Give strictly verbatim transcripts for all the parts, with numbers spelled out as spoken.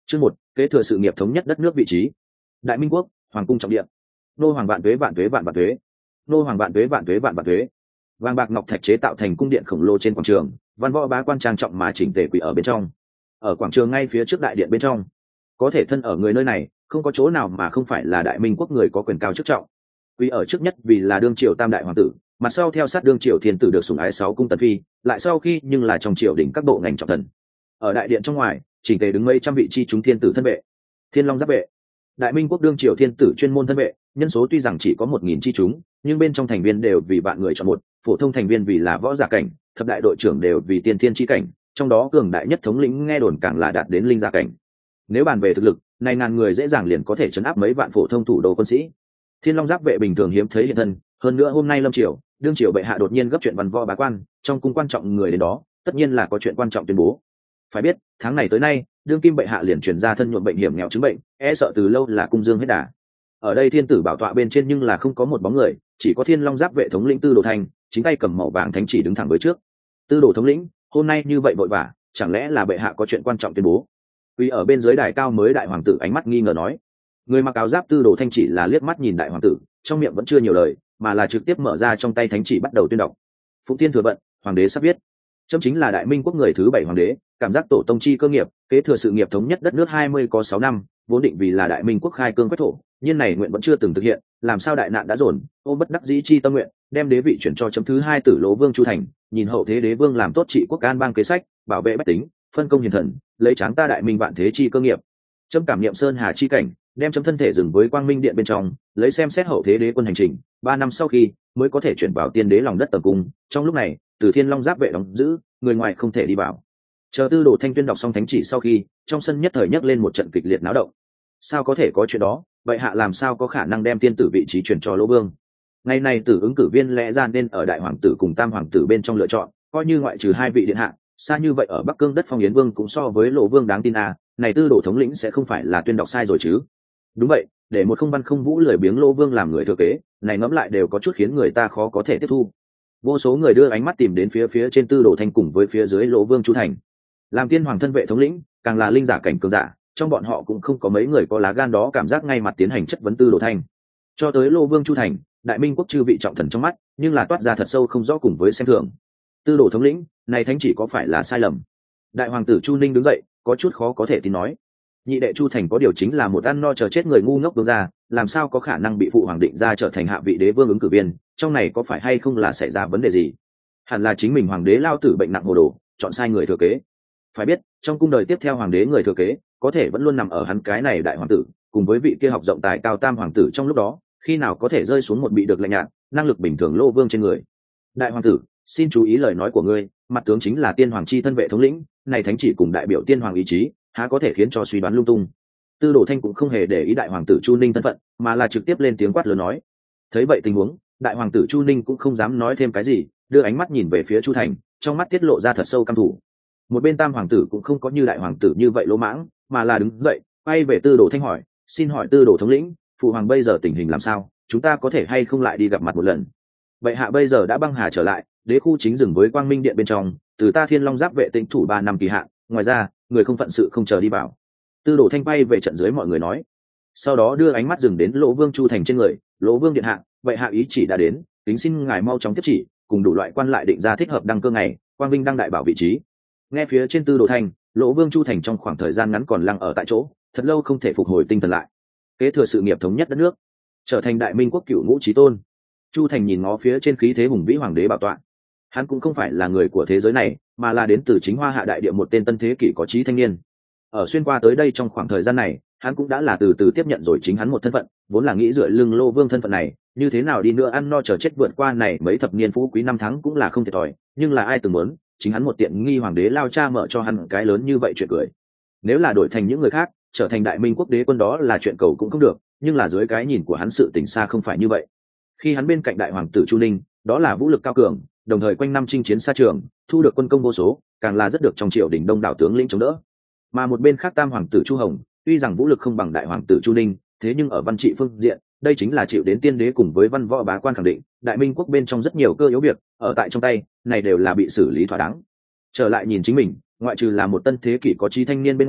Chương một, kế thừa sự nghiệp thống nhất đất nước vị trí. Đại Minh quốc, hoàng cung trọng điện. Nô hoàng vạn tuế vạn tuế vạn vạn tuế. Nô hoàng vạn tuế vạn tuế vạn vạn tuế. Vàng bạc ngọc thạch chế tạo thành cung điện khổng lồ trên quảng trường, văn võ bá quan trang trọng mà chỉnh tề quỳ ở bên trong. Ở quảng trường ngay phía trước đại điện bên trong, có thể thân ở người nơi này, không có chỗ nào mà không phải là Đại Minh quốc người có quyền cao chức trọng. Quỳ ở trước nhất vì là đương triều tam đại hoàng tử, mặt sau theo sát đương triều thiên tử được sủng ái sáu cung tần phi, lại sau khi nhưng là trong triều đình các bộ ngành trọng thần. Ở đại điện trong ngoài, chỉnh tề đứng mấy trăm vị chi chúng thiên tử thân vệ, thiên long giáp vệ. Đại Minh quốc đương triều thiên tử chuyên môn thân vệ, nhân số tuy rằng chỉ có một nghìn chi chúng, nhưng bên trong thành viên đều vì vạn người chọn một, phổ thông thành viên vì là võ giả cảnh, thập đại đội trưởng đều vì tiên thiên chi cảnh, trong đó cường đại nhất thống lĩnh nghe đồn càng là đạt đến linh gia cảnh. Nếu bàn về thực lực, này ngàn người dễ dàng liền có thể chấn áp mấy vạn phổ thông thủ đô quân sĩ. Thiên long giáp vệ bình thường hiếm thấy hiện thân, hơn nữa hôm nay lâm triều, đương triều bệ hạ đột nhiên gấp chuyện văn võ bá quan, trong cung quan trọng người đến đó, tất nhiên là có chuyện quan trọng tuyên bố. Phải biết, tháng này tới nay, đương kim bệ hạ liền truyền ra thân nhuộm bệnh hiểm nghèo chứng bệnh, e sợ từ lâu là cung dương hết đà. Ở đây thiên tử bảo tọa bên trên nhưng là không có một bóng người, chỉ có thiên long giáp vệ thống lĩnh Tư Đồ Thanh, chính tay cầm màu vàng thánh chỉ đứng thẳng với trước. Tư Đồ thống lĩnh, hôm nay như vậy vội vã, chẳng lẽ là bệ hạ có chuyện quan trọng tuyên bố? Vì ở bên dưới đài cao mới đại hoàng tử ánh mắt nghi ngờ nói, người mặc áo giáp Tư Đồ Thanh chỉ là liếc mắt nhìn đại hoàng tử, trong miệng vẫn chưa nhiều lời, mà là trực tiếp mở ra trong tay thánh chỉ bắt đầu tuyên đọc. Phụng Thiên thừa vận, hoàng đế sắp viết. Chấm chính là Đại Minh quốc người thứ bảy hoàng đế, cảm giác tổ tông chi cơ nghiệp, kế thừa sự nghiệp thống nhất đất nước hai mươi có sáu năm, vốn định vì là Đại Minh quốc khai cương quét thổ, nhưng này nguyện vẫn chưa từng thực hiện, làm sao đại nạn đã dồn, ôm bất đắc dĩ chi tâm nguyện, đem đế vị chuyển cho chấm thứ hai tử Lỗ Vương Chu Thành, nhìn hậu thế đế vương làm tốt trị quốc an bang kế sách, bảo vệ bách tính, phân công hiền thần, lấy tráng ta Đại Minh vạn thế chi cơ nghiệp. Chấm cảm niệm sơn hà chi cảnh, đem chấm thân thể dừng với quang minh điện bên trong, lấy xem xét hậu thế đế quân hành trình, ba năm sau khi mới có thể chuyển vào tiên đế lòng đất tầm cung, trong lúc này, từ thiên long giáp vệ đóng giữ, người ngoài không thể đi vào. Chờ Tư Đồ Thanh tuyên đọc xong thánh chỉ sau khi, trong sân nhất thời nhấc lên một trận kịch liệt náo động. Sao có thể có chuyện đó, vậy hạ làm sao có khả năng đem tiên tử vị trí chuyển cho Lỗ Vương? Ngày này tử ứng cử viên lẽ ra nên ở đại hoàng tử cùng tam hoàng tử bên trong lựa chọn, coi như ngoại trừ hai vị điện hạ, xa như vậy ở Bắc Cương đất Phong Yến Vương cũng so với Lỗ Vương đáng tin à, này Tư Đồ thống lĩnh sẽ không phải là tuyên đọc sai rồi chứ? Đúng vậy, để một không văn không vũ lười biếng Lỗ Vương làm người thừa kế, này ngẫm lại đều có chút khiến người ta khó có thể tiếp thu. Vô số người đưa ánh mắt tìm đến phía phía trên Tư Đồ Thanh cùng với phía dưới Lỗ Vương Chu Thành. Làm tiên hoàng thân vệ thống lĩnh, càng là linh giả cảnh cường giả, trong bọn họ cũng không có mấy người có lá gan đó cảm giác ngay mặt tiến hành chất vấn Tư Đồ Thanh. Cho tới Lỗ Vương Chu Thành, Đại Minh quốc chư vị trọng thần trong mắt, nhưng là toát ra thật sâu không rõ cùng với xem thường. Tư Đồ thống lĩnh, này thánh chỉ có phải là sai lầm? Đại hoàng tử Chu Ninh đứng dậy, có chút khó có thể tin nói. Nhị đệ Chu Thành có điều chính là một ăn no chờ chết người ngu ngốc vương gia, làm sao có khả năng bị phụ hoàng định ra trở thành hạ vị đế vương ứng cử viên, trong này có phải hay không là xảy ra vấn đề gì? Hẳn là chính mình hoàng đế lao tử bệnh nặng hồ đồ, chọn sai người thừa kế. Phải biết, trong cung đời tiếp theo hoàng đế người thừa kế, có thể vẫn luôn nằm ở hắn cái này đại hoàng tử, cùng với vị kia học rộng tài cao tam hoàng tử trong lúc đó, khi nào có thể rơi xuống một bị được lạnh nhạt, năng lực bình thường Lô Vương trên người. Đại hoàng tử, xin chú ý lời nói của ngươi, mặt tướng chính là tiên hoàng chi thân vệ thống lĩnh, này thánh chỉ cùng đại biểu tiên hoàng ý chí, há có thể khiến cho suy đoán lung tung. Tư Đồ Thanh cũng không hề để ý đại hoàng tử Chu Ninh thân phận, mà là trực tiếp lên tiếng quát lớn nói. Thấy vậy tình huống, đại hoàng tử Chu Ninh cũng không dám nói thêm cái gì, đưa ánh mắt nhìn về phía Chu Thành, trong mắt tiết lộ ra thật sâu căm thù. Một bên tam hoàng tử cũng không có như đại hoàng tử như vậy lỗ mãng, mà là đứng dậy, quay về Tư Đồ Thanh hỏi, xin hỏi Tư Đồ thống lĩnh, phụ hoàng bây giờ tình hình làm sao, chúng ta có thể hay không lại đi gặp mặt một lần? Vậy hạ bây giờ đã băng hà trở lại, đế khu chính dừng với Quang Minh điện bên trong, từ ta Thiên Long giáp vệ tĩnh thủ ba năm kỳ hạn, ngoài ra, người không phận sự không chờ đi vào. Tư Đồ Thanh bay về trận dưới mọi người nói, sau đó đưa ánh mắt dừng đến Lỗ Vương Chu Thành trên người, Lỗ Vương điện hạ, vậy hạ ý chỉ đã đến, kính xin ngài mau chóng tiếp chỉ, cùng đủ loại quan lại định ra thích hợp đăng cơ ngày, Quang Vinh đăng đại bảo vị trí. Nghe phía trên Tư Đồ Thanh, Lỗ Vương Chu Thành trong khoảng thời gian ngắn còn lăng ở tại chỗ, thật lâu không thể phục hồi tinh thần lại. Kế thừa sự nghiệp thống nhất đất nước, trở thành Đại Minh quốc cựu ngũ chí tôn. Chu Thành nhìn ngó phía trên khí thế hùng vĩ hoàng đế bảo tọa. Hắn cũng không phải là người của thế giới này, mà là đến từ chính Hoa Hạ đại địa một tên tân thế kỷ có trí thanh niên. Ở xuyên qua tới đây trong khoảng thời gian này, hắn cũng đã là từ từ tiếp nhận rồi chính hắn một thân phận, vốn là nghĩ dựa lưng Lô Vương thân phận này, như thế nào đi nữa ăn no chờ chết vượt qua này mấy thập niên phú quý năm tháng cũng là không thiệt thòi, nhưng là ai từng muốn, chính hắn một tiện nghi hoàng đế lao cha mở cho hắn cái lớn như vậy chuyện cười. Nếu là đổi thành những người khác, trở thành Đại Minh quốc đế quân đó là chuyện cầu cũng không được, nhưng là dưới cái nhìn của hắn sự tình xa không phải như vậy. Khi hắn bên cạnh đại hoàng tử Chu Ninh, đó là vũ lực cao cường, đồng thời quanh năm chinh chiến xa trường, thu được quân công vô số, càng là rất được trong triều đình đông đảo tướng lĩnh chống đỡ. Mà một bên khác tam hoàng tử Chu Hồng, tuy rằng vũ lực không bằng đại hoàng tử Chu Ninh, thế nhưng ở văn trị phương diện, đây chính là chịu đến tiên đế cùng với văn võ bá quan khẳng định, Đại Minh quốc bên trong rất nhiều cơ yếu việc, ở tại trong tay, này đều là bị xử lý thỏa đáng. Trở lại nhìn chính mình, ngoại trừ là một tân thế kỷ có trí thanh niên bên ngoài,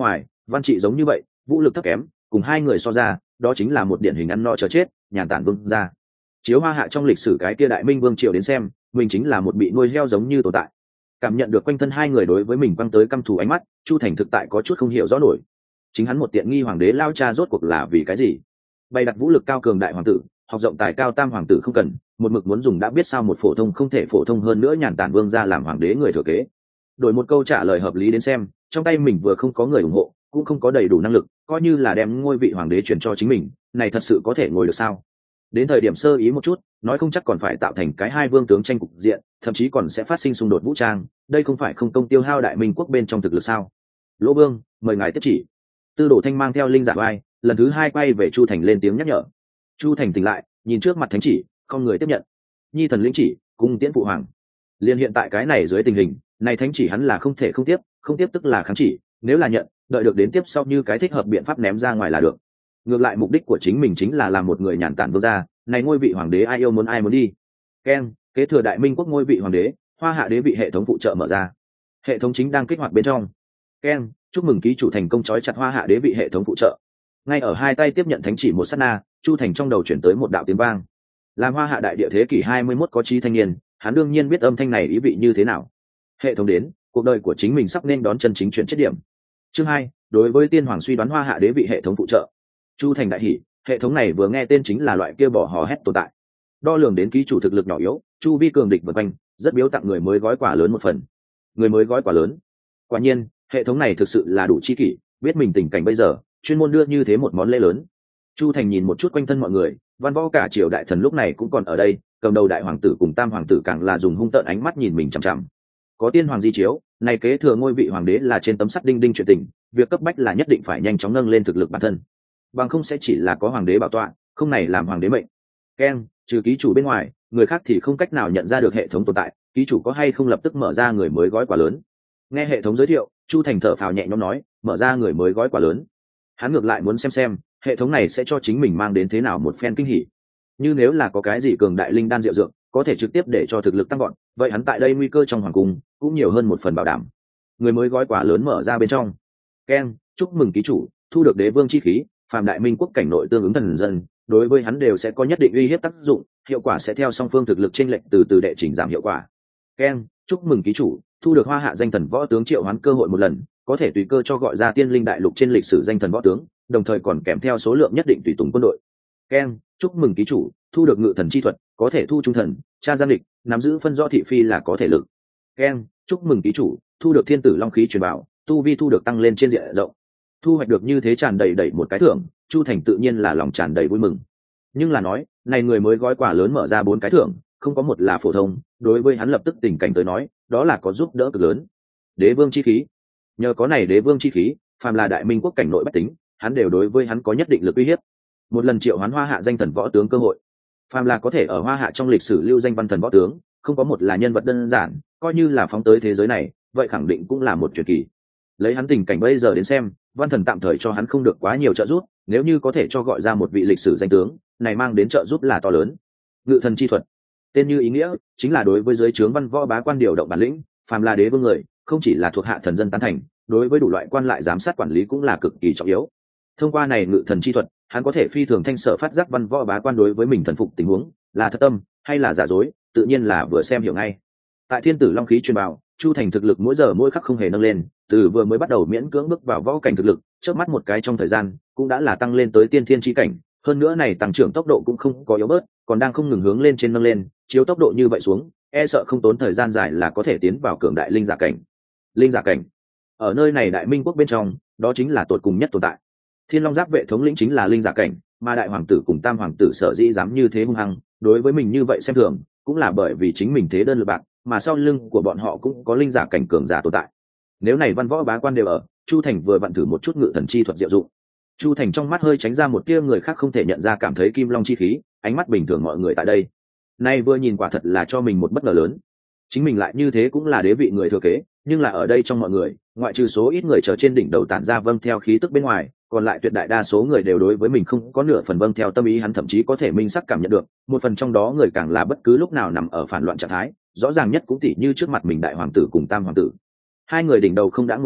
Văn Trị giống như vậy, vũ lực thấp kém, cùng hai người so ra, đó chính là một điển hình ăn no chờ chết, nhàn tản vương gia. Chiếu Hoa Hạ trong lịch sử cái kia đại minh vương triều đến xem, mình chính là một bị nuôi heo giống như tồn tại. Cảm nhận được quanh thân hai người đối với mình quăng tới căm thù ánh mắt, Chu Thành thực tại có chút không hiểu rõ nổi. Chính hắn một tiện nghi hoàng đế lao cha rốt cuộc là vì cái gì? Bày đặt vũ lực cao cường đại hoàng tử, học rộng tài cao tam hoàng tử không cần, một mực muốn dùng đã biết sao một phổ thông không thể phổ thông hơn nữa nhàn tản vương gia làm hoàng đế người thừa kế. Đổi một câu trả lời hợp lý đến xem, trong tay mình vừa không có người ủng hộ, cũng không có đầy đủ năng lực, coi như là đem ngôi vị hoàng đế truyền cho chính mình, này thật sự có thể ngồi được sao? Đến thời điểm sơ ý một chút, nói không chắc còn phải tạo thành cái hai vương tướng tranh cục diện, thậm chí còn sẽ phát sinh xung đột vũ trang, đây không phải không công tiêu hao đại minh quốc bên trong thực lực sao? Lỗ Vương, mời ngài tiếp chỉ. Tư Đồ Thanh mang theo linh giả vai, lần thứ hai quay về Chu Thành lên tiếng nhắc nhở. Chu Thành tỉnh lại, nhìn trước mặt thánh chỉ, không người tiếp nhận. Nhi thần lĩnh chỉ, cung tiễn phụ hoàng. Liên hiện tại cái này dưới tình hình, này thánh chỉ hắn là không thể không tiếp, không tiếp tức là kháng chỉ, nếu là nhận, đợi được đến tiếp sau như cái thích hợp biện pháp ném ra ngoài là được. Ngược lại mục đích của chính mình chính là làm một người nhàn tản vương gia, này ngôi vị hoàng đế ai yêu muốn ai muốn đi. Keng, kế thừa đại minh quốc ngôi vị hoàng đế, Hoa Hạ đế vị hệ thống phụ trợ mở ra. Hệ thống chính đang kích hoạt bên trong. Keng, chúc mừng ký chủ thành công trói chặt Hoa Hạ đế vị hệ thống phụ trợ. Ngay ở hai tay tiếp nhận thánh chỉ một sát na, Chu Thành trong đầu chuyển tới một đạo tiếng vang. Làm Hoa Hạ đại địa thế kỷ hai mươi mốt có trí thanh niên, hắn đương nhiên biết âm thanh này ý vị như thế nào. Hệ thống đến, cuộc đời của chính mình sắp nên đón chân chính chuyển chết điểm. Chương hai, đối với tiên hoàng suy đoán Hoa Hạ đế vị hệ thống phụ trợ. Chu Thành đại hỉ, hệ thống này vừa nghe tên chính là loại kia bỏ hò hét tồn tại. Đo lường đến ký chủ thực lực nhỏ yếu, chu vi cường địch vượt quanh, rất biếu tặng người mới gói quả lớn một phần. Người mới gói quả lớn. Quả nhiên, hệ thống này thực sự là đủ chi kỷ, biết mình tình cảnh bây giờ, chuyên môn đưa như thế một món lễ lớn. Chu Thành nhìn một chút quanh thân mọi người, văn võ cả triều đại thần lúc này cũng còn ở đây, cầm đầu đại hoàng tử cùng tam hoàng tử càng là dùng hung tợn ánh mắt nhìn mình chằm chằm. Có tiên hoàng di chiếu, này kế thừa ngôi vị hoàng đế là trên tấm sắt đinh đinh chuyện tình, việc cấp bách là nhất định phải nhanh chóng nâng lên thực lực bản thân, bằng không sẽ chỉ là có hoàng đế bảo tọa, không này làm hoàng đế mệnh. Ken, trừ ký chủ bên ngoài, người khác thì không cách nào nhận ra được hệ thống tồn tại, ký chủ có hay không lập tức mở ra người mới gói quả lớn. Nghe hệ thống giới thiệu, Chu Thành thở phào nhẹ nhõm nói, mở ra người mới gói quả lớn. Hắn ngược lại muốn xem xem, hệ thống này sẽ cho chính mình mang đến thế nào một phen kinh hỉ. Như nếu là có cái gì cường đại linh đan diệu dược, có thể trực tiếp để cho thực lực tăng gọn, vậy hắn tại đây nguy cơ trong hoàng cung cũng nhiều hơn một phần bảo đảm. Người mới gói quả lớn mở ra bên trong. Ken, chúc mừng ký chủ thu được đế vương chi khí, phàm đại minh quốc cảnh nội tương ứng thần dân, đối với hắn đều sẽ có nhất định uy hiếp tác dụng, hiệu quả sẽ theo song phương thực lực chênh lệch từ từ đệ chỉnh giảm hiệu quả. Ken, chúc mừng ký chủ thu được Hoa Hạ danh thần võ tướng triệu hoán cơ hội một lần, có thể tùy cơ cho gọi ra tiên linh đại lục trên lịch sử danh thần võ tướng, đồng thời còn kèm theo số lượng nhất định tùy tùng quân đội. Ken, chúc mừng ký chủ thu được ngự thần chi thuật, có thể thu trung thần, tra giam địch, nắm giữ phân rõ thị phi là có thể lực. Ken, chúc mừng ký chủ thu được thiên tử long khí truyền bảo, tu vi thu được tăng lên trên diện rộng. Thu hoạch được như thế tràn đầy đầy một cái thưởng, Chu Thành tự nhiên là lòng tràn đầy vui mừng. Nhưng là nói, này người mới gói quà lớn mở ra bốn cái thưởng, không có một là phổ thông, đối với hắn lập tức tình cảnh tới nói, đó là có giúp đỡ cực lớn. Đế vương chi khí, nhờ có này đế vương chi khí, phàm là đại minh quốc cảnh nội bách tính, hắn đều đối với hắn có nhất định lực uy hiếp. Một lần triệu hoán Hoa Hạ danh thần võ tướng cơ hội, phàm là có thể ở Hoa Hạ trong lịch sử lưu danh văn thần võ tướng, không có một là nhân vật đơn giản, coi như là phóng tới thế giới này, vậy khẳng định cũng là một truyền kỳ. Lấy hắn tình cảnh bây giờ đến xem, văn thần tạm thời cho hắn không được quá nhiều trợ giúp, nếu như có thể cho gọi ra một vị lịch sử danh tướng, này mang đến trợ giúp là to lớn. Ngự thần chi thuật, tên như ý nghĩa, chính là đối với giới trướng văn võ bá quan điều động bản lĩnh, phàm là đế vương người, không chỉ là thuộc hạ thần dân tán thành, đối với đủ loại quan lại giám sát quản lý cũng là cực kỳ trọng yếu. Thông qua này ngự thần chi thuật, hắn có thể phi thường thanh sở phát giác văn võ bá quan đối với mình thần phục tình huống, là thật tâm hay là giả dối, tự nhiên là vừa xem hiểu ngay. Tại thiên tử long khí truyền bảo, Chu Thành thực lực mỗi giờ mỗi khắc không hề nâng lên, từ vừa mới bắt đầu miễn cưỡng bước vào võ cảnh thực lực, chớp mắt một cái trong thời gian, cũng đã là tăng lên tới tiên thiên chi cảnh, hơn nữa này tăng trưởng tốc độ cũng không có yếu bớt, còn đang không ngừng hướng lên trên nâng lên, chiếu tốc độ như vậy xuống, e sợ không tốn thời gian dài là có thể tiến vào cường đại linh giả cảnh. Linh giả cảnh, ở nơi này đại minh quốc bên trong, đó chính là tột cùng nhất tồn tại. Thiên Long Giáp vệ thống lĩnh chính là linh giả cảnh, mà đại hoàng tử cùng tam hoàng tử sở dĩ dám như thế hung hăng, đối với mình như vậy xem thường, cũng là bởi vì chính mình thế đơn lực bạc, mà sau lưng của bọn họ cũng có linh giả cảnh cường giả tồn tại. Nếu này văn võ bá quan đều ở, Chu Thành vừa vặn thử một chút ngự thần chi thuật diệu dụng. Chu Thành trong mắt hơi tránh ra một tia người khác không thể nhận ra cảm thấy kim long chi khí, ánh mắt bình thường mọi người tại đây. Nay vừa nhìn quả thật là cho mình một bất ngờ lớn. Chính mình lại như thế cũng là đế vị người thừa kế, nhưng là ở đây trong mọi người, ngoại trừ số ít người chờ trên đỉnh đầu tản ra vâng theo khí tức bên ngoài, còn lại tuyệt đại đa số người đều đối với mình không có nửa phần vâng theo tâm ý, hắn thậm chí có thể minh sắc cảm nhận được, một phần trong đó người càng là bất cứ lúc nào nằm ở phản loạn trạng thái, rõ ràng nhất cũng tỉ như trước mặt mình đại hoàng tử cùng tam hoàng tử. Hai người đỉnh đầu không đã một mảnh,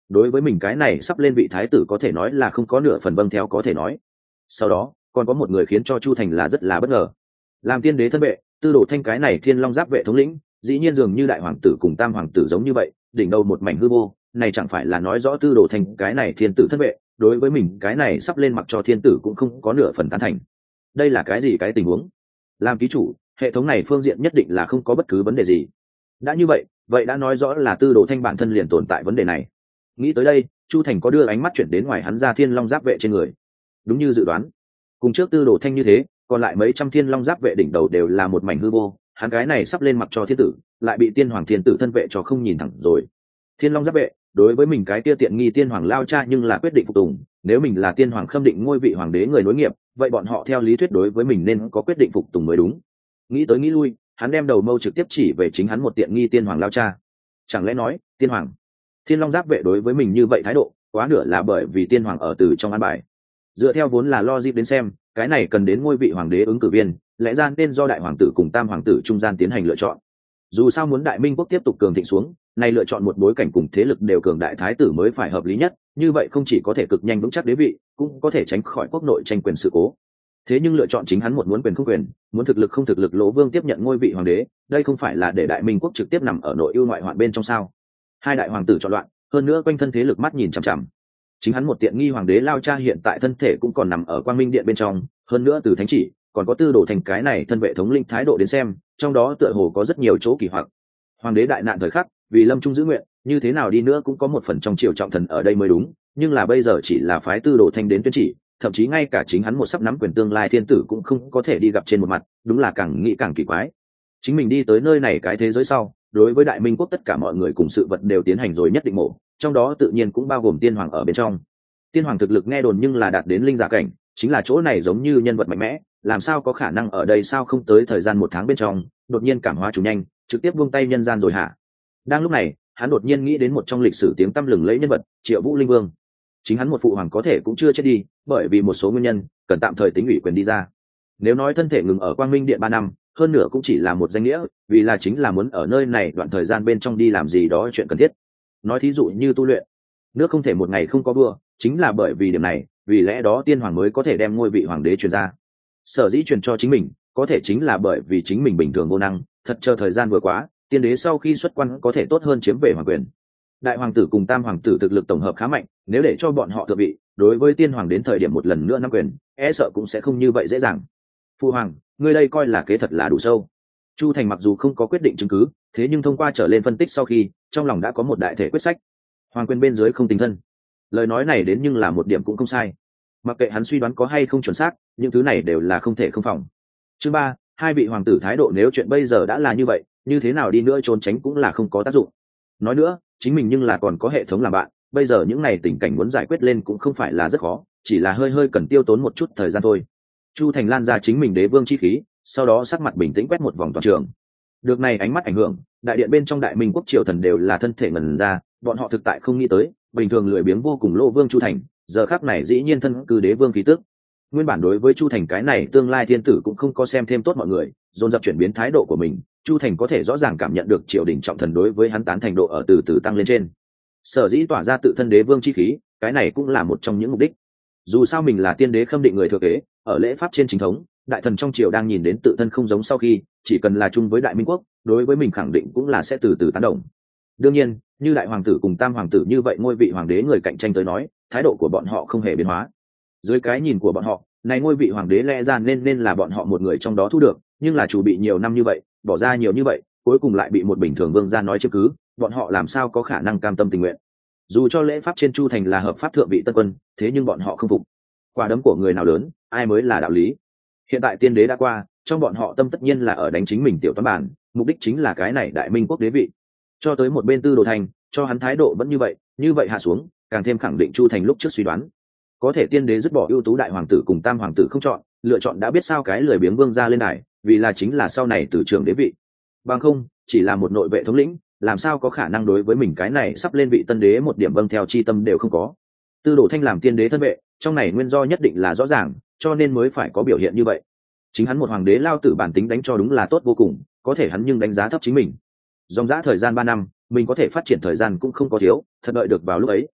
đối với mình cái này sắp lên vị thái tử có thể nói là không có nửa phần vâng theo có thể nói. Sau đó còn có một người khiến cho Chu Thành là rất là bất ngờ. Làm tiên đế thân vệ, Tư Đồ Thanh cái này thiên long giáp vệ thống lĩnh dĩ nhiên dường như đại hoàng tử cùng tam hoàng tử giống như vậy, đỉnh đầu một mảnh hư vô, này chẳng phải là nói rõ Tư Đồ Thanh cái này thiên tử thân vệ đối với mình cái này sắp lên mặc cho thiên tử cũng không có nửa phần tán thành. Đây là cái gì cái tình huống? Làm ký chủ, hệ thống này phương diện nhất định là không có bất cứ vấn đề gì. Đã như vậy, vậy đã nói rõ là Tư Đồ Thanh bản thân liền tồn tại vấn đề này. Nghĩ tới đây, Chu Thành có đưa ánh mắt chuyển đến ngoài hắn ra thiên long giáp vệ trên người. Đúng như dự đoán, cùng trước Tư Đồ Thanh như thế, còn lại mấy trăm thiên long giáp vệ đỉnh đầu đều là một mảnh hư vô, hắn cái này sắp lên mặc cho thiên tử, lại bị tiên hoàng thiên tử thân vệ cho không nhìn thẳng rồi. Thiên long giáp vệ đối với mình cái kia tiện nghi tiên hoàng lao cha nhưng là quyết định phục tùng, nếu mình là tiên hoàng khâm định ngôi vị hoàng đế người nối nghiệp, vậy bọn họ theo lý thuyết đối với mình nên có quyết định phục tùng mới đúng. Nghĩ tới nghĩ lui, hắn đem đầu mâu trực tiếp chỉ về chính hắn một tiện nghi tiên hoàng lao cha. Chẳng lẽ nói tiên hoàng thiên long giáp vệ đối với mình như vậy thái độ quá nửa là bởi vì tiên hoàng ở từ trong an bài? Dựa theo vốn là logic đến xem, cái này cần đến ngôi vị hoàng đế ứng cử viên, lẽ ra nên do đại hoàng tử cùng tam hoàng tử trung gian tiến hành lựa chọn. Dù sao muốn đại minh quốc tiếp tục cường thịnh xuống, nay lựa chọn một bối cảnh cùng thế lực đều cường đại thái tử mới phải hợp lý nhất, như vậy không chỉ có thể cực nhanh vững chắc đế vị, cũng có thể tránh khỏi quốc nội tranh quyền sự cố. Thế nhưng lựa chọn chính hắn một muốn quyền không quyền, muốn thực lực không thực lực, Lỗ Vương tiếp nhận ngôi vị hoàng đế, đây không phải là để đại minh quốc trực tiếp nằm ở nội ưu ngoại hoạn bên trong sao? Hai đại hoàng tử chọn loạn, hơn nữa quanh thân thế lực mắt nhìn chằm chằm. Chính hắn một tiện nghi hoàng đế lao cha hiện tại thân thể cũng còn nằm ở Quang Minh Điện bên trong, hơn nữa từ thánh chỉ, còn có Tư Đồ Thành cái này thân vệ thống linh thái độ đến xem, trong đó tựa hồ có rất nhiều chỗ kỳ hoặc. Hoàng đế đại nạn thời khắc, vì lâm trung giữ nguyện, như thế nào đi nữa cũng có một phần trong triều trọng thần ở đây mới đúng, nhưng là bây giờ chỉ là phái Tư Đồ Thanh đến tuyên chỉ, thậm chí ngay cả chính hắn một sắp nắm quyền tương lai thiên tử cũng không có thể đi gặp trên một mặt, đúng là càng nghĩ càng kỳ quái. Chính mình đi tới nơi này cái thế giới sau, đối với đại minh quốc tất cả mọi người cùng sự vật đều tiến hành rồi nhất định mổ, trong đó tự nhiên cũng bao gồm tiên hoàng ở bên trong. Tiên hoàng thực lực nghe đồn nhưng là đạt đến linh giả cảnh, chính là chỗ này giống như nhân vật mạnh mẽ, làm sao có khả năng ở đây sao không tới thời gian một tháng bên trong đột nhiên cảm hóa chủ nhanh, trực tiếp buông tay nhân gian rồi hả? Đang lúc này, hắn đột nhiên nghĩ đến một trong lịch sử tiếng tăm lừng lẫy nhân vật, Triệu Vũ Linh Vương. Chính hắn một phụ hoàng có thể cũng chưa chết đi, bởi vì một số nguyên nhân cần tạm thời tính ủy quyền đi ra. Nếu nói thân thể ngừng ở Quang Minh Điện ba năm, hơn nữa cũng chỉ là một danh nghĩa, vì là chính là muốn ở nơi này đoạn thời gian bên trong đi làm gì đó chuyện cần thiết. Nói thí dụ như tu luyện, nước không thể một ngày không có vua, chính là bởi vì điểm này, vì lẽ đó tiên hoàng mới có thể đem ngôi vị hoàng đế truyền ra. Sở dĩ truyền cho chính mình, có thể chính là bởi vì chính mình bình thường vô năng, thật chờ thời gian vừa quá, tiên đế sau khi xuất quan có thể tốt hơn chiếm về hoàng quyền. Đại hoàng tử cùng tam hoàng tử thực lực tổng hợp khá mạnh, nếu để cho bọn họ thượng vị, đối với tiên hoàng đến thời điểm một lần nữa nắm quyền, e sợ cũng sẽ không như vậy dễ dàng. Phu hoàng, ngươi đây coi là kế thật là đủ sâu. Chu Thành mặc dù không có quyết định chứng cứ, thế nhưng thông qua trở lên phân tích sau khi, trong lòng đã có một đại thể quyết sách. Hoàng quyền bên dưới không tình thân. Lời nói này đến nhưng là một điểm cũng không sai. Mặc kệ hắn suy đoán có hay không chuẩn xác, những thứ này đều là không thể không phòng. Chương ba, hai vị hoàng tử thái độ nếu chuyện bây giờ đã là như vậy, như thế nào đi nữa trốn tránh cũng là không có tác dụng. Nói nữa, chính mình nhưng là còn có hệ thống làm bạn, bây giờ những này tình cảnh muốn giải quyết lên cũng không phải là rất khó, chỉ là hơi hơi cần tiêu tốn một chút thời gian thôi. Chu Thành lan ra chính mình đế vương chi khí, sau đó sắc mặt bình tĩnh quét một vòng toàn trường. Được này ánh mắt ảnh hưởng, đại điện bên trong đại minh quốc triều thần đều là thân thể ngẩn ra, bọn họ thực tại không nghĩ tới, bình thường lười biếng vô cùng Lỗ Vương Chu Thành, giờ khắc này dĩ nhiên thân cư đế vương khí tức. Nguyên bản đối với Chu Thành cái này tương lai thiên tử cũng không có xem thêm tốt mọi người, dồn dập chuyển biến thái độ của mình, Chu Thành có thể rõ ràng cảm nhận được triều đình trọng thần đối với hắn tán thành độ ở từ từ tăng lên trên. Sở dĩ tỏa ra tự thân đế vương chi khí, cái này cũng là một trong những mục đích. Dù sao mình là tiên đế khâm định người thừa kế, ở lễ pháp trên chính thống, đại thần trong triều đang nhìn đến tự thân không giống sau khi, chỉ cần là chung với đại minh quốc, đối với mình khẳng định cũng là sẽ từ từ tán đồng. Đương nhiên, như đại hoàng tử cùng tam hoàng tử như vậy ngôi vị hoàng đế người cạnh tranh tới nói, thái độ của bọn họ không hề biến hóa. Dưới cái nhìn của bọn họ, này ngôi vị hoàng đế lẽ ra nên nên là bọn họ một người trong đó thu được, nhưng là chủ bị nhiều năm như vậy, bỏ ra nhiều như vậy, cuối cùng lại bị một bình thường vương gia nói chiếm cứ, bọn họ làm sao có khả năng cam tâm tình nguyện. Dù cho lễ pháp trên Chu Thành là hợp pháp thượng vị tân quân, thế nhưng bọn họ không phục. Quả đấm của người nào lớn, ai mới là đạo lý. Hiện tại tiên đế đã qua, trong bọn họ tâm tất nhiên là ở đánh chính mình tiểu toán bản, mục đích chính là cái này đại minh quốc đế vị. Cho tới một bên Tư Đồ Thành, cho hắn thái độ vẫn như vậy, như vậy hạ xuống, càng thêm khẳng định Chu Thành lúc trước suy đoán. Có thể tiên đế dứt bỏ ưu tú đại hoàng tử cùng tam hoàng tử không chọn, lựa chọn đã biết sao cái lười biếng vương ra lên đài, vì là chính là sau này từ trường đế vị. Bằng không, chỉ là một nội vệ thống lĩnh, làm sao có khả năng đối với mình cái này sắp lên vị tân đế một điểm vâng theo chi tâm đều không có. Tư Đồ Thanh làm tiên đế thân vệ, trong này nguyên do nhất định là rõ ràng, cho nên mới phải có biểu hiện như vậy. Chính hắn một hoàng đế lao tử bản tính đánh cho đúng là tốt vô cùng, có thể hắn nhưng đánh giá thấp chính mình. Dòng dã thời gian ba năm, mình có thể phát triển thời gian cũng không có thiếu, thật đợi được vào lúc ấy,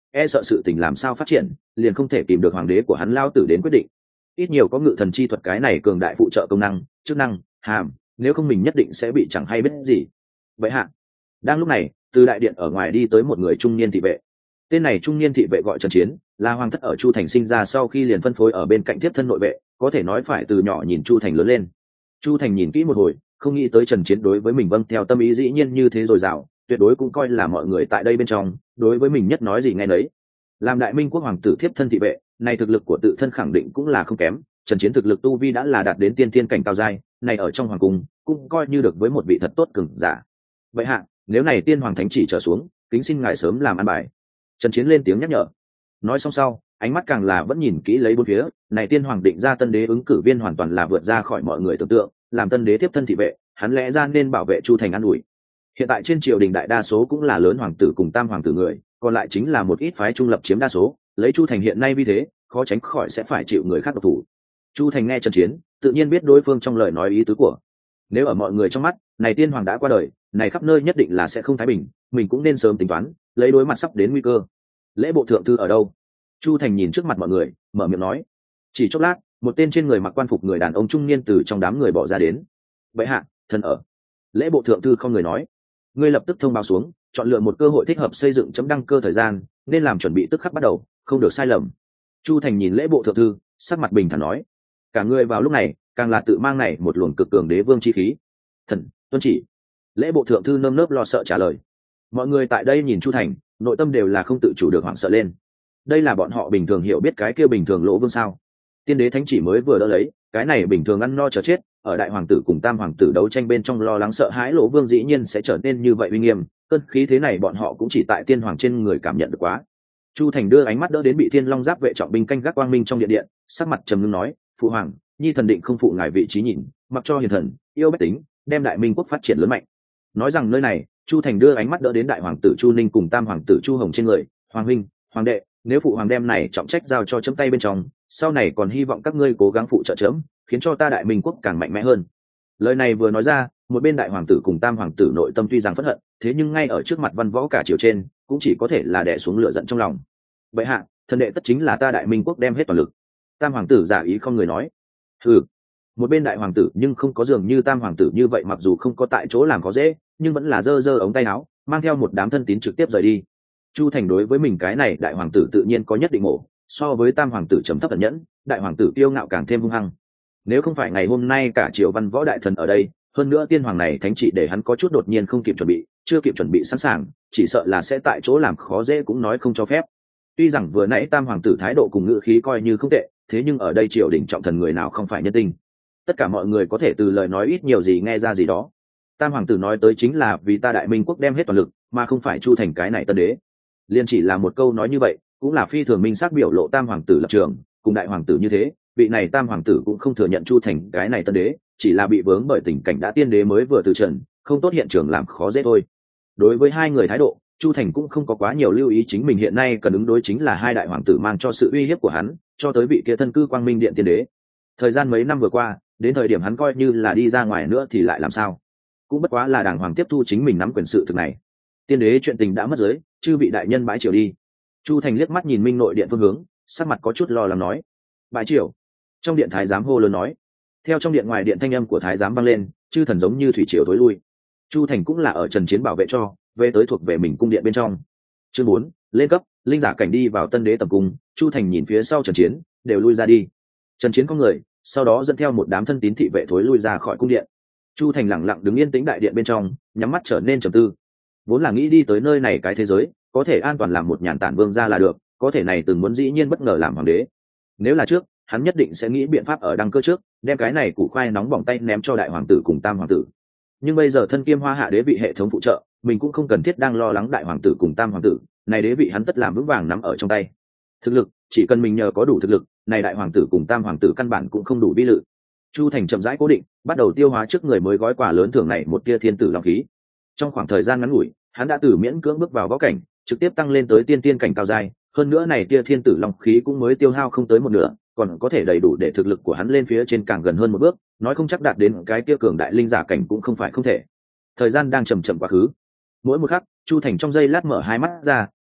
e sợ sự tình làm sao phát triển liền không thể tìm được hoàng đế của hắn lao tử đến quyết định. Ít nhiều có ngự thần chi thuật cái này cường đại phụ trợ công năng chức năng hàm, nếu không mình nhất định sẽ bị chẳng hay biết gì. Vậy hạ, đang lúc này từ đại điện ở ngoài đi tới một người trung niên thị vệ. Tên này trung niên thị vệ gọi Trần Chiến, là hoàng thất ở Chu Thành sinh ra sau khi liền phân phối ở bên cạnh tiếp thân nội vệ, có thể nói phải từ nhỏ nhìn Chu Thành lớn lên. Chu Thành nhìn kỹ một hồi, không nghĩ tới Trần Chiến đối với mình vâng theo tâm ý dĩ nhiên như thế dồi dào, tuyệt đối cũng coi là mọi người tại đây bên trong đối với mình nhất nói gì nghe nấy. Làm đại minh quốc hoàng tử thiếp thân thị vệ, này thực lực của tự thân khẳng định cũng là không kém. Trần Chiến thực lực tu vi đã là đạt đến tiên thiên cảnh cao giai, này ở trong hoàng cung cũng coi như được với một vị thật tốt cường giả. Vậy hạ, nếu này tiên hoàng thánh chỉ trở xuống, kính xin ngài sớm làm ăn bài. Trần Chiến lên tiếng nhắc nhở. Nói xong sau, ánh mắt càng là vẫn nhìn kỹ lấy bốn phía, này tiên hoàng định ra tân đế ứng cử viên hoàn toàn là vượt ra khỏi mọi người tưởng tượng, làm tân đế tiếp thân thị vệ, hắn lẽ ra nên bảo vệ Chu Thành an ủi. Hiện tại trên triều đình đại đa số cũng là lớn hoàng tử cùng tam hoàng tử người, còn lại chính là một ít phái trung lập chiếm đa số, lấy Chu Thành hiện nay vì thế, khó tránh khỏi sẽ phải chịu người khác độc thủ. Chu Thành nghe Trần Chiến, tự nhiên biết đối phương trong lời nói ý tứ của. Nếu ở mọi người trong mắt, này tiên hoàng đã qua đời, này khắp nơi nhất định là sẽ không thái bình, mình cũng nên sớm tính toán, lấy đối mặt sắp đến nguy cơ. Lễ bộ thượng thư ở đâu? Chu Thành nhìn trước mặt mọi người, mở miệng nói. Chỉ chốc lát, một tên trên người mặc quan phục người đàn ông trung niên từ trong đám người bỏ ra đến. Bệ hạ, thần ở. Lễ bộ thượng thư không người nói. Ngươi lập tức thông báo xuống, chọn lựa một cơ hội thích hợp xây dựng chấm đăng cơ thời gian, nên làm chuẩn bị tức khắc bắt đầu, không được sai lầm. Chu Thành nhìn lễ bộ thượng thư, sắc mặt bình thản nói. Cả người vào lúc này, càng là tự mang này một luồng cực cường đế vương chi khí. Thần, tuân chỉ. Lễ bộ thượng thư nơm nớp lo sợ trả lời. Mọi người tại đây nhìn Chu Thành, nội tâm đều là không tự chủ được hoảng sợ lên. Đây là bọn họ bình thường hiểu biết cái kia bình thường lỗ vương sao? Tiên đế thánh chỉ mới vừa đỡ lấy, cái này bình thường ăn no chờ chết, ở đại hoàng tử cùng tam hoàng tử đấu tranh bên trong lo lắng sợ hãi lỗ vương dĩ nhiên sẽ trở nên như vậy uy nghiêm, cơn khí thế này bọn họ cũng chỉ tại tiên hoàng trên người cảm nhận được quá. Chu Thành đưa ánh mắt đỡ đến bị Thiên Long Giáp vệ trọng binh canh gác quang minh trong điện điện, sắc mặt trầm ngưng nói, phụ hoàng, nhi thần định không phụ ngài vị trí nhìn, mặc cho hiền thần yêu bách tính, đem đại minh quốc phát triển lớn mạnh. Nói rằng nơi này, Chu Thành đưa ánh mắt đỡ đến đại hoàng tử Chu Ninh cùng tam hoàng tử Chu Hồng trên người, hoàng huynh, hoàng đệ, nếu phụ hoàng đem này trọng trách giao cho chấm tay bên trong, sau này còn hy vọng các ngươi cố gắng phụ trợ chấm, khiến cho ta đại minh quốc càng mạnh mẽ hơn. Lời này vừa nói ra, một bên đại hoàng tử cùng tam hoàng tử nội tâm tuy rằng phẫn hận, thế nhưng ngay ở trước mặt văn võ cả triều trên, cũng chỉ có thể là đè xuống lửa giận trong lòng. Bệ hạ, thần đệ tất chính là ta đại minh quốc đem hết toàn lực. Tam hoàng tử giả ý không người nói. Ừ. Một bên đại hoàng tử nhưng không có dường như tam hoàng tử như vậy, mặc dù không có tại chỗ làm khó dễ, nhưng vẫn là giơ giơ ống tay áo, mang theo một đám thân tín trực tiếp rời đi. Chu Thành đối với mình cái này đại hoàng tử tự nhiên có nhất định mổ, so với tam hoàng tử trầm thấp ẩn nhẫn, đại hoàng tử kiêu ngạo càng thêm hung hăng. Nếu không phải ngày hôm nay cả triều văn võ đại thần ở đây, hơn nữa tiên hoàng này thánh trị để hắn có chút đột nhiên không kịp chuẩn bị, chưa kịp chuẩn bị sẵn sàng, chỉ sợ là sẽ tại chỗ làm khó dễ cũng nói không cho phép. Tuy rằng vừa nãy tam hoàng tử thái độ cùng ngữ khí coi như không tệ, thế nhưng ở đây triều đình trọng thần người nào không phải nhân tinh. Tất cả mọi người có thể từ lời nói ít nhiều gì nghe ra gì đó. Tam hoàng tử nói tới chính là vì ta đại minh quốc đem hết toàn lực, mà không phải Chu Thành cái này tân đế. Liên chỉ là một câu nói như vậy, cũng là phi thường minh xác biểu lộ tam hoàng tử lập trường, cùng đại hoàng tử như thế, vị này tam hoàng tử cũng không thừa nhận Chu Thành cái này tân đế, chỉ là bị vướng bởi tình cảnh đã tiên đế mới vừa từ trần, không tốt hiện trường làm khó dễ thôi. Đối với hai người thái độ, Chu Thành cũng không có quá nhiều lưu ý, chính mình hiện nay cần ứng đối chính là hai đại hoàng tử mang cho sự uy hiếp của hắn, cho tới vị kia thân cư Quang Minh Điện tiên đế. Thời gian mấy năm vừa qua, đến thời điểm hắn coi như là đi ra ngoài nữa thì lại làm sao? Cũng bất quá là đàng hoàng tiếp thu chính mình nắm quyền sự thực này. Tiên đế chuyện tình đã mất giới, chư vị đại nhân bãi triều đi. Chu Thành liếc mắt nhìn Minh Nội điện phương hướng, sắc mặt có chút lo lắng nói. Bãi triều. Trong điện thái giám hô lớn nói. Theo trong điện ngoài điện thanh âm của thái giám vang lên, chư thần giống như thủy triều thối lui. Chu Thành cũng là ở Trần Chiến bảo vệ cho, về tới thuộc về mình cung điện bên trong. Chương bốn, lên cấp, linh giả cảnh đi vào tân đế tầm cung, Chu Thành nhìn phía sau Trần Chiến, đều lui ra đi. Trần Chiến có người, sau đó dẫn theo một đám thân tín thị vệ thối lui ra khỏi cung điện. Chu Thành lặng lặng đứng yên tĩnh đại điện bên trong, nhắm mắt trở nên trầm tư. Vốn là nghĩ đi tới nơi này cái thế giới, có thể an toàn làm một nhàn tản vương gia là được, có thể này từng muốn dĩ nhiên bất ngờ làm hoàng đế. Nếu là trước, hắn nhất định sẽ nghĩ biện pháp ở đăng cơ trước, đem cái này củ khoai nóng bỏng tay ném cho đại hoàng tử cùng tam hoàng tử. Nhưng bây giờ thân kiêm hoa hạ đế vị hệ thống phụ trợ, mình cũng không cần thiết đang lo lắng đại hoàng tử cùng tam hoàng tử, này đế vị hắn tất làm vững vàng nắm ở trong tay. Thực lực, chỉ cần mình nhờ có đủ thực lực, này đại hoàng tử cùng tam hoàng tử căn bản cũng không đủ vi lự. Chu Thành chậm rãi cố định, bắt đầu tiêu hóa trước người mới gói quà lớn thưởng này một tia thiên tử long khí. Trong khoảng thời gian ngắn ngủi, hắn đã từ miễn cưỡng bước vào võ cảnh, trực tiếp tăng lên tới tiên tiên cảnh cao giai, hơn nữa này tia thiên tử long khí cũng mới tiêu hao không tới một nửa, còn có thể đầy đủ để thực lực của hắn lên phía trên càng gần hơn một bước, nói không chắc đạt đến cái tia cường đại linh giả cảnh cũng không phải không thể. Thời gian đang chậm chậm quá khứ. Mỗi một khắc, Chu Thành trong giây lát mở hai mắt ra,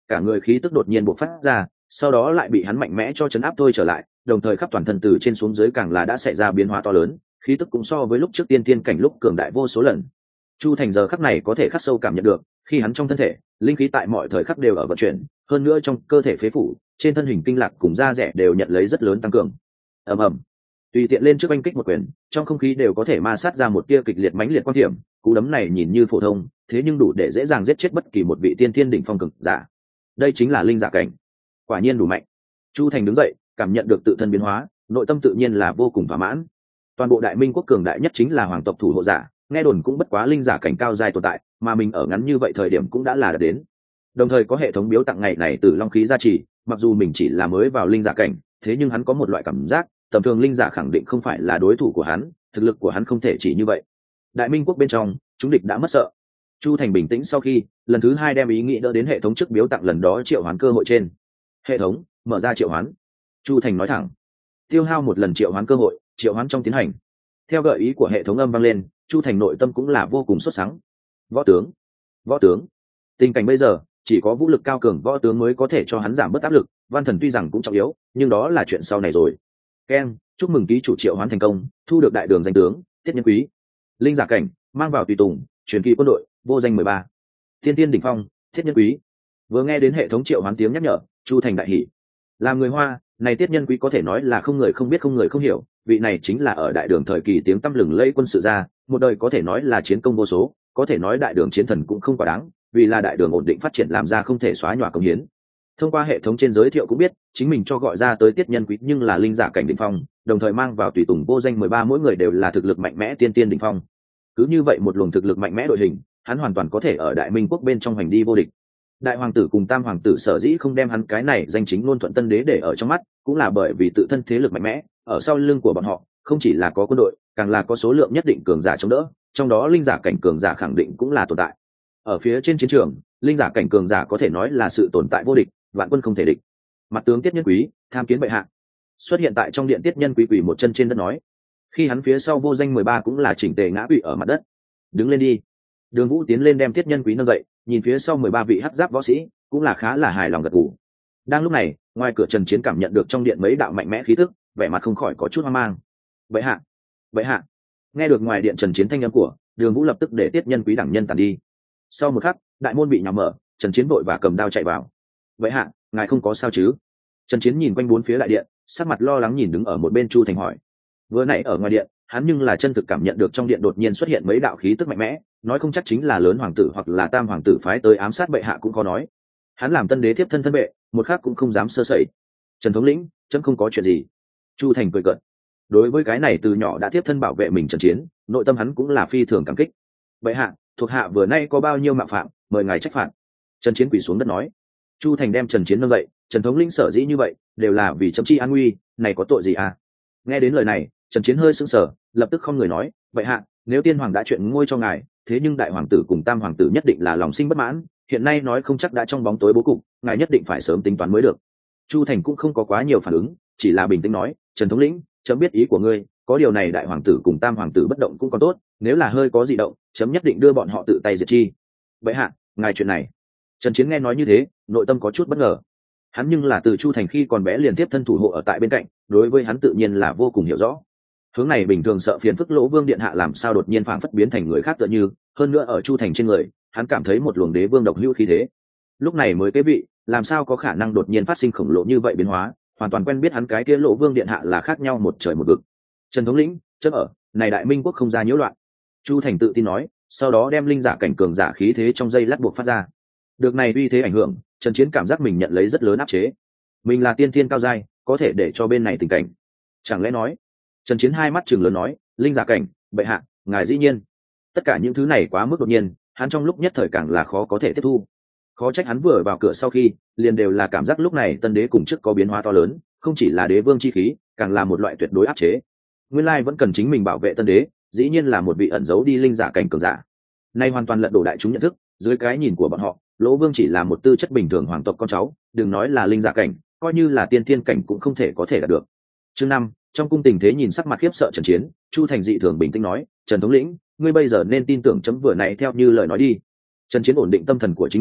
cả người khí tức đột nhiên bộc phát ra, sau đó lại bị hắn mạnh mẽ cho chấn áp thôi trở lại, đồng thời khắp toàn thân từ trên xuống dưới càng là đã xảy ra biến hóa to lớn, khí tức cũng so với lúc trước tiên tiên cảnh lúc cường đại vô số lần. Chu Thành giờ khắc này có thể khắc sâu cảm nhận được, khi hắn trong thân thể, linh khí tại mọi thời khắc đều ở vận chuyển, hơn nữa trong cơ thể phế phủ, trên thân hình kinh lạc cùng da rẻ đều nhận lấy rất lớn tăng cường. Ầm ầm, tùy tiện lên trước anh kích một quyền, trong không khí đều có thể ma sát ra một tia kịch liệt mãnh liệt quan điểm, cú đấm này nhìn như phổ thông, thế nhưng đủ để dễ dàng giết chết bất kỳ một vị tiên thiên đỉnh phong cường giả. Đây chính là linh giả cảnh, quả nhiên đủ mạnh. Chu Thành đứng dậy, cảm nhận được tự thân biến hóa, nội tâm tự nhiên là vô cùng thỏa mãn. Toàn bộ Đại Minh quốc cường đại nhất chính là hoàng tộc thủ hộ giả, nghe đồn cũng bất quá linh giả cảnh cao giai tồn tại, mà mình ở ngắn như vậy thời điểm cũng đã là đạt đến. Đồng thời có hệ thống biếu tặng ngày này từ long khí gia trì, mặc dù mình chỉ là mới vào linh giả cảnh, thế nhưng hắn có một loại cảm giác, tầm thường linh giả khẳng định không phải là đối thủ của hắn, thực lực của hắn không thể chỉ như vậy. Đại Minh quốc bên trong, chúng địch đã mất sợ. Chu Thành bình tĩnh sau khi lần thứ hai đem ý nghĩ đỡ đến hệ thống trước biếu tặng lần đó triệu hoán cơ hội trên. Hệ thống mở ra triệu hoán. Chu Thành nói thẳng. Tiêu hao một lần triệu hoán cơ hội, triệu hoán trong tiến hành. Theo gợi ý của hệ thống âm vang lên, Chu Thành nội tâm cũng là vô cùng xuất sáng. Võ tướng, võ tướng. Tình cảnh bây giờ, chỉ có vũ lực cao cường võ tướng mới có thể cho hắn giảm bớt áp lực, văn thần tuy rằng cũng trọng yếu, nhưng đó là chuyện sau này rồi. Ken, chúc mừng ký chủ triệu hoán thành công, thu được đại đường danh tướng, Tiết Nhân Quý. Linh giả cảnh, mang vào tùy tùng, truyền kỳ quân đội, vô danh mười ba. Tiên tiên đỉnh phong, Tiết Nhân Quý. Vừa nghe đến hệ thống triệu hoán tiếng nhắc nhở, Chu Thành đại hỉ. Làm người Hoa, này Tiết Nhân Quý có thể nói là không người không biết không người không hiểu, vị này chính là ở đại đường thời kỳ tiếng tăm lừng lẫy quân sự gia, một đời có thể nói là chiến công vô số, có thể nói đại đường chiến thần cũng không quá đáng, vì là đại đường ổn định phát triển làm ra không thể xóa nhòa công hiến. Thông qua hệ thống trên giới thiệu cũng biết, chính mình cho gọi ra tới Tiết Nhân Quý nhưng là linh giả cảnh đỉnh phong, đồng thời mang vào tùy tùng vô danh mười ba mỗi người đều là thực lực mạnh mẽ tiên tiên đỉnh phong. Cứ như vậy một luồng thực lực mạnh mẽ đội hình, hắn hoàn toàn có thể ở Đại Minh quốc bên trong hành đi vô địch. Đại hoàng tử cùng tam hoàng tử sở dĩ không đem hắn cái này danh chính ngôn thuận tân đế để ở trong mắt, cũng là bởi vì tự thân thế lực mạnh mẽ, ở sau lưng của bọn họ, không chỉ là có quân đội, càng là có số lượng nhất định cường giả chống đỡ, trong đó linh giả cảnh cường giả khẳng định cũng là tồn tại. Ở phía trên chiến trường, linh giả cảnh cường giả có thể nói là sự tồn tại vô địch, vạn quân không thể địch. Mặt tướng Tiết Nhân Quý, tham kiến bệ hạ. Xuất hiện tại trong điện Tiết Nhân Quý quỳ một chân trên đất nói. Khi hắn phía sau vô danh mười ba cũng là chỉnh tề ngã quỵ ở mặt đất. Đứng lên đi. Đường Vũ tiến lên đem Tiết Nhân Quý nâng dậy, nhìn phía sau mười ba vị hắc giáp võ sĩ, cũng là khá là hài lòng gật gù. Đang lúc này, ngoài cửa Trần Chiến cảm nhận được trong điện mấy đạo mạnh mẽ khí tức, vẻ mặt không khỏi có chút hoang mang. Bệ hạ, bệ hạ. Nghe được ngoài điện Trần Chiến thanh âm của, Đường Vũ lập tức để Tiết Nhân Quý đẳng nhân tàn đi. Sau một khắc, đại môn bị nhắm mở, Trần Chiến vội và cầm đao chạy vào. Bệ hạ, ngài không có sao chứ? Trần Chiến nhìn quanh bốn phía đại điện, sắc mặt lo lắng nhìn đứng ở một bên Chu Thành hỏi. Vừa nãy ở ngoài điện, hắn nhưng là chân thực cảm nhận được trong điện đột nhiên xuất hiện mấy đạo khí tức mạnh mẽ, nói không chắc chính là lớn hoàng tử hoặc là tam hoàng tử phái tới ám sát bệ hạ cũng có nói. Hắn làm tân đế tiếp thân thân bệ, một khắc cũng không dám sơ sẩy. Trần thống lĩnh, chấm không có chuyện gì. Chu Thành cười cợt. Đối với cái này từ nhỏ đã tiếp thân bảo vệ mình Trần Chiến, nội tâm hắn cũng là phi thường cảm kích. Bệ hạ, thuộc hạ vừa nay có bao nhiêu mạo phạm, mời ngài trách phạt. Trần Chiến quỳ xuống đất nói. Chu Thành đem Trần Chiến nâng dậy, Trần thống lĩnh sở dĩ như vậy, đều là vì chấm chi an nguy, này có tội gì à? Nghe đến lời này, Trần Chiến hơi sững sờ, lập tức không người nói, bệ hạ, nếu tiên hoàng đã chuyện ngôi cho ngài, thế nhưng đại hoàng tử cùng tam hoàng tử nhất định là lòng sinh bất mãn, hiện nay nói không chắc đã trong bóng tối bố cục, ngài nhất định phải sớm tính toán mới được. Chu Thành cũng không có quá nhiều phản ứng, chỉ là bình tĩnh nói, Trần thống lĩnh, chấm biết ý của ngươi, có điều này đại hoàng tử cùng tam hoàng tử bất động cũng còn tốt, nếu là hơi có dị động, chấm nhất định đưa bọn họ tự tay diệt chi. Bệ hạ, ngài chuyện này. Trần Chiến nghe nói như thế, nội tâm có chút bất ngờ. Hắn nhưng là từ Chu Thành khi còn bé liền tiếp thân thủ hộ ở tại bên cạnh, đối với hắn tự nhiên là vô cùng hiểu rõ. Hướng này bình thường sợ phiền phức Lỗ Vương điện hạ làm sao đột nhiên phảng phất biến thành người khác tựa như, hơn nữa ở Chu Thành trên người, hắn cảm thấy một luồng đế vương độc hữu khí thế. Lúc này mới kế vị, làm sao có khả năng đột nhiên phát sinh khổng lồ như vậy biến hóa, hoàn toàn quen biết hắn cái kia Lỗ Vương điện hạ là khác nhau một trời một vực. Trần thống lĩnh, chớ ở, này đại minh quốc không ra nhiễu loạn. Chu Thành tự tin nói, sau đó đem linh giả cảnh cường giả khí thế trong dây lát buộc phát ra. Được này uy thế ảnh hưởng, Trần Chiến cảm giác mình nhận lấy rất lớn áp chế. Mình là tiên thiên cao giai, có thể để cho bên này tình cảnh. Chẳng lẽ nói? Trần Chiến hai mắt trừng lớn nói, linh giả cảnh, bệ hạ, ngài dĩ nhiên. Tất cả những thứ này quá mức đột nhiên, hắn trong lúc nhất thời càng là khó có thể tiếp thu. Khó trách hắn vừa vào cửa sau khi, liền đều là cảm giác lúc này tân đế cùng trước có biến hóa to lớn, không chỉ là đế vương chi khí, càng là một loại tuyệt đối áp chế. Nguyên lai vẫn cần chính mình bảo vệ tân đế, dĩ nhiên là một vị ẩn giấu đi linh giả cảnh cường giả. Nay hoàn toàn lật đổ đại chúng nhận thức, dưới cái nhìn của bọn họ, Lỗ Vương chỉ là một tư chất bình thường hoàng tộc con cháu, đừng nói là linh giả cảnh, coi như là tiên thiên cảnh cũng không thể có thể đạt được. Chương năm, trong cung tình thế nhìn sắc mặt khiếp sợ Trần Chiến, Chu Thành dị thường bình tĩnh nói, Trần thống lĩnh, ngươi bây giờ nên tin tưởng chấm vừa này theo như lời nói đi. Trần Chiến ổn định tâm thần của chính mình,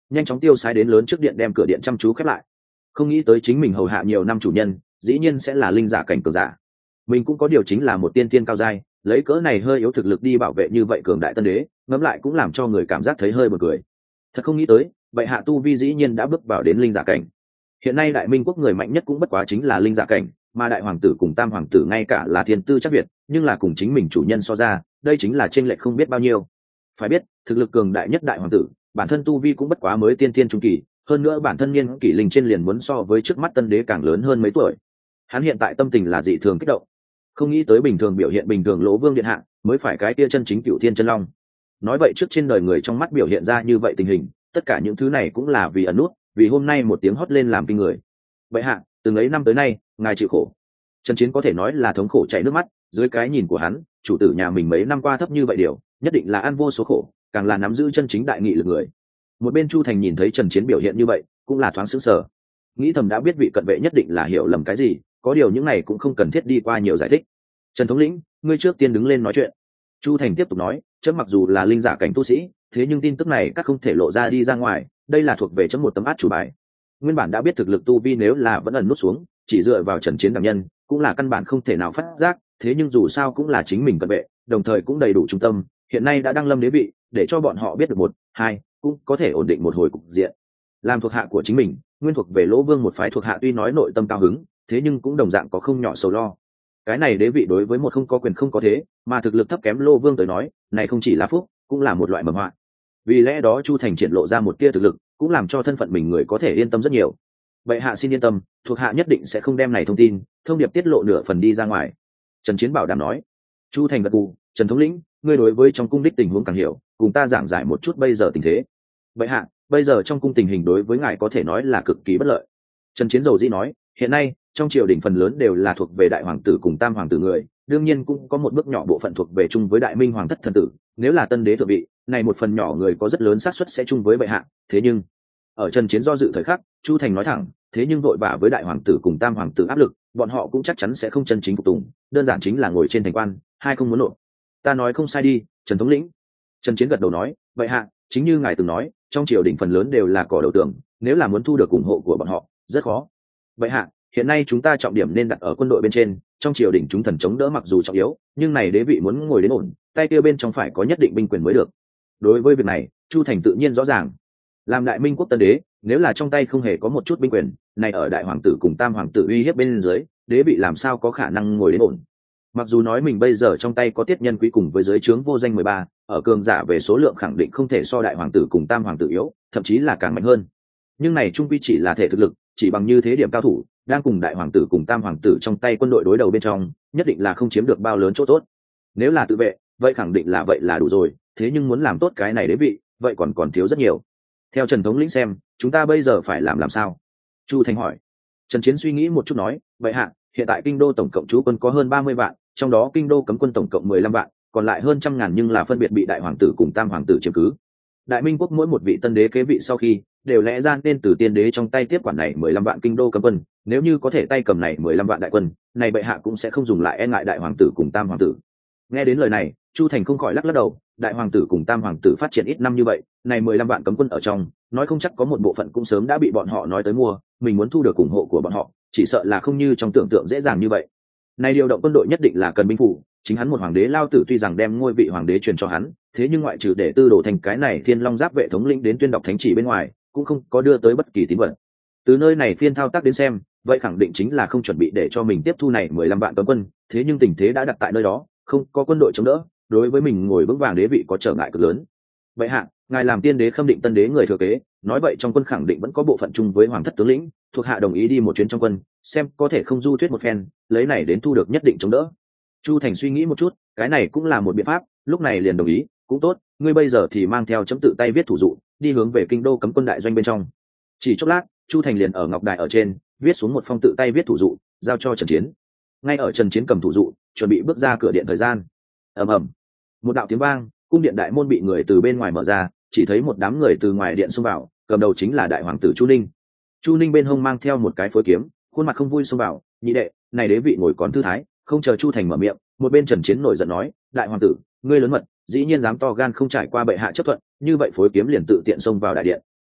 nhanh chóng tiêu sái đến lớn trước điện đem cửa điện chăm chú khép lại. Không nghĩ tới chính mình hầu hạ nhiều năm chủ nhân dĩ nhiên sẽ là linh giả cảnh cường giả. Mình cũng có điều chính là một tiên tiên cao giai, lấy cỡ này hơi yếu thực lực đi bảo vệ như vậy cường đại tân đế, ngẫm lại cũng làm cho người cảm giác thấy hơi buồn cười. Thật không nghĩ tới bệ hạ tu vi dĩ nhiên đã bước vào đến linh giả cảnh. Hiện nay đại minh quốc người mạnh nhất cũng bất quá chính là linh giả cảnh, mà đại hoàng tử cùng tam hoàng tử ngay cả là thiên tư chắc việt, nhưng là cùng chính mình chủ nhân so ra, đây chính là chênh lệch không biết bao nhiêu. Phải biết thực lực cường đại nhất đại hoàng tử bản thân tu vi cũng bất quá mới tiên tiên trung kỳ, hơn nữa bản thân niên kỷ linh trên liền muốn so với trước mắt tân đế càng lớn hơn mấy tuổi. Hắn hiện tại tâm tình là dị thường kích động, không nghĩ tới bình thường biểu hiện bình thường Lỗ Vương điện hạ mới phải cái kia chân chính cựu thiên chân long. Nói vậy trước trên đời người trong mắt biểu hiện ra như vậy tình hình, tất cả những thứ này cũng là vì ẩn nút, vì hôm nay một tiếng hót lên làm kinh người. Bệ hạ, từng ấy năm tới nay ngài chịu khổ. Trần Chiến có thể nói là thống khổ chảy nước mắt, dưới cái nhìn của hắn, chủ tử nhà mình mấy năm qua thấp như vậy điều, nhất định là ăn vô số khổ, càng là nắm giữ chân chính đại nghị lực người. Một bên Chu Thành nhìn thấy Trần Chiến biểu hiện như vậy, cũng là thoáng sững sờ, nghĩ thầm đã biết vị cận vệ nhất định là hiểu lầm cái gì, có điều những này cũng không cần thiết đi qua nhiều giải thích. Trần thống lĩnh, ngươi trước tiên đứng lên nói chuyện. Chu Thành tiếp tục nói, chấm mặc dù là linh giả cảnh tu sĩ, thế nhưng tin tức này các không thể lộ ra đi ra ngoài, đây là thuộc về chấm một tấm át chủ bài. Nguyên bản đã biết thực lực tu vi nếu là vẫn ẩn nút xuống, chỉ dựa vào Trần Chiến đảm nhân cũng là căn bản không thể nào phát giác, thế nhưng dù sao cũng là chính mình cận vệ, đồng thời cũng đầy đủ trung tâm, hiện nay đã đăng lâm đế vị, để cho bọn họ biết được một, hai, cũng có thể ổn định một hồi cục diện. Làm thuộc hạ của chính mình, nguyên thuộc về Lỗ Vương một phái thuộc hạ tuy nói nội tâm cao hứng, thế nhưng cũng đồng dạng có không nhỏ sầu lo. Cái này đế vị đối với một không có quyền không có thế, mà thực lực thấp kém Lô Vương tới nói, này không chỉ là phúc, cũng là một loại mầm họa. Vì lẽ đó Chu Thành triển lộ ra một tia thực lực, cũng làm cho thân phận mình người có thể yên tâm rất nhiều. Bệ hạ xin yên tâm, thuộc hạ nhất định sẽ không đem này thông tin, thông điệp tiết lộ nửa phần đi ra ngoài. Trần Chiến bảo đảm nói. Chu Thành gật gù, Trần thống lĩnh, ngươi đối với trong cung đích tình huống càng hiểu, cùng ta giảng giải một chút bây giờ tình thế. Bệ hạ, bây giờ trong cung tình hình đối với ngài có thể nói là cực kỳ bất lợi. Trần Chiến dầu dĩ nói, hiện nay trong triều đình phần lớn đều là thuộc về đại hoàng tử cùng tam hoàng tử người, đương nhiên cũng có một bước nhỏ bộ phận thuộc về chung với đại minh hoàng thất thần tử. Nếu là tân đế thượng vị, này một phần nhỏ người có rất lớn xác suất sẽ chung với bệ hạ. Thế nhưng ở Trần Chiến do dự thời khắc, Chu Thành nói thẳng, thế nhưng vội vã với đại hoàng tử cùng tam hoàng tử áp lực, bọn họ cũng chắc chắn sẽ không chân chính phục tùng, đơn giản chính là ngồi trên thành quan, hai không muốn nộp. Ta nói không sai đi, Trần thống lĩnh. Trần Chiến gật đầu nói, vậy hạ, chính như ngài từng nói, trong triều đình phần lớn đều là cỏ đầu tường, nếu là muốn thu được ủng hộ của bọn họ, rất khó. Vậy hạ, hiện nay chúng ta trọng điểm nên đặt ở quân đội bên trên, trong triều đình chúng thần chống đỡ mặc dù trọng yếu, nhưng này đế vị muốn ngồi đến ổn, tay kia bên trong phải có nhất định binh quyền mới được. Đối với việc này, Chu Thành tự nhiên rõ ràng. Làm đại minh quốc tân đế, nếu là trong tay không hề có một chút binh quyền, này ở đại hoàng tử cùng tam hoàng tử uy hiếp bên dưới, đế vị làm sao có khả năng ngồi đến ổn. Mặc dù nói mình bây giờ trong tay có tiết nhân quý cùng với giới trướng vô danh mười ba, ở cường giả về số lượng khẳng định không thể so đại hoàng tử cùng tam hoàng tử yếu, thậm chí là càng mạnh hơn. Nhưng này trung quy chỉ là thể thực lực, chỉ bằng như thế điểm cao thủ, đang cùng đại hoàng tử cùng tam hoàng tử trong tay quân đội đối đầu bên trong, nhất định là không chiếm được bao lớn chỗ tốt. Nếu là tự vệ, vậy khẳng định là vậy là đủ rồi, thế nhưng muốn làm tốt cái này đế vị, vậy còn còn thiếu rất nhiều. Theo Trần thống lĩnh xem, chúng ta bây giờ phải làm làm sao? Chu Thành hỏi. Trần Chiến suy nghĩ một chút nói, vậy hạ, hiện tại kinh đô tổng cộng trú quân có hơn ba mươi vạn, trong đó kinh đô cấm quân tổng cộng mười lăm vạn, còn lại hơn trăm ngàn nhưng là phân biệt bị đại hoàng tử cùng tam hoàng tử chiếm cứ. Đại minh quốc mỗi một vị tân đế kế vị sau khi, đều lẽ ra nên từ tiên đế trong tay tiếp quản này mười lăm vạn kinh đô cấm quân, nếu như có thể tay cầm này mười lăm vạn đại quân, này bệ hạ cũng sẽ không dùng lại e ngại đại hoàng tử cùng tam hoàng tử. Nghe đến lời này, Chu Thành không khỏi lắc lắc đầu, đại hoàng tử cùng tam hoàng tử phát triển ít năm như vậy, này mười lăm vạn cấm quân ở trong, nói không chắc có một bộ phận cũng sớm đã bị bọn họ nói tới mua, mình muốn thu được ủng hộ của bọn họ, chỉ sợ là không như trong tưởng tượng dễ dàng như vậy. Này điều động quân đội nhất định là cần binh phủ, chính hắn một hoàng đế lao tử tuy rằng đem ngôi vị hoàng đế truyền cho hắn, thế nhưng ngoại trừ để tư đồ thành cái này Thiên Long Giáp vệ thống lĩnh đến tuyên đọc thánh chỉ bên ngoài, cũng không có đưa tới bất kỳ tín vật. Từ nơi này phiên thao tác đến xem, vậy khẳng định chính là không chuẩn bị để cho mình tiếp thu này mười lăm vạn cấm quân, thế nhưng tình thế đã đặt tại nơi đó, không có quân đội chống đỡ, đối với mình ngồi vững vàng đế vị có trở ngại cực lớn. Vậy hạ, ngài làm tiên đế khâm định tân đế người thừa kế, nói vậy trong quân khẳng định vẫn có bộ phận chung với hoàng thất tướng lĩnh, thuộc hạ đồng ý đi một chuyến trong quân, xem có thể không du thuyết một phen, lấy này đến thu được nhất định chống đỡ. Chu Thành suy nghĩ một chút, cái này cũng là một biện pháp, lúc này liền đồng ý, cũng tốt, ngươi bây giờ thì mang theo chấm tự tay viết thủ dụ, đi hướng về kinh đô cấm quân đại doanh bên trong. Chỉ chốc lát, Chu Thành liền ở ngọc đài ở trên viết xuống một phong tự tay viết thủ dụ, giao cho Trần Chiến. Ngay ở Trần Chiến cầm thủ dụ, chuẩn bị bước ra cửa điện thời gian, ầm ầm, một đạo tiếng vang, cung điện đại môn bị người từ bên ngoài mở ra, chỉ thấy một đám người từ ngoài điện xông vào, cầm đầu chính là đại hoàng tử Chu Ninh. Chu Ninh bên hông mang theo một cái phối kiếm, khuôn mặt không vui xông vào, nhị đệ, này đế vị ngồi còn thư thái, không chờ Chu Thành mở miệng, một bên Trần Chiến nổi giận nói, đại hoàng tử, ngươi lớn mật, dĩ nhiên dám to gan không trải qua bệ hạ chấp thuận, như vậy phối kiếm liền tự tiện xông vào đại điện.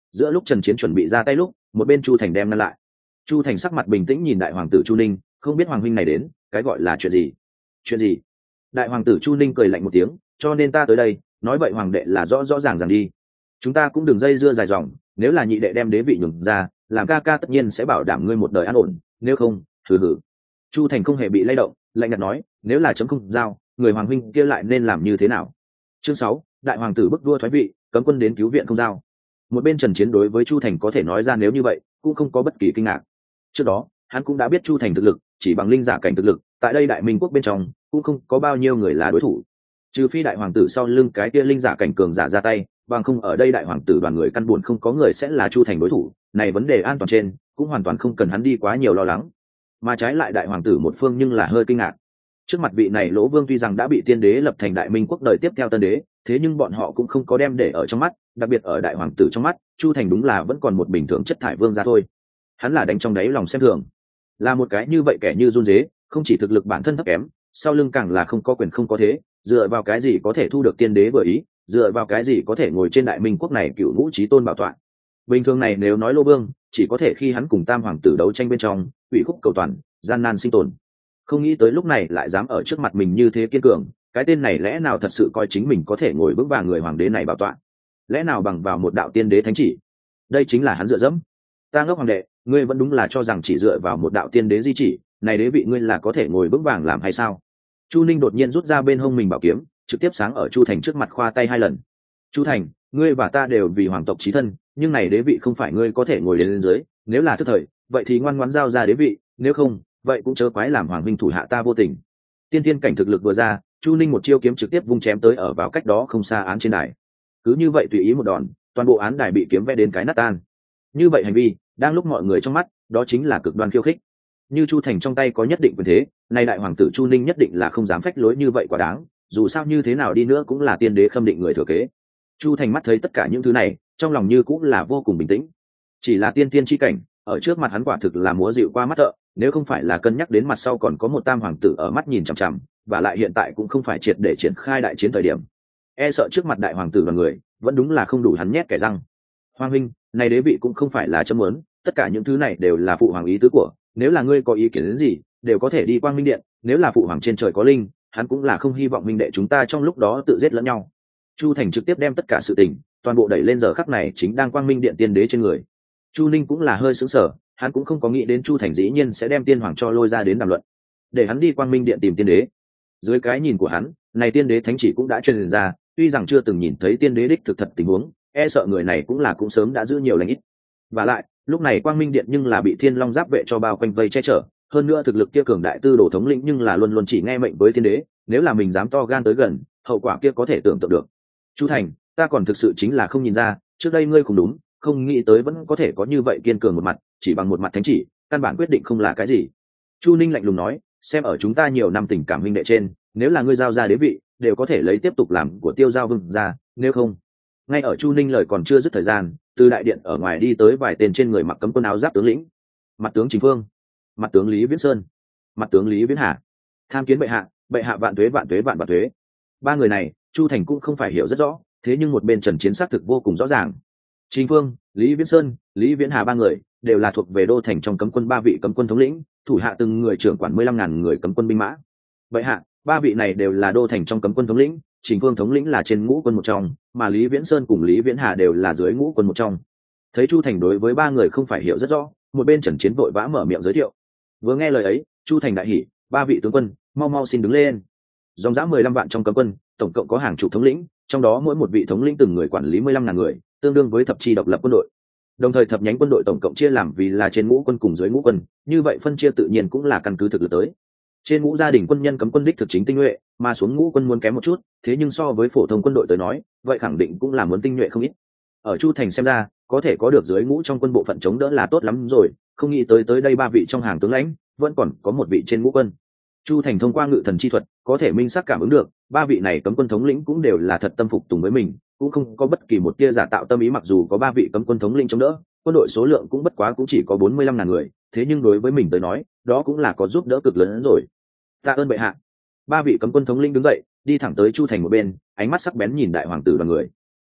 Giữa lúc Trần Chiến chuẩn bị ra tay lúc, một bên Chu Thành đem ngăn lại. Chu Thành sắc mặt bình tĩnh nhìn đại hoàng tử Chu Ninh, không biết hoàng huynh này đến, cái gọi là chuyện gì? Chuyện gì? Đại hoàng tử Chu Ninh cười lạnh một tiếng, cho nên ta tới đây, nói vậy hoàng đệ là rõ rõ ràng ràng đi. Chúng ta cũng đừng dây dưa dài dòng, nếu là nhị đệ đem đế vị nhường ra, làm ca ca tất nhiên sẽ bảo đảm ngươi một đời an ổn, nếu không, hừ hừ. Chu Thành không hề bị lay động, lạnh nhạt nói, nếu là chấm không giao, người hoàng huynh kia lại nên làm như thế nào? Chương sáu, đại hoàng tử bức vua thoái vị, cấm quân đến cứu viện không giao. Một bên Trần Chiến đối với Chu Thành có thể nói ra nếu như vậy, cũng không có bất kỳ kinh ngạc. Trước đó, hắn cũng đã biết Chu Thành thực lực, chỉ bằng linh giả cảnh thực lực, tại đây Đại Minh quốc bên trong, cũng không có bao nhiêu người là đối thủ. Trừ phi đại hoàng tử sau lưng cái kia linh giả cảnh cường giả ra tay, bằng không ở đây đại hoàng tử đoàn người căn buồn không có người sẽ là Chu Thành đối thủ, này vấn đề an toàn trên, cũng hoàn toàn không cần hắn đi quá nhiều lo lắng. Mà trái lại đại hoàng tử một phương nhưng là hơi kinh ngạc. Trước mặt vị này Lỗ Vương tuy rằng đã bị tiên đế lập thành Đại Minh quốc đời tiếp theo tân đế, thế nhưng bọn họ cũng không có đem để ở trong mắt, đặc biệt ở đại hoàng tử trong mắt, Chu Thành đúng là vẫn còn một bình thường chất thải vương gia thôi. Hắn là đánh trong đáy lòng xem thường, là một cái như vậy kẻ như run rế, không chỉ thực lực bản thân thấp kém, sau lưng càng là không có quyền không có thế, dựa vào cái gì có thể thu được tiên đế vừa ý, dựa vào cái gì có thể ngồi trên Đại Minh quốc này cựu ngũ chí tôn bảo tọa. Bình thường này nếu nói Lỗ Vương, chỉ có thể khi hắn cùng Tam hoàng tử đấu tranh bên trong, ủy khúc cầu toàn, gian nan sinh tồn. Không nghĩ tới lúc này lại dám ở trước mặt mình như thế kiên cường, cái tên này lẽ nào thật sự coi chính mình có thể ngồi vững vàng người hoàng đế này bảo tọa? Lẽ nào bằng vào một đạo tiên đế thánh chỉ? Đây chính là hắn dựa dẫm. Ta ngốc hoàng đệ, ngươi vẫn đúng là cho rằng chỉ dựa vào một đạo tiên đế di chỉ, này đế vị ngươi là có thể ngồi vững vàng làm hay sao? Chu Ninh đột nhiên rút ra bên hông mình bảo kiếm, trực tiếp sáng ở Chu Thành trước mặt khoa tay hai lần. Chu Thành, ngươi và ta đều vì hoàng tộc chí thân, nhưng này đế vị không phải ngươi có thể ngồi lên dưới, nếu là thức thời, vậy thì ngoan ngoãn giao ra đế vị, nếu không, vậy cũng chớ quái làm hoàng huynh thủ hạ ta vô tình. Tiên thiên cảnh thực lực vừa ra, Chu Ninh một chiêu kiếm trực tiếp vung chém tới ở vào cách đó không xa án trên đài. Cứ như vậy tùy ý một đòn, toàn bộ án đài bị kiếm vẽ đến cái nát tan. Như vậy hành vi, đang lúc mọi người trong mắt, đó chính là cực đoan khiêu khích. Như Chu Thành trong tay có nhất định quyền thế, nay đại hoàng tử Chu Ninh nhất định là không dám phách lối như vậy quá đáng, dù sao như thế nào đi nữa cũng là tiên đế khâm định người thừa kế. Chu Thành mắt thấy tất cả những thứ này, trong lòng như cũng là vô cùng bình tĩnh. Chỉ là tiên tiên chi cảnh, ở trước mặt hắn quả thực là múa dịu qua mắt thợ, nếu không phải là cân nhắc đến mặt sau còn có một tam hoàng tử ở mắt nhìn chằm chằm, và lại hiện tại cũng không phải triệt để triển khai đại chiến thời điểm, e sợ trước mặt đại hoàng tử và người vẫn đúng là không đủ hắn nhét kẻ răng. Hoàng huynh, này đế vị cũng không phải là chấm muốn, tất cả những thứ này đều là phụ hoàng ý tứ của, nếu là ngươi có ý kiến đến gì, đều có thể đi Quang Minh điện, nếu là phụ hoàng trên trời có linh, hắn cũng là không hy vọng minh đệ chúng ta trong lúc đó tự giết lẫn nhau. Chu Thành trực tiếp đem tất cả sự tình, toàn bộ đẩy lên giờ khắc này chính đang Quang Minh điện tiên đế trên người. Chu Ninh cũng là hơi sững sờ, hắn cũng không có nghĩ đến Chu Thành dĩ nhiên sẽ đem tiên hoàng cho lôi ra đến đàm luận, để hắn đi Quang Minh điện tìm tiên đế. Dưới cái nhìn của hắn, này tiên đế thánh chỉ cũng đã truyền ra, tuy rằng chưa từng nhìn thấy tiên đế đích thực thật tình huống, e sợ người này cũng là cũng sớm đã giữ nhiều lành ít. Và lại, lúc này Quang Minh điện nhưng là bị Thiên Long Giáp vệ cho bao quanh vây che chở, hơn nữa thực lực kia cường đại tư đồ thống lĩnh nhưng là luôn luôn chỉ nghe mệnh với tiên đế, nếu là mình dám to gan tới gần, hậu quả kia có thể tưởng tượng được. Chu Thành, ta còn thực sự chính là không nhìn ra, trước đây ngươi không đúng, không nghĩ tới vẫn có thể có như vậy kiên cường một mặt, chỉ bằng một mặt thánh chỉ, căn bản quyết định không là cái gì. Chu Ninh lạnh lùng nói, xem ở chúng ta nhiều năm tình cảm huynh đệ trên, nếu là ngươi giao ra đế vị, đều có thể lấy tiếp tục làm của Tiêu Giao Vương ra, nếu không. Ngay ở Chu Ninh lời còn chưa dứt thời gian, từ đại điện ở ngoài đi tới vài tên trên người mặc cấm quân áo giáp tướng lĩnh. Mặt tướng Trình Phương, mặt tướng Lý Viễn Sơn, mặt tướng Lý Viễn Hà. Tham kiến bệ hạ, bệ hạ vạn tuế vạn tuế vạn vạn tuế. Ba người này, Chu Thành cũng không phải hiểu rất rõ, thế nhưng một bên Trần Chiến xác thực vô cùng rõ ràng. Trình Phương, Lý Viễn Sơn, Lý Viễn Hà ba người đều là thuộc về đô thành trong cấm quân ba vị cấm quân thống lĩnh, thủ hạ từng người trưởng quản mười lăm ngàn người cấm quân binh mã. Bệ hạ, ba vị này đều là đô thành trong cấm quân thống lĩnh, Trình Phương thống lĩnh là trên ngũ quân một trong, mà Lý Viễn Sơn cùng Lý Viễn Hà đều là dưới ngũ quân một trong. Thấy Chu Thành đối với ba người không phải hiểu rất rõ, một bên Trần Chiến vội vã mở miệng giới thiệu. Vừa nghe lời ấy, Chu Thành đại hỉ, ba vị tướng quân, mau mau xin đứng lên. Dòng dã mười lăm vạn trong cấm quân, tổng cộng có hàng chục thống lĩnh, trong đó mỗi một vị thống lĩnh từng người quản lý mười lăm ngàn người, tương đương với thập chi độc lập quân đội. Đồng thời thập nhánh quân đội tổng cộng chia làm vì là trên ngũ quân cùng dưới ngũ quân, như vậy phân chia tự nhiên cũng là căn cứ thực lực tới. Trên ngũ gia đình quân nhân cấm quân đích thực chính tinh nhuệ, mà xuống ngũ quân muốn kém một chút, thế nhưng so với phổ thông quân đội tới nói, vậy khẳng định cũng là muốn tinh nhuệ không ít. Ở Chu Thành xem ra, có thể có được dưới ngũ trong quân bộ phận chống đỡ là tốt lắm rồi, không nghĩ tới tới đây ba vị trong hàng tướng lãnh, vẫn còn có một vị trên ngũ quân. Chu Thành thông qua ngự thần chi thuật, có thể minh xác cảm ứng được, ba vị này cấm quân thống lĩnh cũng đều là thật tâm phục tùng với mình, cũng không có bất kỳ một tia giả tạo tâm ý. Mặc dù có ba vị cấm quân thống lĩnh chống đỡ, quân đội số lượng cũng bất quá cũng chỉ có bốn mươi lăm ngàn người, thế nhưng đối với mình tới nói, đó cũng là có giúp đỡ cực lớn hơn rồi. Tạ ơn bệ hạ. Ba vị cấm quân thống lĩnh đứng dậy, đi thẳng tới Chu Thành một bên, ánh mắt sắc bén nhìn đại hoàng tử đoàn người.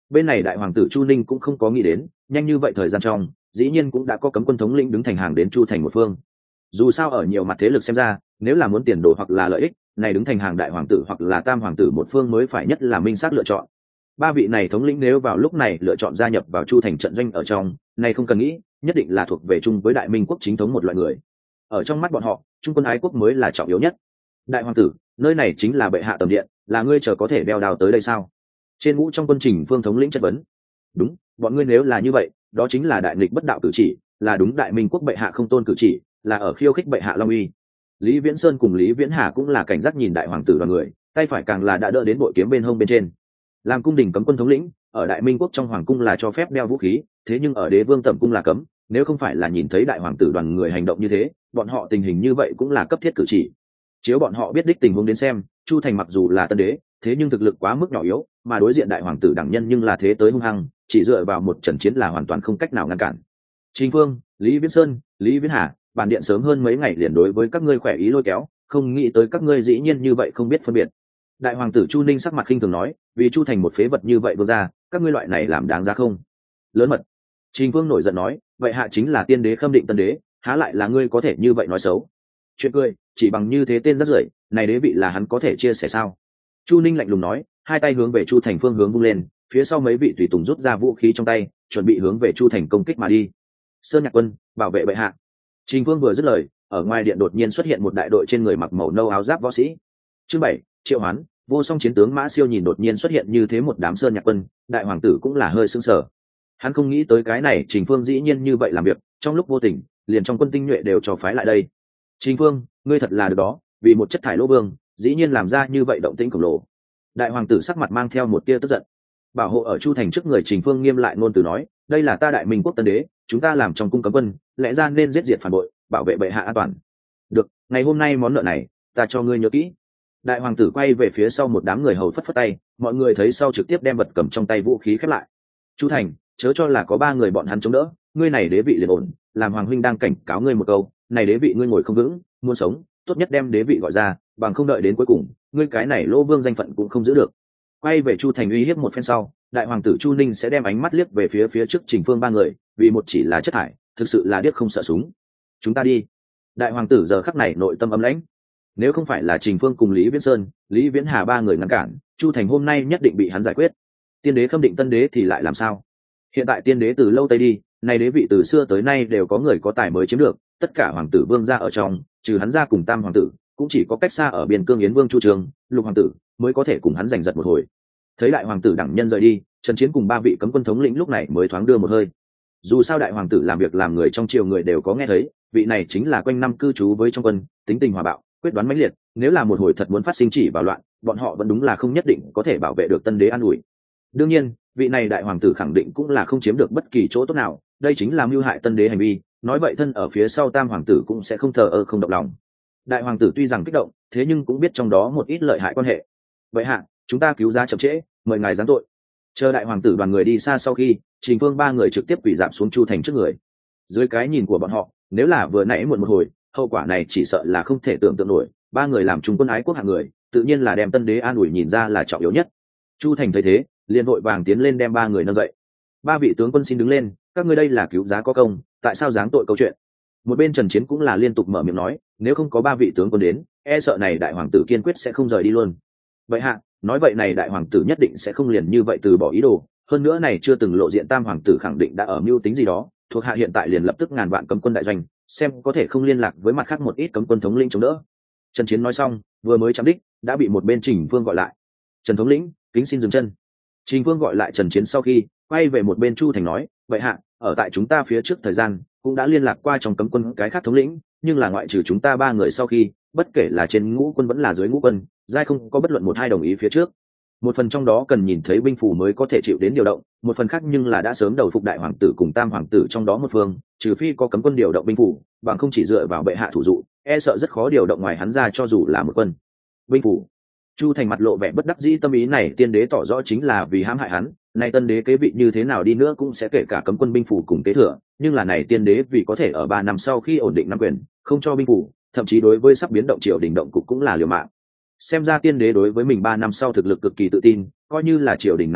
Bên này đại hoàng tử Chu Ninh cũng không có nghĩ đến nhanh như vậy thời gian trong dĩ nhiên cũng đã có cấm quân thống lĩnh đứng thành hàng đến Chu thành một phương. Dù sao ở nhiều mặt thế lực xem ra, nếu là muốn tiền đồ hoặc là lợi ích, này đứng thành hàng đại hoàng tử hoặc là tam hoàng tử một phương mới phải nhất là minh xác lựa chọn. Ba vị này thống lĩnh nếu vào lúc này lựa chọn gia nhập vào Chu thành trận doanh ở trong, này không cần nghĩ, nhất định là thuộc về chung với đại minh quốc chính thống một loại người. Ở trong mắt bọn họ, trung quân ái quốc mới là trọng yếu nhất. Đại hoàng tử, nơi này chính là bệ hạ tầm điện, là ngươi chờ có thể đeo đào tới đây sao? Trên ngũ trong quân trình phương thống lĩnh chất vấn. Đúng, bọn ngươi nếu là như vậy, đó chính là đại nghịch bất đạo cử chỉ, là đúng đại minh quốc bệ hạ không tôn cử chỉ, là ở khiêu khích bệ hạ long uy. Lý Viễn Sơn cùng Lý Viễn Hà cũng là cảnh giác nhìn đại hoàng tử đoàn người, tay phải càng là đã đỡ đến bội kiếm bên hông bên trên. Làm cung đình cấm quân thống lĩnh, ở đại minh quốc trong hoàng cung là cho phép đeo vũ khí, thế nhưng ở đế vương tẩm cung là cấm, nếu không phải là nhìn thấy đại hoàng tử đoàn người hành động như thế, bọn họ tình hình như vậy cũng là cấp thiết cử chỉ. Chiếu bọn họ biết đích tình huống đến xem, Chu thành mặc dù là tân đế, thế nhưng thực lực quá mức nhỏ yếu, mà đối diện đại hoàng tử đẳng nhân nhưng là thế tới hung hăng, chỉ dựa vào một trận chiến là hoàn toàn không cách nào ngăn cản. Trình Phương, Lý Viễn Sơn, Lý Viễn Hà, bản điện sớm hơn mấy ngày liền đối với các ngươi khỏe ý lôi kéo, không nghĩ tới các ngươi dĩ nhiên như vậy không biết phân biệt. Đại hoàng tử Chu Ninh sắc mặt khinh thường nói, vì Chu thành một phế vật như vậy vương ra, các ngươi loại này làm đáng giá không? Lớn mật. Trình Phương nổi giận nói, vậy hạ chính là tiên đế khâm định tân đế, há lại là ngươi có thể như vậy nói xấu? Chuyện cười, chỉ bằng như thế tên rất rưởi, này đế vị là hắn có thể chia sẻ sao? Chu Ninh lạnh lùng nói, hai tay hướng về Chu thành phương hướng vung lên, phía sau mấy vị tùy tùng rút ra vũ khí trong tay, chuẩn bị hướng về Chu thành công kích mà đi. Sơn Nhạc Quân, bảo vệ bệ hạ. Trình Phương vừa dứt lời, ở ngoài điện đột nhiên xuất hiện một đại đội trên người mặc màu nâu áo giáp võ sĩ. Chương bảy, Triệu Hoán, vô song chiến tướng Mã Siêu nhìn đột nhiên xuất hiện như thế một đám Sơn Nhạc Quân, đại hoàng tử cũng là hơi sững sờ. Hắn không nghĩ tới cái này Trình Phương dĩ nhiên như vậy làm việc, trong lúc vô tình, liền trong quân tinh nhuệ đều cho phái lại đây. Trình Phương, ngươi thật là được đó, vì một chất thải lỗ vương, dĩ nhiên làm ra như vậy động tĩnh khổng lồ. Đại hoàng tử sắc mặt mang theo một tia tức giận. Bảo hộ ở Chu thành trước người Trình Phương nghiêm lại ngôn từ nói, đây là ta đại minh quốc tân đế, chúng ta làm trong cung cấm quân, lẽ ra nên giết diệt phản bội, bảo vệ bệ hạ an toàn. Được, ngày hôm nay món nợ này, ta cho ngươi nhớ kỹ. Đại hoàng tử quay về phía sau một đám người hầu phất phất tay, mọi người thấy sau trực tiếp đem vật cầm trong tay vũ khí khép lại. Chu thành, chớ cho là có ba người bọn hắn chống đỡ, ngươi này đế vị liền ổn, làm hoàng huynh đang cảnh cáo ngươi một câu, này đế vị ngươi ngồi không vững, muốn sống, tốt nhất đem đế vị gọi ra, bằng không đợi đến cuối cùng, ngươi cái này lỗ vương danh phận cũng không giữ được. Quay về Chu thành uy hiếp một phen sau, đại hoàng tử Chu Ninh sẽ đem ánh mắt liếc về phía phía trước Trình Phương ba người, vì một chỉ là chất thải, thực sự là điếc không sợ súng. Chúng ta đi. Đại hoàng tử giờ khắc này nội tâm ấm lãnh. Nếu không phải là Trình Phương cùng Lý Viễn Sơn, Lý Viễn Hà ba người ngăn cản, Chu thành hôm nay nhất định bị hắn giải quyết. Tiên đế khâm định tân đế thì lại làm sao? Hiện tại tiên đế từ lâu tây đi, này đế vị từ xưa tới nay đều có người có tài mới chiếm được, tất cả hoàng tử vương gia ở trong, trừ hắn ra cùng tam hoàng tử, cũng chỉ có cách xa ở biên cương Yến Vương Chu Trường, Lục hoàng tử mới có thể cùng hắn giành giật một hồi. Thấy đại hoàng tử đẳng nhân rời đi, Trần Chiến cùng ba vị cấm quân thống lĩnh lúc này mới thoáng đưa một hơi. Dù sao đại hoàng tử làm việc làm người trong triều người đều có nghe thấy, vị này chính là quanh năm cư trú với trong quân, tính tình hòa bạo, quyết đoán mãnh liệt, nếu là một hồi thật muốn phát sinh chỉ vào loạn, bọn họ vẫn đúng là không nhất định có thể bảo vệ được tân đế an ủi. Đương nhiên, vị này đại hoàng tử khẳng định cũng là không chiếm được bất kỳ chỗ tốt nào, đây chính là mưu hại tân đế hành vi, nói vậy thân ở phía sau tam hoàng tử cũng sẽ không thờ ơ không động lòng. Đại hoàng tử tuy rằng kích động, thế nhưng cũng biết trong đó một ít lợi hại quan hệ. Vậy hạ, chúng ta cứu giá chậm trễ, mời ngài giáng tội. Chờ đại hoàng tử đoàn người đi xa sau khi, Trình Phương ba người trực tiếp quỳ dạp xuống Chu thành trước người. Dưới cái nhìn của bọn họ, nếu là vừa nãy muộn một hồi, hậu quả này chỉ sợ là không thể tưởng tượng nổi. Ba người làm trung quân ái quốc hạng người, tự nhiên là đem tân đế an ủi nhìn ra là trọng yếu nhất. Chu thành thấy thế, liền vội vàng tiến lên đem ba người nâng dậy. Ba vị tướng quân xin đứng lên, các ngươi đây là cứu giá có công, tại sao giáng tội câu chuyện? Một bên Trần Chiến cũng là liên tục mở miệng nói, nếu không có ba vị tướng quân đến, e sợ này đại hoàng tử kiên quyết sẽ không rời đi luôn. Vậy hạ, nói vậy này đại hoàng tử nhất định sẽ không liền như vậy từ bỏ ý đồ, hơn nữa này chưa từng lộ diện tam hoàng tử khẳng định đã ở mưu tính gì đó, thuộc hạ hiện tại liền lập tức ngàn vạn cấm quân đại doanh, xem có thể không liên lạc với mặt khác một ít cấm quân thống lĩnh chống đỡ. Trần Chiến nói xong, vừa mới chạm đích, đã bị một bên Trình Phương gọi lại. Trần thống lĩnh, kính xin dừng chân. Trình Phương gọi lại Trần Chiến sau khi, quay về một bên Chu thành nói, vậy hạ, ở tại chúng ta phía trước thời gian cũng đã liên lạc qua trong cấm quân cái khác thống lĩnh, nhưng là ngoại trừ chúng ta ba người sau khi, bất kể là trên ngũ quân vẫn là dưới ngũ quân, giai không có bất luận một hai đồng ý phía trước. Một phần trong đó cần nhìn thấy binh phủ mới có thể chịu đến điều động, một phần khác nhưng là đã sớm đầu phục đại hoàng tử cùng tam hoàng tử trong đó một phương, trừ phi có cấm quân điều động binh phủ, bằng không chỉ dựa vào bệ hạ thủ dụ, e sợ rất khó điều động ngoài hắn ra cho dù là một quân. Binh phủ. Chu thành mặt lộ vẻ bất đắc dĩ, tâm ý này tiên đế tỏ rõ chính là vì hãm hại hắn, nay tân đế kế vị như thế nào đi nữa cũng sẽ kể cả cấm quân binh phủ cùng kế thừa, nhưng là này tiên đế vì có thể ở ba năm sau khi ổn định nắm quyền, không cho binh phủ, thậm chí đối với sắp biến động triều đình động cục cũng là liều mạng. Xem ra tiên đế đối với mình ba năm sau thực lực cực kỳ tự tin, coi như là triều đình náo loạn,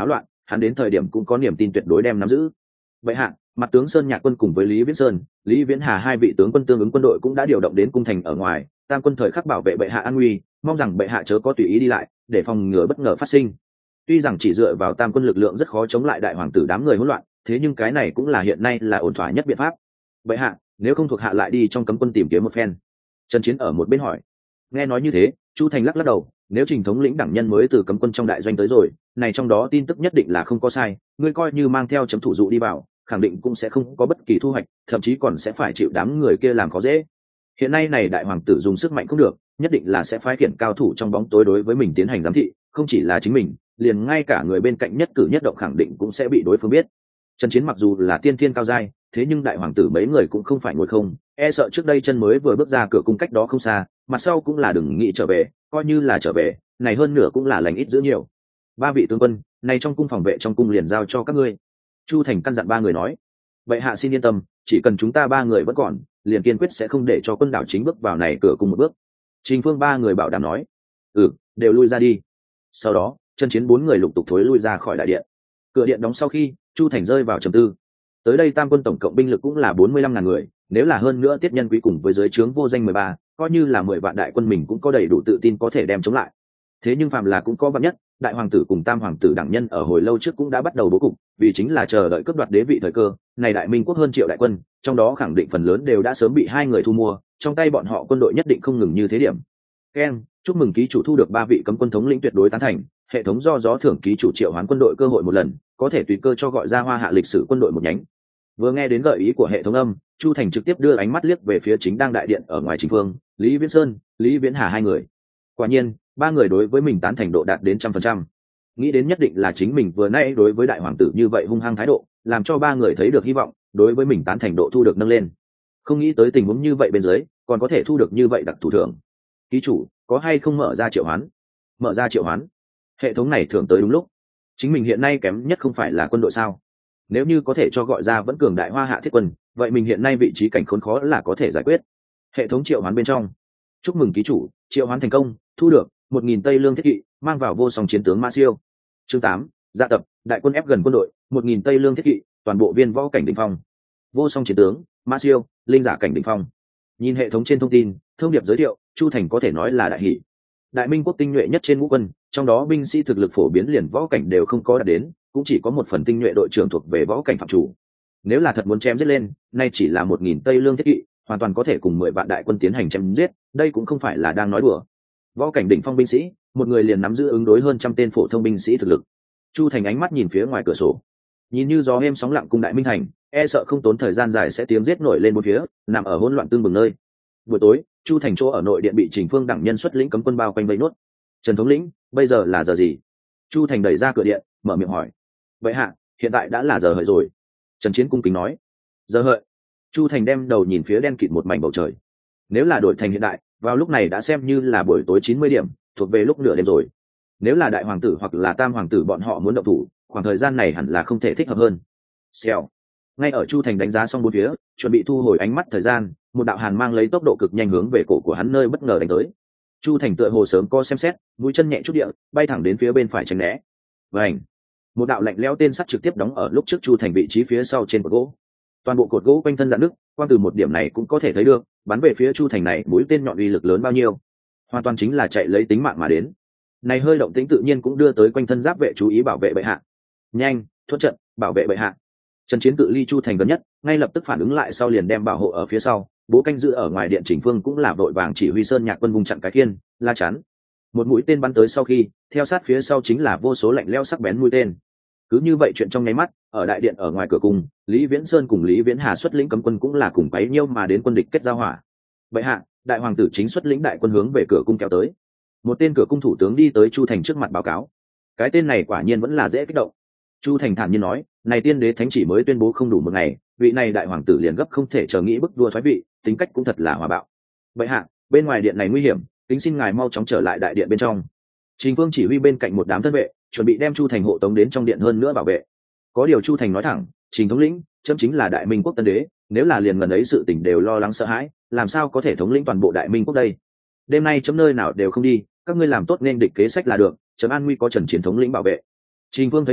hắn đến thời điểm cũng có niềm tin tuyệt đối đem nắm giữ. Vậy hạ, mặt tướng Sơn Nhạc quân cùng với Lý Viễn Sơn, Lý Viễn Hà hai vị tướng quân tương ứng quân đội cũng đã điều động đến cung thành ở ngoài, tam quân thời khắc bảo vệ bệ hạ an nguy, mong rằng bệ hạ chớ có tùy ý đi lại, để phòng ngừa bất ngờ phát sinh. Tuy rằng chỉ dựa vào tam quân lực lượng rất khó chống lại đại hoàng tử đám người hỗn loạn, thế nhưng cái này cũng là hiện nay là ổn thỏa nhất biện pháp. Bệ hạ, nếu không thuộc hạ lại đi trong cấm quân tìm kiếm một phen. Trần Chiến ở một bên hỏi. Nghe nói như thế, Chu Thành lắc lắc đầu, nếu Trình thống lĩnh đẳng nhân mới từ cấm quân trong đại doanh tới rồi, này trong đó tin tức nhất định là không có sai, ngươi coi như mang theo chấm thủ dụ đi vào, khẳng định cũng sẽ không có bất kỳ thu hoạch, thậm chí còn sẽ phải chịu đám người kia làm khó dễ. Hiện nay này đại hoàng tử dùng sức mạnh không được, nhất định là sẽ phái khiển cao thủ trong bóng tối đối với mình tiến hành giám thị, không chỉ là chính mình, liền ngay cả người bên cạnh nhất cử nhất động khẳng định cũng sẽ bị đối phương biết. Trần Chiến mặc dù là tiên thiên cao giai, thế nhưng đại hoàng tử mấy người cũng không phải ngồi không, e sợ trước đây chân mới vừa bước ra cửa cung cách đó không xa, mặt sau cũng là đừng nghĩ trở về, coi như là trở về, này hơn nửa cũng là lành ít giữ nhiều. Ba vị tướng quân, này trong cung phòng vệ trong cung liền giao cho các ngươi. Chu Thành căn dặn ba người nói. Vậy hạ xin yên tâm, chỉ cần chúng ta ba người vẫn còn, liền kiên quyết sẽ không để cho quân đảo chính bước vào này cửa cung một bước. Trình Phương ba người bảo đảm nói. Ừ, đều lui ra đi. Sau đó, Trần Chiến bốn người lục tục thối lui ra khỏi đại điện. Cửa điện đóng sau khi, Chu Thành rơi vào trầm tư. Tới đây tam quân tổng cộng binh lực cũng là bốn mươi lăm ngàn người, nếu là hơn nữa tiết nhân quý cùng với dưới trướng vô danh mười ba, coi như là mười vạn đại quân mình cũng có đầy đủ tự tin có thể đem chống lại. Thế nhưng phàm là cũng có vạn nhất, đại hoàng tử cùng tam hoàng tử đẳng nhân ở hồi lâu trước cũng đã bắt đầu bố cục, vì chính là chờ đợi cướp đoạt đế vị thời cơ. Này đại minh quốc hơn triệu đại quân, trong đó khẳng định phần lớn đều đã sớm bị hai người thu mua, trong tay bọn họ quân đội nhất định không ngừng như thế điểm. Ken, chúc mừng ký chủ thu được ba vị cấm quân thống lĩnh tuyệt đối tán thành, hệ thống do gió thưởng ký chủ triệu hoán quân đội cơ hội một lần, có thể tùy cơ cho gọi ra hoa hạ lịch sử quân đội một nhánh. Vừa nghe đến gợi ý của hệ thống âm, Chu Thành trực tiếp đưa ánh mắt liếc về phía chính đang đại điện ở ngoài Trình Phương, Lý Viễn Sơn, Lý Viễn Hà hai người. Quả nhiên, ba người đối với mình tán thành độ đạt đến trăm phần trăm. Nghĩ đến nhất định là chính mình vừa nãy đối với đại hoàng tử như vậy hung hăng thái độ, làm cho ba người thấy được hy vọng, đối với mình tán thành độ thu được nâng lên. Không nghĩ tới tình huống như vậy bên dưới, còn có thể thu được như vậy đặc thủ thưởng. Ký chủ, có hay không mở ra triệu hoán? Mở ra triệu hoán. Hệ thống này thưởng tới đúng lúc. Chính mình hiện nay kém nhất không phải là quân đội sao? Nếu như có thể cho gọi ra vẫn cường đại hoa hạ thiết quân, vậy mình hiện nay vị trí cảnh khốn khó là có thể giải quyết. Hệ thống triệu hoán bên trong. Chúc mừng ký chủ, triệu hoán thành công, thu được một nghìn tây lương thiết kỵ, mang vào vô song chiến tướng Ma Siêu. Chương tám, dạ tập, đại quân ép gần quân đội, một nghìn tây lương thiết kỵ, toàn bộ viên võ cảnh đỉnh phong. Vô song chiến tướng, Ma Siêu, linh giả cảnh đỉnh phong. Nhìn hệ thống trên thông tin, thông điệp giới thiệu, Chu Thành có thể nói là đại hỷ. Đại minh quốc tinh nhuệ nhất trên ngũ quân, trong đó binh sĩ thực lực phổ biến liền võ cảnh đều không có đạt đến, cũng chỉ có một phần tinh nhuệ đội trưởng thuộc về võ cảnh phạm chủ. Nếu là thật muốn chém giết lên, nay chỉ là một nghìn tây lương thiết kỵ, hoàn toàn có thể cùng mười vạn đại quân tiến hành chém giết, đây cũng không phải là đang nói đùa. Võ cảnh đỉnh phong binh sĩ, một người liền nắm giữ ứng đối hơn trăm tên phổ thông binh sĩ thực lực. Chu Thành ánh mắt nhìn phía ngoài cửa sổ, nhìn như gió êm sóng lặng cung đại minh thành, e sợ không tốn thời gian dài sẽ tiếng giết nổi lên một phía, nằm ở hỗn loạn tương bừng nơi. Buổi tối, Chu Thành chỗ ở nội điện bị Trình Phương đẳng nhân xuất lĩnh cấm quân bao quanh vây nốt. Trần thống lĩnh, bây giờ là giờ gì? Chu Thành đẩy ra cửa điện, mở miệng hỏi. Vậy hạ, hiện tại đã là giờ hợi rồi. Trần Chiến cung kính nói. Giờ hợi. Chu Thành đem đầu nhìn phía đen kịt một mảnh bầu trời. Nếu là đổi thành hiện đại, vào lúc này đã xem như là buổi tối chín mươi điểm, thuộc về lúc nửa đêm rồi. Nếu là đại hoàng tử hoặc là tam hoàng tử bọn họ muốn động thủ, khoảng thời gian này hẳn là không thể thích hợp hơn. Xèo. Ngay ở Chu Thành đánh giá xong bốn phía, chuẩn bị thu hồi ánh mắt thời gian, một đạo hàn mang lấy tốc độ cực nhanh hướng về cổ của hắn nơi bất ngờ đánh tới. Chu Thành tựa hồ sớm co xem xét, mũi chân nhẹ chút địa, bay thẳng đến phía bên phải tránh né. Vành. Một đạo lạnh lẽo tên sắt trực tiếp đóng ở lúc trước Chu Thành vị trí phía sau trên cột gỗ. Toàn bộ cột gỗ quanh thân dạn nước, quan từ một điểm này cũng có thể thấy được, bắn về phía Chu Thành này mũi tên nhọn uy lực lớn bao nhiêu. Hoàn toàn chính là chạy lấy tính mạng mà đến. Này hơi động tĩnh tự nhiên cũng đưa tới quanh thân giáp vệ chú ý bảo vệ bệ hạ. Nhanh, thuận trận, bảo vệ bệ hạ. Trần Chiến cự ly Chu Thành gần nhất, ngay lập tức phản ứng lại sau liền đem bảo hộ ở phía sau, bố canh giữ ở ngoài điện Chỉnh Phương cũng là vội vàng chỉ huy Sơn Nhạc quân vùng chặn cái khiên, la chắn. Một mũi tên bắn tới sau khi, theo sát phía sau chính là vô số lạnh lẽo sắc bén mũi tên. Cứ như vậy chuyện trong nháy mắt, ở đại điện ở ngoài cửa cung, Lý Viễn Sơn cùng Lý Viễn Hà xuất lĩnh cấm quân cũng là cùng quấy nhiêu mà đến quân địch kết giao hỏa. Bệ hạ, đại hoàng tử chính xuất lĩnh đại quân hướng về cửa cung kéo tới. Một tên cửa cung thủ tướng đi tới Chu Thành trước mặt báo cáo. Cái tên này quả nhiên vẫn là dễ kích động. Chu Thành thản nhiên nói, này tiên đế thánh chỉ mới tuyên bố không đủ một ngày, vị này đại hoàng tử liền gấp không thể chờ nghĩ bức vua thoái vị, tính cách cũng thật là hòa bạo. Bệ hạ, bên ngoài điện này nguy hiểm, kính xin ngài mau chóng trở lại đại điện bên trong. Trình Phương chỉ huy bên cạnh một đám thân vệ, chuẩn bị đem Chu Thành hộ tống đến trong điện hơn nữa bảo vệ. Có điều Chu Thành nói thẳng, Trình thống lĩnh, chấm chính là đại minh quốc tân đế, nếu là liền gần ấy sự tình đều lo lắng sợ hãi, làm sao có thể thống lĩnh toàn bộ đại minh quốc đây? Đêm nay chấm nơi nào đều không đi, các ngươi làm tốt nên địch kế sách là được, chấm an nguy có Trần Chiến thống lĩnh bảo vệ. Trình Phương thấy vậy,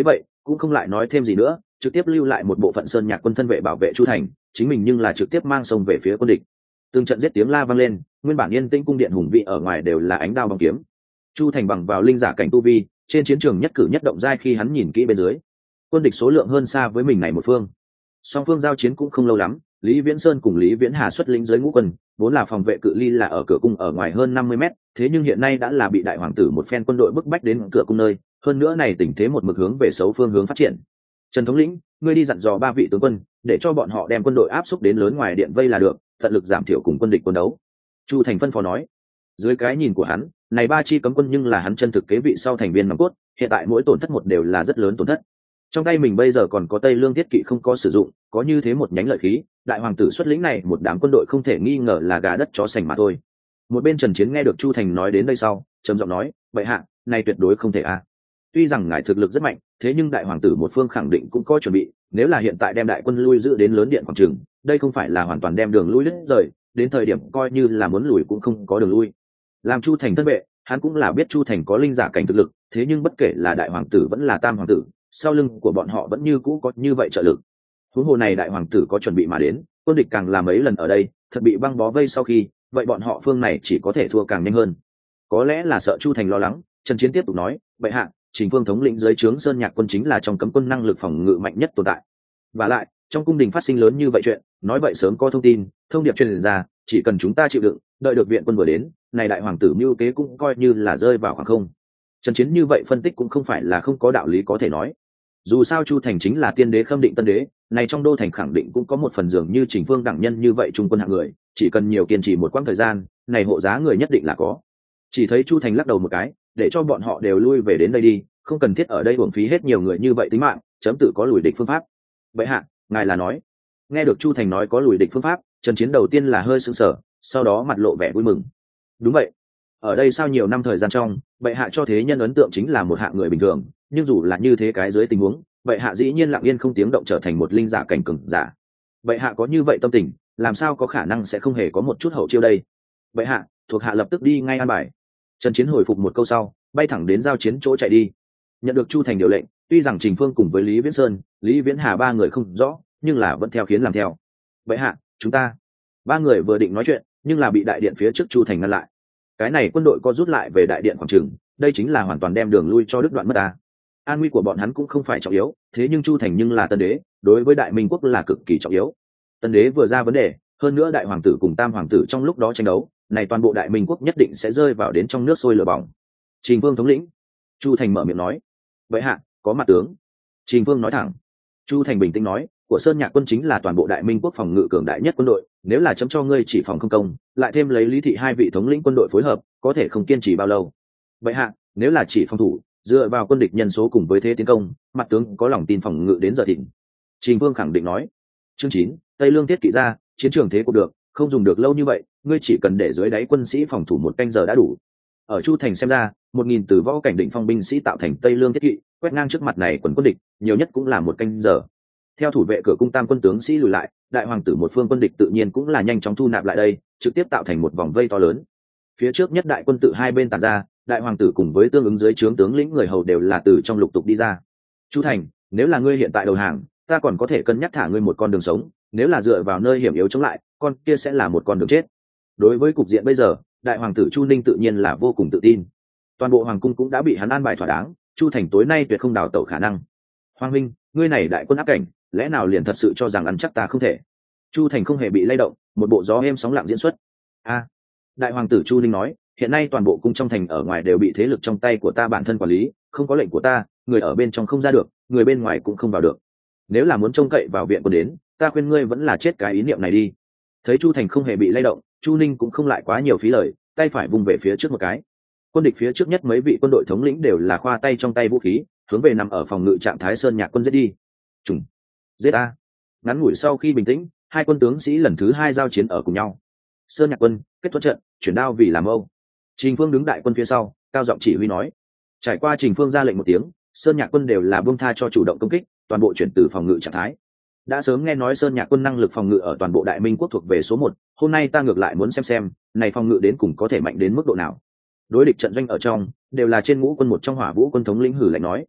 cũng không lại nói thêm gì nữa, trực tiếp lưu lại một bộ phận sơn nhạc quân thân vệ bảo vệ chu thành, chính mình nhưng là trực tiếp mang sông về phía quân địch. Từng trận giết tiếng la vang lên, nguyên bản yên tĩnh cung điện hùng vĩ ở ngoài đều là ánh đao bóng kiếm. Chu thành bằng vào linh giả cảnh tu vi, trên chiến trường nhất cử nhất động dai khi hắn nhìn kỹ bên dưới, quân địch số lượng hơn xa với mình này một phương. Song phương giao chiến cũng không lâu lắm, Lý Viễn Sơn cùng Lý Viễn Hà xuất lĩnh dưới ngũ quân, vốn là phòng vệ cự ly là ở cửa cung ở ngoài hơn năm mươi mét, thế nhưng hiện nay đã là bị đại hoàng tử một phen quân đội bức bách đến cửa cung nơi, hơn nữa này tình thế một mực hướng về xấu phương hướng phát triển. Trần thống lĩnh, ngươi đi dặn dò ba vị tướng quân, để cho bọn họ đem quân đội áp xúc đến lớn ngoài điện vây là được, tận lực giảm thiểu cùng quân địch quân đấu. Chu Thành phân phó nói. Dưới cái nhìn của hắn, này ba chi cấm quân nhưng là hắn chân thực kế vị sau thành viên nòng cốt, hiện tại mỗi tổn thất một đều là rất lớn tổn thất. Trong tay mình bây giờ còn có Tây Lương Thiết Kỵ không có sử dụng, có như thế một nhánh lợi khí, đại hoàng tử xuất lĩnh này một đám quân đội không thể nghi ngờ là gà đất chó sành mà thôi. Một bên Trần Chiến nghe được Chu Thành nói đến đây sau, trầm giọng nói, vậy hạ, này tuyệt đối không thể a. À. Tuy rằng ngài thực lực rất mạnh, thế nhưng đại hoàng tử một phương khẳng định cũng có chuẩn bị, nếu là hiện tại đem đại quân lui giữ đến lớn điện quảng trường, đây không phải là hoàn toàn đem đường lui đứt rời, đến thời điểm coi như là muốn lùi cũng không có đường lui. Làm Chu Thành thân vệ, hắn cũng là biết Chu Thành có linh giả cảnh thực lực, thế nhưng bất kể là đại hoàng tử vẫn là tam hoàng tử, sau lưng của bọn họ vẫn như cũ có như vậy trợ lực. Huống hồ này đại hoàng tử có chuẩn bị mà đến, quân địch càng là mấy lần ở đây, thật bị băng bó vây sau khi, vậy bọn họ phương này chỉ có thể thua càng nhanh hơn. Có lẽ là sợ Chu Thành lo lắng, Trần Chiến tiếp tục nói, vậy hạ, Trình Phương thống lĩnh dưới trướng Sơn Nhạc quân chính là trong cấm quân năng lực phòng ngự mạnh nhất tồn tại. Và lại, trong cung đình phát sinh lớn như vậy chuyện, nói vậy sớm có thông tin, thông điệp truyền ra, chỉ cần chúng ta chịu đựng, đợi được viện quân vừa đến, này đại hoàng tử mưu kế cũng coi như là rơi vào khoảng không. Trần Chiến như vậy phân tích cũng không phải là không có đạo lý có thể nói. Dù sao Chu Thành chính là tiên đế khâm định tân đế, này trong đô thành khẳng định cũng có một phần dường như Trình Phương đẳng nhân như vậy trung quân hạng người, chỉ cần nhiều kiên trì một quãng thời gian, này hộ giá người nhất định là có. Chỉ thấy Chu Thành lắc đầu một cái, để cho bọn họ đều lui về đến đây đi, không cần thiết ở đây uổng phí hết nhiều người như vậy tính mạng, chấm tự có lùi địch phương pháp. Vậy hạ, ngài là nói. Nghe được Chu Thành nói có lùi địch phương pháp, Trần Chiến đầu tiên là hơi sững sờ, sau đó mặt lộ vẻ vui mừng. Đúng vậy, ở đây sau nhiều năm thời gian trong, bệ hạ cho thế nhân ấn tượng chính là một hạng người bình thường, nhưng dù là như thế cái dưới tình huống, bệ hạ dĩ nhiên lặng yên không tiếng động trở thành một linh giả cảnh cường giả. Bệ hạ có như vậy tâm tình, làm sao có khả năng sẽ không hề có một chút hậu chiêu đây? Bệ hạ, thuộc hạ lập tức đi ngay an bài. Trần Chiến hồi phục một câu sau, bay thẳng đến giao chiến chỗ chạy đi. Nhận được Chu Thành điều lệnh, tuy rằng Trình Phương cùng với Lý Viễn Sơn, Lý Viễn Hà ba người không rõ, nhưng là vẫn theo khiến làm theo. Bệ hạ, chúng ta ba người vừa định nói chuyện, nhưng là bị đại điện phía trước Chu Thành ngăn lại. Cái này quân đội có rút lại về đại điện quảng trường, đây chính là hoàn toàn đem đường lui cho đứt đoạn mất ta. An nguy của bọn hắn cũng không phải trọng yếu, thế nhưng Chu Thành nhưng là tân đế, đối với đại minh quốc là cực kỳ trọng yếu. Tân đế vừa ra vấn đề, hơn nữa đại hoàng tử cùng tam hoàng tử trong lúc đó tranh đấu, này toàn bộ đại minh quốc nhất định sẽ rơi vào đến trong nước sôi lửa bỏng. Trình Vương thống lĩnh. Chu Thành mở miệng nói. Vậy hạ, có mặt tướng. Trình Vương nói thẳng. Chu Thành bình tĩnh nói, của Sơn Nhạc quân chính là toàn bộ đại minh quốc phòng ngự cường đại nhất quân đội, nếu là chấm cho ngươi chỉ phòng không công, lại thêm lấy Lý thị hai vị thống lĩnh quân đội phối hợp, có thể không kiên trì bao lâu. Vậy hạ, nếu là chỉ phòng thủ, dựa vào quân địch nhân số cùng với thế tiến công, mặt tướng có lòng tin phòng ngự đến giờ thịnh. Trình Vương khẳng định nói. Chương chín, Tây Lương Thiết Kỵ ra, chiến trường thế cuộc được, không dùng được lâu như vậy, ngươi chỉ cần để dưới đáy quân sĩ phòng thủ một canh giờ đã đủ. Ở Chu Thành xem ra, một nghìn từ võ cảnh định phong binh sĩ tạo thành Tây Lương Thiết Kỵ, quét ngang trước mặt này quần quân địch, nhiều nhất cũng là một canh giờ. Theo thủ vệ cửa cung tam quân tướng sĩ lùi lại, đại hoàng tử một phương quân địch tự nhiên cũng là nhanh chóng thu nạp lại đây, trực tiếp tạo thành một vòng vây to lớn. Phía trước nhất đại quân tự hai bên tản ra, đại hoàng tử cùng với tương ứng dưới trướng tướng lĩnh người hầu đều là từ trong lục tục đi ra. Chu Thành, nếu là ngươi hiện tại đầu hàng, ta còn có thể cân nhắc thả ngươi một con đường sống, nếu là dựa vào nơi hiểm yếu chống lại, con kia sẽ là một con đường chết. Đối với cục diện bây giờ, đại hoàng tử Chu Ninh tự nhiên là vô cùng tự tin. Toàn bộ hoàng cung cũng đã bị hắn an bài thỏa đáng, Chu Thành tối nay tuyệt không đào tẩu khả năng. Hoàng huynh, ngươi này đại quân áp cảnh, lẽ nào liền thật sự cho rằng ăn chắc ta không thể? Chu Thành không hề bị lay động, một bộ gió êm sóng lặng diễn xuất. A, đại hoàng tử Chu Ninh nói, hiện nay toàn bộ cung trong thành ở ngoài đều bị thế lực trong tay của ta bản thân quản lý, không có lệnh của ta, người ở bên trong không ra được, người bên ngoài cũng không vào được. Nếu là muốn trông cậy vào viện quân đến, ta khuyên ngươi vẫn là chết cái ý niệm này đi. Thấy Chu Thành không hề bị lay động, Chu Ninh cũng không lại quá nhiều phí lời, tay phải vung về phía trước một cái. Quân địch phía trước nhất mấy vị quân đội thống lĩnh đều là khoa tay trong tay vũ khí, hướng về nằm ở phòng ngự trạng thái Sơn Nhạc quân giết đi. Trùng, giết a! Ngắn ngủi sau khi bình tĩnh, hai quân tướng sĩ lần thứ hai giao chiến ở cùng nhau. Sơn Nhạc quân kết thúc trận, chuyển đao vì làm âu. Trình Phương đứng đại quân phía sau, cao giọng chỉ huy nói. Trải qua Trình Phương ra lệnh một tiếng, Sơn Nhạc quân đều là buông tha cho chủ động công kích, toàn bộ chuyển từ phòng ngự trạng thái. Đã sớm nghe nói Sơn Nhạc quân năng lực phòng ngự ở toàn bộ đại minh quốc thuộc về số một, hôm nay ta ngược lại muốn xem xem, này phòng ngự đến cùng có thể mạnh đến mức độ nào. Đối địch trận doanh ở trong, đều là trên ngũ quân một trong Hỏa Vũ quân thống lĩnh hử lạnh nói.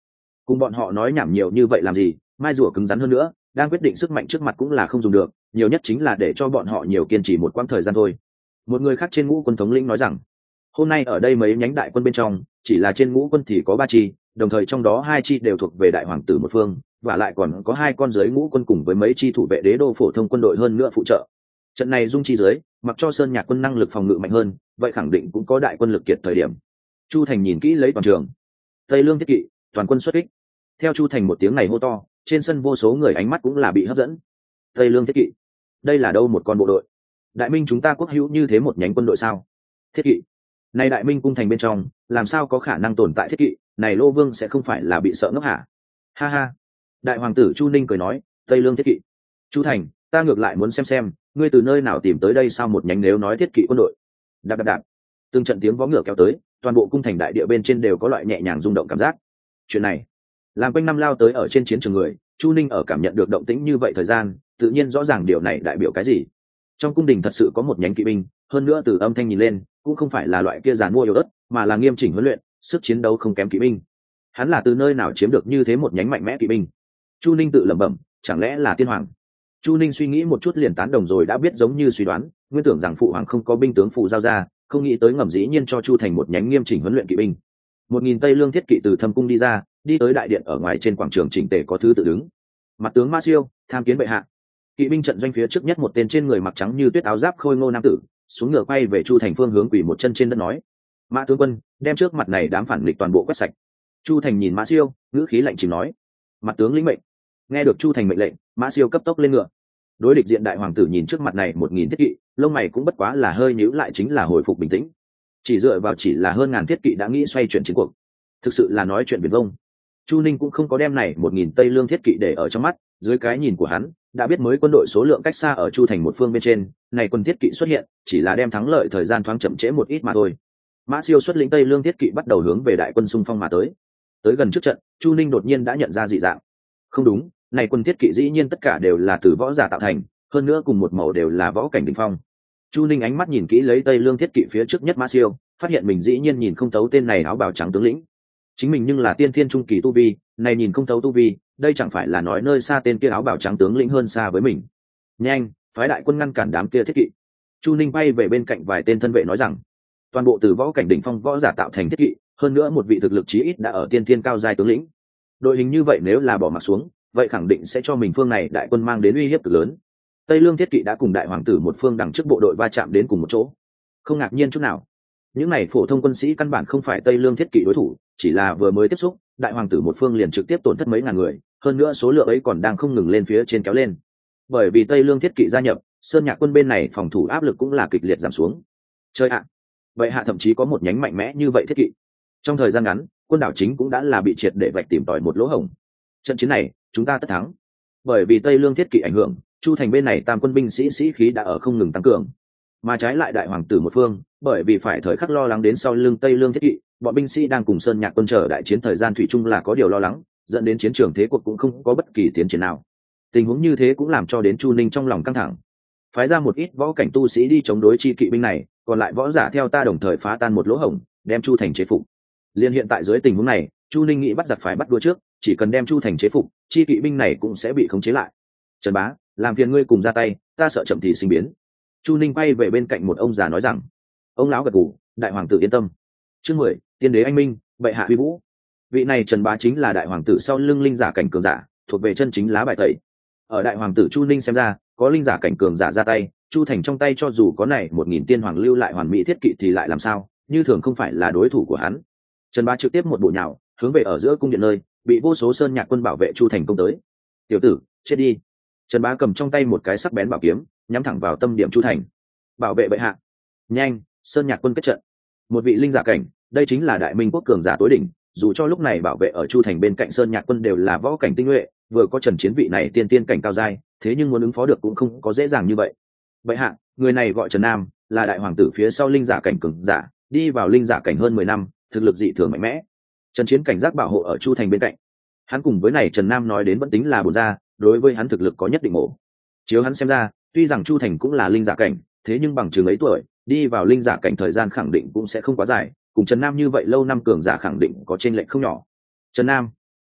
cùng bọn họ nói nhảm nhiều như vậy làm gì, mai rùa cứng rắn hơn nữa, đang quyết định sức mạnh trước mặt cũng là không dùng được, nhiều nhất chính là để cho bọn họ nhiều kiên trì một quãng thời gian thôi. Một người khác trên ngũ quân thống lĩnh nói rằng, hôm nay ở đây mấy nhánh đại quân bên trong, chỉ là trên ngũ quân thì có ba chi, đồng thời trong đó hai chi đều thuộc về đại hoàng tử một phương, và lại còn có hai con dưới ngũ quân cùng với mấy chi thủ vệ đế đô phổ thông quân đội hơn nữa phụ trợ. Trận này dung chi dưới, mặc cho Sơn Nhạc quân năng lực phòng ngự mạnh hơn, vậy khẳng định cũng có đại quân lực kiệt thời điểm. Chu Thành nhìn kỹ lấy toàn trường, Tây Lương thiết kỵ, toàn quân xuất kích. Theo Chu Thành một tiếng này hô to, trên sân vô số người ánh mắt cũng là bị hấp dẫn. Tây Lương thiết kỵ, đây là đâu một con bộ đội? Đại Minh chúng ta quốc hữu như thế một nhánh quân đội sao? Thiết kỵ, này Đại Minh cung thành bên trong, làm sao có khả năng tồn tại thiết kỵ? Này Lô Vương sẽ không phải là bị sợ ngốc hả? Ha ha. Đại hoàng tử Chu Ninh cười nói, Tây Lương thiết kỵ. Chu Thành, ta ngược lại muốn xem xem, ngươi từ nơi nào tìm tới đây sao một nhánh nếu nói thiết kỵ quân đội? Đạp đạp đạp. Từng trận tiếng vó ngựa kéo tới, toàn bộ cung thành đại địa bên trên đều có loại nhẹ nhàng rung động cảm giác. Chuyện này, làm quanh năm lao tới ở trên chiến trường người, Chu Ninh ở cảm nhận được động tĩnh như vậy thời gian, tự nhiên rõ ràng điều này đại biểu cái gì. Trong cung đình thật sự có một nhánh kỵ binh, hơn nữa từ âm thanh nhìn lên, cũng không phải là loại kia giàn mua yếu ớt, mà là nghiêm chỉnh huấn luyện, sức chiến đấu không kém kỵ binh. Hắn là từ nơi nào chiếm được như thế một nhánh mạnh mẽ kỵ binh? Chu Ninh tự lẩm bẩm, chẳng lẽ là tiên hoàng? Chu Ninh suy nghĩ một chút liền tán đồng rồi, đã biết giống như suy đoán, nguyên tưởng rằng phụ hoàng không có binh tướng phụ giao ra, không nghĩ tới ngầm dĩ nhiên cho Chu Thành một nhánh nghiêm chỉnh huấn luyện kỵ binh. Một nghìn Tây Lương thiết kỵ từ thâm cung đi ra, đi tới đại điện ở ngoài trên quảng trường chỉnh tề có thứ tự đứng. Mặt tướng Ma Siêu, tham kiến bệ hạ. Kỵ binh trận doanh phía trước nhất một tên trên người mặc trắng như tuyết áo giáp khôi ngô nam tử, xuống ngựa quay về Chu Thành phương hướng quỳ một chân trên đất nói: Mã tướng quân, đem trước mặt này đám phản nghịch toàn bộ quét sạch. Chu Thành nhìn Mã Siêu, ngữ khí lạnh chìm nói: Mặt tướng lĩnh mệnh. Nghe được Chu Thành mệnh lệnh, Mã Siêu cấp tốc lên ngựa. Đối địch diện đại hoàng tử nhìn trước mặt này một nghìn thiết kỵ, lông mày cũng bất quá là hơi nhíu lại, chính là hồi phục bình tĩnh. Chỉ dựa vào chỉ là hơn ngàn thiết kỵ đã nghĩ xoay chuyển chiến cuộc, thực sự là nói chuyện viển vông. Chu Ninh cũng không có đem này một nghìn Tây Lương thiết kỵ để ở trong mắt, dưới cái nhìn của hắn, đã biết mới quân đội số lượng cách xa ở Chu Thành một phương bên trên, này quân thiết kỵ xuất hiện, chỉ là đem thắng lợi thời gian thoáng chậm trễ một ít mà thôi. Mã Siêu xuất lĩnh Tây Lương thiết kỵ bắt đầu hướng về đại quân xung phong mà tới. Tới gần trước trận, Chu Ninh đột nhiên đã nhận ra dị dạng. Không đúng, này quân thiết kỵ dĩ nhiên tất cả đều là từ võ giả tạo thành, hơn nữa cùng một màu đều là võ cảnh đỉnh phong. Chu Ninh ánh mắt nhìn kỹ lấy Tây Lương thiết kỵ phía trước nhất Mã Siêu, phát hiện mình dĩ nhiên nhìn không thấu tên này áo bào trắng tướng lĩnh. Chính mình nhưng là tiên thiên trung kỳ tu vi, này nhìn không thấu tu vi, đây chẳng phải là nói nơi xa tên kia áo bào trắng tướng lĩnh hơn xa với mình. Nhanh, phái đại quân ngăn cản đám kia thiết kỵ. Chu Ninh bay về bên cạnh vài tên thân vệ nói rằng, toàn bộ từ võ cảnh đỉnh phong võ giả tạo thành thiết kỵ, hơn nữa một vị thực lực chí ít đã ở tiên thiên cao giai tướng lĩnh. Đội hình như vậy nếu là bỏ mặc xuống, vậy khẳng định sẽ cho mình phương này đại quân mang đến uy hiếp cực lớn. Tây Lương thiết kỵ đã cùng đại hoàng tử một phương đằng trước bộ đội va chạm đến cùng một chỗ, không ngạc nhiên chút nào. Những này phổ thông quân sĩ căn bản không phải Tây Lương thiết kỵ đối thủ, chỉ là vừa mới tiếp xúc, đại hoàng tử một phương liền trực tiếp tổn thất mấy ngàn người, hơn nữa số lượng ấy còn đang không ngừng lên phía trên kéo lên. Bởi vì Tây Lương thiết kỵ gia nhập, Sơn Nhạc quân bên này phòng thủ áp lực cũng là kịch liệt giảm xuống. Chơi ạ, vậy hạ thậm chí có một nhánh mạnh mẽ như vậy thiết kỵ. Trong thời gian ngắn, quân đảo chính cũng đã là bị triệt để vạch tìm tòi một lỗ hổng. Trận chiến này, chúng ta tất thắng. Bởi vì Tây Lương thiết kỵ ảnh hưởng, Chu Thành bên này tam quân binh sĩ sĩ khí đã ở không ngừng tăng cường. Mà trái lại đại hoàng tử một phương, bởi vì phải thời khắc lo lắng đến sau lưng Tây Lương thiết kỵ, bọn binh sĩ đang cùng Sơn Nhạc quân chờ đại chiến thời gian thủy chung là có điều lo lắng, dẫn đến chiến trường thế cuộc cũng không có bất kỳ tiến triển nào. Tình huống như thế cũng làm cho đến Chu Ninh trong lòng căng thẳng. Phái ra một ít võ cảnh tu sĩ đi chống đối chi kỵ binh này, còn lại võ giả theo ta đồng thời phá tan một lỗ hổng, đem Chu Thành chế phục. Liên hiện tại dưới tình huống này, Chu Ninh nghĩ bắt giặc phải bắt đua trước, chỉ cần đem Chu Thành chế phục, chi kỵ binh này cũng sẽ bị khống chế lại. Trần Bá, làm phiền ngươi cùng ra tay, ta sợ chậm thì sinh biến. Chu Ninh bay về bên cạnh một ông già nói rằng. Ông lão gật gù, đại hoàng tử yên tâm. Chương mười, tiên đế anh minh, bệ hạ uy vũ. Vị này Trần Bá chính là đại hoàng tử sau lưng linh giả cảnh cường giả, thuộc về chân chính lá bài tẩy. Ở đại hoàng tử Chu Ninh xem ra, có linh giả cảnh cường giả ra tay, Chu Thành trong tay cho dù có này một nghìn tiên hoàng lưu lại hoàn mỹ thiết kỵ thì lại làm sao, như thường không phải là đối thủ của hắn. Trần Bá trực tiếp một bộ nhào, hướng về ở giữa cung điện nơi, bị vô số Sơn Nhạc quân bảo vệ Chu Thành công tới. Tiểu tử, chết đi. Trần Bá cầm trong tay một cái sắc bén bảo kiếm, nhắm thẳng vào tâm điểm Chu Thành. Bảo vệ bệ hạ. Nhanh, Sơn Nhạc quân kết trận. Một vị linh giả cảnh, đây chính là đại minh quốc cường giả tối đỉnh, dù cho lúc này bảo vệ ở Chu Thành bên cạnh Sơn Nhạc quân đều là võ cảnh tinh nhuệ, vừa có Trần Chiến vị này tiên tiên cảnh cao giai, thế nhưng muốn ứng phó được cũng không có dễ dàng như vậy. Bệ hạ, người này gọi Trần Nam, là đại hoàng tử phía sau linh giả cảnh cường giả, đi vào linh giả cảnh hơn mười năm, thực lực dị thường mạnh mẽ. Trần Chiến cảnh giác bảo hộ ở Chu Thành bên cạnh. Hắn cùng với này Trần Nam nói đến vẫn tính là bổn ra, đối với hắn thực lực có nhất định mổ. Chiếu hắn xem ra, tuy rằng Chu Thành cũng là linh giả cảnh, thế nhưng bằng chừng ấy tuổi, đi vào linh giả cảnh thời gian khẳng định cũng sẽ không quá dài, cùng Trần Nam như vậy lâu năm cường giả khẳng định có chênh lệch không nhỏ. Trần Nam,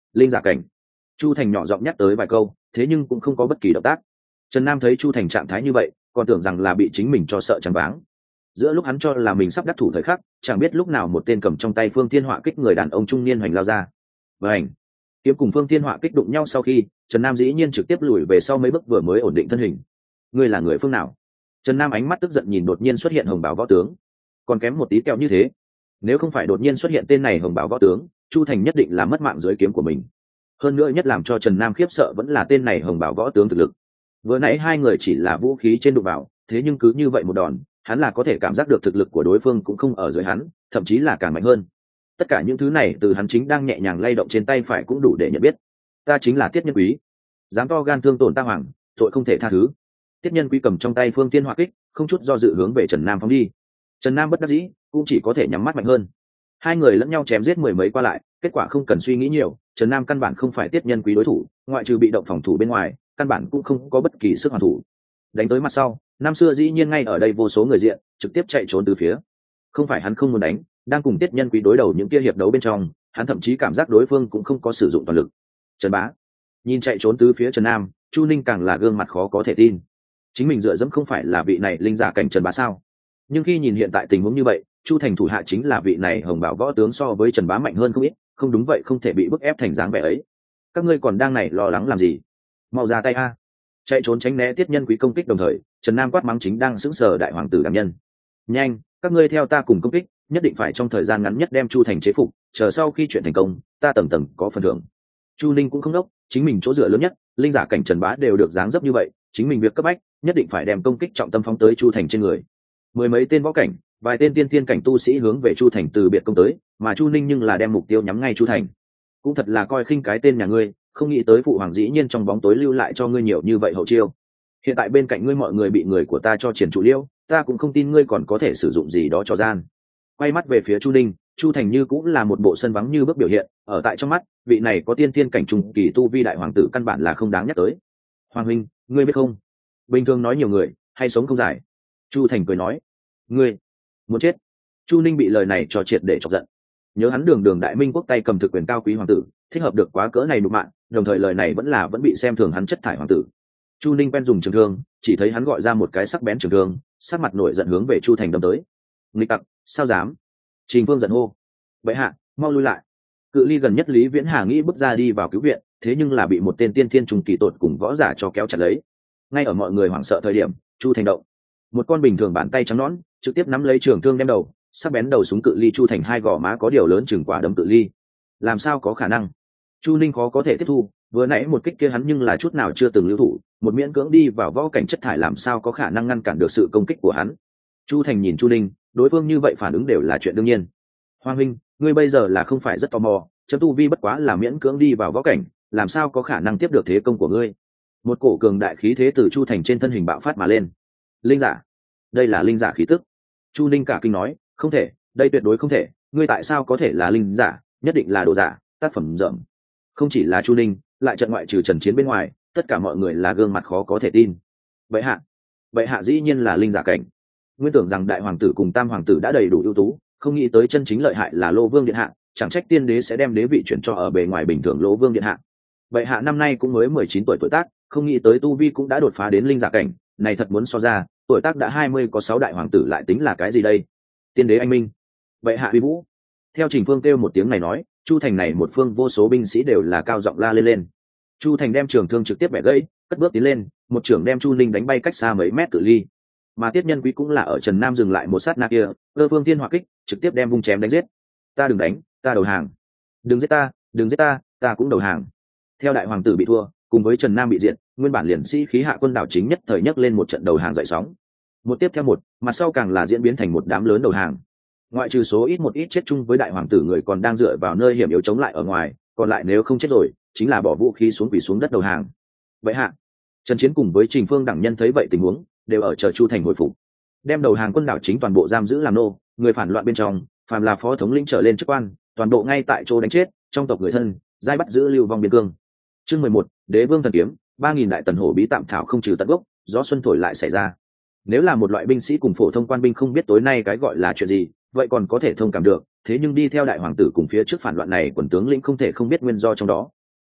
linh giả cảnh. Chu Thành nhỏ giọng nhắc tới vài câu, thế nhưng cũng không có bất kỳ động tác. Trần Nam thấy Chu Thành trạng thái như vậy, còn tưởng rằng là bị chính mình cho sợ choáng váng. Giữa lúc hắn cho là mình sắp đắc thủ thời khắc, chẳng biết lúc nào một tên cầm trong tay Phương Thiên Họa kích người đàn ông trung niên hoành lao ra. Vành, kiếm cùng Phương Thiên Họa kích đụng nhau sau khi, Trần Nam dĩ nhiên trực tiếp lùi về sau mấy bước vừa mới ổn định thân hình. Ngươi là người phương nào? Trần Nam ánh mắt tức giận nhìn đột nhiên xuất hiện hồng bào võ tướng, còn kém một tí kẹo như thế. Nếu không phải đột nhiên xuất hiện tên này hồng bào võ tướng, Chu Thành nhất định là mất mạng dưới kiếm của mình. Hơn nữa nhất làm cho Trần Nam khiếp sợ vẫn là tên này hồng bào võ tướng thực lực. Vừa nãy hai người chỉ là vũ khí trên đụng vào, thế nhưng cứ như vậy một đòn, hắn là có thể cảm giác được thực lực của đối phương cũng không ở dưới hắn, thậm chí là càng mạnh hơn. Tất cả những thứ này từ hắn chính đang nhẹ nhàng lay động trên tay phải cũng đủ để nhận biết. Ta chính là Tiết Nhân Quý, dám to gan thương tổn ta hoàng, tội không thể tha thứ. Tiết Nhân Quý cầm trong tay Phương Thiên Họa kích, không chút do dự hướng về Trần Nam phóng đi. Trần Nam bất đắc dĩ, cũng chỉ có thể nhắm mắt mạnh hơn. Hai người lẫn nhau chém giết mười mấy qua lại, kết quả không cần suy nghĩ nhiều, Trần Nam căn bản không phải Tiết Nhân Quý đối thủ, ngoại trừ bị động phòng thủ bên ngoài, căn bản cũng không có bất kỳ sức hoàn thủ. Đánh tới mặt sau, năm xưa dĩ nhiên ngay ở đây vô số người diện, trực tiếp chạy trốn từ phía. Không phải hắn không muốn đánh, đang cùng Tiết Nhân Quý đối đầu những kia hiệp đấu bên trong, hắn thậm chí cảm giác đối phương cũng không có sử dụng toàn lực. Trần Bá nhìn chạy trốn từ phía Trần Nam, Chu Ninh càng là gương mặt khó có thể tin. Chính mình dựa dẫm không phải là vị này linh giả cảnh Trần Bá sao? Nhưng khi nhìn hiện tại tình huống như vậy, Chu Thành thủ hạ chính là vị này hồng bảo võ tướng so với Trần Bá mạnh hơn không ít, không đúng vậy không thể bị bức ép thành dáng vẻ ấy. Các ngươi còn đang này lo lắng làm gì? Mau ra tay a! Chạy trốn tránh né Tiết Nhân Quý công kích đồng thời, Trần Nam quát mắng chính đang sững sờ đại hoàng tử đảm nhân. Nhanh, các ngươi theo ta cùng công kích, nhất định phải trong thời gian ngắn nhất đem Chu Thành chế phục, chờ sau khi chuyện thành công, ta tầng tầng có phần thưởng. Chu Ninh cũng không đốc, chính mình chỗ dựa lớn nhất, linh giả cảnh Trần Bá đều được dáng dấp như vậy, chính mình việc cấp bách, nhất định phải đem công kích trọng tâm phóng tới Chu Thành trên người. Mười mấy tên võ cảnh, vài tên tiên tiên cảnh tu sĩ hướng về Chu Thành từ biệt công tới, mà Chu Ninh nhưng là đem mục tiêu nhắm ngay Chu Thành. Cũng thật là coi khinh cái tên nhà ngươi, không nghĩ tới phụ hoàng dĩ nhiên trong bóng tối lưu lại cho ngươi nhiều như vậy hậu chiêu. Hiện tại bên cạnh ngươi mọi người bị người của ta cho triển trụ liêu, ta cũng không tin ngươi còn có thể sử dụng gì đó cho gian. Quay mắt về phía Chu Ninh, Chu Thành như cũng là một bộ sân vắng như bước biểu hiện, ở tại trong mắt, vị này có tiên tiên cảnh trung kỳ tu vi đại hoàng tử căn bản là không đáng nhắc tới. Hoàng huynh, ngươi biết không? Bình thường nói nhiều người, hay sống không dài. Chu Thành cười nói, ngươi muốn chết. Chu Ninh bị lời này cho triệt để chọc giận. Nhớ hắn đường đường đại minh quốc tay cầm thực quyền cao quý hoàng tử, thích hợp được quá cỡ này đụng mạng, đồng thời lời này vẫn là vẫn bị xem thường hắn chất thải hoàng tử. Chu Ninh quen dùng trường thương, chỉ thấy hắn gọi ra một cái sắc bén trường thương, sắc mặt nổi giận hướng về Chu Thành đâm tới. Nghịch tặc, sao dám? Trình Phương giận hô, bệ hạ, mau lui lại. Cự ly gần nhất Lý Viễn Hà nghĩ bước ra đi vào cứu viện, thế nhưng là bị một tên tiên thiên trùng kỳ tột cùng võ giả cho kéo chặt lấy. Ngay ở mọi người hoảng sợ thời điểm, Chu Thành động, một con bình thường bàn tay trắng nõn, trực tiếp nắm lấy trường thương đem đầu, sắc bén đầu súng cự ly Chu Thành hai gò má có điều lớn chừng quả đấm cự ly. Làm sao có khả năng? Chu Ninh khó có thể tiếp thu, vừa nãy một kích kia hắn nhưng là chút nào chưa từng lưu thủ, một miễn cưỡng đi vào võ cảnh chất thải làm sao có khả năng ngăn cản được sự công kích của hắn. Chu Thành nhìn Chu Ninh, đối phương như vậy phản ứng đều là chuyện đương nhiên. Hoàng huynh, ngươi bây giờ là không phải rất tò mò, chấm tu vi bất quá là miễn cưỡng đi vào võ cảnh, làm sao có khả năng tiếp được thế công của ngươi? Một cổ cường đại khí thế từ Chu Thành trên thân hình bạo phát mà lên. Linh giả, đây là linh giả khí tức. Chu Ninh cả kinh nói, không thể, đây tuyệt đối không thể, ngươi tại sao có thể là linh giả, nhất định là đồ giả, tác phẩm dởm. Không chỉ là Chu Ninh, lại trận ngoại trừ Trần Chiến bên ngoài, tất cả mọi người là gương mặt khó có thể tin. Vậy hạ, vậy hạ dĩ nhiên là linh giả cảnh. Nguyên tưởng rằng đại hoàng tử cùng tam hoàng tử đã đầy đủ ưu tú, không nghĩ tới chân chính lợi hại là Lô Vương điện hạ, chẳng trách tiên đế sẽ đem đế vị chuyển cho ở bề ngoài bình thường Lô Vương điện hạ. Vậy hạ năm nay cũng mới mười chín tuổi tuổi tác, không nghĩ tới tu vi cũng đã đột phá đến linh giả cảnh, này thật muốn so ra, tuổi tác đã hai mươi có sáu đại hoàng tử lại tính là cái gì đây? Tiên đế anh minh. Vậy hạ uy vũ. Theo Trình Phương kêu một tiếng này nói, Chu Thành này một phương vô số binh sĩ đều là cao giọng la lên lên. Chu Thành đem trường thương trực tiếp bẻ gãy, cất bước tiến lên, một trường đem Chu Ninh đánh bay cách xa mấy mét cự ly. Mà Tiết Nhân Quý cũng là ở Trần Nam dừng lại một sát na kia, cơ phương thiên hỏa kích, trực tiếp đem vung chém đánh giết. Ta đừng đánh, ta đầu hàng. Đừng giết ta, đừng giết ta, ta cũng đầu hàng. Theo đại hoàng tử bị thua, cùng với Trần Nam bị diệt, nguyên bản liền sĩ khí hạ quân đảo chính nhất thời nhấc lên một trận đầu hàng dậy sóng. Một tiếp theo một, mặt sau càng là diễn biến thành một đám lớn đầu hàng. Ngoại trừ số ít một ít chết chung với đại hoàng tử người còn đang dựa vào nơi hiểm yếu chống lại ở ngoài, còn lại nếu không chết rồi, chính là bỏ vũ khí xuống quỳ xuống đất đầu hàng. Vậy hạ, Trần Chiến cùng với Trình Phương đẳng nhân thấy vậy tình huống, đều ở chờ Chu Thành hồi phục, đem đầu hàng quân đảo chính toàn bộ giam giữ làm nô, người phản loạn bên trong, phàm là phó thống lĩnh trở lên chức quan, toàn bộ ngay tại chỗ đánh chết, trong tộc người thân, giai bắt giữ lưu vong biên cương. Chương mười một, Đế Vương thần kiếm, ba nghìn đại tần hổ bí tạm thảo không trừ tận gốc, gió xuân thổi lại xảy ra. Nếu là một loại binh sĩ cùng phổ thông quan binh không biết tối nay cái gọi là chuyện gì, vậy còn có thể thông cảm được, thế nhưng đi theo đại hoàng tử cùng phía trước phản loạn này quần tướng lĩnh không thể không biết nguyên do trong đó,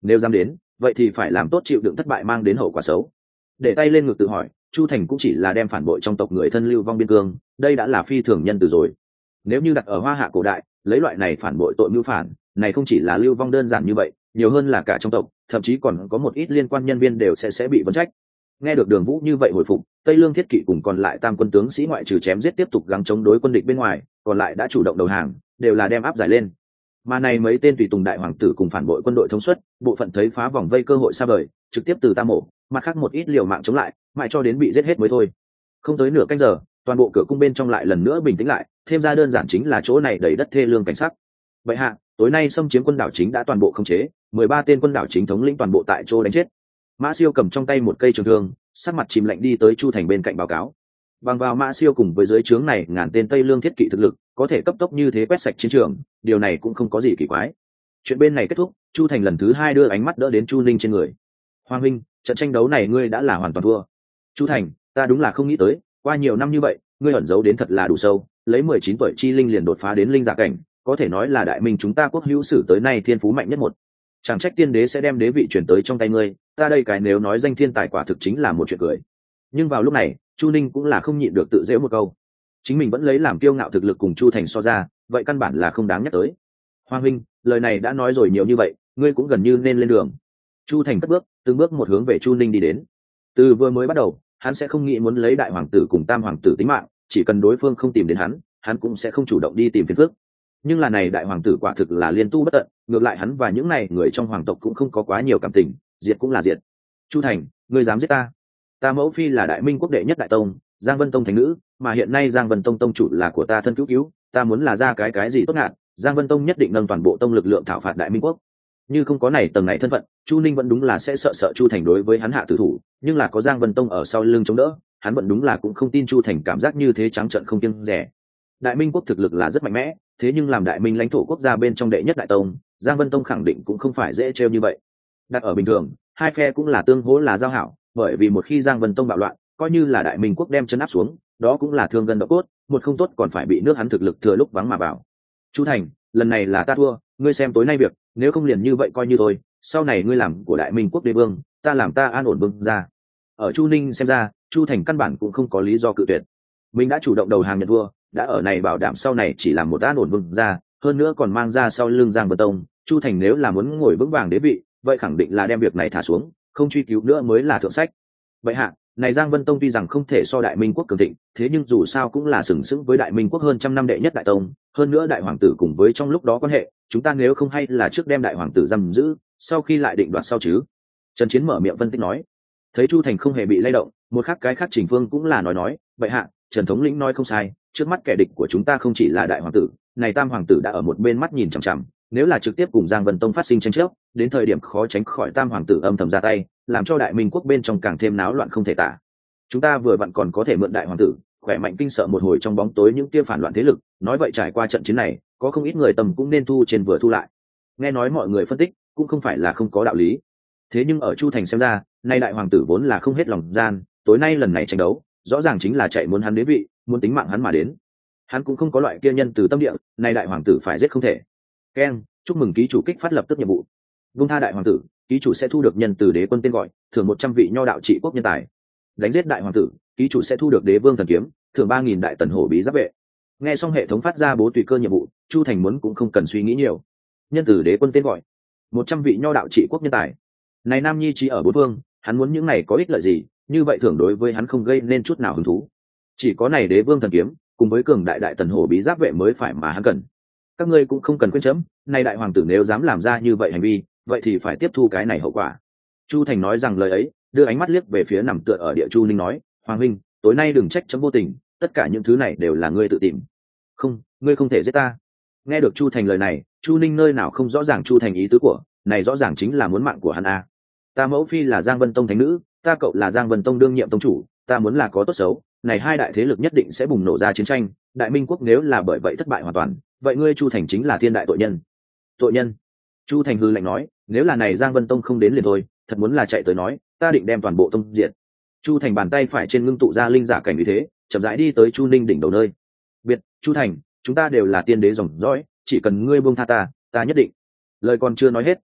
nếu dám đến vậy thì phải làm tốt chịu đựng thất bại mang đến hậu quả xấu. Để tay lên ngực tự hỏi, Chu Thành cũng chỉ là đem phản bội trong tộc người thân lưu vong biên cương, đây đã là phi thường nhân từ rồi. Nếu như đặt ở Hoa Hạ cổ đại, lấy loại này phản bội tội mưu phản, này không chỉ là lưu vong đơn giản như vậy, nhiều hơn là cả trong tộc, thậm chí còn có một ít liên quan nhân viên đều sẽ sẽ bị vấn trách. Nghe được Đường Vũ như vậy hồi phục, Tây Lương Thiết Kỵ cùng còn lại tam quân tướng sĩ ngoại trừ chém giết tiếp tục gắng chống đối quân địch bên ngoài, còn lại đã chủ động đầu hàng, đều là đem áp giải lên. Mà này mấy tên tùy tùng đại hoàng tử cùng phản bội quân đội thống suất, bộ phận thấy phá vòng vây cơ hội xa vời, trực tiếp từ tam mộ, mặt khác một ít liều mạng chống lại, mãi cho đến bị giết hết mới thôi. Không tới nửa canh giờ, toàn bộ cửa cung bên trong lại lần nữa bình tĩnh lại, thêm ra đơn giản chính là chỗ này đầy đất thê lương cảnh sắc. Vậy hạ, tối nay xâm chiếm quân đảo chính đã toàn bộ khống chế, mười ba tên quân đảo chính thống lĩnh toàn bộ tại chỗ đánh chết. Mã Siêu cầm trong tay một cây trường thương, sắc mặt chìm lạnh đi tới Chu Thành bên cạnh báo cáo. Bằng vào Mã Siêu cùng với dưới trướng này ngàn tên Tây Lương Thiết Kỵ thực lực, có thể cấp tốc như thế quét sạch chiến trường, điều này cũng không có gì kỳ quái. Chuyện bên này kết thúc, Chu Thành lần thứ hai đưa ánh mắt đỡ đến Chu Ninh trên người. Hoàng huynh, trận tranh đấu này ngươi đã là hoàn toàn thua. Chu Thành, ta đúng là không nghĩ tới, qua nhiều năm như vậy, ngươi ẩn giấu đến thật là đủ sâu, lấy mười chín tuổi chi linh liền đột phá đến linh giả cảnh, có thể nói là đại minh chúng ta quốc hữu sử tới nay thiên phú mạnh nhất một. Chẳng trách tiên đế sẽ đem đế vị truyền tới trong tay ngươi, ta đây cái nếu nói danh thiên tài quả thực chính là một chuyện cười. Nhưng vào lúc này, Chu Ninh cũng là không nhịn được tự giễu một câu. Chính mình vẫn lấy làm kiêu ngạo thực lực cùng Chu Thành so ra, vậy căn bản là không đáng nhắc tới. Hoàng huynh, lời này đã nói rồi nhiều như vậy, ngươi cũng gần như nên lên đường. Chu Thành cất bước, từng bước một hướng về Chu Ninh đi đến. Từ vừa mới bắt đầu, hắn sẽ không nghĩ muốn lấy đại hoàng tử cùng tam hoàng tử tính mạng, chỉ cần đối phương không tìm đến hắn, hắn cũng sẽ không chủ động đi tìm phiền phức. Nhưng là này đại hoàng tử quả thực là liên tu bất tận, ngược lại hắn và những này người trong hoàng tộc cũng không có quá nhiều cảm tình, diệt cũng là diệt. Chu Thành, ngươi dám giết ta? Ta mẫu phi là đại minh quốc đệ nhất đại tông, Giang Vân Tông thánh nữ, mà hiện nay Giang Vân Tông tông chủ là của ta thân cứu cứu, ta muốn là ra cái cái gì tốt ngạn, Giang Vân Tông nhất định nâng toàn bộ tông lực lượng thảo phạt đại minh quốc. Như không có này tầng này thân phận, Chu Ninh vẫn đúng là sẽ sợ sợ Chu Thành đối với hắn hạ tử thủ, nhưng là có Giang Vân Tông ở sau lưng chống đỡ, hắn vẫn đúng là cũng không tin Chu Thành cảm giác như thế trắng trợn không kiêng dè. Đại minh quốc thực lực là rất mạnh mẽ, thế nhưng làm đại minh lãnh thổ quốc gia bên trong đệ nhất đại tông, Giang Vân Tông khẳng định cũng không phải dễ trêu như vậy. Đặt ở bình thường, hai phe cũng là tương hỗ là giao hảo, bởi vì một khi Giang Vân Tông bạo loạn, coi như là đại minh quốc đem chân áp xuống, đó cũng là thương gần độ cốt, một không tốt còn phải bị nước hắn thực lực thừa lúc vắng mà vào. Chu Thành, lần này là ta thua, ngươi xem tối nay việc, nếu không liền như vậy coi như thôi, sau này ngươi làm của đại minh quốc đế vương, ta làm ta an ổn vương ra. Ở Chu Ninh xem ra, Chu Thành căn bản cũng không có lý do cự tuyệt. Mình đã chủ động đầu hàng nhận thua, đã ở này bảo đảm sau này chỉ làm một an ổn vương ra, hơn nữa còn mang ra sau lưng Giang Vân Tông, Chu Thành nếu là muốn ngồi vững vàng đế vị, vậy khẳng định là đem việc này thả xuống, không truy cứu nữa mới là thượng sách. Vậy hạ, này Giang Vân Tông tuy rằng không thể so đại minh quốc cường thịnh, thế nhưng dù sao cũng là sừng sững với đại minh quốc hơn trăm năm đệ nhất đại tông, hơn nữa đại hoàng tử cùng với trong lúc đó quan hệ, chúng ta nếu không hay là trước đem đại hoàng tử giam giữ, sau khi lại định đoạt sau chứ. Trần Chiến mở miệng phân tích nói. Thấy Chu Thành không hề bị lay động, một khác cái khác Trình Phương cũng là nói nói, vậy hạ, Trần thống lĩnh nói không sai, trước mắt kẻ địch của chúng ta không chỉ là đại hoàng tử, này tam hoàng tử đã ở một bên mắt nhìn chằm chằm, nếu là trực tiếp cùng Giang Vân Tông phát sinh tranh chấp, đến thời điểm khó tránh khỏi tam hoàng tử âm thầm ra tay, làm cho đại minh quốc bên trong càng thêm náo loạn không thể tả. Chúng ta vừa vặn còn có thể mượn đại hoàng tử khỏe mạnh kinh sợ một hồi trong bóng tối những kia phản loạn thế lực, nói vậy trải qua trận chiến này, có không ít người tầm cũng nên thu trên vừa thu lại. Nghe nói mọi người phân tích, cũng không phải là không có đạo lý. Thế nhưng ở Chu Thành xem ra, nay đại hoàng tử vốn là không hết lòng gian, tối nay lần này tranh đấu, rõ ràng chính là chạy muốn hắn đế vị, muốn tính mạng hắn mà đến. Hắn cũng không có loại kia nhân từ tâm địa, nay đại hoàng tử phải giết không thể. Keng, chúc mừng ký chủ kích phát lập tức nhiệm vụ. Vung tha đại hoàng tử, ký chủ sẽ thu được nhân từ đế quân tên gọi, thưởng một trăm vị nho đạo trị quốc nhân tài. Đánh giết đại hoàng tử, ký chủ sẽ thu được đế vương thần kiếm, thưởng ba nghìn đại tần hổ bí giáp vệ. Nghe xong hệ thống phát ra bố tùy cơ nhiệm vụ, Chu Thành muốn cũng không cần suy nghĩ nhiều. Nhân từ đế quân tên gọi, một trăm vị nho đạo trị quốc nhân tài. Này nam nhi trí ở bốn phương, hắn muốn những này có ích lợi gì, như vậy thưởng đối với hắn không gây nên chút nào hứng thú. Chỉ có này đế vương thần kiếm, cùng với cường đại đại tần hổ bí giáp vệ mới phải mà hắn cần. Các ngươi cũng không cần quên chấm, nay đại hoàng tử nếu dám làm ra như vậy hành vi, vậy thì phải tiếp thu cái này hậu quả. Chu Thành nói rằng lời ấy, đưa ánh mắt liếc về phía nằm tựa ở địa Chu Ninh nói, Hoàng huynh, tối nay đừng trách chấm vô tình, tất cả những thứ này đều là ngươi tự tìm. Không, ngươi không thể giết ta. Nghe được Chu Thành lời này, Chu Ninh nơi nào không rõ ràng Chu Thành ý tứ của, này rõ ràng chính là muốn mạng của hắn a. Ta mẫu phi là Giang Vân Tông thánh nữ, ta cậu là Giang Vân Tông đương nhiệm tông chủ, ta muốn là có tốt xấu, này hai đại thế lực nhất định sẽ bùng nổ ra chiến tranh, đại minh quốc nếu là bởi vậy thất bại hoàn toàn, vậy ngươi Chu Thành chính là thiên đại tội nhân. Tội nhân? Chu Thành hư lạnh nói, nếu là này Giang Vân Tông không đến liền thôi, thật muốn là chạy tới nói, ta định đem toàn bộ tông diệt. Chu Thành bàn tay phải trên ngưng tụ ra linh giả cảnh uy thế, chậm rãi đi tới Chu Ninh đỉnh đầu nơi. Biệt, Chu Thành, chúng ta đều là tiên đế dòng dõi, chỉ cần ngươi buông tha ta, ta nhất định. Lời còn chưa nói hết,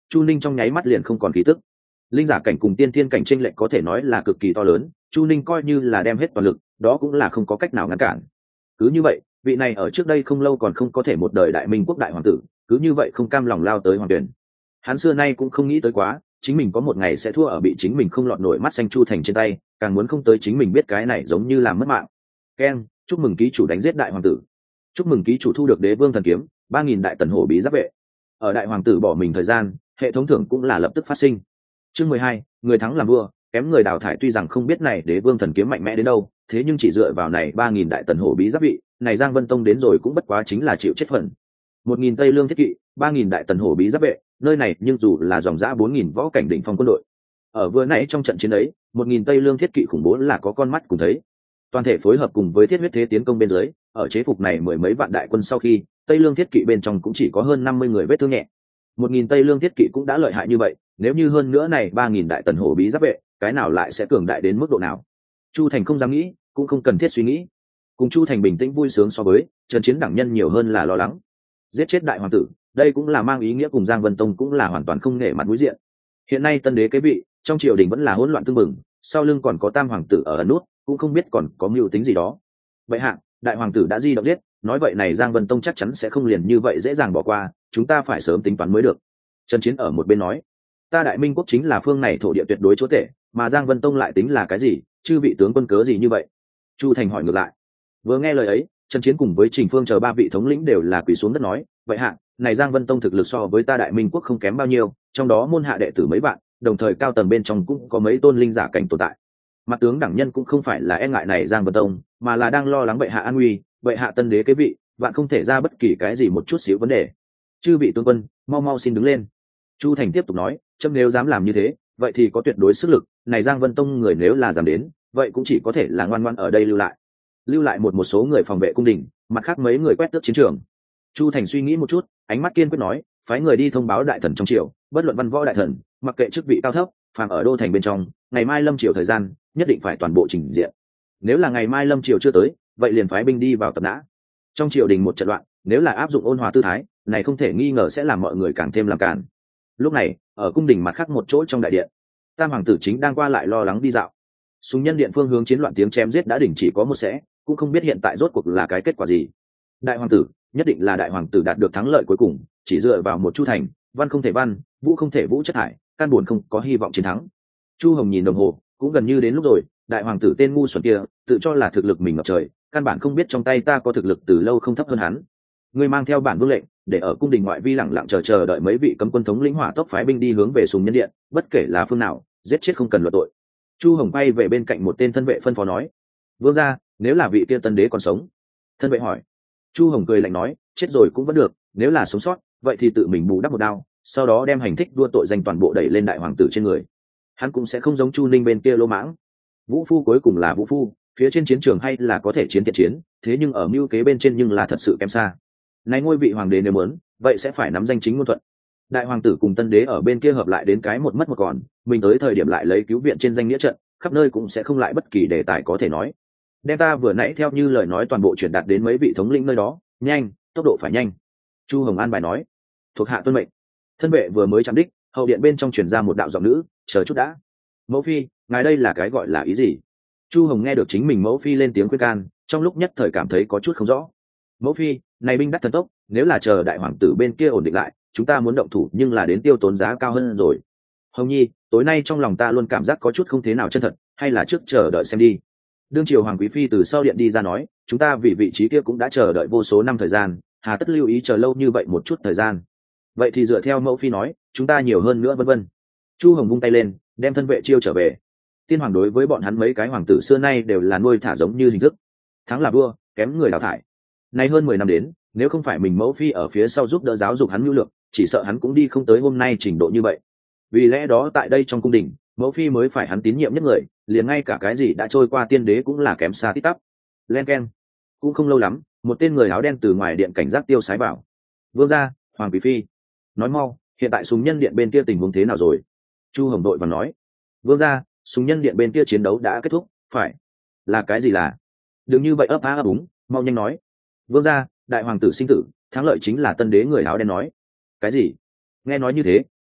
Chu Ninh trong nháy mắt liền không còn khí tức. Linh giả cảnh cùng tiên thiên cảnh chênh lệch có thể nói là cực kỳ to lớn, Chu Ninh coi như là đem hết toàn lực, đó cũng là không có cách nào ngăn cản. Cứ như vậy, vị này ở trước đây không lâu còn không có thể một đời đại minh quốc đại hoàng tử, cứ như vậy không cam lòng lao tới hoàng tuyển. Hắn xưa nay cũng không nghĩ tới quá, chính mình có một ngày sẽ thua ở bị chính mình không lọt nổi mắt xanh Chu Thành trên tay, càng muốn không tới chính mình biết cái này giống như làm mất mạng. Ken, chúc mừng ký chủ đánh giết đại hoàng tử. Chúc mừng ký chủ thu được đế vương thần kiếm, ba nghìn đại tần hổ bí giáp vệ. Ở đại hoàng tử bỏ mình thời gian, hệ thống thưởng cũng là lập tức phát sinh. Chương mười hai, người thắng làm vua, kém người đào thải. Tuy rằng không biết này đế vương thần kiếm mạnh mẽ đến đâu, thế nhưng chỉ dựa vào này ba nghìn đại tần hổ bí giáp vị, này Giang Vân Tông đến rồi cũng bất quá chính là chịu chết phần. Một nghìn tây lương thiết kỵ, ba nghìn đại tần hổ bí giáp vệ, nơi này nhưng dù là dòng dã bốn nghìn võ cảnh đỉnh phong quân đội. Ở vừa nãy trong trận chiến ấy, một nghìn tây lương thiết kỵ khủng bố là có con mắt cùng thấy. Toàn thể phối hợp cùng với thiết huyết thế tiến công bên dưới, ở chế phục này mười mấy vạn đại quân sau khi, tây lương thiết kỵ bên trong cũng chỉ có hơn năm mươi người vết thương nhẹ. Một nghìn tây lương thiết kỵ cũng đã lợi hại như vậy, nếu như hơn nữa này ba nghìn đại tần hổ bí giáp vệ, cái nào lại sẽ cường đại đến mức độ nào? Chu Thành không dám nghĩ, cũng không cần thiết suy nghĩ. Cùng Chu Thành bình tĩnh vui sướng so với, trận chiến đẳng nhân nhiều hơn là lo lắng. Giết chết đại hoàng tử, đây cũng là mang ý nghĩa cùng Giang Vân Tông cũng là hoàn toàn không nể mặt mũi diện. Hiện nay tân đế kế vị, trong triều đình vẫn là hỗn loạn tương mừng, sau lưng còn có tam hoàng tử ở ẩn nút, cũng không biết còn có mưu tính gì đó. Vậy hạ, đại hoàng tử đã di động giết, nói vậy này Giang Vân Tông chắc chắn sẽ không liền như vậy dễ dàng bỏ qua, chúng ta phải sớm tính toán mới được. Trần Chiến ở một bên nói, ta đại minh quốc chính là phương này thổ địa tuyệt đối chúa tể, mà Giang Vân Tông lại tính là cái gì, chư vị tướng quân cớ gì như vậy? Chu Thành hỏi ngược lại. Vừa nghe lời ấy, Trần Chiến cùng với Trình Phương chờ ba vị thống lĩnh đều là quỳ xuống đất nói, vậy hạ, này Giang Vân Tông thực lực so với ta đại minh quốc không kém bao nhiêu, trong đó môn hạ đệ tử mấy bạn, đồng thời cao tầng bên trong cũng có mấy tôn linh giả cảnh tồn tại. Mặt tướng đẳng nhân cũng không phải là e ngại này Giang Vân Tông, mà là đang lo lắng bệ hạ an nguy, bệ hạ tân đế kế vị, vạn không thể ra bất kỳ cái gì một chút xíu vấn đề. Chư vị tướng quân, mau mau xin đứng lên. Chu Thành tiếp tục nói, chấm nếu dám làm như thế, vậy thì có tuyệt đối sức lực, này Giang Vân Tông người nếu là dám đến, vậy cũng chỉ có thể là ngoan ngoãn ở đây lưu lại. Lưu lại một một số người phòng vệ cung đình, mặt khác mấy người quét tước chiến trường. Chu Thành suy nghĩ một chút, ánh mắt kiên quyết nói, phái người đi thông báo đại thần trong triều, bất luận văn võ đại thần, mặc kệ chức vị cao thấp, phàm ở đô thành bên trong, ngày mai lâm triều thời gian, nhất định phải toàn bộ trình diện. Nếu là ngày mai lâm triều chưa tới, vậy liền phái binh đi vào tập nã. Trong triều đình một trận loạn, nếu là áp dụng ôn hòa tư thái, này không thể nghi ngờ sẽ làm mọi người càng thêm làm cản. Lúc này, ở cung đình mặt khác một chỗ trong đại điện, tam hoàng tử chính đang qua lại lo lắng đi dạo. Súng nhân điện phương hướng chiến loạn tiếng chém giết đã đình chỉ có một sẽ, cũng không biết hiện tại rốt cuộc là cái kết quả gì. Đại hoàng tử, nhất định là đại hoàng tử đạt được thắng lợi cuối cùng, chỉ dựa vào một Chu Thành, văn không thể văn, vũ không thể vũ chất thải, căn buồn không có hy vọng chiến thắng. Chu Hồng nhìn đồng hồ, cũng gần như đến lúc rồi, đại hoàng tử tên ngu xuẩn kia, tự cho là thực lực mình ngập trời, căn bản không biết trong tay ta có thực lực từ lâu không thấp hơn hắn. Ngươi mang theo bản vương lệnh, để ở cung đình ngoại vi lẳng lặng chờ chờ đợi mấy vị cấm quân thống lĩnh hỏa tốc phái binh đi hướng về Sùng Nhân Điện, bất kể là phương nào, giết chết không cần luận tội. Chu Hồng bay về bên cạnh một tên thân vệ phân phó nói, vương gia, nếu là vị kia tân đế còn sống. Thân vệ hỏi. Chu Hồng cười lạnh nói, chết rồi cũng vẫn được, nếu là sống sót, vậy thì tự mình bù đắp một đao, sau đó đem hành thích đua tội danh toàn bộ đẩy lên đại hoàng tử trên người. Hắn cũng sẽ không giống Chu Ninh bên kia lỗ mãng. Vũ phu cuối cùng là vũ phu, phía trên chiến trường hay là có thể chiến thiện chiến, thế nhưng ở mưu kế bên trên nhưng là thật sự kém xa. Này ngôi vị hoàng đế nếu muốn, vậy sẽ phải nắm danh chính ngôn thuận. Đại hoàng tử cùng tân đế ở bên kia hợp lại đến cái một mất một còn, mình tới thời điểm lại lấy cứu viện trên danh nghĩa trận, khắp nơi cũng sẽ không lại bất kỳ đề tài có thể nói. Đem ta vừa nãy theo như lời nói toàn bộ chuyển đạt đến mấy vị thống lĩnh nơi đó, nhanh, tốc độ phải nhanh. Chu Hồng an bài nói. Thuộc hạ tuân mệnh. Thân vệ vừa mới chạm đích, hậu điện bên trong truyền ra một đạo giọng nữ, chờ chút đã. Mẫu phi, ngài đây là cái gọi là ý gì? Chu Hồng nghe được chính mình mẫu phi lên tiếng khuyên can, trong lúc nhất thời cảm thấy có chút không rõ. Mẫu phi, này binh đắt thần tốc, nếu là chờ đại hoàng tử bên kia ổn định lại, chúng ta muốn động thủ nhưng là đến tiêu tốn giá cao hơn rồi. Hồng nhi, tối nay trong lòng ta luôn cảm giác có chút không thế nào chân thật, hay là trước chờ đợi xem đi. Đương triều hoàng quý phi từ sau điện đi ra nói, chúng ta vì vị trí kia cũng đã chờ đợi vô số năm thời gian, hà tất lưu ý chờ lâu như vậy một chút thời gian. Vậy thì dựa theo mẫu phi nói, chúng ta nhiều hơn nữa vân vân. Chu Hồng vung tay lên, đem thân vệ chiêu trở về. Tiên hoàng đối với bọn hắn mấy cái hoàng tử xưa nay đều là nuôi thả giống như hình thức, thắng là vua, kém người đào thải. Nay hơn mười năm đến, nếu không phải mình mẫu phi ở phía sau giúp đỡ giáo dục hắn nhu lược, chỉ sợ hắn cũng đi không tới hôm nay trình độ như vậy. Vì lẽ đó tại đây trong cung đình, mẫu phi mới phải hắn tín nhiệm nhất người, liền ngay cả cái gì đã trôi qua tiên đế cũng là kém xa tít tắp. Len keng. Cũng không lâu lắm, một tên người áo đen từ ngoài điện cảnh giác tiêu sái bảo. Vương gia, hoàng quý phi. Nói mau, hiện tại súng nhân điện bên kia tình huống thế nào rồi? Chu Hồng đội và nói. Vương gia, súng nhân điện bên kia chiến đấu đã kết thúc, phải. Là cái gì là? Đừng như vậy ấp á ấp úng, mau nhanh nói. Vương gia, đại hoàng tử sinh tử, thắng lợi chính là tân đế người áo đen nói. Cái gì? Nghe nói như thế,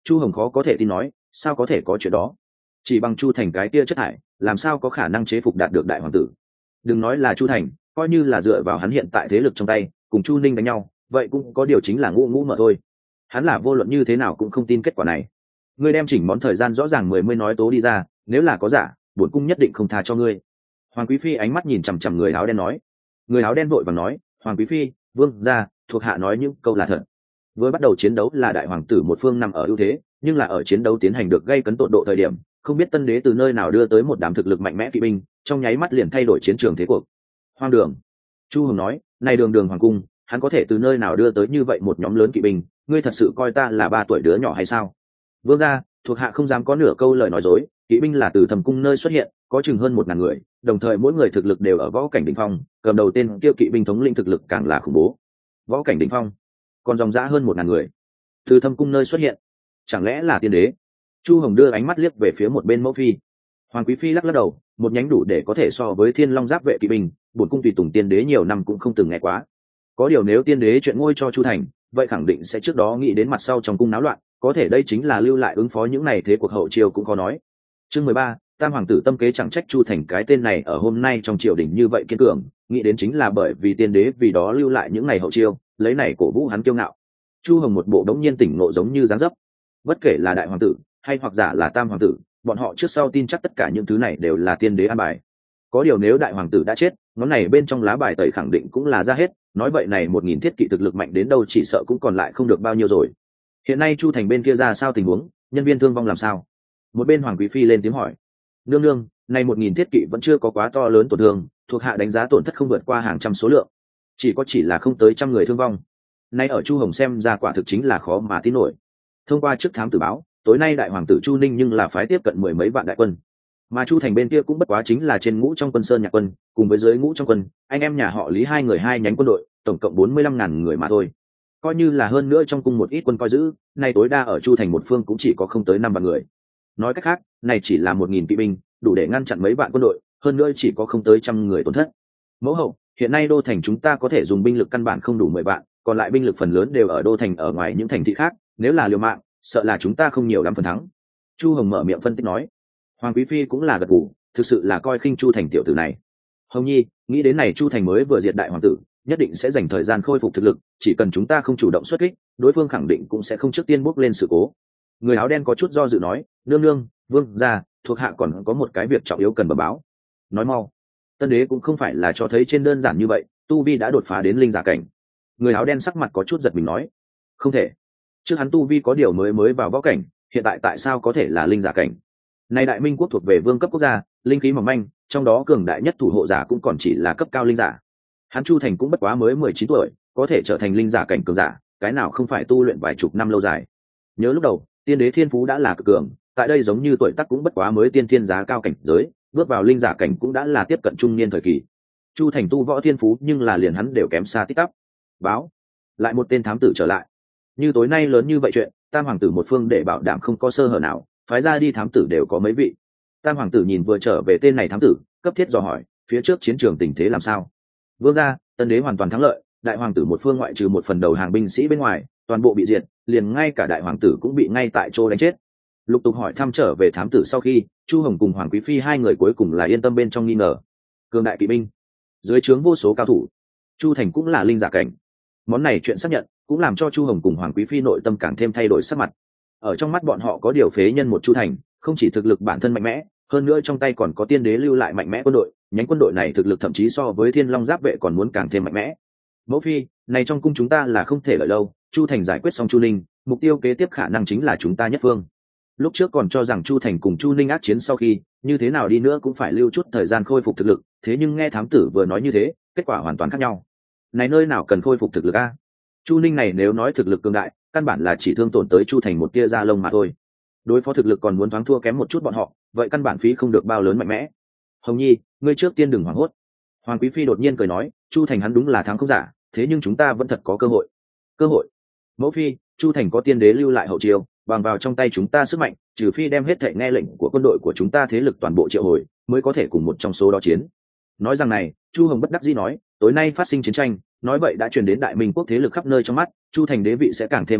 Chu Hồng khó có thể tin nói, sao có thể có chuyện đó? Chỉ bằng Chu Thành cái kia chất hải, làm sao có khả năng chế phục đạt được đại hoàng tử? Đừng nói là Chu Thành, coi như là dựa vào hắn hiện tại thế lực trong tay, cùng Chu Ninh đánh nhau, vậy cũng có điều chính là ngũ ngũ mở thôi. Hắn là vô luận như thế nào cũng không tin kết quả này. Ngươi đem chỉnh món thời gian rõ ràng mười mươi nói tố đi ra, nếu là có giả, bổn cung nhất định không tha cho ngươi. Hoàng Quý Phi ánh mắt nhìn chằm chằm người áo đen nói. Người áo đen vội vàng nói, Hoàng Quý Phi, vương gia, thuộc hạ nói những câu là thật. Vừa bắt đầu chiến đấu là đại hoàng tử một phương nằm ở ưu thế, nhưng là ở chiến đấu tiến hành được gây cấn tột độ thời điểm, không biết tân đế từ nơi nào đưa tới một đám thực lực mạnh mẽ kỵ binh, trong nháy mắt liền thay đổi chiến trường thế cuộc. Hoang đường. Chu Hồng nói, này đường đường hoàng cung, hắn có thể từ nơi nào đưa tới như vậy một nhóm lớn kỵ binh, ngươi thật sự coi ta là ba tuổi đứa nhỏ hay sao? Vương gia, thuộc hạ không dám có nửa câu lời nói dối, kỵ binh là từ thầm cung nơi xuất hiện, có chừng hơn một ngàn người, đồng thời mỗi người thực lực đều ở võ cảnh đỉnh phong, cầm đầu tên kia kỵ binh thống lĩnh thực lực càng là khủng bố. Võ cảnh đỉnh phong, còn dòng dã hơn một ngàn người, từ thầm cung nơi xuất hiện, chẳng lẽ là tiên đế? Chu Hồng đưa ánh mắt liếc về phía một bên mẫu phi. Hoàng Quý Phi lắc lắc đầu, một nhánh đủ để có thể so với Thiên Long Giáp vệ kỵ binh, bổn cung tùy tùng tiên đế nhiều năm cũng không từng nghe quá. Có điều nếu tiên đế chuyện ngôi cho Chu Thành, vậy khẳng định sẽ trước đó nghĩ đến mặt sau trong cung náo loạn, có thể đây chính là lưu lại ứng phó những này thế cuộc hậu triều cũng khó nói. Chương mười ba, Tam hoàng tử tâm kế chẳng trách Chu Thành cái tên này ở hôm nay trong triều đình như vậy kiên cường, nghĩ đến chính là bởi vì tiên đế vì đó lưu lại những ngày hậu triều, lấy này cổ vũ hắn kiêu ngạo. Chu Hồng một bộ đống nhiên tỉnh ngộ giống như dáng dấp. Bất kể là đại hoàng tử hay hoặc giả là tam hoàng tử, bọn họ trước sau tin chắc tất cả những thứ này đều là tiên đế an bài. Có điều nếu đại hoàng tử đã chết, ngón này bên trong lá bài tẩy khẳng định cũng là ra hết, nói vậy này một nghìn thiết kỵ thực lực mạnh đến đâu chỉ sợ cũng còn lại không được bao nhiêu rồi. Hiện nay Chu Thành bên kia ra sao tình huống, nhân viên thương vong làm sao? Một bên Hoàng Quý Phi lên tiếng hỏi. Nương nương, này một nghìn thiết kỵ vẫn chưa có quá to lớn tổn thương, thuộc hạ đánh giá tổn thất không vượt qua hàng trăm số lượng, chỉ có chỉ là không tới trăm người thương vong. Nay ở Chu Hồng xem ra quả thực chính là khó mà tin nổi. Thông qua trước thám tử báo, tối nay đại hoàng tử Chu Ninh nhưng là phái tiếp cận mười mấy vạn đại quân, mà Chu Thành bên kia cũng bất quá chính là trên ngũ trong quân Sơn Nhạc quân, cùng với dưới ngũ trong quân anh em nhà họ Lý hai người hai nhánh quân đội, tổng cộng bốn mươi lăm ngàn người mà thôi. Coi như là hơn nữa trong cung một ít quân coi giữ, nay tối đa ở Chu Thành một phương cũng chỉ có không tới năm vạn người. Nói cách khác, này chỉ là một nghìn kỵ binh, đủ để ngăn chặn mấy vạn quân đội, hơn nữa chỉ có không tới trăm người tổn thất. Mẫu hậu, hiện nay đô thành chúng ta có thể dùng binh lực căn bản không đủ mười vạn, còn lại binh lực phần lớn đều ở đô thành ở ngoài những thành thị khác, nếu là liều mạng, sợ là chúng ta không nhiều lắm phần thắng. Chu Hồng mở miệng phân tích nói. Hoàng Quý Phi cũng là gật gù, thực sự là coi khinh Chu Thành tiểu tử này. Hồng Nhi, nghĩ đến này Chu Thành mới vừa diệt đại hoàng tử, nhất định sẽ dành thời gian khôi phục thực lực, chỉ cần chúng ta không chủ động xuất kích, đối phương khẳng định cũng sẽ không trước tiên bước lên sự cố. Người áo đen có chút do dự nói, nương nương, vương gia, thuộc hạ còn có một cái việc trọng yếu cần bẩm báo. Nói mau. Tân đế cũng không phải là cho thấy trên đơn giản như vậy, tu vi đã đột phá đến linh giả cảnh. Người áo đen sắc mặt có chút giật mình nói, không thể. Trước hắn tu vi có điều mới mới vào võ cảnh, hiện tại tại sao có thể là linh giả cảnh? Nay Đại Minh quốc thuộc về vương cấp quốc gia, linh khí mỏng manh, trong đó cường đại nhất thủ hộ giả cũng còn chỉ là cấp cao linh giả. Hắn Chu Thành cũng bất quá mới mười chín tuổi, có thể trở thành linh giả cảnh cường giả, cái nào không phải tu luyện vài chục năm lâu dài. Nhớ lúc đầu, tiên đế thiên phú đã là cực cường, tại đây giống như tuổi tác cũng bất quá mới tiên thiên giá cao cảnh giới, bước vào linh giả cảnh cũng đã là tiếp cận trung niên thời kỳ. Chu Thành tu võ thiên phú nhưng là liền hắn đều kém xa tích tắp. Báo, lại một tên thám tử trở lại. Như tối nay lớn như vậy chuyện, Tam hoàng tử một phương để bảo đảm không có sơ hở nào, phái ra đi thám tử đều có mấy vị. Tam hoàng tử nhìn vừa trở về tên này thám tử, cấp thiết dò hỏi, phía trước chiến trường tình thế làm sao? Vương gia, tân đế hoàn toàn thắng lợi, đại hoàng tử một phương ngoại trừ một phần đầu hàng binh sĩ bên ngoài, toàn bộ bị diệt, liền ngay cả đại hoàng tử cũng bị ngay tại chỗ đánh chết. Lục tục hỏi thăm trở về thám tử sau khi, Chu Hồng cùng Hoàng Quý Phi hai người cuối cùng là yên tâm bên trong nghi ngờ. Cường đại kỵ binh, dưới trướng vô số cao thủ, Chu Thành cũng là linh giả cảnh. Món này chuyện xác nhận, cũng làm cho Chu Hồng cùng Hoàng Quý Phi nội tâm càng thêm thay đổi sắc mặt. Ở trong mắt bọn họ có điều phế nhân một Chu Thành, không chỉ thực lực bản thân mạnh mẽ, hơn nữa trong tay còn có tiên đế lưu lại mạnh mẽ quân đội, nhánh quân đội này thực lực thậm chí so với Thiên Long Giáp vệ còn muốn càng thêm mạnh mẽ. Mẫu phi, này trong cung chúng ta là không thể lợi lâu, Chu Thành giải quyết xong Chu Ninh, mục tiêu kế tiếp khả năng chính là chúng ta nhất phương. Lúc trước còn cho rằng Chu Thành cùng Chu Ninh ác chiến sau khi, như thế nào đi nữa cũng phải lưu chút thời gian khôi phục thực lực, thế nhưng nghe thám tử vừa nói như thế, kết quả hoàn toàn khác nhau. Này nơi nào cần khôi phục thực lực a? Chu Ninh này nếu nói thực lực cường đại, căn bản là chỉ thương tổn tới Chu Thành một tia da lông mà thôi. Đối phó thực lực còn muốn thoáng thua kém một chút bọn họ, vậy căn bản phí không được bao lớn mạnh mẽ. Hồng Nhi, ngươi trước tiên đừng hoảng hốt. Hoàng Quý Phi đột nhiên cười nói, Chu Thành hắn đúng là thắng không giả, thế nhưng chúng ta vẫn thật có cơ hội. Cơ hội? Mẫu phi, Chu Thành có tiên đế lưu lại hậu chiêu, bằng vào trong tay chúng ta sức mạnh, trừ phi đem hết thảy nghe lệnh của quân đội của chúng ta thế lực toàn bộ triệu hồi, mới có thể cùng một trong số đó chiến. Nói rằng này, Chu Hồng bất đắc dĩ nói, tối nay phát sinh chiến tranh, nói vậy đã truyền đến Đại Minh quốc thế lực khắp nơi trong mắt, Chu Thành đế vị sẽ càng thêm vững chắc,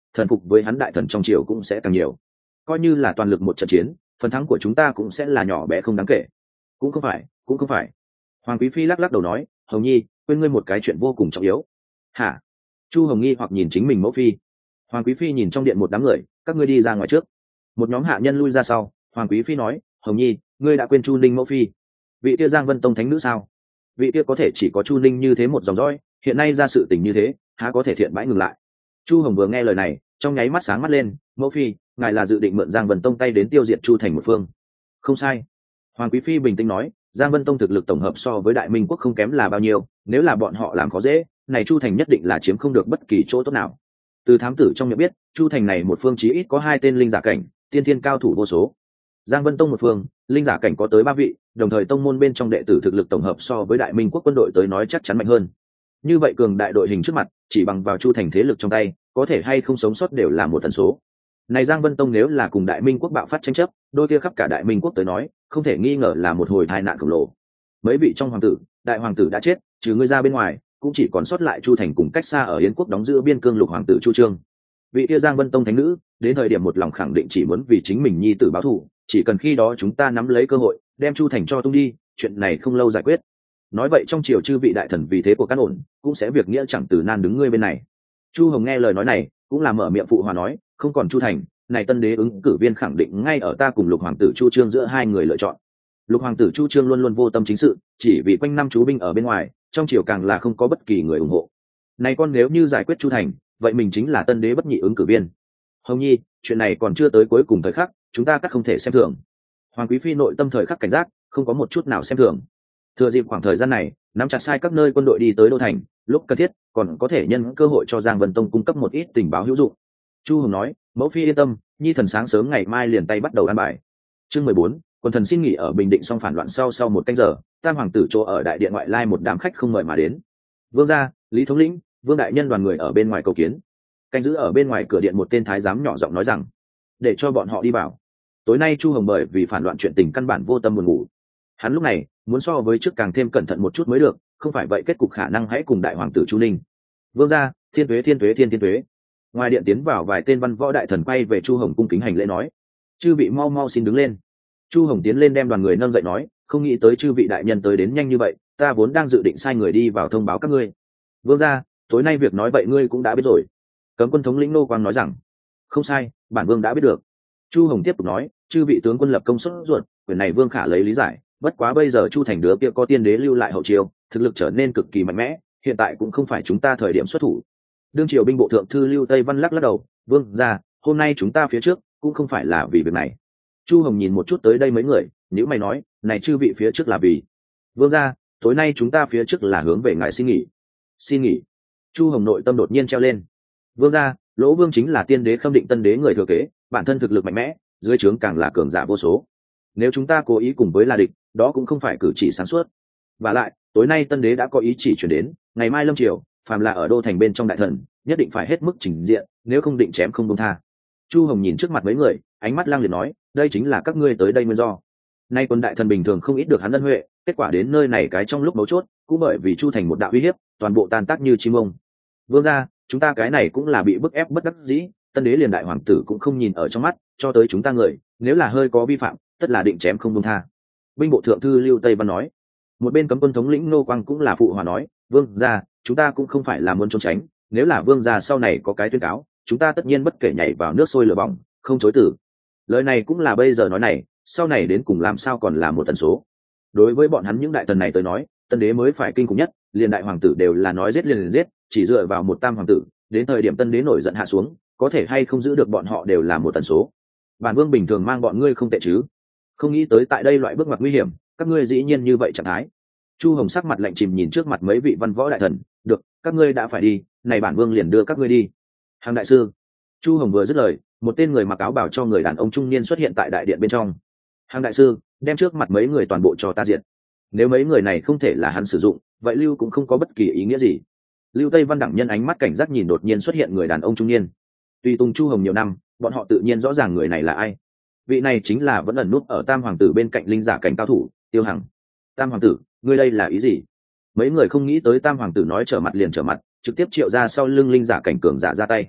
thần phục với hắn đại thần trong triều cũng sẽ càng nhiều. Coi như là toàn lực một trận chiến, phần thắng của chúng ta cũng sẽ là nhỏ bé không đáng kể. Cũng không phải, cũng không phải. Hoàng quý phi lắc lắc đầu nói, Hồng Nhi, quên ngươi một cái chuyện vô cùng trọng yếu. Hả? Chu Hồng nghi hoặc nhìn chính mình mẫu phi. Hoàng quý phi nhìn trong điện một đám người, các ngươi đi ra ngoài trước. Một nhóm hạ nhân lui ra sau, Hoàng quý phi nói, Hồng Nhi, ngươi đã quên Chu Ninh mẫu phi. Vị kia Giang Vân Tông thánh nữ sao? Vị kia có thể chỉ có Chu Ninh như thế một dòng dõi, hiện nay ra sự tình như thế, há có thể thiện bãi ngừng lại. Chu Hồng vừa nghe lời này, trong nháy mắt sáng mắt lên, mẫu phi, ngài là dự định mượn Giang Vân Tông tay đến tiêu diệt Chu thành một phương. Không sai. Hoàng quý phi bình tĩnh nói, Giang Vân Tông thực lực tổng hợp so với Đại Minh quốc không kém là bao nhiêu, nếu là bọn họ làm khó dễ, này Chu thành nhất định là chiếm không được bất kỳ chỗ tốt nào. Từ thám tử trong miệng biết, Chu thành này một phương chí ít có hai tên linh giả cảnh, tiên thiên cao thủ vô số. Giang Vân Tông một phương, linh giả cảnh có tới ba vị, đồng thời tông môn bên trong đệ tử thực lực tổng hợp so với Đại Minh quốc quân đội tới nói chắc chắn mạnh hơn. Như vậy cường đại đội hình trước mặt, chỉ bằng vào Chu thành thế lực trong tay, có thể hay không sống sót đều là một tần số. Này Giang Vân Tông nếu là cùng Đại Minh quốc bạo phát tranh chấp, đôi kia khắp cả Đại Minh quốc tới nói, không thể nghi ngờ là một hồi tai nạn khổng lồ. Mấy vị trong hoàng tử, đại hoàng tử đã chết, trừ ngươi ra bên ngoài, cũng chỉ còn sót lại Chu thành cùng cách xa ở Yến quốc đóng giữ biên cương lục hoàng tử Chu Trương. Vị kia Giang Vân Tông thánh nữ, đến thời điểm một lòng khẳng định chỉ muốn vì chính mình nhi tử báo thù, chỉ cần khi đó chúng ta nắm lấy cơ hội, đem Chu thành cho tung đi, chuyện này không lâu giải quyết. Nói vậy trong triều chư vị đại thần vì thế của căn ổn, cũng sẽ việc nghĩa chẳng từ nan đứng ngươi bên này. Chu Hồng nghe lời nói này, cũng là mở miệng phụ hòa nói, không còn Chu thành, này tân đế ứng cử viên khẳng định ngay ở ta cùng lục hoàng tử Chu Trương giữa hai người lựa chọn. Lục hoàng tử Chu Trương luôn luôn vô tâm chính sự, chỉ vì quanh năm chú binh ở bên ngoài, trong triều càng là không có bất kỳ người ủng hộ. Này con nếu như giải quyết Chu thành, vậy mình chính là tân đế bất nhị ứng cử viên. Hồng Nhi, chuyện này còn chưa tới cuối cùng thời khắc, chúng ta cắt không thể xem thường. Hoàng quý phi nội tâm thời khắc cảnh giác, không có một chút nào xem thường. Thừa dịp khoảng thời gian này, nắm chặt sai các nơi quân đội đi tới đô thành, lúc cần thiết còn có thể nhân cơ hội cho Giang Vân Tông cung cấp một ít tình báo hữu dụng. Chu Hồng nói, mẫu phi yên tâm, nhi thần sáng sớm ngày mai liền tay bắt đầu an bài. Chương mười bốn, quần thần xin nghỉ ở Bình Định xong phản loạn sau sau một canh giờ, tam hoàng tử chỗ ở đại điện ngoại lai một đám khách không mời mà đến. Vương gia, Lý thống lĩnh, Vương đại nhân đoàn người ở bên ngoài cầu kiến. Canh giữ ở bên ngoài cửa điện một tên thái giám nhỏ giọng nói rằng, để cho bọn họ đi vào. Tối nay Chu Hồng bởi vì phản loạn chuyện tình căn bản vô tâm buồn ngủ. Hắn lúc này muốn so với trước càng thêm cẩn thận một chút mới được, không phải vậy kết cục khả năng hãy cùng đại hoàng tử Chu Ninh. Vương gia, thiên tuế thiên tuế thiên thiên tuế. Ngoài điện tiến vào vài tên văn võ đại thần quay về Chu Hồng cung kính hành lễ nói, chư vị mau mau xin đứng lên. Chu Hồng tiến lên đem đoàn người nâng dậy nói, không nghĩ tới chư vị đại nhân tới đến nhanh như vậy, ta vốn đang dự định sai người đi vào thông báo các ngươi. Vương gia, tối nay việc nói vậy ngươi cũng đã biết rồi. Cấm quân thống lĩnh Nô Quang nói rằng, không sai, bản vương đã biết được. Chu Hồng tiếp tục nói, chư vị tướng quân lập công xuất ruột, quyền này vương khả lấy lý giải, bất quá bây giờ Chu thành đứa kia có tiên đế lưu lại hậu chiêu, thực lực trở nên cực kỳ mạnh mẽ, hiện tại cũng không phải chúng ta thời điểm xuất thủ. Đương triều binh bộ thượng thư Lưu Tây Văn lắc lắc đầu, vương gia, hôm nay chúng ta phía trước cũng không phải là vì việc này. Chu Hồng nhìn một chút tới đây mấy người, nếu mày nói, này chư vị phía trước là vì vương gia, tối nay chúng ta phía trước là hướng về ngài xin nghỉ. Xin nghỉ. Chu Hồng nội tâm đột nhiên treo lên. Vương gia, Lỗ Vương chính là tiên đế khâm định tân đế người thừa kế, bản thân thực lực mạnh mẽ, dưới trướng càng là cường giả vô số. Nếu chúng ta cố ý cùng với là địch, đó cũng không phải cử chỉ sáng suốt. Và lại, tối nay tân đế đã có ý chỉ chuyển đến, ngày mai lâm triều, phàm là ở đô thành bên trong đại thần, nhất định phải hết mức trình diện, nếu không định chém không buông tha. Chu Hồng nhìn trước mặt mấy người, ánh mắt lang liệt nói, đây chính là các ngươi tới đây nguyên do. Nay quân đại thần bình thường không ít được hắn ân huệ, kết quả đến nơi này cái trong lúc mấu chốt, cũng bởi vì Chu thành một đạo uy hiếp, toàn bộ tan tác như chim ông. Vương gia, chúng ta cái này cũng là bị bức ép bất đắc dĩ, tân đế liền đại hoàng tử cũng không nhìn ở trong mắt, cho tới chúng ta người, nếu là hơi có vi phạm, tất là định chém không buông tha. Binh bộ thượng thư Lưu Tây Văn nói. Một bên cấm quân thống lĩnh Nô Quang cũng là phụ hòa nói, vương gia, chúng ta cũng không phải là muốn trốn tránh, nếu là vương gia sau này có cái tuyên cáo, chúng ta tất nhiên bất kể nhảy vào nước sôi lửa bỏng, không chối từ. Lời này cũng là bây giờ nói này, sau này đến cùng làm sao còn là một tần số. Đối với bọn hắn những đại thần này tới nói, tân đế mới phải kinh khủng nhất, liền đại hoàng tử đều là nói giết liền liền giết, chỉ dựa vào một tam hoàng tử, đến thời điểm tân đế nổi giận hạ xuống, có thể hay không giữ được bọn họ đều là một tần số. Bản vương bình thường mang bọn ngươi không tệ chứ, không nghĩ tới tại đây loại bước ngoặt nguy hiểm, các ngươi dĩ nhiên như vậy trạng thái. Chu Hồng sắc mặt lạnh chìm nhìn trước mặt mấy vị văn võ đại thần, được, các ngươi đã phải đi, này bản vương liền đưa các ngươi đi. Hàng đại sư. Chu Hồng vừa dứt lời, một tên người mặc áo bảo cho người đàn ông trung niên xuất hiện tại đại điện bên trong. Hàng đại sư, đem trước mặt mấy người toàn bộ cho ta diệt. Nếu mấy người này không thể là hắn sử dụng, vậy Lưu cũng không có bất kỳ ý nghĩa gì. Lưu Tây Văn đẳng nhân ánh mắt cảnh giác nhìn đột nhiên xuất hiện người đàn ông trung niên. Tuy tùng Chu Hồng nhiều năm, bọn họ tự nhiên rõ ràng người này là ai. Vị này chính là vẫn ẩn nút ở Tam hoàng tử bên cạnh linh giả cảnh cao thủ, Tiêu Hằng. Tam hoàng tử, ngươi đây là ý gì? Mấy người không nghĩ tới Tam hoàng tử nói trở mặt liền trở mặt, trực tiếp triệu ra sau lưng linh giả cảnh cường giả ra tay.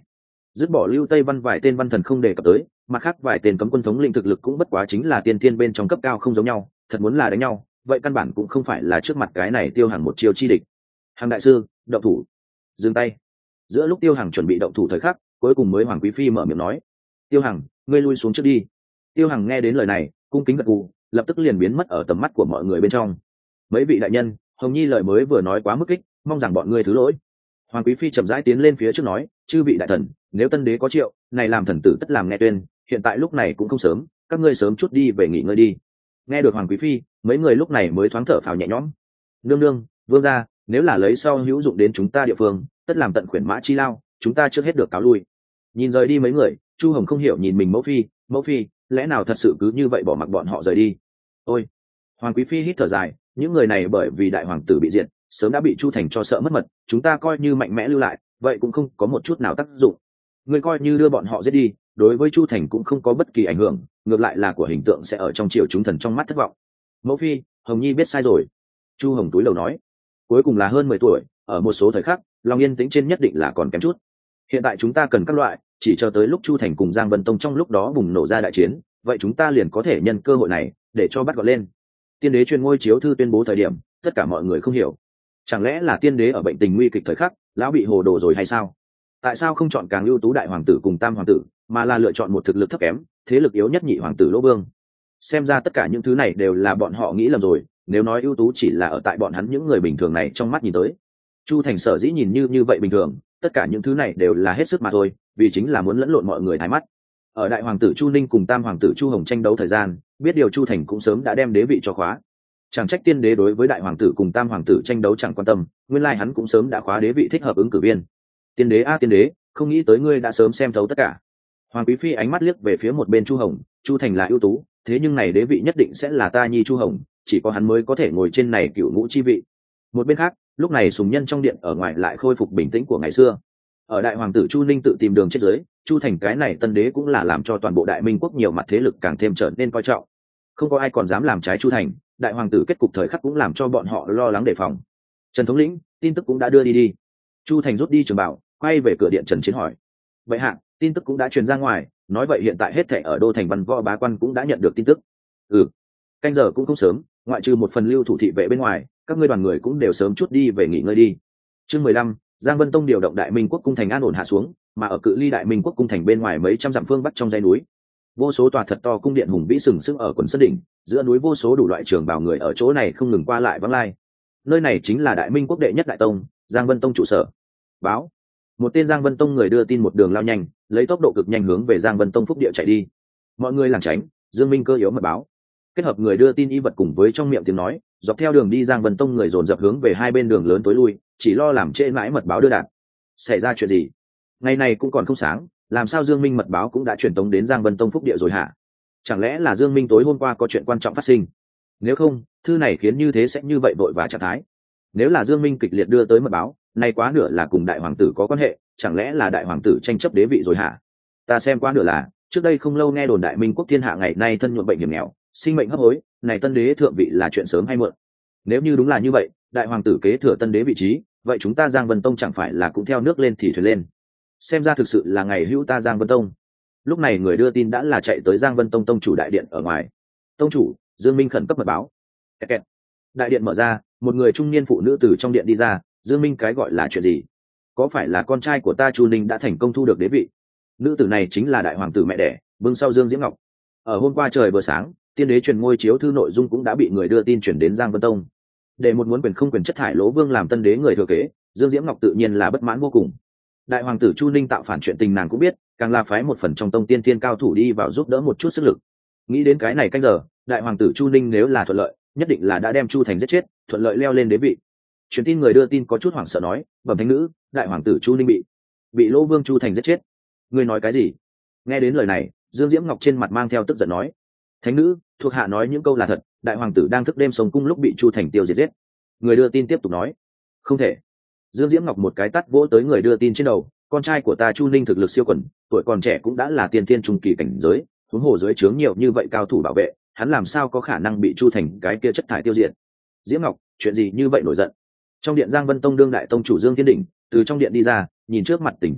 dứt bỏ Lưu Tây Văn vài tên văn thần không đề cập tới, mặt khác vài tên cấm quân thống lĩnh thực lực cũng bất quá chính là tiên tiên bên trong cấp cao không giống nhau, thật muốn là đánh nhau, vậy căn bản cũng không phải là trước mặt cái này Tiêu Hằng một chiêu chi địch. Hàng đại sư, động thủ. Dừng tay. Giữa lúc Tiêu Hằng chuẩn bị động thủ thời khắc, cuối cùng mới Hoàng Quý phi mở miệng nói: "Tiêu Hằng, ngươi lui xuống trước đi." Tiêu Hằng nghe đến lời này, cung kính gật gù, lập tức liền biến mất ở tầm mắt của mọi người bên trong. "Mấy vị đại nhân, Hồng Nhi lời mới vừa nói quá mức kích, mong rằng bọn ngươi thứ lỗi." Hoàng Quý phi chậm rãi tiến lên phía trước nói: "Chư vị đại thần, nếu tân đế có triệu, này làm thần tử tất làm nghe tuyên, hiện tại lúc này cũng không sớm, các ngươi sớm chút đi về nghỉ ngơi đi." Nghe được Hoàng Quý phi, mấy người lúc này mới thoáng thở phào nhẹ nhõm. "Nương nương, vương gia, nếu là lấy sau hữu dụng đến chúng ta địa phương, tất làm tận khuyển mã chi lao, chúng ta trước hết được cáo lui." Nhìn rời đi mấy người, Chu Hồng không hiểu nhìn mình mẫu phi, "Mẫu phi, lẽ nào thật sự cứ như vậy bỏ mặc bọn họ rời đi?" "Ôi." Hoàng Quý phi hít thở dài, "Những người này bởi vì đại hoàng tử bị diệt, sớm đã bị Chu Thành cho sợ mất mật, chúng ta coi như mạnh mẽ lưu lại, vậy cũng không có một chút nào tác dụng. Ngươi coi như đưa bọn họ giết đi, đối với Chu Thành cũng không có bất kỳ ảnh hưởng, ngược lại là của hình tượng sẽ ở trong triều chúng thần trong mắt thất vọng." "Mẫu phi, Hồng Nhi biết sai rồi." Chu Hồng túi lầu nói. Cuối cùng là hơn mười tuổi, ở một số thời khắc, lòng yên tĩnh trên nhất định là còn kém chút. Hiện tại chúng ta cần các loại, chỉ chờ tới lúc Chu Thành cùng Giang Vân Tông trong lúc đó bùng nổ ra đại chiến, vậy chúng ta liền có thể nhân cơ hội này để cho bắt gọn lên. Tiên đế truyền ngôi chiếu thư tuyên bố thời điểm, tất cả mọi người không hiểu. Chẳng lẽ là tiên đế ở bệnh tình nguy kịch thời khắc, lão bị hồ đồ rồi hay sao? Tại sao không chọn càng ưu tú đại hoàng tử cùng tam hoàng tử, mà là lựa chọn một thực lực thấp kém, thế lực yếu nhất nhị hoàng tử Lỗ Vương? Xem ra tất cả những thứ này đều là bọn họ nghĩ lầm rồi, nếu nói ưu tú chỉ là ở tại bọn hắn những người bình thường này trong mắt nhìn tới. Chu Thành sở dĩ nhìn như như vậy bình thường, tất cả những thứ này đều là hết sức mà thôi, vì chính là muốn lẫn lộn mọi người thái mắt. Ở đại hoàng tử Chu Ninh cùng tam hoàng tử Chu Hồng tranh đấu thời gian, biết điều Chu Thành cũng sớm đã đem đế vị cho khóa. Chẳng trách tiên đế đối với đại hoàng tử cùng tam hoàng tử tranh đấu chẳng quan tâm, nguyên lai hắn cũng sớm đã khóa đế vị thích hợp ứng cử viên. Tiên đế a tiên đế, không nghĩ tới ngươi đã sớm xem thấu tất cả. Hoàng Quý phi ánh mắt liếc về phía một bên Chu Hồng, Chu Thành là ưu tú, thế nhưng này đế vị nhất định sẽ là ta nhi Chu Hồng, chỉ có hắn mới có thể ngồi trên này cựu ngũ chi vị. Một bên khác, lúc này sùng nhân trong điện ở ngoài lại khôi phục bình tĩnh của ngày xưa. Ở đại hoàng tử Chu Ninh tự tìm đường chết giới, Chu Thành cái này tân đế cũng là làm cho toàn bộ đại minh quốc nhiều mặt thế lực càng thêm trở nên coi trọng. Không có ai còn dám làm trái Chu Thành, đại hoàng tử kết cục thời khắc cũng làm cho bọn họ lo lắng đề phòng. Trần thống lĩnh, tin tức cũng đã đưa đi đi. Chu Thành rút đi trường bảo, quay về cửa điện Trần Chiến hỏi. Vậy hạ, tin tức cũng đã truyền ra ngoài, nói vậy hiện tại hết thảy ở đô thành văn võ bá quan cũng đã nhận được tin tức. Ừ, canh giờ cũng không sớm, ngoại trừ một phần lưu thủ thị vệ bên ngoài, các ngươi đoàn người cũng đều sớm chút đi về nghỉ ngơi đi. Chương mười lăm, Giang Vân Tông điều động Đại Minh quốc cung thành an ổn hạ xuống, mà ở cự ly Đại Minh quốc cung thành bên ngoài mấy trăm dặm phương bắc trong dãy núi, vô số tòa thật to cung điện hùng vĩ sừng sững ở quần sơn đỉnh, giữa núi vô số đủ loại trường bào người ở chỗ này không ngừng qua lại vắng lai. Nơi này chính là Đại Minh quốc đệ nhất đại tông, Giang Vân Tông trụ sở. Báo. Một tên Giang Vân Tông người đưa tin một đường lao nhanh, lấy tốc độ cực nhanh hướng về Giang Vân Tông phúc địa chạy đi. Mọi người lảng tránh, Dương Minh cơ yếu mật báo. Kết hợp người đưa tin y vật cùng với trong miệng tiếng nói, dọc theo đường đi Giang Vân Tông người dồn dập hướng về hai bên đường lớn tối lui, chỉ lo làm trễ mãi mật báo đưa đạt. Xảy ra chuyện gì? Ngày này cũng còn không sáng, làm sao Dương Minh mật báo cũng đã truyền tống đến Giang Vân Tông phúc địa rồi hả? Chẳng lẽ là Dương Minh tối hôm qua có chuyện quan trọng phát sinh? Nếu không, thư này khiến như thế sẽ như vậy vội vã trạng thái. Nếu là Dương Minh kịch liệt đưa tới mật báo, nay quá nửa là cùng đại hoàng tử có quan hệ, chẳng lẽ là đại hoàng tử tranh chấp đế vị rồi hả? Ta xem quá nửa là, trước đây không lâu nghe đồn Đại Minh quốc thiên hạ ngày nay thân nhuộm bệnh hiểm nghèo, sinh mệnh hấp hối, này tân đế thượng vị là chuyện sớm hay muộn? Nếu như đúng là như vậy, đại hoàng tử kế thừa tân đế vị trí, vậy chúng ta Giang Vân Tông chẳng phải là cũng theo nước lên thì thuyền lên? Xem ra thực sự là ngày hữu ta Giang Vân Tông. Lúc này người đưa tin đã là chạy tới Giang Vân Tông tông chủ đại điện ở ngoài. Tông chủ, Dương Minh khẩn cấp mật báo. Kẹt kẹt. Đại điện mở ra, một người trung niên phụ nữ từ trong điện đi ra. Dương Minh, cái gọi là chuyện gì? Có phải là con trai của ta Chu Ninh đã thành công thu được đế vị? Nữ tử này chính là đại hoàng tử mẹ đẻ, vương sau Dương Diễm Ngọc. Ở hôm qua trời vừa sáng, tiên đế truyền ngôi chiếu thư nội dung cũng đã bị người đưa tin chuyển đến Giang Vân Tông. Để một muốn quyền không quyền chất thải Lỗ Vương làm tân đế người thừa kế, Dương Diễm Ngọc tự nhiên là bất mãn vô cùng. Đại hoàng tử Chu Ninh tạo phản chuyện tình nàng cũng biết, càng là phái một phần trong tông tiên thiên cao thủ đi vào giúp đỡ một chút sức lực. Nghĩ đến cái này canh giờ, đại hoàng tử Chu Ninh nếu là thuận lợi, nhất định là đã đem Chu Thành giết chết, thuận lợi leo lên đế vị. Truyền tin người đưa tin có chút hoảng sợ nói, bẩm thánh nữ, đại hoàng tử Chu Ninh bị bị Lỗ Vương Chu Thành giết chết. Ngươi nói cái gì? Nghe đến lời này, Dương Diễm Ngọc trên mặt mang theo tức giận nói, thánh nữ, thuộc hạ nói những câu là thật, đại hoàng tử đang thức đêm sống cung lúc bị Chu Thành tiêu diệt giết. Người đưa tin tiếp tục nói, không thể. Dương Diễm Ngọc một cái tát vỗ tới người đưa tin trên đầu, con trai của ta Chu Ninh thực lực siêu quần, tuổi còn trẻ cũng đã là tiên thiên trung kỳ cảnh giới, huống hồ dưới trướng nhiều như vậy cao thủ bảo vệ, hắn làm sao có khả năng bị Chu Thành cái kia chất thải tiêu diệt? Diễm Ngọc, chuyện gì như vậy nổi giận? Trong điện Giang Vân Tông đương đại tông chủ Dương Thiên Đỉnh từ trong điện đi ra, nhìn trước mặt tình cảnh này,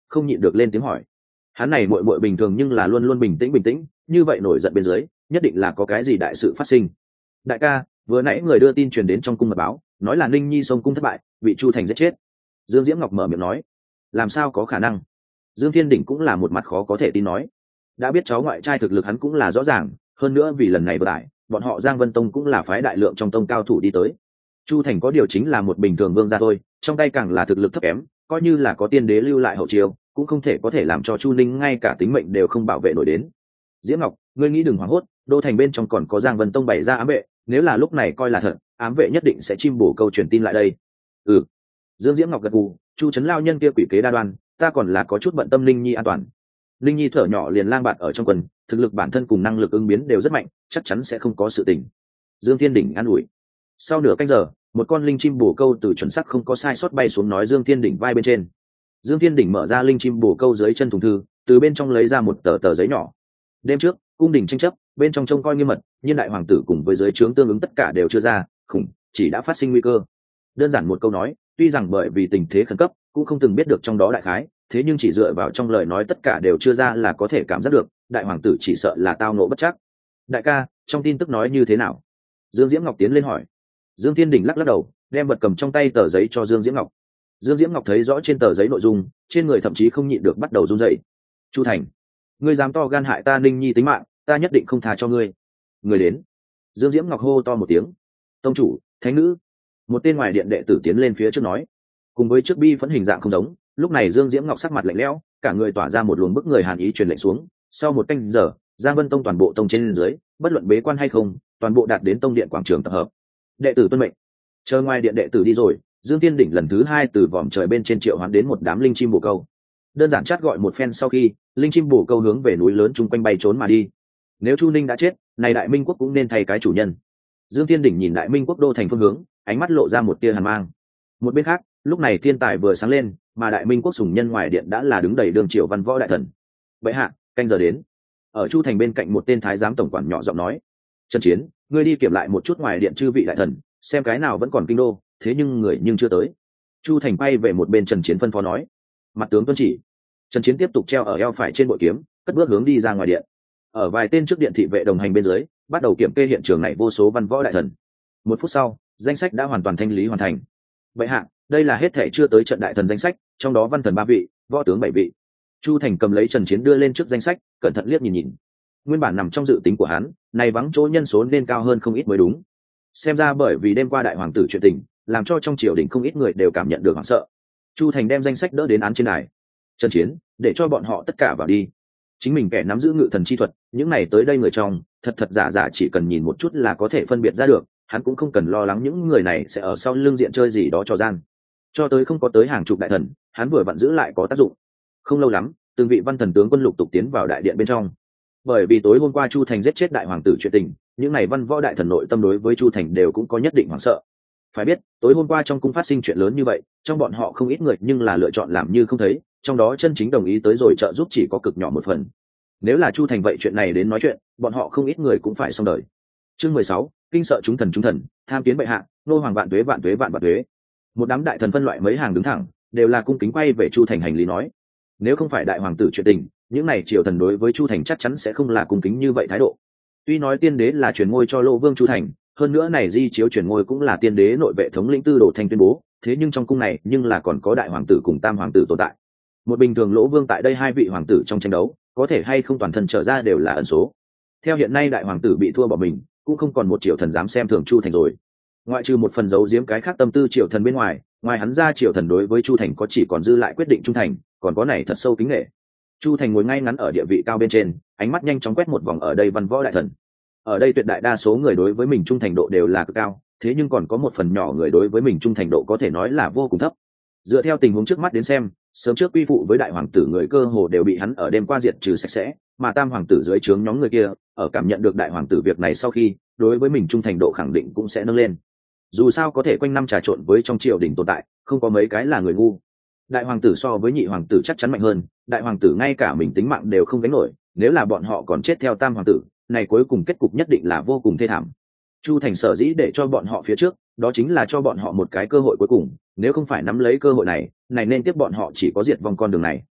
không nhịn được lên tiếng hỏi. Hắn này muội muội bình thường nhưng là luôn luôn bình tĩnh bình tĩnh, như vậy nổi giận bên dưới nhất định là có cái gì đại sự phát sinh. Đại ca, vừa nãy người đưa tin truyền đến trong cung mật báo, nói là Ninh Nhi xông cung thất bại, bị Chu Thành giết chết. Dương Diễm Ngọc mở miệng nói. Làm sao có khả năng? Dương Thiên Đỉnh cũng là một mặt khó có thể tin nói. Đã biết cháu ngoại trai thực lực hắn cũng là rõ ràng, hơn nữa vì lần này vừa đại, bọn họ Giang Vân Tông cũng là phái đại lượng trong tông cao thủ đi tới. Chu Thành có điều chính là một bình thường vương gia thôi, trong tay càng là thực lực thấp kém, coi như là có tiên đế lưu lại hậu chiêu, cũng không thể có thể làm cho Chu Ninh ngay cả tính mệnh đều không bảo vệ nổi đến. Diễm Ngọc, ngươi nghĩ đừng hoảng hốt, đô thành bên trong còn có Giang Vân Tông bày ra ám vệ, nếu là lúc này coi là thật, ám vệ nhất định sẽ chim bổ câu truyền tin lại đây. Ừ. Dương Diễm Ngọc gật gù, Chu Trấn lao nhân kia quỷ kế đa đoan, ta còn là có chút bận tâm Linh Nhi an toàn. Linh Nhi thở nhỏ liền lang bạt ở trong quần, thực lực bản thân cùng năng lực ứng biến đều rất mạnh, chắc chắn sẽ không có sự tình. Dương Thiên Đỉnh an ủi. Sau nửa canh giờ, một con linh chim bổ câu từ chuẩn xác không có sai sót bay xuống nói Dương Thiên Đỉnh vai bên trên. Dương Thiên Đỉnh mở ra linh chim bổ câu dưới chân thùng thư, từ bên trong lấy ra một tờ tờ giấy nhỏ. Đêm trước, cung đình tranh chấp, bên trong trông coi nghiêm mật, nhưng đại hoàng tử cùng với giới trướng tương ứng tất cả đều chưa ra, khủng, chỉ đã phát sinh nguy cơ. Đơn giản một câu nói, tuy rằng bởi vì tình thế khẩn cấp, cũng không từng biết được trong đó đại khái, thế nhưng chỉ dựa vào trong lời nói tất cả đều chưa ra là có thể cảm giác được, đại hoàng tử chỉ sợ là tao nộ bất chắc. Đại ca, trong tin tức nói như thế nào? Dương Diễm Ngọc tiến lên hỏi. Dương Thiên Đình lắc lắc đầu, đem vật cầm trong tay tờ giấy cho Dương Diễm Ngọc. Dương Diễm Ngọc thấy rõ trên tờ giấy nội dung, trên người thậm chí không nhịn được bắt đầu run rẩy. Chu Thành, ngươi dám to gan hại ta Ninh Nhi tính mạng, ta nhất định không tha cho ngươi. Người đến. Dương Diễm Ngọc hô to một tiếng. Tông chủ, thánh nữ. Một tên ngoài điện đệ tử tiến lên phía trước nói. Cùng với trước bi phẫn hình dạng không giống, lúc này Dương Diễm Ngọc sắc mặt lạnh lẽo, cả người tỏa ra một luồng bức người hàn ý truyền lệnh xuống. Sau một canh giờ, Giang Vân Tông toàn bộ tông trên dưới, bất luận bế quan hay không, toàn bộ đạt đến tông điện quảng trường tập hợp. Đệ tử tuân mệnh. Chờ ngoài điện đệ tử đi rồi, Dương Tiên Đỉnh lần thứ hai từ vòm trời bên trên triệu hoán đến một đám linh chim bồ câu. Đơn giản chát gọi một phen sau khi, linh chim bồ câu hướng về núi lớn chung quanh bay trốn mà đi. Nếu Chu Ninh đã chết, này Đại Minh quốc cũng nên thay cái chủ nhân. Dương Tiên Đỉnh nhìn Đại Minh quốc đô thành phương hướng, ánh mắt lộ ra một tia hàn mang. Một bên khác, lúc này thiên tài vừa sáng lên, mà Đại Minh quốc sủng nhân ngoài điện đã là đứng đầy đường triều văn võ đại thần. Vậy hạ, canh giờ đến. Ở Chu thành bên cạnh một tên thái giám tổng quản nhỏ giọng nói: Trần Chiến, ngươi đi kiểm lại một chút ngoài điện chư vị đại thần, xem cái nào vẫn còn kinh đô, thế nhưng người nhưng chưa tới. Chu thành bay về một bên Trần Chiến phân phó nói. Mặt tướng tuân chỉ. Trần Chiến tiếp tục treo ở eo phải trên bội kiếm, cất bước hướng đi ra ngoài điện. Ở vài tên trước điện thị vệ đồng hành bên dưới, bắt đầu kiểm kê hiện trường này vô số văn võ đại thần. Một phút sau, danh sách đã hoàn toàn thanh lý hoàn thành. Vậy hạ, đây là hết thể chưa tới trận đại thần danh sách, trong đó văn thần ba vị, võ tướng bảy vị. Chu thành cầm lấy Trần Chiến đưa lên trước danh sách, cẩn thận liếc nhìn nhìn. Nguyên bản nằm trong dự tính của hắn, này vắng chỗ nhân số nên cao hơn không ít mới đúng. Xem ra bởi vì đêm qua đại hoàng tử chuyện tình, làm cho trong triều đình không ít người đều cảm nhận được hoảng sợ. Chu thành đem danh sách đỡ đến án trên đài. Trần Chiến, để cho bọn họ tất cả vào đi. Chính mình kẻ nắm giữ ngự thần chi thuật, những này tới đây người trong, thật thật giả giả chỉ cần nhìn một chút là có thể phân biệt ra được, hắn cũng không cần lo lắng những người này sẽ ở sau lưng diện chơi gì đó cho gian. Cho tới không có tới hàng chục đại thần, hắn vừa vặn giữ lại có tác dụng. Không lâu lắm, từng vị văn thần tướng quân lục tục tiến vào đại điện bên trong. Bởi vì tối hôm qua Chu thành giết chết đại hoàng tử chuyện tình, những này văn võ đại thần nội tâm đối với Chu thành đều cũng có nhất định hoảng sợ. Phải biết, tối hôm qua trong cung phát sinh chuyện lớn như vậy, trong bọn họ không ít người nhưng là lựa chọn làm như không thấy, trong đó chân chính đồng ý tới rồi trợ giúp chỉ có cực nhỏ một phần. Nếu là Chu thành vậy chuyện này đến nói chuyện, bọn họ không ít người cũng phải xong đời. Chương mười sáu, kinh sợ chúng thần chúng thần, tham kiến bệ hạ, nô hoàng vạn tuế vạn tuế vạn vạn tuế. Một đám đại thần phân loại mấy hàng đứng thẳng, đều là cung kính quay về Chu thành hành lý nói. Nếu không phải đại hoàng tử chuyện tình, những này triều thần đối với Chu thành chắc chắn sẽ không là cung kính như vậy thái độ. Tuy nói tiên đế là truyền ngôi cho Lô Vương Chu thành, hơn nữa này di chiếu truyền ngôi cũng là tiên đế nội vệ thống lĩnh Tư Đồ Thanh tuyên bố, thế nhưng trong cung này nhưng là còn có đại hoàng tử cùng tam hoàng tử tồn tại. Một bình thường Lỗ Vương tại đây hai vị hoàng tử trong tranh đấu, có thể hay không toàn thân trở ra đều là ẩn số. Theo hiện nay đại hoàng tử bị thua bỏ mình, cũng không còn một triều thần dám xem thường Chu thành rồi. Ngoại trừ một phần giấu giếm cái khác tâm tư triều thần bên ngoài, ngoài hắn ra triều thần đối với Chu thành có chỉ còn dư lại quyết định trung thành, còn có này thật sâu kính nghệ. Chu thành ngồi ngay ngắn ở địa vị cao bên trên, ánh mắt nhanh chóng quét một vòng ở đây văn võ đại thần. Ở đây tuyệt đại đa số người đối với mình trung thành độ đều là cực cao, thế nhưng còn có một phần nhỏ người đối với mình trung thành độ có thể nói là vô cùng thấp. Dựa theo tình huống trước mắt đến xem, sớm trước quy phụ với đại hoàng tử người cơ hồ đều bị hắn ở đêm qua diệt trừ sạch sẽ, mà tam hoàng tử dưới trướng nhóm người kia, ở cảm nhận được đại hoàng tử việc này sau khi, đối với mình trung thành độ khẳng định cũng sẽ nâng lên. Dù sao có thể quanh năm trà trộn với trong triều đình tồn tại, không có mấy cái là người ngu. Đại hoàng tử so với nhị hoàng tử chắc chắn mạnh hơn, đại hoàng tử ngay cả mình tính mạng đều không gánh nổi, nếu là bọn họ còn chết theo tam hoàng tử, này cuối cùng kết cục nhất định là vô cùng thê thảm. Chu thành sở dĩ để cho bọn họ phía trước, đó chính là cho bọn họ một cái cơ hội cuối cùng, nếu không phải nắm lấy cơ hội này, này nên tiếp bọn họ chỉ có diệt vong con đường này.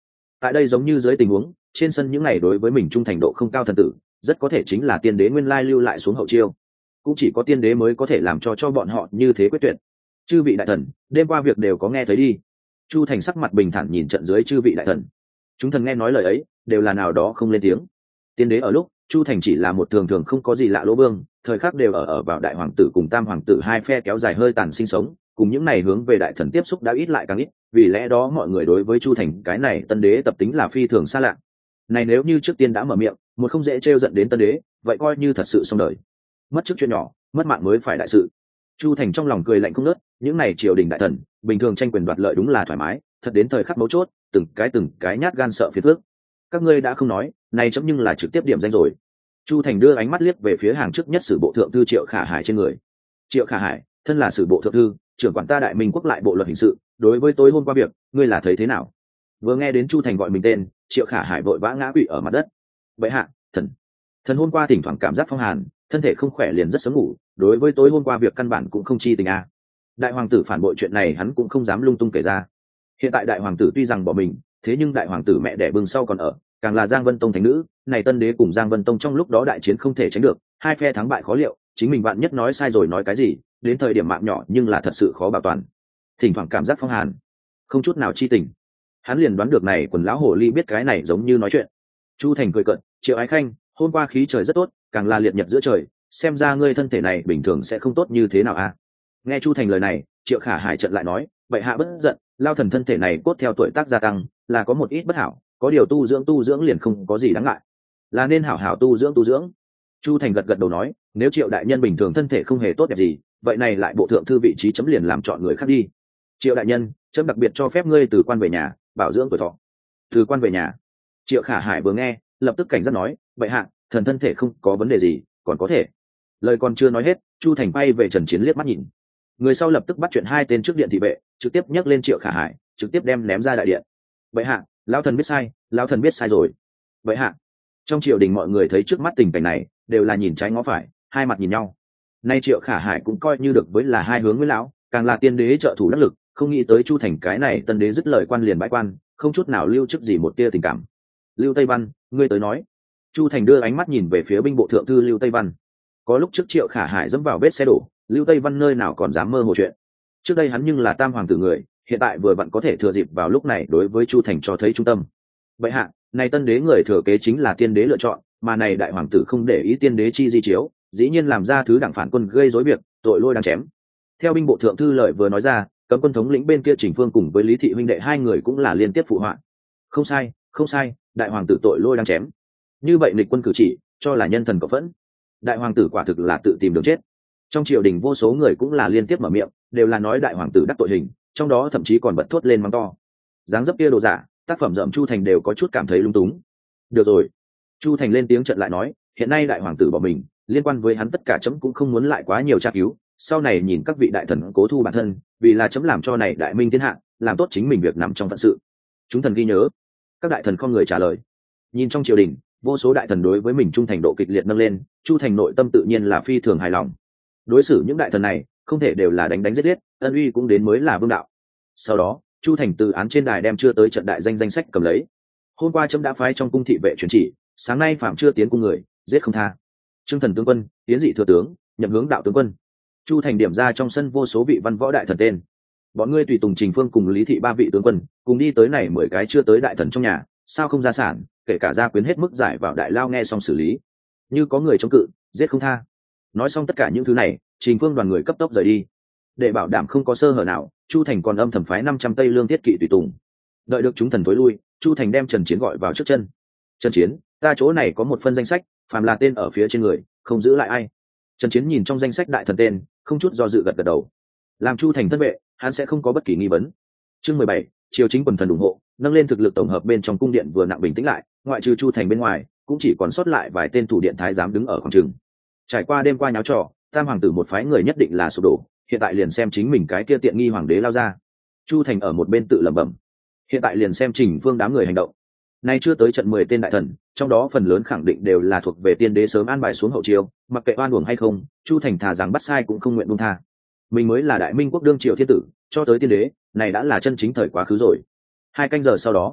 Tại đây giống như dưới tình huống trên sân những này đối với mình trung thành độ không cao thần tử, rất có thể chính là tiên đế nguyên lai lưu lại xuống hậu chiêu, cũng chỉ có tiên đế mới có thể làm cho cho bọn họ như thế quyết tuyệt. Chư vị đại thần, đêm qua việc đều có nghe thấy đi. Chu Thành sắc mặt bình thản nhìn trận dưới chư vị đại thần. Chúng thần nghe nói lời ấy, đều là nào đó không lên tiếng. Tiên đế ở lúc, Chu Thành chỉ là một thường thường không có gì lạ lỗ vương, thời khắc đều ở ở vào đại hoàng tử cùng tam hoàng tử hai phe kéo dài hơi tàn sinh sống, cùng những này hướng về đại thần tiếp xúc đã ít lại càng ít, vì lẽ đó mọi người đối với Chu Thành cái này tân đế tập tính là phi thường xa lạ. Này nếu như trước tiên đã mở miệng, một không dễ trêu giận đến tân đế, vậy coi như thật sự xong đời. Mất trước chuyện nhỏ, mất mạng mới phải đại sự. Chu Thành trong lòng cười lạnh không nớt, những này triều đình đại thần, bình thường tranh quyền đoạt lợi đúng là thoải mái, thật đến thời khắc mấu chốt, từng cái từng cái nhát gan sợ phiền phức. Các ngươi đã không nói, này chấm nhưng là trực tiếp điểm danh rồi. Chu Thành đưa ánh mắt liếc về phía hàng trước nhất sử bộ thượng thư Triệu Khả Hải trên người. Triệu Khả Hải, thân là sử bộ thượng thư, trưởng quản ta Đại Minh quốc lại bộ luật hình sự, đối với tối hôm qua việc, ngươi là thấy thế nào? Vừa nghe đến Chu Thành gọi mình tên, Triệu Khả Hải vội vã ngã quỵ ở mặt đất. Vậy hạ, thần, thần hôm qua thỉnh thoảng cảm giác phong hàn, thân thể không khỏe liền rất sớm ngủ, đối với tối hôm qua việc căn bản cũng không chi tình a. Đại hoàng tử phản bội chuyện này hắn cũng không dám lung tung kể ra. Hiện tại đại hoàng tử tuy rằng bỏ mình, thế nhưng đại hoàng tử mẹ đẻ bưng sau còn ở, càng là Giang Vân Tông thánh nữ, này tân đế cùng Giang Vân Tông trong lúc đó đại chiến không thể tránh được, hai phe thắng bại khó liệu, chính mình bạn nhất nói sai rồi nói cái gì, đến thời điểm mạng nhỏ nhưng là thật sự khó bảo toàn. Thỉnh thoảng cảm giác phong hàn, không chút nào chi tình. Hắn liền đoán được này quần lão hồ ly biết cái này giống như nói chuyện. Chu Thành cười cợt, Triệu Ái Khanh, hôm qua khí trời rất tốt, càng là liệt nhật giữa trời, xem ra ngươi thân thể này bình thường sẽ không tốt như thế nào a. Nghe Chu Thành lời này, Triệu Khả Hải trận lại nói, vậy hạ bất giận, lao thần thân thể này cốt theo tuổi tác gia tăng, là có một ít bất hảo, có điều tu dưỡng tu dưỡng liền không có gì đáng ngại, là nên hảo hảo tu dưỡng tu dưỡng. Chu Thành gật gật đầu nói, nếu Triệu đại nhân bình thường thân thể không hề tốt đẹp gì, vậy này lại bộ thượng thư vị trí chấm liền làm chọn người khác đi. Triệu đại nhân, chấm đặc biệt cho phép ngươi từ quan về nhà, bảo dưỡng tuổi thọ. Từ quan về nhà. Triệu Khả Hải vừa nghe, lập tức cảnh giác nói, vậy hạ, thần thân thể không có vấn đề gì, còn có thể. Lời còn chưa nói hết, Chu Thành bay về Trần Chiến liếc mắt nhìn. Người sau lập tức bắt chuyện hai tên trước điện thị vệ, trực tiếp nhấc lên Triệu Khả Hải, trực tiếp đem ném ra đại điện. Vậy hạ, lão thần biết sai, lão thần biết sai rồi. Vậy hạ. Trong triều đình mọi người thấy trước mắt tình cảnh này, đều là nhìn trái ngó phải, hai mặt nhìn nhau. Nay Triệu Khả Hải cũng coi như được với là hai hướng với lão, càng là tiên đế trợ thủ đắc lực, không nghĩ tới Chu Thành cái này tân đế dứt lời quan liền bãi quan, không chút nào lưu chức gì một tia tình cảm. Lưu Tây Văn, ngươi tới nói. Chu Thành đưa ánh mắt nhìn về phía binh bộ thượng thư Lưu Tây Văn. Có lúc trước Triệu Khả Hải dẫm vào vết xe đổ, Lưu Tây Văn nơi nào còn dám mơ hồ chuyện. Trước đây hắn nhưng là tam hoàng tử người, hiện tại vừa vặn có thể thừa dịp vào lúc này đối với Chu Thành cho thấy trung tâm. Vậy hạ, này tân đế người thừa kế chính là tiên đế lựa chọn, mà này đại hoàng tử không để ý tiên đế chi di chiếu, dĩ nhiên làm ra thứ đảng phản quân gây rối việc, tội lôi đang chém. Theo binh bộ thượng thư lời vừa nói ra, cấm quân thống lĩnh bên kia Trình Phương cùng với Lý Thị huynh đệ hai người cũng là liên tiếp phụ họa. Không sai, không sai, đại hoàng tử tội lôi đang chém. Như vậy nghịch quân cử chỉ, cho là nhân thần cộng phẫn. Đại hoàng tử quả thực là tự tìm đường chết. Trong triều đình vô số người cũng là liên tiếp mở miệng, đều là nói đại hoàng tử đắc tội hình, trong đó thậm chí còn bật thốt lên mắng to. Dáng dấp kia đồ giả, tác phẩm dậm Chu Thành đều có chút cảm thấy lung túng. Được rồi, Chu Thành lên tiếng trận lại nói, hiện nay đại hoàng tử bỏ mình, liên quan với hắn tất cả chấm cũng không muốn lại quá nhiều tra cứu, sau này nhìn các vị đại thần cố thu bản thân, vì là chấm làm cho này đại minh thiên hạ, làm tốt chính mình việc nằm trong phận sự. Chúng thần ghi nhớ. Các đại thần không người trả lời. Nhìn trong triều đình, vô số đại thần đối với mình trung thành độ kịch liệt nâng lên, Chu Thành nội tâm tự nhiên là phi thường hài lòng. Đối xử những đại thần này, không thể đều là đánh đánh giết giết, ân uy cũng đến mới là vương đạo. Sau đó, Chu Thành từ án trên đài đem chưa tới trận đại danh danh sách cầm lấy. Hôm qua chấm đã phái trong cung thị vệ truyền chỉ, sáng nay phạm chưa tiến cung người, giết không tha. Trương thần tướng quân, tiến dị thừa tướng, nhậm hướng đạo tướng quân. Chu Thành điểm ra trong sân vô số vị văn võ đại thần tên. Bọn ngươi tùy tùng Trình Phương cùng Lý Thị ba vị tướng quân, cùng đi tới này mười cái chưa tới đại thần trong nhà, sao không ra sản, kể cả gia quyến hết mức giải vào đại lao nghe xong xử lý. Như có người chống cự, giết không tha. Nói xong tất cả những thứ này, Trình Phương đoàn người cấp tốc rời đi. Để bảo đảm không có sơ hở nào, Chu Thành còn âm thầm phái năm trăm tây lương thiết kỵ tùy tùng. Đợi được chúng thần tối lui, Chu Thành đem Trần Chiến gọi vào trước chân. Trần Chiến, ta chỗ này có một phân danh sách, phàm là tên ở phía trên người, không giữ lại ai. Trần Chiến nhìn trong danh sách đại thần tên, không chút do dự gật gật đầu. Làm Chu Thành thân vệ, hắn sẽ không có bất kỳ nghi vấn. Chương mười bảy, triều chính quần thần ủng hộ, nâng lên thực lực tổng hợp bên trong cung điện vừa nặng bình tĩnh lại, ngoại trừ Chu Thành bên ngoài, cũng chỉ còn sót lại vài tên thủ điện thái giám đứng ở khoảng trường. Trải qua đêm qua nháo trò, tam hoàng tử một phái người nhất định là sụp đổ, hiện tại liền xem chính mình cái kia tiện nghi hoàng đế lao ra. Chu Thành ở một bên tự lẩm bẩm. Hiện tại liền xem Trình Phương đám người hành động. Nay chưa tới trận mười tên đại thần, trong đó phần lớn khẳng định đều là thuộc về tiên đế sớm an bài xuống hậu chiêu, mặc kệ oan uổng hay không, Chu Thành thà rằng bắt sai cũng không nguyện buông tha. Mình mới là đại minh quốc đương triều thiên tử, cho tới tiên đế, này đã là chân chính thời quá khứ rồi. Hai canh giờ sau đó,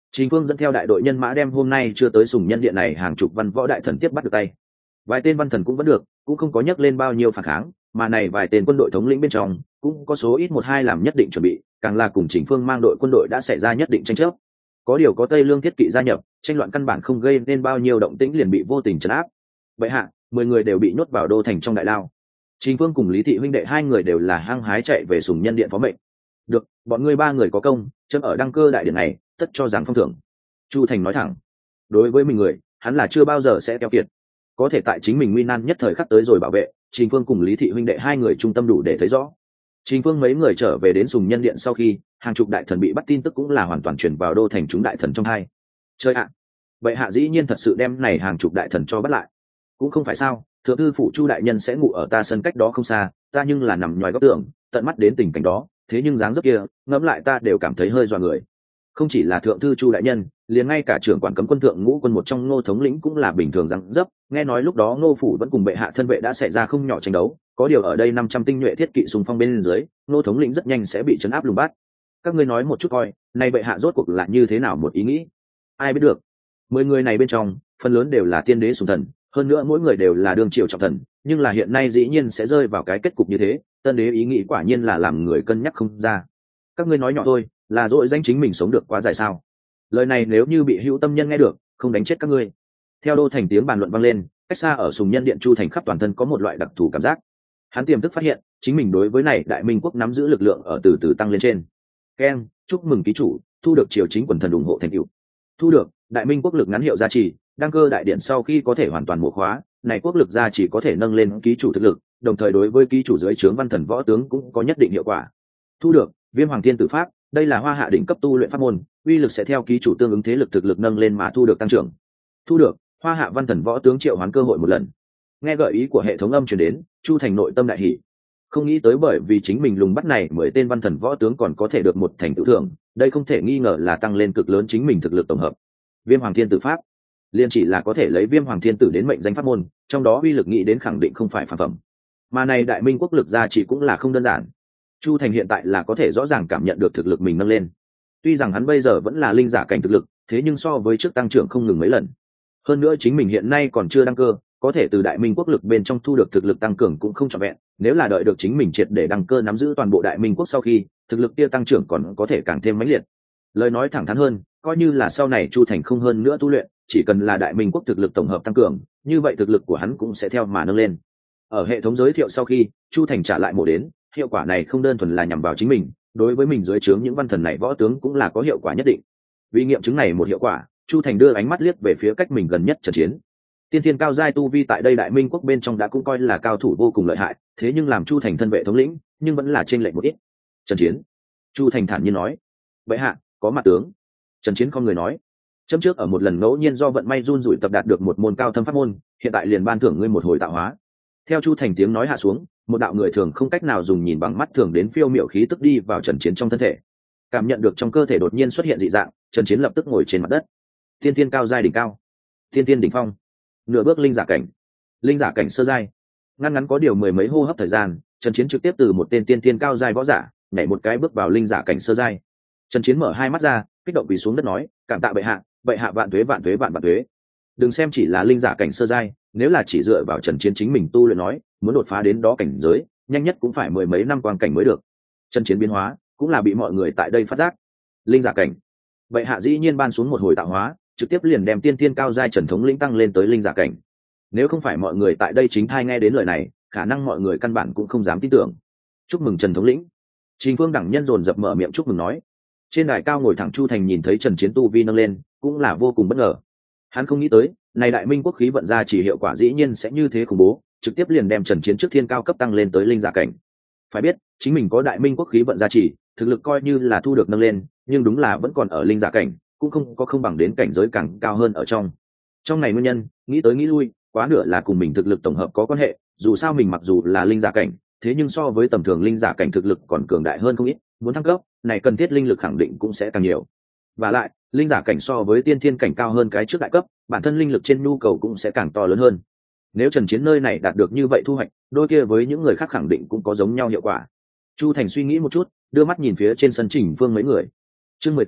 Trình Phương dẫn theo đại đội nhân mã đem hôm nay chưa tới Sùng Nhân Điện này hàng chục văn võ đại thần tiếp bắt được tay. Vài tên văn thần cũng vẫn được, cũng không có nhắc lên bao nhiêu phản kháng, mà này vài tên quân đội thống lĩnh bên trong cũng có số ít một hai làm nhất định chuẩn bị, càng là cùng Trình Phương mang đội quân đội đã xảy ra nhất định tranh chấp. Có điều có Tây Lương Thiết Kỵ gia nhập, tranh loạn căn bản không gây nên bao nhiêu động tĩnh liền bị vô tình trấn áp. Bệ hạ, mười người đều bị nhốt vào đô thành trong đại lao. Trình Phương cùng Lý Thị huynh đệ hai người đều là hăng hái chạy về Sùng Nhân Điện phó mệnh. Được, bọn ngươi ba người có công, chấm ở đăng cơ đại điện này, tất cho rằng phong thưởng. Chu Thành nói thẳng. Đối với mình người, hắn là chưa bao giờ sẽ keo kiệt. Có thể tại chính mình nguy nan nhất thời khắc tới rồi bảo vệ, Trình Phương cùng Lý Thị huynh đệ hai người trung tâm đủ để thấy rõ. Trình Phương mấy người trở về đến Sùng Nhân Điện sau khi, hàng chục đại thần bị bắt tin tức cũng là hoàn toàn truyền vào đô thành chúng đại thần trong hai. Chơi ạ, vậy hạ dĩ nhiên thật sự đem này hàng chục đại thần cho bắt lại. Cũng không phải sao, thượng thư phụ Chu đại nhân sẽ ngủ ở ta sân cách đó không xa, ta nhưng là nằm ngoài góc tường, tận mắt đến tình cảnh đó, thế nhưng dáng dấp kia, ngẫm lại ta đều cảm thấy hơi dọa người. Không chỉ là thượng thư Chu đại nhân, liền ngay cả trưởng quản cấm quân thượng ngũ quân một trong Ngô thống lĩnh cũng là bình thường dáng dấp, nghe nói lúc đó Ngô phủ vẫn cùng bệ hạ thân vệ đã xảy ra không nhỏ tranh đấu, có điều ở đây năm trăm tinh nhuệ thiết kỵ xung phong bên dưới, Ngô thống lĩnh rất nhanh sẽ bị trấn áp lùng bắt. Các ngươi nói một chút coi, nay bệ hạ rốt cuộc là như thế nào một ý nghĩ? Ai biết được. Mười người này bên trong, phần lớn đều là tiên đế sùng thần, hơn nữa mỗi người đều là đương triều trọng thần, nhưng là hiện nay dĩ nhiên sẽ rơi vào cái kết cục như thế, tân đế ý nghĩ quả nhiên là làm người cân nhắc không ra. Các ngươi nói nhỏ thôi, là dội danh chính mình sống được quá dài sao? Lời này nếu như bị hữu tâm nhân nghe được, không đánh chết các ngươi. Theo đô thành tiếng bàn luận vang lên, cách xa ở Sùng Nhân Điện Chu Thành khắp toàn thân có một loại đặc thù cảm giác. Hắn tiềm thức phát hiện, chính mình đối với này Đại Minh quốc nắm giữ lực lượng ở từ từ tăng lên trên. Keng, chúc mừng ký chủ, thu được triều chính quần thần ủng hộ thành tựu. Thu được, Đại Minh quốc lực ngắn hiệu gia trì, đăng cơ đại điện sau khi có thể hoàn toàn mộ khóa, này quốc lực gia trì có thể nâng lên ký chủ thực lực, đồng thời đối với ký chủ dưới trướng văn thần võ tướng cũng có nhất định hiệu quả. Thu được, Viêm Hoàng Thiên Tử Pháp, đây là Hoa Hạ đỉnh cấp tu luyện pháp môn, uy lực sẽ theo ký chủ tương ứng thế lực thực lực nâng lên mà thu được tăng trưởng. Thu được, Hoa Hạ văn thần võ tướng triệu hoán cơ hội một lần. Nghe gợi ý của hệ thống âm truyền đến, Chu Thành nội tâm đại hỉ. Không nghĩ tới bởi vì chính mình lùng bắt này mười tên văn thần võ tướng còn có thể được một thành tựu thưởng, đây không thể nghi ngờ là tăng lên cực lớn chính mình thực lực tổng hợp. Viêm Hoàng Thiên Tử Pháp, liên chỉ là có thể lấy Viêm Hoàng Thiên Tử đến mệnh danh pháp môn, trong đó uy lực nghĩ đến khẳng định không phải phàm phẩm. Mà này Đại Minh quốc lực gia chỉ cũng là không đơn giản. Chu Thành hiện tại là có thể rõ ràng cảm nhận được thực lực mình nâng lên. Tuy rằng hắn bây giờ vẫn là linh giả cảnh thực lực, thế nhưng so với trước tăng trưởng không ngừng mấy lần. Hơn nữa chính mình hiện nay còn chưa đăng cơ, có thể từ Đại Minh quốc lực bên trong thu được thực lực tăng cường cũng không trọn vẹn, nếu là đợi được chính mình triệt để đăng cơ nắm giữ toàn bộ Đại Minh quốc sau khi, thực lực kia tăng trưởng còn có thể càng thêm mãnh liệt. Lời nói thẳng thắn hơn, coi như là sau này Chu Thành không hơn nữa tu luyện, chỉ cần là Đại Minh quốc thực lực tổng hợp tăng cường, như vậy thực lực của hắn cũng sẽ theo mà nâng lên. Ở hệ thống giới thiệu sau khi, Chu Thành trả lại mổ đến, hiệu quả này không đơn thuần là nhằm vào chính mình, đối với mình dưới trướng những văn thần này võ tướng cũng là có hiệu quả nhất định. Vì nghiệm chứng này một hiệu quả, Chu Thành đưa ánh mắt liếc về phía cách mình gần nhất Trần Chiến. Tiên thiên cao giai tu vi tại đây Đại Minh quốc bên trong đã cũng coi là cao thủ vô cùng lợi hại, thế nhưng làm Chu Thành thân vệ thống lĩnh, nhưng vẫn là chênh lệch một ít. Trần Chiến, Chu Thành thản nhiên nói, vậy hạ, có mặt tướng. Trần Chiến không người nói, chấm trước ở một lần ngẫu nhiên do vận may run rủi tập đạt được một môn cao thâm pháp môn, hiện tại liền ban thưởng ngươi một hồi tạo hóa. Theo Chu Thành tiếng nói hạ xuống, một đạo người thường không cách nào dùng nhìn bằng mắt thường đến phiêu miểu khí tức đi vào Trần Chiến trong thân thể. Cảm nhận được trong cơ thể đột nhiên xuất hiện dị dạng, Trần Chiến lập tức ngồi trên mặt đất. Tiên tiên cao giai đỉnh cao, tiên tiên đỉnh phong, nửa bước linh giả cảnh, linh giả cảnh sơ giai. Ngắn ngắn có điều mười mấy hô hấp thời gian, Trần Chiến trực tiếp từ một tên tiên tiên cao giai võ giả nhảy một cái bước vào linh giả cảnh sơ giai. Trần Chiến mở hai mắt ra, kích động quỳ xuống đất nói, cảm tạ bệ hạ, bệ hạ vạn tuế vạn tuế vạn vạn tuế. Đừng xem chỉ là linh giả cảnh sơ giai, nếu là chỉ dựa vào Trần Chiến chính mình tu luyện nói, muốn đột phá đến đó cảnh giới, nhanh nhất cũng phải mười mấy năm quang cảnh mới được. Trần Chiến biến hóa, cũng là bị mọi người tại đây phát giác. Linh giả cảnh, vậy hạ dĩ nhiên ban xuống một hồi tạo hóa, trực tiếp liền đem tiên tiên cao giai Trần thống lĩnh tăng lên tới linh giả cảnh. Nếu không phải mọi người tại đây chính thai nghe đến lời này, khả năng mọi người căn bản cũng không dám tin tưởng. Chúc mừng Trần thống lĩnh. Trình Phương đẳng nhân dồn dập mở miệng chúc mừng nói. Trên đài cao ngồi thẳng Chu Thành nhìn thấy Trần Chiến tu vi nâng lên, cũng là vô cùng bất ngờ. Hắn không nghĩ tới, này Đại Minh quốc khí vận ra chỉ hiệu quả dĩ nhiên sẽ như thế khủng bố, trực tiếp liền đem Trần Chiến trước thiên cao cấp tăng lên tới linh giả cảnh. Phải biết, chính mình có Đại Minh quốc khí vận gia trì, thực lực coi như là thu được nâng lên, nhưng đúng là vẫn còn ở linh giả cảnh, cũng không có không bằng đến cảnh giới càng cao hơn ở trong. Trong này nguyên nhân, nghĩ tới nghĩ lui, quá nửa là cùng mình thực lực tổng hợp có quan hệ, dù sao mình mặc dù là linh giả cảnh, thế nhưng so với tầm thường linh giả cảnh thực lực còn cường đại hơn không ít, muốn thăng cấp, này cần thiết linh lực khẳng định cũng sẽ càng nhiều. Và lại, linh giả cảnh so với tiên thiên cảnh cao hơn cái trước đại cấp, bản thân linh lực trên nhu cầu cũng sẽ càng to lớn hơn. Nếu Trần Chiến nơi này đạt được như vậy thu hoạch, đôi kia với những người khác khẳng định cũng có giống nhau hiệu quả. Chu Thành suy nghĩ một chút, đưa mắt nhìn phía trên sân Trình Phương mấy người. Chương mười tám,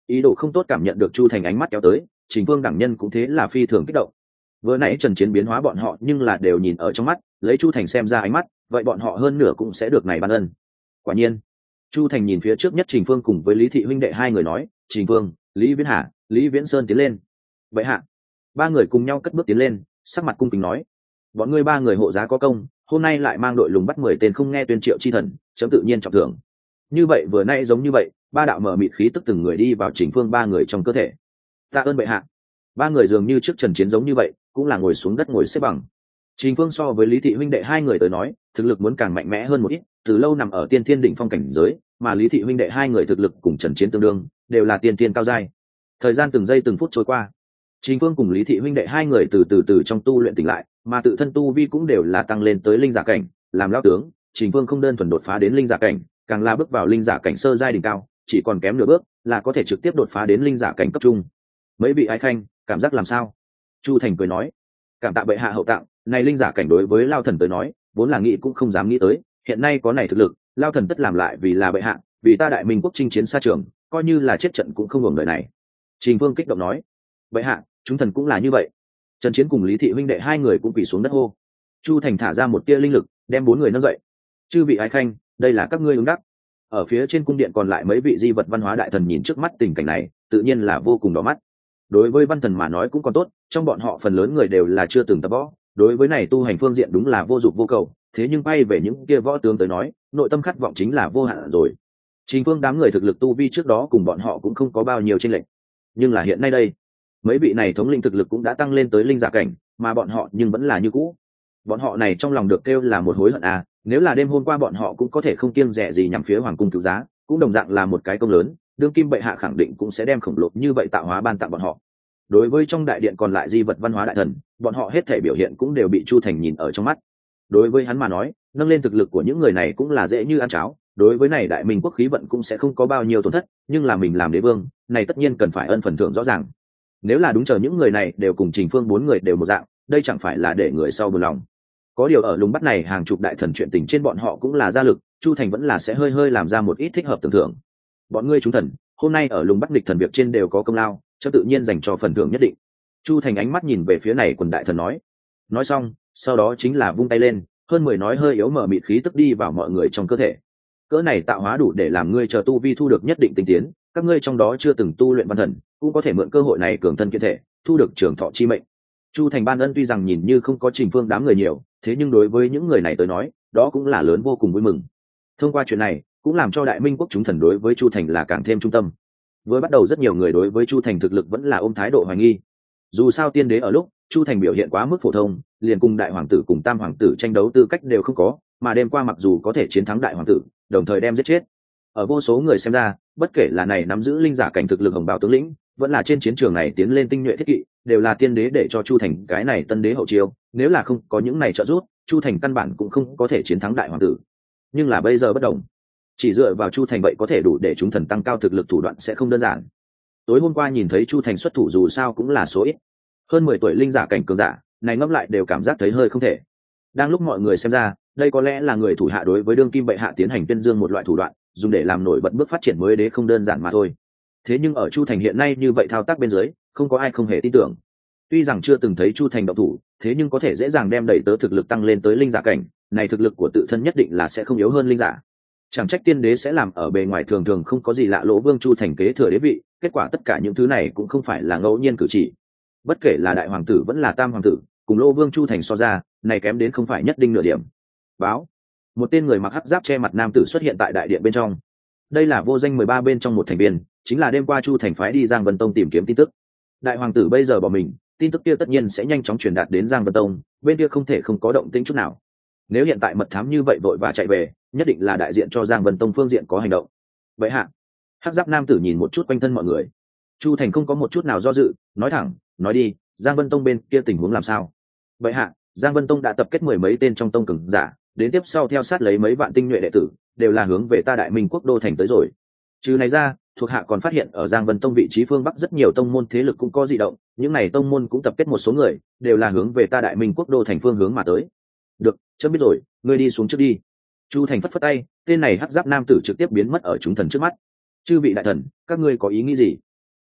ý đồ không tốt cảm nhận được chu thành ánh mắt kéo tới, Trình Phương đẳng nhân cũng thế là phi thường kích động. Vừa nãy trần chiến biến hóa bọn họ nhưng là đều nhìn ở trong mắt, lấy chu thành xem ra ánh mắt, vậy bọn họ hơn nửa cũng sẽ được này ban ân. Quả nhiên, chu thành nhìn phía trước nhất Trình Phương cùng với Lý Thị huynh đệ hai người nói, Trình Phương, Lý Viễn Hà, Lý Viễn Sơn tiến lên. Vậy hạ, ba người cùng nhau cất bước tiến lên, sắc mặt cung kính nói, bọn ngươi ba người hộ giá có công, hôm nay lại mang đội lùng bắt mười tên không nghe tuyên triệu chi thần, chấm tự nhiên trọng thưởng. Như vậy vừa nay giống như vậy, ba đạo mở mịt khí tức từng người đi vào Trình Phương ba người trong cơ thể. Tạ ơn bệ hạ. Ba người dường như trước trần chiến giống như vậy, cũng là ngồi xuống đất ngồi xếp bằng. Trình Phương so với Lý Thị huynh đệ hai người tới nói, thực lực muốn càng mạnh mẽ hơn một ít, từ lâu nằm ở tiên thiên đỉnh phong cảnh giới, mà Lý Thị huynh đệ hai người thực lực cùng trần chiến tương đương, đều là tiên thiên cao giai. Thời gian từng giây từng phút trôi qua, Trình Phương cùng Lý Thị huynh đệ hai người từ từ từ trong tu luyện tỉnh lại, mà tự thân tu vi cũng đều là tăng lên tới linh giả cảnh, làm lão tướng, Trình Phương không đơn thuần đột phá đến linh giả cảnh, càng là bước vào linh giả cảnh sơ giai đỉnh cao, chỉ còn kém nửa bước là có thể trực tiếp đột phá đến linh giả cảnh cấp trung. Mấy vị ái khanh, cảm giác làm sao? Chu Thành cười nói, cảm tạ bệ hạ hậu tặng, này linh giả cảnh đối với Lao Thần tới nói, vốn là nghĩ cũng không dám nghĩ tới, hiện nay có này thực lực, Lao Thần tất làm lại vì là bệ hạ, vì ta Đại Minh quốc chinh chiến xa trường, coi như là chết trận cũng không hưởng đời này. Trình Phương kích động nói, bệ hạ, chúng thần cũng là như vậy. Trần Chiến cùng Lý Thị huynh đệ hai người cũng quỳ xuống đất hô. Chu Thành thả ra một tia linh lực, đem bốn người nâng dậy. Chư vị ái khanh, đây là các ngươi ứng đắc. Ở phía trên cung điện còn lại mấy vị di vật văn hóa đại thần nhìn trước mắt tình cảnh này, tự nhiên là vô cùng đỏ mắt. Đối với văn thần mà nói cũng còn tốt, trong bọn họ phần lớn người đều là chưa từng tập võ, đối với này tu hành phương diện đúng là vô dụng vô cầu, thế nhưng bay về những kia võ tướng tới nói, nội tâm khát vọng chính là vô hạn rồi. Trình Phương đám người thực lực tu vi trước đó cùng bọn họ cũng không có bao nhiêu chênh lệch, nhưng là hiện nay đây, mấy vị này thống lĩnh thực lực cũng đã tăng lên tới linh giả cảnh, mà bọn họ nhưng vẫn là như cũ. Bọn họ này trong lòng được kêu là một hối hận à, nếu là đêm hôm qua bọn họ cũng có thể không kiêng dè gì nhằm phía hoàng cung cứu giá, cũng đồng dạng là một cái công lớn, đương kim bệ hạ khẳng định cũng sẽ đem khổng lồ như vậy tạo hóa ban tặng bọn họ. Đối với trong đại điện còn lại di vật văn hóa đại thần, bọn họ hết thể biểu hiện cũng đều bị Chu Thành nhìn ở trong mắt. Đối với hắn mà nói, nâng lên thực lực của những người này cũng là dễ như ăn cháo, đối với này Đại Minh quốc khí vận cũng sẽ không có bao nhiêu tổn thất, nhưng là mình làm đế vương, này tất nhiên cần phải ân phần thưởng rõ ràng. Nếu là đúng chờ những người này đều cùng Trình Phương bốn người đều một dạng, đây chẳng phải là để người sau buồn lòng. Có điều ở lùng bắt này hàng chục đại thần chuyện tình trên bọn họ cũng là gia lực, Chu Thành vẫn là sẽ hơi hơi làm ra một ít thích hợp tưởng thưởng. Bọn ngươi chúng thần, hôm nay ở lùng bắt địch thần việc trên đều có công lao, cho tự nhiên dành cho phần thưởng nhất định. Chu Thành ánh mắt nhìn về phía này quần đại thần nói. Nói xong, sau đó chính là vung tay lên, hơn mười nói hơi yếu mở mịt khí tức đi vào mọi người trong cơ thể. Cỡ này tạo hóa đủ để làm ngươi chờ tu vi thu được nhất định tinh tiến, các ngươi trong đó chưa từng tu luyện văn thần, cũng có thể mượn cơ hội này cường thân kiện thể, thu được trường thọ chi mệnh. Chu Thành ban ân tuy rằng nhìn như không có Trình Phương đám người nhiều, thế nhưng đối với những người này tới nói, đó cũng là lớn vô cùng vui mừng. Thông qua chuyện này, cũng làm cho Đại Minh quốc chúng thần đối với Chu Thành là càng thêm trung tâm. Với bắt đầu rất nhiều người đối với Chu Thành thực lực vẫn là ôm thái độ hoài nghi. Dù sao tiên đế ở lúc, Chu Thành biểu hiện quá mức phổ thông, liền cùng đại hoàng tử cùng tam hoàng tử tranh đấu tư cách đều không có, mà đêm qua mặc dù có thể chiến thắng đại hoàng tử, đồng thời đem giết chết. Ở vô số người xem ra, bất kể là này nắm giữ linh giả cảnh thực lực hồng bào tướng lĩnh, vẫn là trên chiến trường này tiến lên tinh nhuệ thiết kỵ, đều là tiên đế để cho Chu Thành cái này tân đế hậu chiêu, nếu là không có những này trợ giúp, Chu Thành căn bản cũng không có thể chiến thắng đại hoàng tử. Nhưng là bây giờ bất đồng, chỉ dựa vào Chu Thành vậy có thể đủ để chúng thần tăng cao thực lực thủ đoạn sẽ không đơn giản. Tối hôm qua nhìn thấy Chu Thành xuất thủ dù sao cũng là số ít, hơn mười tuổi linh giả cảnh cường giả, này ngẫm lại đều cảm giác thấy hơi không thể. Đang lúc mọi người xem ra, đây có lẽ là người thủ hạ đối với đương kim bệ hạ tiến hành tuyên dương một loại thủ đoạn, dùng để làm nổi bật bước phát triển mới đế không đơn giản mà thôi. Thế nhưng ở Chu Thành hiện nay như vậy thao tác bên dưới, không có ai không hề tin tưởng. Tuy rằng chưa từng thấy Chu Thành động thủ, thế nhưng có thể dễ dàng đem đẩy tớ thực lực tăng lên tới linh giả cảnh, này thực lực của tự thân nhất định là sẽ không yếu hơn linh giả. Chẳng trách tiên đế sẽ làm ở bề ngoài thường thường không có gì lạ lỗ vương Chu Thành kế thừa đế vị, kết quả tất cả những thứ này cũng không phải là ngẫu nhiên cử chỉ. Bất kể là đại hoàng tử vẫn là tam hoàng tử, cùng lỗ vương Chu Thành so ra, này kém đến không phải nhất định nửa điểm. Báo, một tên người mặc hắc giáp che mặt nam tử xuất hiện tại đại điện bên trong. Đây là vô danh mười ba bên trong một thành viên, chính là đêm qua Chu Thành phái đi Giang Vân Tông tìm kiếm tin tức. Đại hoàng tử bây giờ bỏ mình, tin tức kia tất nhiên sẽ nhanh chóng truyền đạt đến Giang Vân Tông, bên kia không thể không có động tĩnh chút nào. Nếu hiện tại mật thám như vậy vội và chạy về, nhất định là đại diện cho Giang Vân Tông phương diện có hành động. Vậy hạ, hắc giáp nam tử nhìn một chút quanh thân mọi người. Chu Thành không có một chút nào do dự, nói thẳng, nói đi, Giang Vân Tông bên kia tình huống làm sao? Vậy hạ, Giang Vân Tông đã tập kết mười mấy tên trong tông cường giả, đến tiếp sau theo sát lấy mấy vạn tinh nhuệ đệ tử, đều là hướng về ta Đại Minh quốc đô thành tới rồi. Trừ này ra, thuộc hạ còn phát hiện ở Giang Vân Tông vị trí phương bắc rất nhiều tông môn thế lực cũng có dị động, những này tông môn cũng tập kết một số người, đều là hướng về ta Đại Minh quốc đô thành phương hướng mà tới. Được, chớ biết rồi, ngươi đi xuống trước đi. Chu Thành phất phất tay, tên này hắc giáp nam tử trực tiếp biến mất ở chúng thần trước mắt. Chư vị đại thần, các ngươi có ý nghĩ gì?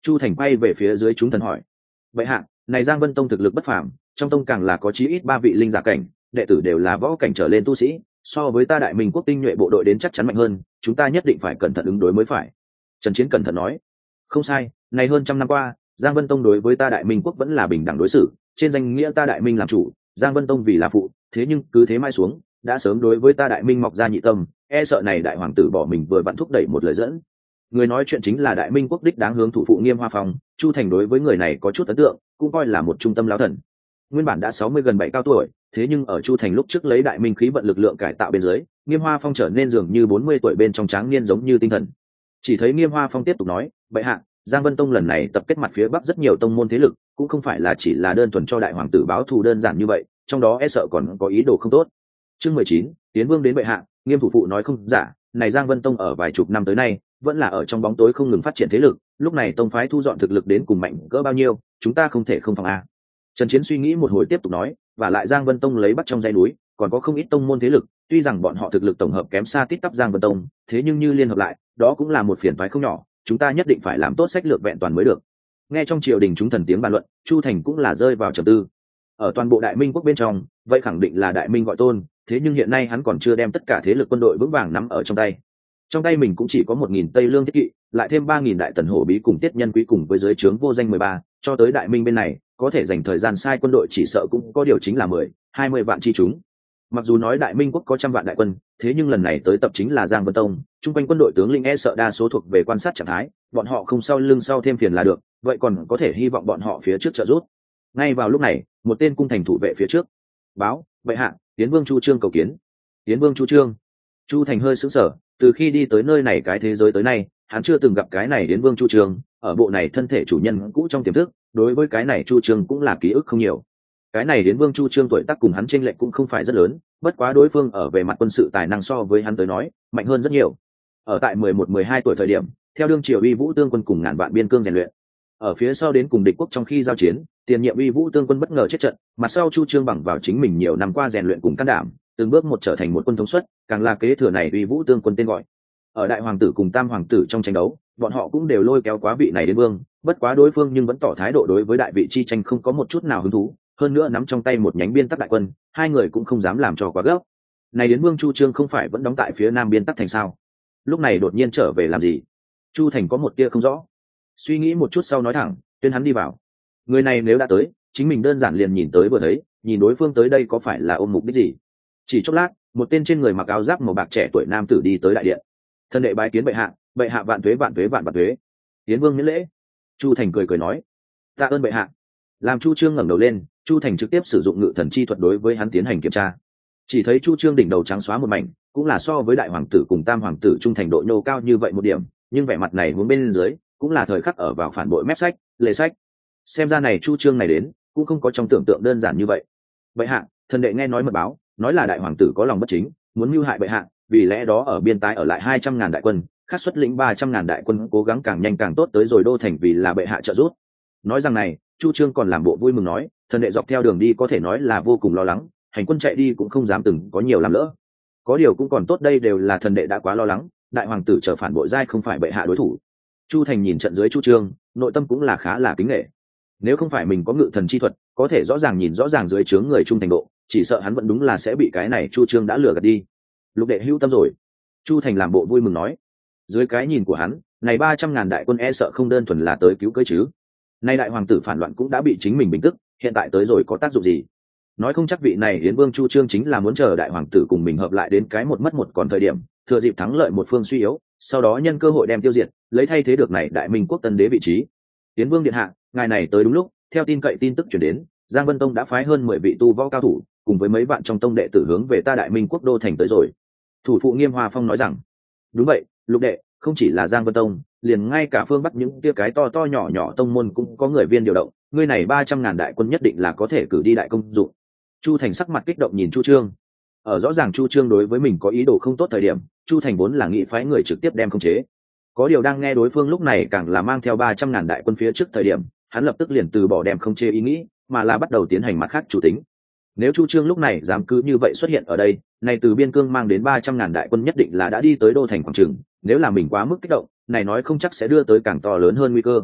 Chu Thành quay về phía dưới chúng thần hỏi: vậy hạ, này Giang Vân Tông thực lực bất phàm, trong tông càng là có chí ít ba vị linh giả cảnh, đệ tử đều là võ cảnh trở lên tu sĩ, so với ta Đại Minh quốc tinh nhuệ bộ đội đến chắc chắn mạnh hơn, chúng ta nhất định phải cẩn thận ứng đối mới phải. Trần Chiến cẩn thận nói: không sai, này hơn trăm năm qua, Giang Vân Tông đối với ta Đại Minh quốc vẫn là bình đẳng đối xử, trên danh nghĩa ta Đại Minh làm chủ, Giang Vân Tông vì là phụ, thế nhưng cứ thế mai xuống, đã sớm đối với ta Đại Minh mọc ra nhị tâm, e sợ này đại hoàng tử bỏ mình vừa vặn thúc đẩy một lời dẫn. Người nói chuyện chính là Đại Minh quốc đích đáng hướng thủ phụ Nghiêm Hoa Phong. Chu Thành đối với người này có chút ấn tượng, cũng coi là một trung tâm lão thần. Nguyên bản đã sáu mươi gần bảy cao tuổi, thế nhưng ở Chu Thành lúc trước lấy Đại Minh khí vận lực lượng cải tạo bên dưới, Nghiêm Hoa Phong trở nên dường như bốn mươi tuổi bên trong tráng niên giống như tinh thần. Chỉ thấy Nghiêm Hoa Phong tiếp tục nói: "Bệ hạ, Giang Vân Tông lần này tập kết mặt phía bắc rất nhiều tông môn thế lực, cũng không phải là chỉ là đơn thuần cho đại hoàng tử báo thù đơn giản như vậy, trong đó e sợ còn có ý đồ không tốt." Chương mười chín, Tiến Vương đến bệ hạ. Nghiêm thủ phụ nói không giả, này Giang Vân Tông ở vài chục năm tới nay, vẫn là ở trong bóng tối không ngừng phát triển thế lực, lúc này tông phái thu dọn thực lực đến cùng mạnh cỡ bao nhiêu, chúng ta không thể không phòng a. Trần Chiến suy nghĩ một hồi tiếp tục nói: "Và lại Giang Vân Tông lấy bắt trong dãy núi, còn có không ít tông môn thế lực, tuy rằng bọn họ thực lực tổng hợp kém xa tít tắp Giang Vân Tông, thế nhưng như liên hợp lại, đó cũng là một phiền toái không nhỏ, chúng ta nhất định phải làm tốt sách lược vẹn toàn mới được." Nghe trong triều đình chúng thần tiếng bàn luận, Chu Thành cũng là rơi vào trầm tư. Ở toàn bộ Đại Minh quốc bên trong, vậy khẳng định là Đại Minh gọi tôn, thế nhưng hiện nay hắn còn chưa đem tất cả thế lực quân đội vững vàng nắm ở trong tay. Trong tay mình cũng chỉ có một nghìn Tây Lương thiết kỵ, lại thêm ba nghìn đại tần hổ bí cùng tiết nhân quý cùng với dưới trướng vô danh mười ba, cho tới Đại Minh bên này, có thể dành thời gian sai quân đội chỉ sợ cũng có điều chính là mười, hai mươi vạn chi chúng. Mặc dù nói Đại Minh quốc có trăm vạn đại quân, thế nhưng lần này tới tập chính là Giang Vân Tông, trung quanh quân đội tướng lĩnh e sợ đa số thuộc về quan sát trạng thái, bọn họ không sau lưng sau thêm phiền là được, vậy còn có thể hy vọng bọn họ phía trước trợ giúp. Ngay vào lúc này, một tên cung thành thủ vệ phía trước báo: "Bệ hạ, Tiến Vương Chu Trương cầu kiến." Tiến Vương Chu Trương. Chu Thành hơi sững sờ, từ khi đi tới nơi này cái thế giới tới nay, hắn chưa từng gặp cái này Tiến Vương Chu Trương, ở bộ này thân thể chủ nhân cũ trong tiềm thức, đối với cái này Chu Trương cũng là ký ức không nhiều. Cái này Tiến Vương Chu Trương tuổi tác cùng hắn chênh lệch cũng không phải rất lớn, bất quá đối phương ở về mặt quân sự tài năng so với hắn tới nói, mạnh hơn rất nhiều. Ở tại mười một mười hai tuổi thời điểm, theo đương triều Uy Vũ Tương quân cùng ngàn vạn biên cương rèn luyện. Ở phía sau đến cùng địch quốc trong khi giao chiến, tiền nhiệm Uy Vũ Tương quân bất ngờ chết trận, mặt sau Chu Trương bằng vào chính mình nhiều năm qua rèn luyện cùng can đảm, từng bước một trở thành một quân thống suất, càng là kế thừa này Uy Vũ Tương quân tên gọi. Ở đại hoàng tử cùng tam hoàng tử trong tranh đấu, bọn họ cũng đều lôi kéo quá vị này đến vương, bất quá đối phương nhưng vẫn tỏ thái độ đối với đại vị chi tranh không có một chút nào hứng thú, hơn nữa nắm trong tay một nhánh biên tắc đại quân, hai người cũng không dám làm cho quá gấp. Này đến vương Chu Trương không phải vẫn đóng tại phía nam biên tắc thành sao? Lúc này đột nhiên trở về làm gì? Chu Thành có một tia không rõ. Suy nghĩ một chút sau nói thẳng, tuyên hắn đi vào. Người này nếu đã tới, chính mình đơn giản liền nhìn tới vừa thấy, nhìn đối phương tới đây có phải là ôm mục đích gì? Chỉ chốc lát, một tên trên người mặc áo giáp màu bạc trẻ tuổi nam tử đi tới đại điện. Thân đệ bái kiến bệ hạ, bệ hạ vạn tuế vạn tuế vạn vạn tuế. Tiến Vương miễn lễ. Chu Thành cười cười nói: "Tạ ơn bệ hạ." Làm Chu Trương ngẩng đầu lên, Chu Thành trực tiếp sử dụng ngự thần chi thuật đối với hắn tiến hành kiểm tra. Chỉ thấy Chu Trương đỉnh đầu trắng xóa một mảnh, cũng là so với đại hoàng tử cùng tam hoàng tử trung thành độ nhô cao như vậy một điểm, nhưng vẻ mặt này hướng bên dưới, cũng là thời khắc ở vào phản bội mép sách, lệ sách. Xem ra này Chu Trương này đến, cũng không có trong tưởng tượng đơn giản như vậy. Bệ hạ, thần đệ nghe nói mật báo, nói là đại hoàng tử có lòng bất chính, muốn mưu hại bệ hạ, vì lẽ đó ở biên tái ở lại hai trăm ngàn đại quân, khắc xuất lĩnh ba trăm ngàn đại quân cố gắng càng nhanh càng tốt tới rồi đô thành vì là bệ hạ trợ giúp. Nói rằng này, Chu Trương còn làm bộ vui mừng nói, thần đệ dọc theo đường đi có thể nói là vô cùng lo lắng, hành quân chạy đi cũng không dám từng có nhiều làm lỡ. Có điều cũng còn tốt, đây đều là thần đệ đã quá lo lắng, đại hoàng tử trở phản bội giai không phải bệ hạ đối thủ. Chu Thành nhìn trận dưới Chu Trương, nội tâm cũng là khá là kính nể. Nếu không phải mình có ngự thần chi thuật, có thể rõ ràng nhìn rõ ràng dưới trướng người trung thành độ, chỉ sợ hắn vẫn đúng là sẽ bị cái này Chu Trương đã lừa gạt đi. Lục đệ hữu tâm rồi. Chu Thành làm bộ vui mừng nói. Dưới cái nhìn của hắn, này ba trăm ngàn đại quân e sợ không đơn thuần là tới cứu cưới chứ. Nay đại hoàng tử phản loạn cũng đã bị chính mình bình tức, hiện tại tới rồi có tác dụng gì? Nói không chắc vị này Yến Vương Chu Trương chính là muốn chờ đại hoàng tử cùng mình hợp lại đến cái một mất một còn thời điểm, thừa dịp thắng lợi một phương suy yếu, sau đó nhân cơ hội đem tiêu diệt, lấy thay thế được này đại minh quốc tân đế vị trí. Yến Vương điện hạ, ngài này tới đúng lúc, theo tin cậy tin tức truyền đến, Giang Vân Tông đã phái hơn mười vị tu võ cao thủ, cùng với mấy vạn trong tông đệ tử hướng về ta đại minh quốc đô thành tới rồi. Thủ phụ Nghiêm Hoa Phong nói rằng, đúng vậy, lục đệ, không chỉ là Giang Vân Tông, liền ngay cả phương bắc những kia cái to to nhỏ nhỏ tông môn cũng có người viên điều động, ngươi này ba trăm ngàn đại quân nhất định là có thể cử đi đại công dụng. Chu Thành sắc mặt kích động nhìn Chu Trương. Ở rõ ràng Chu Trương đối với mình có ý đồ không tốt thời điểm, Chu Thành vốn là nghĩ phái người trực tiếp đem khống chế. Có điều đang nghe đối phương lúc này càng là mang theo ba trăm ngàn đại quân phía trước thời điểm, hắn lập tức liền từ bỏ đem khống chế ý nghĩ, mà là bắt đầu tiến hành mặt khác chủ tính. Nếu Chu Trương lúc này dám cứ như vậy xuất hiện ở đây, này từ biên cương mang đến ba trăm ngàn đại quân nhất định là đã đi tới đô thành quảng trường, nếu là mình quá mức kích động, này nói không chắc sẽ đưa tới càng to lớn hơn nguy cơ.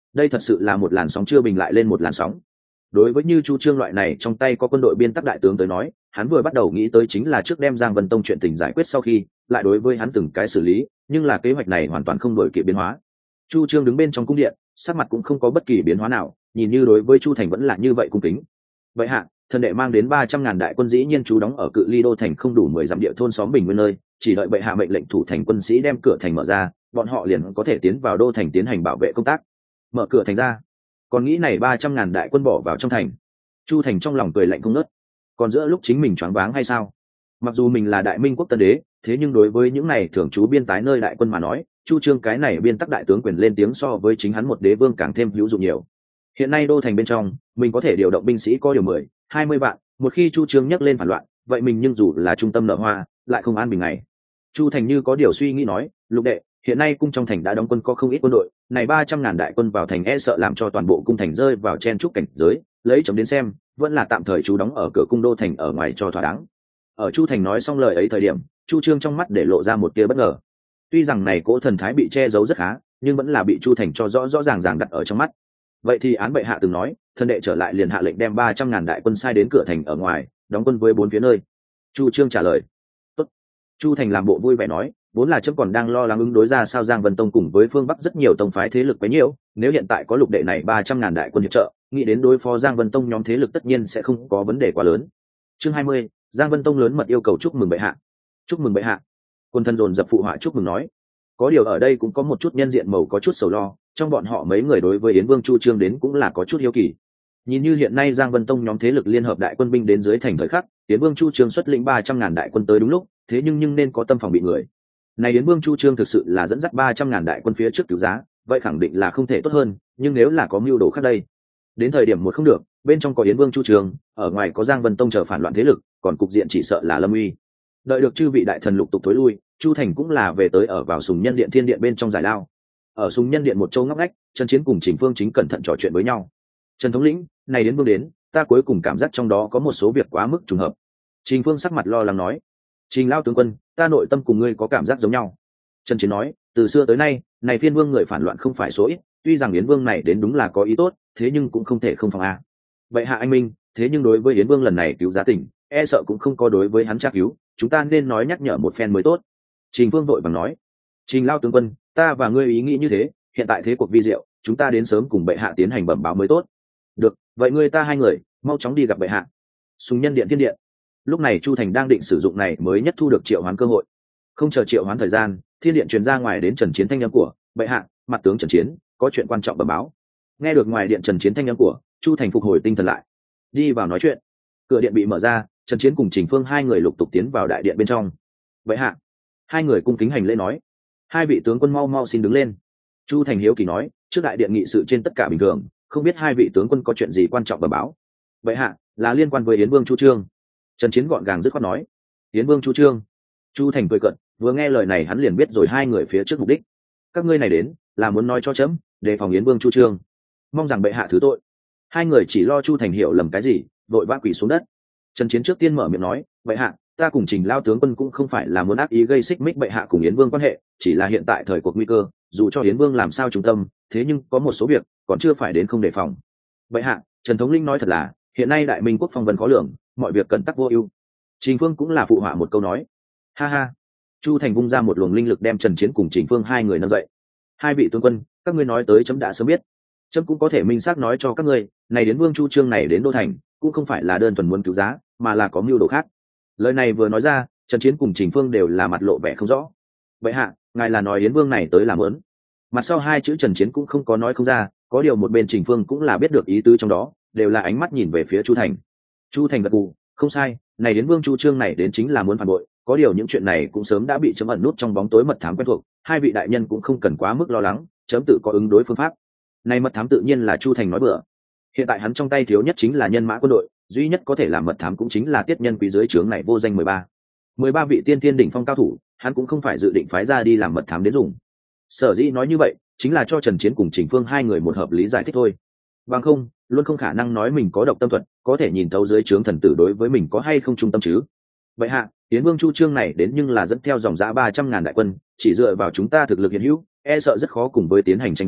đây thật sự là một làn sóng chưa bình lại lên một làn sóng. Đối với như Chu Trương loại này trong tay có quân đội biên tắc đại tướng tới nói, hắn vừa bắt đầu nghĩ tới chính là trước đem Giang Vân Tông chuyện tình giải quyết sau khi lại đối với hắn từng cái xử lý, nhưng là kế hoạch này hoàn toàn không đổi kịp biến hóa. Chu Trương đứng bên trong cung điện, sắc mặt cũng không có bất kỳ biến hóa nào, nhìn như đối với Chu Thành vẫn là như vậy cung kính. Vậy hạ, thần đệ mang đến ba trăm ngàn đại quân dĩ nhiên trú đóng ở cự ly đô thành không đủ mười dặm địa thôn xóm bình nguyên nơi, chỉ đợi bệ hạ mệnh lệnh thủ thành quân sĩ đem cửa thành mở ra, bọn họ liền có thể tiến vào đô thành tiến hành bảo vệ công tác. Mở cửa thành ra, còn nghĩ này ba trăm ngàn đại quân bỏ vào trong thành. Chu Thành trong lòng cười lạnh không ngớt, còn giữa lúc chính mình choáng váng hay sao? Mặc dù mình là đại minh quốc tân đế, thế nhưng đối với những này thường trú biên tái nơi đại quân mà nói, Chu Trương cái này biên tắc đại tướng quyền lên tiếng so với chính hắn một đế vương càng thêm hữu dụng nhiều. Hiện nay đô thành bên trong, mình có thể điều động binh sĩ có điều mười, hai mươi vạn, một khi Chu Trương nhắc lên phản loạn, vậy mình nhưng dù là trung tâm nợ hoa, lại không an bình ngày. Chu Thành như có điều suy nghĩ nói, Lục đệ, hiện nay cung trong thành đã đóng quân có không ít quân đội, này ba trăm ngàn đại quân vào thành e sợ làm cho toàn bộ cung thành rơi vào chen trúc cảnh giới, lấy chấm đến xem, vẫn là tạm thời trú đóng ở cửa cung đô thành ở ngoài cho thỏa đáng. Ở Chu Thành nói xong lời ấy thời điểm, Chu Trương trong mắt để lộ ra một tia bất ngờ. Tuy rằng này cỗ thần thái bị che giấu rất khá, nhưng vẫn là bị Chu Thành cho rõ rõ ràng ràng đặt ở trong mắt. Vậy thì án bệ hạ từng nói, thần đệ trở lại liền hạ lệnh đem ba trăm ngàn đại quân sai đến cửa thành ở ngoài, đóng quân với bốn phía nơi. Chu Trương trả lời. Tốt. Chu Thành làm bộ vui vẻ nói, vốn là chấm còn đang lo lắng ứng đối ra sao Giang Vân Tông cùng với phương Bắc rất nhiều tông phái thế lực bấy nhiêu, nếu hiện tại có Lục đệ này ba trăm ngàn đại quân hiệp trợ, nghĩ đến đối phó Giang Vân Tông nhóm thế lực tất nhiên sẽ không có vấn đề quá lớn. Chương hai mươi, Giang Vân Tông lớn mật yêu cầu chúc mừng bệ hạ. Chúc mừng bệ hạ. Quân thân dồn dập phụ họa chúc mừng nói. Có điều ở đây cũng có một chút nhân diện màu có chút sầu lo, trong bọn họ mấy người đối với Yến Vương Chu Trương đến cũng là có chút hiếu kỳ. Nhìn như hiện nay Giang Vân Tông nhóm thế lực liên hợp đại quân binh đến dưới thành thời khắc, Yến Vương Chu Trương xuất lĩnh ba trăm ngàn đại quân tới đúng lúc, thế nhưng nhưng nên có tâm phòng bị người. Này Yến Vương Chu Trương thực sự là dẫn dắt ba trăm ngàn đại quân phía trước cứu giá, vậy khẳng định là không thể tốt hơn, nhưng nếu là có mưu đồ khác đây. Đến thời điểm một không được, bên trong có Yến Vương Chu Trương, ở ngoài có Giang Vân Tông chờ phản loạn thế lực, còn cục diện chỉ sợ là lâm uy. Đợi được chư vị đại thần lục tục tối lui, Chu Thành cũng là về tới ở vào Sùng Nhân Điện Thiên Điện bên trong giải lao. Ở Sùng Nhân Điện một châu ngóc ngách, Trần Chiến cùng Trình Phương chính cẩn thận trò chuyện với nhau. Trần thống lĩnh, này đến vương đến, ta cuối cùng cảm giác trong đó có một số việc quá mức trùng hợp. Trình Phương sắc mặt lo lắng nói, Trình lao tướng quân, ta nội tâm cùng ngươi có cảm giác giống nhau. Trần Chiến nói, từ xưa tới nay, này phiên vương người phản loạn không phải số ít, tuy rằng Yến Vương này đến đúng là có ý tốt, thế nhưng cũng không thể không phòng a. Vậy hạ anh minh, thế nhưng đối với Yến Vương lần này cứu giá tỉnh, e sợ cũng không có đối với hắn tra cứu, chúng ta nên nói nhắc nhở một phen mới tốt. Trình Vương vội vàng nói, Trình lao tướng quân, ta và ngươi ý nghĩ như thế, hiện tại thế cuộc vi diệu, chúng ta đến sớm cùng bệ hạ tiến hành bẩm báo mới tốt. Được, vậy ngươi ta hai người, mau chóng đi gặp bệ hạ. Sùng Nhân Điện Thiên Điện. Lúc này Chu Thành đang định sử dụng này mới nhất thu được triệu hoán cơ hội. Không chờ triệu hoán thời gian, Thiên Điện truyền ra ngoài đến Trần Chiến thanh âm của bệ hạ, mặt tướng Trần Chiến, có chuyện quan trọng bẩm báo. Nghe được ngoài điện Trần Chiến thanh âm của, Chu Thành phục hồi tinh thần lại, đi vào nói chuyện. Cửa điện bị mở ra, Trần Chiến cùng Trình Phương hai người lục tục tiến vào đại điện bên trong. Bệ hạ. Hai người cung kính hành lễ nói, hai vị tướng quân mau mau xin đứng lên. Chu Thành hiếu kỳ nói, trước đại điện nghị sự trên tất cả bình thường, không biết hai vị tướng quân có chuyện gì quan trọng bẩm báo. Bệ hạ, là liên quan với Yến Vương Chu Trương. Trần Chiến gọn gàng dứt khoát nói, Yến Vương Chu Trương. Chu Thành cười cợt, vừa nghe lời này hắn liền biết rồi hai người phía trước mục đích. Các ngươi này đến là muốn nói cho chấm đề phòng Yến Vương Chu Trương, mong rằng bệ hạ thứ tội. Hai người chỉ lo Chu Thành hiểu lầm cái gì, vội vã quỳ xuống đất. Trần Chiến trước tiên mở miệng nói, bệ hạ, ta cùng Trình lao tướng quân cũng không phải là muốn ác ý gây xích mích bệ hạ cùng Yến Vương quan hệ, chỉ là hiện tại thời cuộc nguy cơ, dù cho Yến Vương làm sao trung tâm, thế nhưng có một số việc còn chưa phải đến không đề phòng. Bệ hạ, Trần thống linh nói thật là, hiện nay đại minh quốc phong vân khó lường, mọi việc cần tắc vô ưu. Trình Phương cũng là phụ họa một câu nói. Ha ha. Chu Thành vung ra một luồng linh lực đem Trần Chiến cùng Trình Phương hai người nâng dậy. Hai vị tướng quân, các ngươi nói tới chấm đã sớm biết, chấm cũng có thể minh xác nói cho các ngươi, này đến Vương Chu Trương này đến đô thành, cũng không phải là đơn thuần muốn cứu giá, mà là có mưu đồ khác. Lời này vừa nói ra, Trần Chiến cùng Trình Phương đều là mặt lộ vẻ không rõ. Vậy hạ, ngài là nói Yến Vương này tới làm ớn? Mặt sau hai chữ Trần Chiến cũng không có nói không ra, có điều một bên Trình Phương cũng là biết được ý tứ trong đó, đều là ánh mắt nhìn về phía Chu Thành. Chu Thành gật gù, không sai, này đến Vương Chu Trương này đến chính là muốn phản bội, có điều những chuyện này cũng sớm đã bị chấm ẩn nút trong bóng tối mật thám quen thuộc, hai vị đại nhân cũng không cần quá mức lo lắng, chấm tự có ứng đối phương pháp. Này mật thám tự nhiên là Chu Thành nói bừa. Hiện tại hắn trong tay thiếu nhất chính là nhân mã quân đội, duy nhất có thể làm mật thám cũng chính là tiết nhân quý dưới trướng này vô danh mười ba mười ba vị tiên thiên đỉnh phong cao thủ, hắn cũng không phải dự định phái ra đi làm mật thám đến dùng. Sở dĩ nói như vậy chính là cho Trần Chiến cùng Trình Phương hai người một hợp lý giải thích thôi, bằng không luôn không khả năng nói mình có độc tâm thuật, có thể nhìn thấu dưới trướng thần tử đối với mình có hay không trung tâm chứ. Vậy hạ, Yến Vương Chu Trương này đến nhưng là dẫn theo dòng giã ba trăm ngàn đại quân, chỉ dựa vào chúng ta thực lực hiện hữu, e sợ rất khó cùng với tiến hành tranh đấu,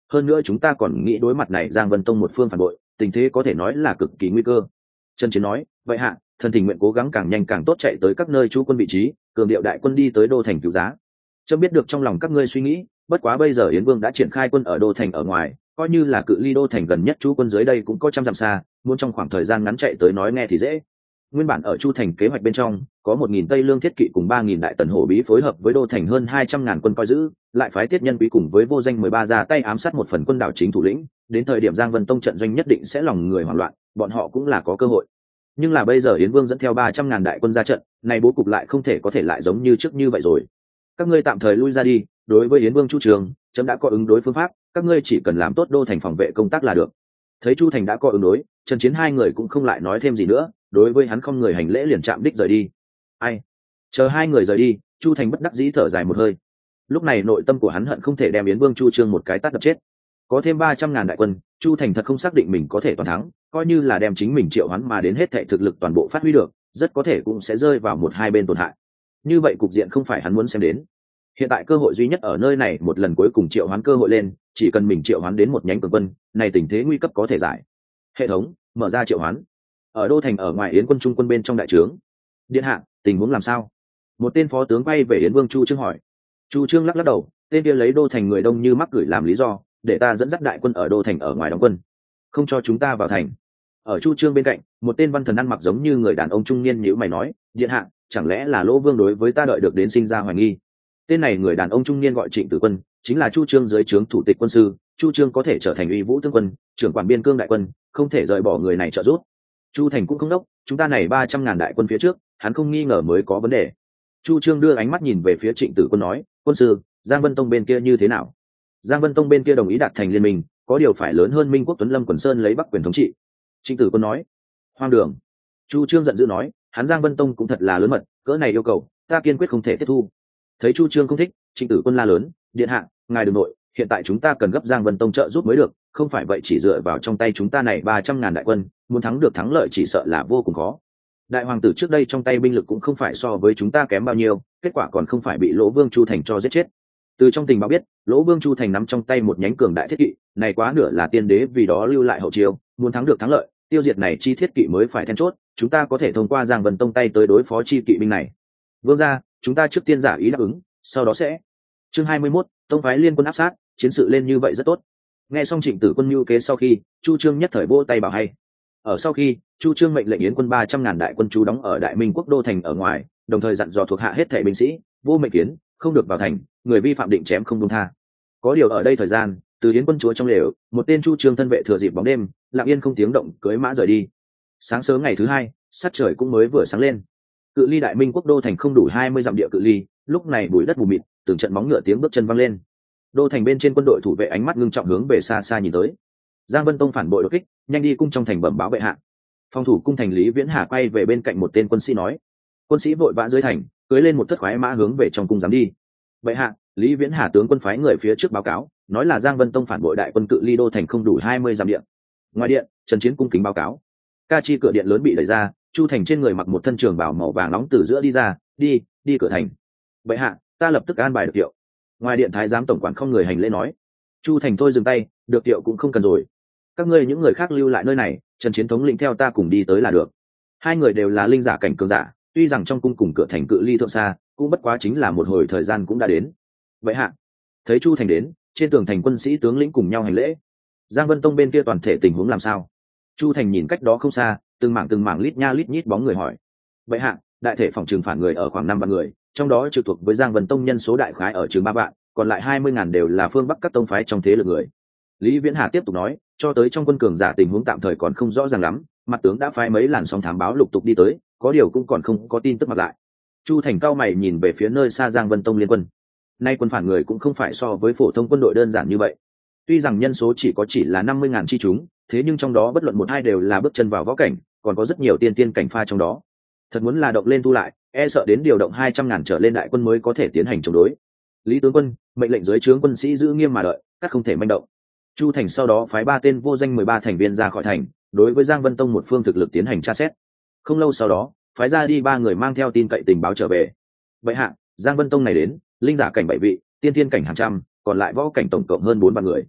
hơn nữa chúng ta còn nghĩ đối mặt này Giang Vân Tông một phương phản bội, tình thế có thể nói là cực kỳ nguy cơ. Trần Chiến nói, vậy hạ, thần tình nguyện cố gắng càng nhanh càng tốt chạy tới các nơi trú quân vị trí, cường điệu đại quân đi tới đô thành cứu giá. Trâm biết được trong lòng các ngươi suy nghĩ, bất quá bây giờ Yến Vương đã triển khai quân ở đô thành ở ngoài, coi như là cự ly đô thành gần nhất trú quân dưới đây cũng có trăm dặm xa, muốn trong khoảng thời gian ngắn chạy tới nói nghe thì dễ. Nguyên bản ở Chu thành kế hoạch bên trong, có một nghìn Tây Lương thiết kỵ cùng ba nghìn đại tần hổ bí phối hợp với đô thành hơn hai trăm ngàn quân coi giữ, lại phái Tiết Nhân Quý cùng với vô danh mười ba ra tay ám sát một phần quân đảo chính thủ lĩnh, đến thời điểm Giang Vân Tông trận doanh nhất định sẽ lòng người hoảng loạn, bọn họ cũng là có cơ hội. Nhưng là bây giờ Yến Vương dẫn theo ba trăm ngàn đại quân ra trận, này bố cục lại không thể có thể lại giống như trước như vậy rồi. Các ngươi tạm thời lui ra đi, đối với Yến Vương Chu Trường, chấm đã có ứng đối phương pháp, các ngươi chỉ cần làm tốt đô thành phòng vệ công tác là được. Thấy Chu Thành đã có ứng đối, Trần Chiến hai người cũng không lại nói thêm gì nữa, đối với hắn không người hành lễ liền chạm đích rời đi. Ai? Chờ hai người rời đi, Chu Thành bất đắc dĩ thở dài một hơi. Lúc này nội tâm của hắn hận không thể đem Yến Vương Chu Trương một cái tát đập chết. Có thêm ba trăm ngàn đại quân, Chu Thành thật không xác định mình có thể toàn thắng, coi như là đem chính mình triệu hoán mà đến hết thảy thực lực toàn bộ phát huy được, rất có thể cũng sẽ rơi vào một hai bên tổn hại. Như vậy cục diện không phải hắn muốn xem đến. Hiện tại cơ hội duy nhất ở nơi này, một lần cuối cùng triệu hoán cơ hội lên, chỉ cần mình triệu hoán đến một nhánh cường quân, này tình thế nguy cấp có thể giải. Hệ thống mở ra triệu hoán. Ở đô thành ở ngoài Yến quân trung quân bên trong đại trướng. Điện hạ, tình huống làm sao? Một tên phó tướng quay về Yến Vương Chu Trương hỏi. Chu Trương lắc lắc đầu, tên kia lấy đô thành người đông như mắc gửi làm lý do, để ta dẫn dắt đại quân ở đô thành ở ngoài đóng quân, không cho chúng ta vào thành. Ở Chu Trương bên cạnh, một tên văn thần ăn mặc giống như người đàn ông trung niên nhíu mày nói, điện hạ, chẳng lẽ là Lỗ Vương đối với ta đợi được đến sinh ra hoài nghi? Tên này người đàn ông trung niên gọi Trịnh Tử Quân, chính là Chu Trương dưới trướng thủ tịch quân sư, Chu Trương có thể trở thành uy vũ tướng quân, trưởng quản biên cương đại quân, không thể rời bỏ người này trợ giúp. Chu Thành cũng không đốc, chúng ta này ba trăm ngàn đại quân phía trước, hắn không nghi ngờ mới có vấn đề. Chu Trương đưa ánh mắt nhìn về phía Trịnh Tử Quân nói, quân sư, Giang Vân Tông bên kia như thế nào? Giang Vân Tông bên kia đồng ý đạt thành liên minh, có điều phải lớn hơn Minh Quốc Tuấn Lâm Quần Sơn lấy Bắc quyền thống trị. Trịnh Tử Quân nói, hoang đường. Chu Trương giận dữ nói, hắn Giang Vân Tông cũng thật là lớn mật, cỡ này yêu cầu, ta kiên quyết không thể tiếp thu. Thấy Chu Trương không thích, Trịnh Tử Quân la lớn, điện hạ, ngài đừng nội, hiện tại chúng ta cần gấp Giang Vân Tông trợ giúp mới được, không phải vậy chỉ dựa vào trong tay chúng ta này ba trăm ngàn đại quân, muốn thắng được thắng lợi chỉ sợ là vô cùng khó. Đại hoàng tử trước đây trong tay binh lực cũng không phải so với chúng ta kém bao nhiêu, kết quả còn không phải bị Lỗ Vương Chu Thành cho giết chết. Từ trong tình báo biết, Lỗ Vương Chu Thành nắm trong tay một nhánh cường đại thiết kỵ, này quá nửa là tiên đế vì đó lưu lại hậu chiêu, muốn thắng được thắng lợi, tiêu diệt này chi thiết kỵ mới phải then chốt, chúng ta có thể thông qua Giang Vân Tông tay tới đối phó chi kỵ binh này. Vương gia, chúng ta trước tiên giả ý đáp ứng, sau đó sẽ. Chương hai mươi mốt, tông phái liên quân áp sát, chiến sự lên như vậy rất tốt. Nghe xong Trịnh Tử Quân mưu kế sau khi, Chu Trương nhất thời vỗ tay bảo hay. Ở sau khi, Chu Trương mệnh lệnh Yến quân ba trăm ngàn đại quân trú đóng ở Đại Minh Quốc đô thành ở ngoài, đồng thời dặn dò thuộc hạ hết thảy binh sĩ, vô mệnh kiến, không được vào thành, người vi phạm định chém không buông tha. Có điều ở đây thời gian, từ Yến quân chúa trong lều, một tên Chu Trương thân vệ thừa dịp bóng đêm, lặng yên không tiếng động cưỡi mã rời đi. Sáng sớm ngày thứ hai, sát trời cũng mới vừa sáng lên. Cự ly Đại Minh Quốc đô thành không đủ hai mươi dặm địa cự ly, lúc này bụi đất mù mịt, từng trận bóng ngựa tiếng bước chân vang lên. Đô thành bên trên quân đội thủ vệ ánh mắt ngưng trọng hướng về xa xa nhìn tới. Giang Vân Tông phản bội đột kích, nhanh đi cung trong thành bẩm báo bệ hạ. Phòng thủ cung thành Lý Viễn Hà quay về bên cạnh một tên quân sĩ nói. Quân sĩ vội vã dưới thành, cưỡi lên một thất khoái mã hướng về trong cung dám đi. Bệ hạ, Lý Viễn Hà tướng quân phái người phía trước báo cáo, nói là Giang Vân Tông phản bội đại quân cự ly đô thành không đủ hai mươi dặm điện. Ngoài điện, Trần Chiến cung kính báo cáo. Ca chi cửa điện lớn bị đẩy ra, Chu Thành trên người mặc một thân trường bào màu vàng nóng từ giữa đi ra, đi, đi cửa thành. Bệ hạ, ta lập tức an bài được tiệu. Ngoài điện thái giám tổng quản không người hành lễ nói. Chu Thành thôi dừng tay, được tiệu cũng không cần rồi. Các ngươi những người khác lưu lại nơi này, Trần Chiến thống lĩnh theo ta cùng đi tới là được. Hai người đều là linh giả cảnh cường giả, tuy rằng trong cung cùng cửa thành cự ly thượng xa, cũng bất quá chính là một hồi thời gian cũng đã đến. Vậy hạ, thấy Chu Thành đến, trên tường thành quân sĩ tướng lĩnh cùng nhau hành lễ. Giang Vân Tông bên kia toàn thể tình huống làm sao? Chu Thành nhìn cách đó không xa, từng mảng từng mảng lít nha lít nhít bóng người hỏi. Vậy hạ, đại thể phòng trừng phản người ở khoảng năm vạn người, trong đó trực thuộc với Giang Vân Tông nhân số đại khái ở chừng ba vạn, còn lại hai mươi ngàn đều là phương Bắc các tông phái trong thế lực người. Lý Viễn Hà tiếp tục nói, cho tới trong quân cường giả tình huống tạm thời còn không rõ ràng lắm, mặt tướng đã phái mấy làn sóng thám báo lục tục đi tới, có điều cũng còn không có tin tức mặt lại. Chu Thành cao mày nhìn về phía nơi xa Giang Vân Tông liên quân. Nay quân phản người cũng không phải so với phổ thông quân đội đơn giản như vậy. Tuy rằng nhân số chỉ có chỉ là năm mươi ngàn chi chúng, thế nhưng trong đó bất luận một hai đều là bước chân vào võ cảnh, còn có rất nhiều tiên tiên cảnh pha trong đó. Thật muốn là động lên tu lại, e sợ đến điều động hai trăm ngàn trở lên đại quân mới có thể tiến hành chống đối. Lý tướng quân, mệnh lệnh dưới trướng quân sĩ giữ nghiêm mà đợi, các không thể manh động. Chu Thành sau đó phái ba tên vô danh mười ba thành viên ra khỏi thành, đối với Giang Vân Tông một phương thực lực tiến hành tra xét. Không lâu sau đó, phái ra đi ba người mang theo tin cậy tình báo trở về. Vậy hạ, Giang Vân Tông này đến, linh giả cảnh bảy vị, tiên thiên cảnh hàng trăm, còn lại võ cảnh tổng cộng hơn bốn vạn người.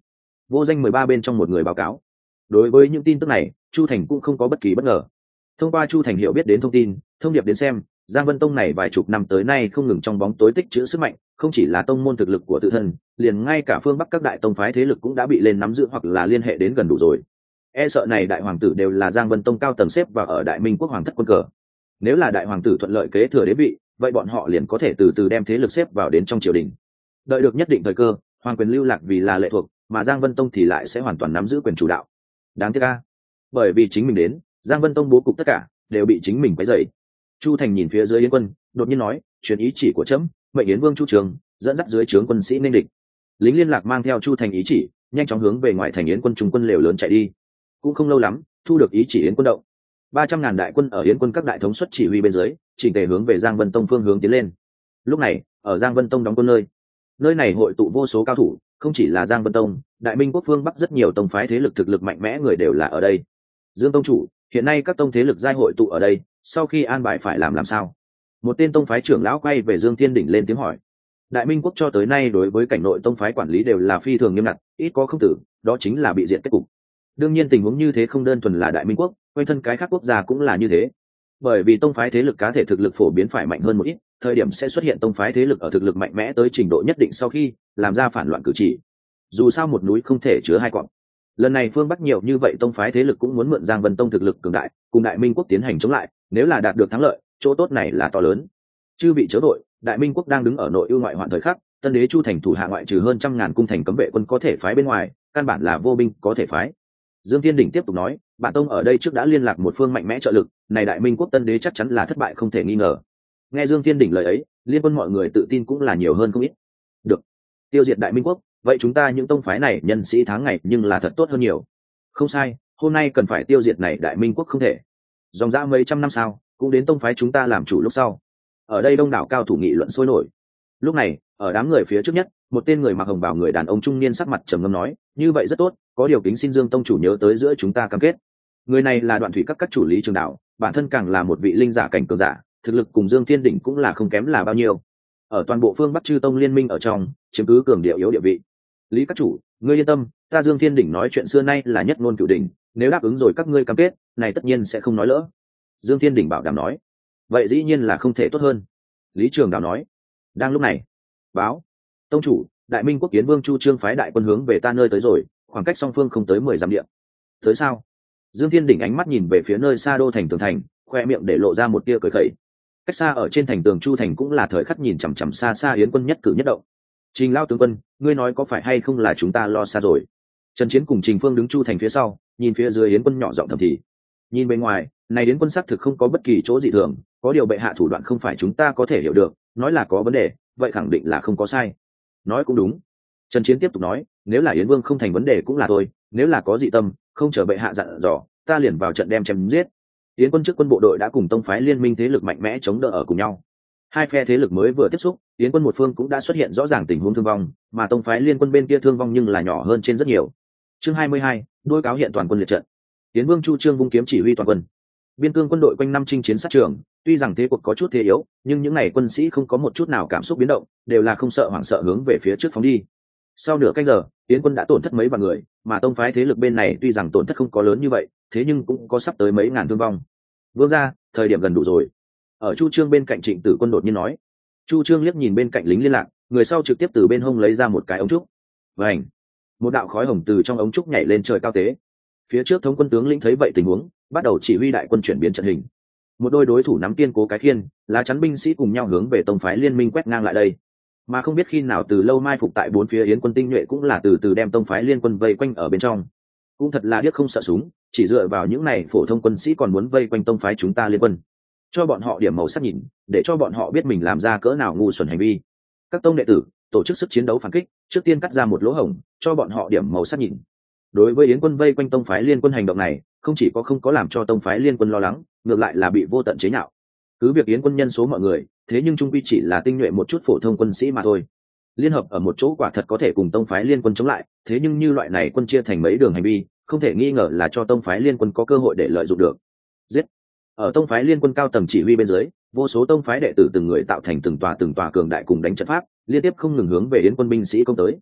vô danh mười ba bên trong một người báo cáo. Đối với những tin tức này, Chu Thành cũng không có bất kỳ bất ngờ. Thông qua Chu Thành hiểu biết đến thông tin, thông điệp đến xem, Giang Vân Tông này vài chục năm tới nay không ngừng trong bóng tối tích trữ sức mạnh, không chỉ là tông môn thực lực của tự thân, liền ngay cả phương Bắc các đại tông phái thế lực cũng đã bị lên nắm giữ hoặc là liên hệ đến gần đủ rồi. E sợ này đại hoàng tử đều là Giang Vân Tông cao tầng xếp và ở Đại Minh quốc hoàng thất quân cờ. Nếu là đại hoàng tử thuận lợi kế thừa đế vị, vậy bọn họ liền có thể từ từ đem thế lực xếp vào đến trong triều đình. Đợi được nhất định thời cơ, hoàng quyền lưu lạc vì là lệ thuộc, mà Giang Vân Tông thì lại sẽ hoàn toàn nắm giữ quyền chủ đạo. Đáng tiếc a, bởi vì chính mình đến, Giang Vân Tông bố cục tất cả đều bị chính mình quấy rầy. Chu Thành nhìn phía dưới Yến quân, đột nhiên nói, truyền ý chỉ của trẫm, mệnh Yến Vương Chu Trường dẫn dắt dưới trướng quân sĩ nên địch. Lính liên lạc mang theo Chu Thành ý chỉ, nhanh chóng hướng về ngoại thành Yến quân trung quân lều lớn chạy đi. Cũng không lâu lắm, thu được ý chỉ Yến quân động. ba trăm ngàn đại quân ở Yến quân các đại thống suất chỉ huy bên dưới, chỉnh tề hướng về Giang Vân Tông phương hướng tiến lên. Lúc này, ở Giang Vân Tông đóng quân nơi, nơi này hội tụ vô số cao thủ, không chỉ là Giang Vân Tông, Đại Minh quốc phương Bắc rất nhiều tông phái thế lực thực lực mạnh mẽ người đều là ở đây. Dương tông chủ, hiện nay các tông thế lực giai hội tụ ở đây, sau khi an bài phải làm làm sao? Một tên tông phái trưởng lão quay về Dương Thiên Đỉnh lên tiếng hỏi. Đại Minh quốc cho tới nay đối với cảnh nội tông phái quản lý đều là phi thường nghiêm ngặt, ít có không tử, đó chính là bị diệt kết cục. Đương nhiên tình huống như thế không đơn thuần là Đại Minh quốc, quanh thân cái khác quốc gia cũng là như thế. Bởi vì tông phái thế lực cá thể thực lực phổ biến phải mạnh hơn một ít, thời điểm sẽ xuất hiện tông phái thế lực ở thực lực mạnh mẽ tới trình độ nhất định sau khi làm ra phản loạn cử chỉ. Dù sao một núi không thể chứa hai cọp. Lần này phương Bắc nhiều như vậy tông phái thế lực cũng muốn mượn Giang Vân Tông thực lực cường đại, cùng Đại Minh quốc tiến hành chống lại, nếu là đạt được thắng lợi, chỗ tốt này là to lớn. Chư bị chớ đội, Đại Minh quốc đang đứng ở nội ưu ngoại hoạn thời khắc, tân đế Chu Thành thủ hạ ngoại trừ hơn trăm ngàn cung thành cấm vệ quân có thể phái bên ngoài, căn bản là vô binh có thể phái. Dương Thiên Đỉnh tiếp tục nói, bản tông ở đây trước đã liên lạc một phương mạnh mẽ trợ lực, này Đại Minh quốc tân đế chắc chắn là thất bại không thể nghi ngờ. Nghe Dương Thiên Đỉnh lời ấy, liên quân mọi người tự tin cũng là nhiều hơn không ít. Được, tiêu diệt Đại Minh quốc, vậy chúng ta những tông phái này nhân sĩ tháng ngày nhưng là thật tốt hơn nhiều. Không sai, hôm nay cần phải tiêu diệt này Đại Minh quốc không thể. Dòng dã mấy trăm năm sau, cũng đến tông phái chúng ta làm chủ lúc sau. Ở đây đông đảo cao thủ nghị luận sôi nổi. Lúc này, ở đám người phía trước nhất, một tên người mặc hồng bào người đàn ông trung niên sắc mặt trầm ngâm nói, như vậy rất tốt, có điều kính xin Dương tông chủ nhớ tới giữa chúng ta cam kết. Người này là Đoạn Thủy các các chủ lý trường đạo, bản thân càng là một vị linh giả cảnh cường giả, thực lực cùng Dương Thiên Đỉnh cũng là không kém là bao nhiêu. Ở toàn bộ phương Bắc Chư tông liên minh ở trong, chiếm cứ cường địa yếu địa vị. Lý các chủ, ngươi yên tâm, ta Dương Thiên Đỉnh nói chuyện xưa nay là nhất ngôn cửu đỉnh, nếu đáp ứng rồi các ngươi cam kết, này tất nhiên sẽ không nói lỡ. Dương Thiên Đỉnh bảo đảm nói. Vậy dĩ nhiên là không thể tốt hơn. Lý Trường Đào nói. Đang lúc này, báo, tông chủ, Đại Minh quốc Kiến Vương Chu Trương phái đại quân hướng về ta nơi tới rồi, khoảng cách song phương không tới mười dặm địa. Tới sao? Dương Thiên Đỉnh ánh mắt nhìn về phía nơi xa đô thành tường thành, khoe miệng để lộ ra một tia cười khẩy. Cách xa ở trên thành tường Chu Thành cũng là thời khắc nhìn chằm chằm xa xa Yến quân nhất cử nhất động. Trình Lao tướng quân, ngươi nói có phải hay không là chúng ta lo xa rồi? Trần Chiến cùng Trình Phương đứng Chu Thành phía sau, nhìn phía dưới Yến quân nhỏ giọng thầm thì. Nhìn bên ngoài, này Yến quân xác thực không có bất kỳ chỗ dị thường, có điều bệ hạ thủ đoạn không phải chúng ta có thể hiểu được, nói là có vấn đề, vậy khẳng định là không có sai. Nói cũng đúng. Trần Chiến tiếp tục nói, nếu là Yến Vương không thành vấn đề cũng là thôi, nếu là có dị tâm, không chờ bệ hạ dặn dò, ta liền vào trận đem chém giết. Yến quân trước quân bộ đội đã cùng tông phái liên minh thế lực mạnh mẽ chống đỡ ở cùng nhau. Hai phe thế lực mới vừa tiếp xúc, Yến quân một phương cũng đã xuất hiện rõ ràng tình huống thương vong, mà tông phái liên quân bên kia thương vong nhưng là nhỏ hơn trên rất nhiều. Chương hai mươi hai, đôi cáo hiện toàn quân liệt trận. Yến Vương Chu Trương vung kiếm chỉ huy toàn quân. Biên cương quân đội quanh năm chinh chiến sát trường, tuy rằng thế cuộc có chút thế yếu, nhưng những ngày quân sĩ không có một chút nào cảm xúc biến động, đều là không sợ hoảng sợ hướng về phía trước phóng đi. Sau nửa canh giờ, Yến quân đã tổn thất mấy vạn người, mà tông phái thế lực bên này tuy rằng tổn thất không có lớn như vậy, thế nhưng cũng có sắp tới mấy ngàn thương vong. Vương gia, thời điểm gần đủ rồi. Ở Chu Trương bên cạnh Trịnh Tử Quân đột nhiên nói. Chu Trương liếc nhìn bên cạnh lính liên lạc, người sau trực tiếp từ bên hông lấy ra một cái ống trúc. Vành, một đạo khói hồng từ trong ống trúc nhảy lên trời cao tế. Phía trước thống quân tướng lĩnh thấy vậy tình huống, bắt đầu chỉ huy đại quân chuyển biến trận hình. Một đôi đối thủ nắm kiên cố cái khiên, lá chắn binh sĩ cùng nhau hướng về tông phái liên minh quét ngang lại đây. Mà không biết khi nào từ lâu mai phục tại bốn phía Yến quân tinh nhuệ cũng là từ từ đem tông phái liên quân vây quanh ở bên trong. Cũng thật là điếc không sợ súng, chỉ dựa vào những này phổ thông quân sĩ còn muốn vây quanh tông phái chúng ta liên quân. Cho bọn họ điểm màu sắc nhìn, để cho bọn họ biết mình làm ra cỡ nào ngu xuẩn hành vi. Các tông đệ tử tổ chức sức chiến đấu phản kích, trước tiên cắt ra một lỗ hổng, cho bọn họ điểm màu sắc nhìn. Đối với Yến quân vây quanh tông phái liên quân hành động này, không chỉ có không có làm cho tông phái liên quân lo lắng, ngược lại là bị vô tận chế nhạo. Cứ việc Yến quân nhân số mọi người, thế nhưng trung quy chỉ là tinh nhuệ một chút phổ thông quân sĩ mà thôi. Liên hợp ở một chỗ quả thật có thể cùng tông phái liên quân chống lại, thế nhưng như loại này quân chia thành mấy đường hành vi, không thể nghi ngờ là cho tông phái liên quân có cơ hội để lợi dụng được. Giết! Ở tông phái liên quân cao tầng chỉ huy bên dưới, vô số tông phái đệ tử từng người tạo thành từng tòa từng tòa cường đại cùng đánh trận pháp, liên tiếp không ngừng hướng về Yến quân binh sĩ công tới.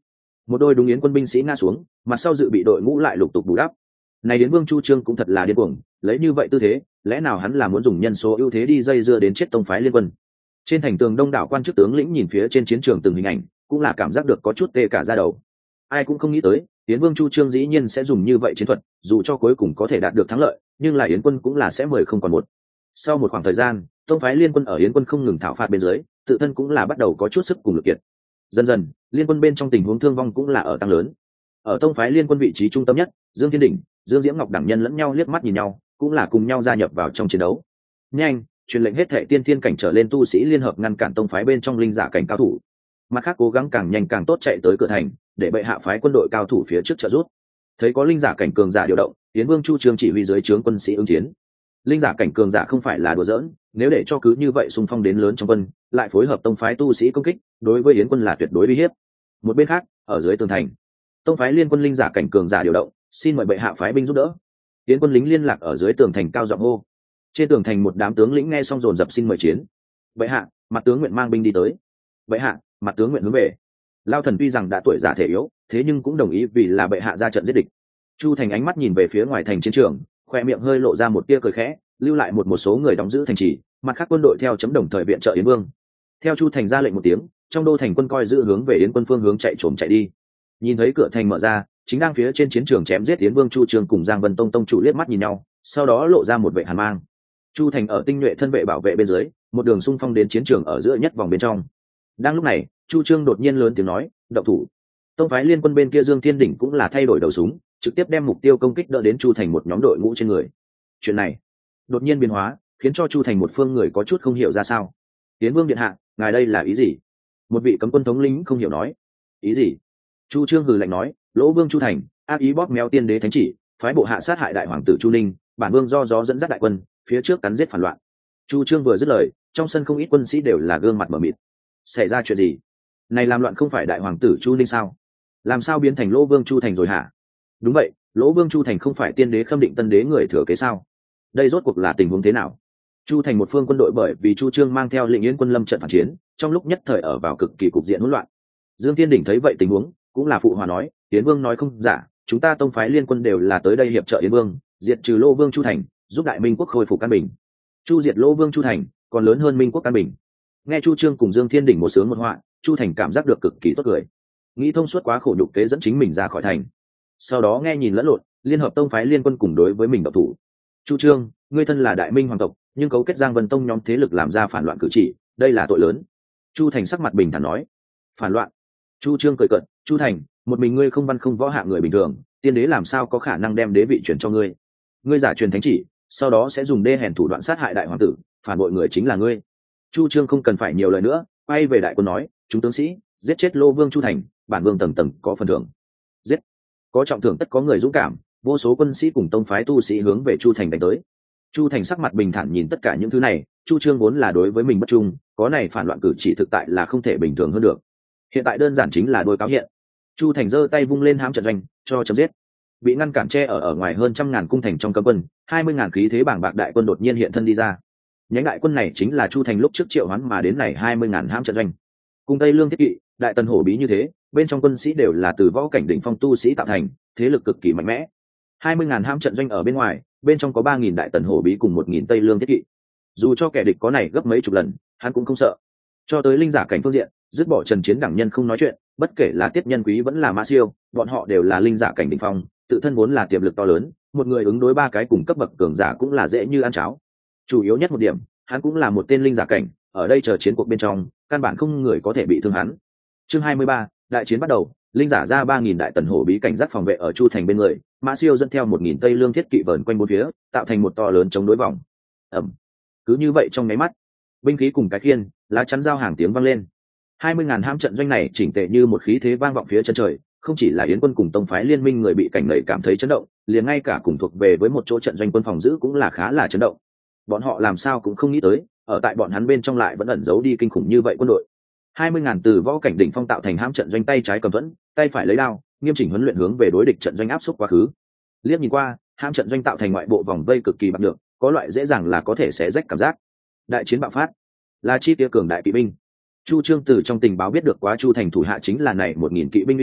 một đôi đúng yến quân binh sĩ ngã xuống, mặt sau dự bị đội ngũ lại lục tục bù đắp. Này Yến Vương Chu Trương cũng thật là điên cuồng, lấy như vậy tư thế, lẽ nào hắn là muốn dùng nhân số ưu thế đi dây dưa đến chết tông phái liên quân? Trên thành tường đông đảo quan chức tướng lĩnh nhìn phía trên chiến trường từng hình ảnh, cũng là cảm giác được có chút tê cả da đầu. Ai cũng không nghĩ tới, Yến Vương Chu Trương dĩ nhiên sẽ dùng như vậy chiến thuật, dù cho cuối cùng có thể đạt được thắng lợi, nhưng là Yến quân cũng là sẽ mười không còn một. Sau một khoảng thời gian, tông phái liên quân ở Yến quân không ngừng thảo phạt bên dưới, tự thân cũng là bắt đầu có chút sức cùng lực kiệt. Dần dần, liên quân bên trong tình huống thương vong cũng là ở tăng lớn. Ở tông phái liên quân vị trí trung tâm nhất, Dương Thiên Đỉnh, Dương Diễm Ngọc đẳng nhân lẫn nhau liếc mắt nhìn nhau, cũng là cùng nhau gia nhập vào trong chiến đấu. Nhanh, truyền lệnh hết thệ tiên thiên cảnh trở lên tu sĩ liên hợp ngăn cản tông phái bên trong linh giả cảnh cao thủ. Mặt khác cố gắng càng nhanh càng tốt chạy tới cửa thành, để bệ hạ phái quân đội cao thủ phía trước trợ giúp. Thấy có linh giả cảnh cường giả điều động, Yến Vương Chu Trương chỉ huy dưới trướng quân sĩ ứng chiến. Linh giả cảnh cường giả không phải là đùa giỡn, nếu để cho cứ như vậy xung phong đến lớn trong quân, lại phối hợp tông phái tu sĩ công kích, đối với Yến quân là tuyệt đối uy hiếp. Một bên khác, ở dưới tường thành, tông phái liên quân linh giả cảnh cường giả điều động, xin mời bệ hạ phái binh giúp đỡ. Yến quân lính liên lạc ở dưới tường thành cao giọng hô. Trên tường thành một đám tướng lĩnh nghe xong dồn dập xin mời chiến. Bệ hạ, mặt tướng nguyện mang binh đi tới. Bệ hạ, mặt tướng nguyện hướng về. Lao thần tuy rằng đã tuổi già thể yếu, thế nhưng cũng đồng ý vì là bệ hạ ra trận giết địch. Chu Thành ánh mắt nhìn về phía ngoài thành chiến trường, khoe miệng hơi lộ ra một tia cười khẽ, lưu lại một một số người đóng giữ thành trì, mặt khác quân đội theo chấm đồng thời viện trợ Yến Vương. Theo Chu Thành ra lệnh một tiếng, trong đô thành quân coi giữ hướng về Yến quân phương hướng chạy trồm chạy đi. Nhìn thấy cửa thành mở ra, chính đang phía trên chiến trường chém giết Yến Vương Chu Trương cùng Giang Vân Tông tông chủ liếc mắt nhìn nhau, sau đó lộ ra một vệ hàn mang. Chu Thành ở tinh nhuệ thân vệ bảo vệ bên dưới, một đường xung phong đến chiến trường ở giữa nhất vòng bên trong. Đang lúc này, Chu Trương đột nhiên lớn tiếng nói, động thủ. Tông phái liên quân bên kia Dương Thiên Đỉnh cũng là thay đổi đầu súng, trực tiếp đem mục tiêu công kích đỡ đến Chu Thành một nhóm đội ngũ trên người. Chuyện này đột nhiên biến hóa, khiến cho Chu Thành một phương người có chút không hiểu ra sao. Yến Vương điện hạ, ngài đây là ý gì? Một vị cấm quân thống lĩnh không hiểu nói. Ý gì? Chu Trương hừ lạnh nói, Lỗ Vương Chu Thành ác ý bóp méo tiên đế thánh chỉ, phái bộ hạ sát hại đại hoàng tử Chu Ninh, bản vương do gió dẫn dắt đại quân phía trước cắn giết phản loạn. Chu Trương vừa dứt lời, trong sân không ít quân sĩ đều là gương mặt mở mịt. Xảy ra chuyện gì? Này làm loạn không phải đại hoàng tử Chu Ninh sao? Làm sao biến thành Lỗ Vương Chu Thành rồi hả? Đúng vậy, Lỗ Vương Chu Thành không phải tiên đế khâm định tân đế người thừa kế sao? Đây rốt cuộc là tình huống thế nào? Chu Thành một phương quân đội bởi vì Chu Trương mang theo lệnh Yến quân lâm trận phản chiến, trong lúc nhất thời ở vào cực kỳ cục diện hỗn loạn. Dương Thiên Đỉnh thấy vậy tình huống, cũng là phụ hòa nói, Yến Vương nói không giả, chúng ta tông phái liên quân đều là tới đây hiệp trợ Yến Vương, diệt trừ Lỗ Vương Chu Thành, giúp đại Minh quốc khôi phục căn bình. Chu diệt Lỗ Vương Chu Thành, còn lớn hơn Minh quốc căn bình. Nghe Chu Trương cùng Dương Thiên Đỉnh một sướng một họa, Chu Thành cảm giác được cực kỳ tốt cười, nghĩ thông suốt quá khổ nhục kế dẫn chính mình ra khỏi thành. Sau đó nghe nhìn lẫn lộn, liên hợp tông phái liên quân cùng đối với mình độc thủ. Chu Trương, ngươi thân là đại Minh hoàng tộc, nhưng cấu kết Giang Vân Tông nhóm thế lực làm ra phản loạn cử chỉ, đây là tội lớn. Chu Thành sắc mặt bình thản nói. Phản loạn? Chu Trương cười cợt, Chu Thành, một mình ngươi không văn không võ hạ người bình thường, tiên đế làm sao có khả năng đem đế vị chuyển cho ngươi? Ngươi giả truyền thánh chỉ, sau đó sẽ dùng đê hèn thủ đoạn sát hại đại hoàng tử, phản bội người chính là ngươi. Chu Trương không cần phải nhiều lời nữa, quay về đại quân nói, chúng tướng sĩ, giết chết Lô Vương Chu Thành, bản vương tầng tầng có phần thưởng. Giết! Có trọng thưởng tất có người dũng cảm, vô số quân sĩ cùng tông phái tu sĩ hướng về Chu Thành đánh tới. Chu Thành sắc mặt bình thản nhìn tất cả những thứ này, Chu Trương vốn là đối với mình bất trung, có này phản loạn cử chỉ thực tại là không thể bình thường hơn được. Hiện tại đơn giản chính là đôi cáo hiện. Chu Thành giơ tay vung lên hãm trận doanh, cho chấm giết. Bị ngăn cản che ở ở ngoài hơn trăm ngàn cung thành trong cấm quân, hai mươi ngàn khí thế bảng bạc đại quân đột nhiên hiện thân đi ra. Nhánh đại quân này chính là Chu Thành lúc trước triệu hoán mà đến này hai mươi ngàn hãm trận doanh. Cùng Tây Lương thiết kỵ, đại tần hổ bí như thế, bên trong quân sĩ đều là từ võ cảnh đỉnh phong tu sĩ tạo thành, thế lực cực kỳ mạnh mẽ. hai mươi ngàn hãm trận doanh ở bên ngoài, bên trong có ba nghìn đại tần hổ bí cùng một nghìn Tây Lương thiết kỵ. Dù cho kẻ địch có này gấp mấy chục lần, hắn cũng không sợ. Cho tới linh giả cảnh phương diện, dứt bỏ Trần Chiến đẳng nhân không nói chuyện, bất kể là Tiết Nhân Quý vẫn là Mã Siêu, bọn họ đều là linh giả cảnh đỉnh phong, tự thân vốn là tiềm lực to lớn, một người ứng đối ba cái cùng cấp bậc cường giả cũng là dễ như ăn cháo. Chủ yếu nhất một điểm, hắn cũng là một tên linh giả cảnh, ở đây chờ chiến cuộc bên trong, căn bản không người có thể bị thương hắn. Chương hai mươi ba, đại chiến bắt đầu, linh giả ra ba nghìn đại tần hổ bí cảnh giác phòng vệ ở Chu Thành bên người, Mã Siêu dẫn theo một nghìn Tây Lương thiết kỵ vờn quanh bốn phía, tạo thành một to lớn chống đối vòng. Ầm. Cứ như vậy trong mấy mắt, binh khí cùng cái khiên, lá chắn giao hàng tiếng vang lên. hai mươi ngàn hãm trận doanh này chỉnh tề như một khí thế vang vọng phía chân trời, không chỉ là Yến quân cùng tông phái liên minh người bị cảnh lầy cảm thấy chấn động, liền ngay cả cùng thuộc về với một chỗ trận doanh quân phòng giữ cũng là khá là chấn động. Bọn họ làm sao cũng không nghĩ tới, ở tại bọn hắn bên trong lại vẫn ẩn giấu đi kinh khủng như vậy quân đội. hai mươi ngàn từ võ cảnh đỉnh phong tạo thành hãm trận doanh, tay trái cầm thuẫn, tay phải lấy đao, nghiêm chỉnh huấn luyện hướng về đối địch trận doanh áp xúc quá khứ. Liếc nhìn qua, hãm trận doanh tạo thành ngoại bộ vòng vây cực kỳ bạc được, có loại dễ dàng là có thể xé rách cảm giác. Đại chiến bạo phát, là chi tiêu cường đại kỵ binh. Chu Trương từ trong tình báo biết được quá Chu Thành thủ hạ chính là này một nghìn kỵ binh uy lực,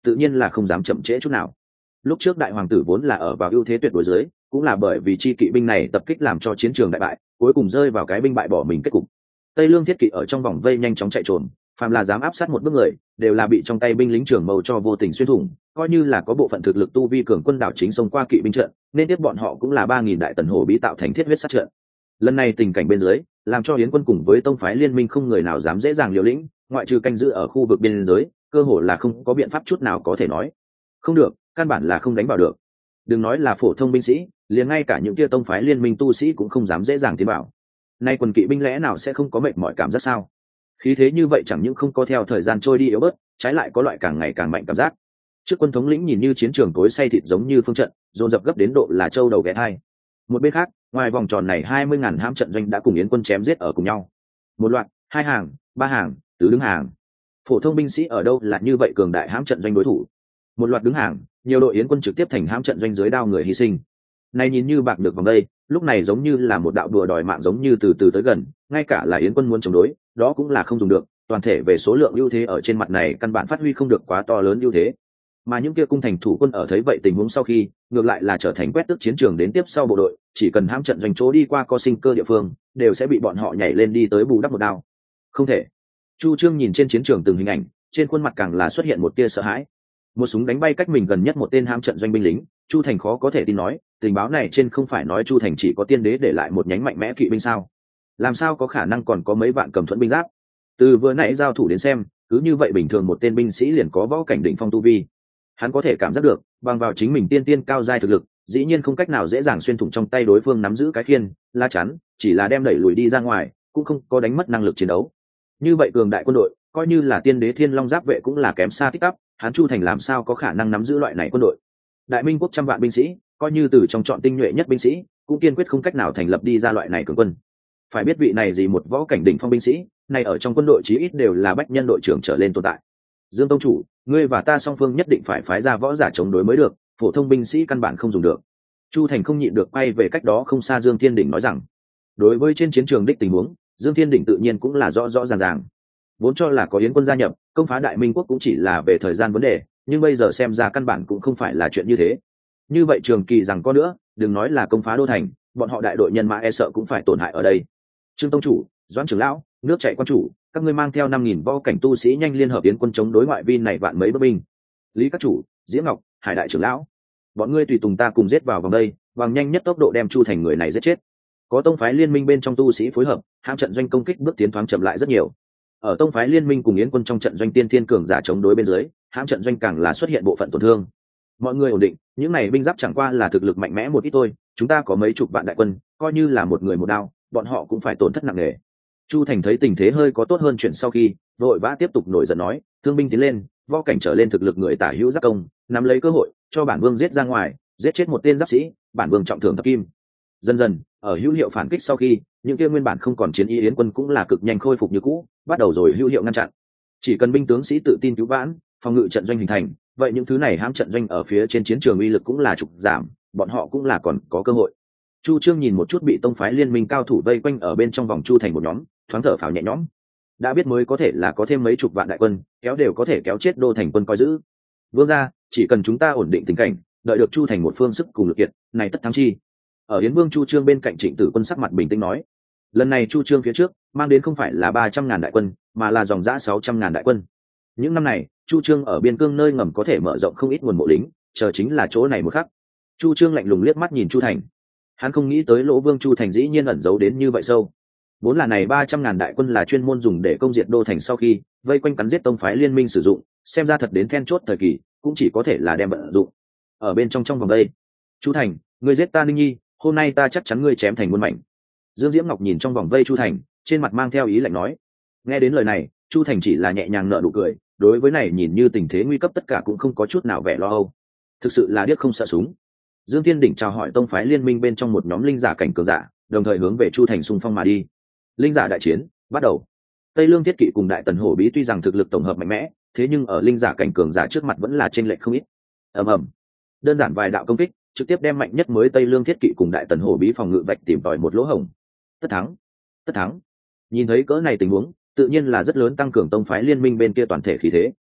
tự nhiên là không dám chậm trễ chút nào. Lúc trước đại hoàng tử vốn là ở vào ưu thế tuyệt đối dưới, cũng là bởi vì chi kỵ binh này tập kích làm cho chiến trường đại bại, cuối cùng rơi vào cái binh bại bỏ mình kết cục. Tây Lương thiết kỵ ở trong vòng vây nhanh chóng chạy trốn, phàm là dám áp sát một bước người, đều là bị trong tay binh lính trưởng mâu cho vô tình xuyên thủng, coi như là có bộ phận thực lực tu vi cường quân đảo chính xông qua kỵ binh trận, nên tiếp bọn họ cũng là ba nghìn đại tần hổ bí tạo thành thiết huyết sát trận. Lần này tình cảnh bên dưới, làm cho Yến quân cùng với tông phái liên minh không người nào dám dễ dàng liều lĩnh, ngoại trừ canh giữ ở khu vực biên giới, cơ hồ là không có biện pháp chút nào có thể nói. Không được, căn bản là không đánh vào được. Đừng nói là phổ thông binh sĩ, liền ngay cả những kia tông phái liên minh tu sĩ cũng không dám dễ dàng tiến vào. Nay quần kỵ binh lẽ nào sẽ không có mệt mỏi cảm giác sao? Khí thế như vậy chẳng những không có theo thời gian trôi đi yếu bớt, trái lại có loại càng ngày càng mạnh cảm giác. Trước quân thống lĩnh nhìn như chiến trường tối say thịt giống như phương trận, dồn dập gấp đến độ là châu đầu ghé thai. Một bên khác, ngoài vòng tròn này hai mươi ngàn hãm trận doanh đã cùng Yến quân chém giết ở cùng nhau. Một loạt, hai hàng, ba hàng, tứ đứng hàng. Phổ thông binh sĩ ở đâu là như vậy cường đại hãm trận doanh đối thủ. Một loạt đứng hàng, nhiều đội Yến quân trực tiếp thành hãm trận doanh dưới đao người hy sinh. Này nhìn như bạc được vòng đây, lúc này giống như là một đạo đùa đòi mạng giống như từ từ tới gần, ngay cả là Yến quân muốn chống đối, đó cũng là không dùng được, toàn thể về số lượng ưu thế ở trên mặt này căn bản phát huy không được quá to lớn ưu thế. Mà những kia cung thành thủ quân ở thấy vậy tình huống sau khi, ngược lại là trở thành quét tước chiến trường đến tiếp sau bộ đội, chỉ cần hãm trận doanh chỗ đi qua có sinh cơ địa phương, đều sẽ bị bọn họ nhảy lên đi tới bù đắp một đao. Không thể. Chu Trương nhìn trên chiến trường từng hình ảnh, trên khuôn mặt càng là xuất hiện một tia sợ hãi. Một súng đánh bay cách mình gần nhất một tên hãm trận doanh binh lính, Chu Thành khó có thể tin nói, tình báo này trên không phải nói Chu Thành chỉ có tiên đế để lại một nhánh mạnh mẽ kỵ binh sao? Làm sao có khả năng còn có mấy vạn cầm thuẫn binh giáp? Từ vừa nãy giao thủ đến xem, cứ như vậy bình thường một tên binh sĩ liền có võ cảnh đỉnh phong tu vi. Hắn có thể cảm giác được, bằng vào chính mình tiên tiên cao giai thực lực, dĩ nhiên không cách nào dễ dàng xuyên thủng trong tay đối phương nắm giữ cái khiên, la chắn, chỉ là đem đẩy lùi đi ra ngoài, cũng không có đánh mất năng lực chiến đấu. Như vậy cường đại quân đội, coi như là tiên đế thiên long giáp vệ cũng là kém xa tích tắp, hắn Chu Thành làm sao có khả năng nắm giữ loại này quân đội. Đại Minh quốc trăm vạn binh sĩ, coi như từ trong chọn tinh nhuệ nhất binh sĩ, cũng kiên quyết không cách nào thành lập đi ra loại này cường quân. Phải biết vị này gì một võ cảnh đỉnh phong binh sĩ, này ở trong quân đội chí ít đều là bách nhân đội trưởng trở lên tồn tại. Dương tông chủ, ngươi và ta song phương nhất định phải phái ra võ giả chống đối mới được, phổ thông binh sĩ căn bản không dùng được. Chu Thành không nhịn được quay về cách đó không xa Dương Thiên Đỉnh nói rằng, đối với trên chiến trường đích tình huống, Dương Thiên Đỉnh tự nhiên cũng là rõ rõ ràng ràng. Vốn cho là có Yến quân gia nhập, công phá Đại Minh quốc cũng chỉ là về thời gian vấn đề, nhưng bây giờ xem ra căn bản cũng không phải là chuyện như thế. Như vậy trường kỳ rằng có nữa, đừng nói là công phá đô thành, bọn họ đại đội nhân mã e sợ cũng phải tổn hại ở đây. Trương tông chủ, Doãn trưởng lão, nước chạy quan chủ, các ngươi mang theo năm nghìn võ cảnh tu sĩ nhanh liên hợp Yến quân chống đối ngoại vi này vạn mấy bước binh. Lý các chủ, Diễm Ngọc, Hải đại trưởng lão, bọn ngươi tùy tùng ta cùng giết vào vòng đây, bằng nhanh nhất tốc độ đem Chu Thành người này giết chết. Có tông phái liên minh bên trong tu sĩ phối hợp, hãm trận doanh công kích bước tiến thoáng chậm lại rất nhiều. Ở tông phái liên minh cùng Yến quân trong trận doanh tiên thiên cường giả chống đối bên dưới, hãm trận doanh càng là xuất hiện bộ phận tổn thương. Mọi người ổn định, những này binh giáp chẳng qua là thực lực mạnh mẽ một ít thôi, chúng ta có mấy chục vạn đại quân, coi như là một người một đao, bọn họ cũng phải tổn thất nặng nề. Chu Thành thấy tình thế hơi có tốt hơn chuyện sau khi, vội vã tiếp tục nổi giận nói, thương binh tiến lên, võ cảnh trở lên thực lực người tả hữu giáp công, nắm lấy cơ hội, cho bản vương giết ra ngoài, giết chết một tên giáp sĩ, bản vương trọng thưởng thập kim. Dần dần, ở hữu hiệu phản kích sau khi, những kia nguyên bản không còn chiến ý Yến quân cũng là cực nhanh khôi phục như cũ, bắt đầu rồi hữu hiệu ngăn chặn. Chỉ cần binh tướng sĩ tự tin cứu vãn, phòng ngự trận doanh hình thành, vậy những thứ này hãm trận doanh ở phía trên chiến trường uy lực cũng là trục giảm, bọn họ cũng là còn có cơ hội. Chu Trương nhìn một chút bị tông phái liên minh cao thủ vây quanh ở bên trong vòng Chu Thành một nhóm, thoáng thở phào nhẹ nhõm. Đã biết mới có thể là có thêm mấy chục vạn đại quân, kéo đều có thể kéo chết đô thành quân coi giữ. Vương gia, chỉ cần chúng ta ổn định tình cảnh, đợi được Chu Thành một phương sức cùng lực kiệt, này tất thắng chi. Ở Yến Vương Chu Trương bên cạnh Trịnh Tử Quân sắc mặt bình tĩnh nói, lần này Chu Trương phía trước mang đến không phải là ba trăm ngàn đại quân, mà là dòng dã sáu trăm ngàn đại quân. Những năm này, Chu Trương ở biên cương nơi ngầm có thể mở rộng không ít nguồn mộ lính, chờ chính là chỗ này một khắc. Chu Trương lạnh lùng liếc mắt nhìn Chu Thành. Hắn không nghĩ tới Lỗ Vương Chu Thành dĩ nhiên ẩn giấu đến như vậy sâu. Vốn là này ba trăm ngàn đại quân là chuyên môn dùng để công diệt đô thành sau khi vây quanh cắn giết tông phái liên minh sử dụng, xem ra thật đến then chốt thời kỳ, cũng chỉ có thể là đem vận dụng. Ở bên trong trong vòng đây, Chu Thành, ngươi giết ta Ninh Nhi, hôm nay ta chắc chắn ngươi chém thành muôn mảnh. Dương Diễm Ngọc nhìn trong vòng vây Chu Thành, trên mặt mang theo ý lạnh nói. Nghe đến lời này, Chu Thành chỉ là nhẹ nhàng nở nụ cười, đối với này nhìn như tình thế nguy cấp tất cả cũng không có chút nào vẻ lo âu. Thực sự là điếc không sợ súng. Dương Thiên Đỉnh chào hỏi tông phái liên minh bên trong một nhóm linh giả cảnh cường giả, đồng thời hướng về Chu Thành xung phong mà đi. Linh giả đại chiến bắt đầu. Tây Lương Thiết Kỵ cùng Đại Tần Hổ Bí tuy rằng thực lực tổng hợp mạnh mẽ, thế nhưng ở linh giả cảnh cường giả trước mặt vẫn là chênh lệch không ít. Ầm ầm. Đơn giản vài đạo công kích, trực tiếp đem mạnh nhất mới Tây Lương Thiết Kỵ cùng Đại Tần Hổ Bí phòng ngự vạch tìm tòi một lỗ hổng. Tất thắng, tất thắng. Nhìn thấy cỡ này tình huống, tự nhiên là rất lớn tăng cường tông phái liên minh bên kia toàn thể khí thế.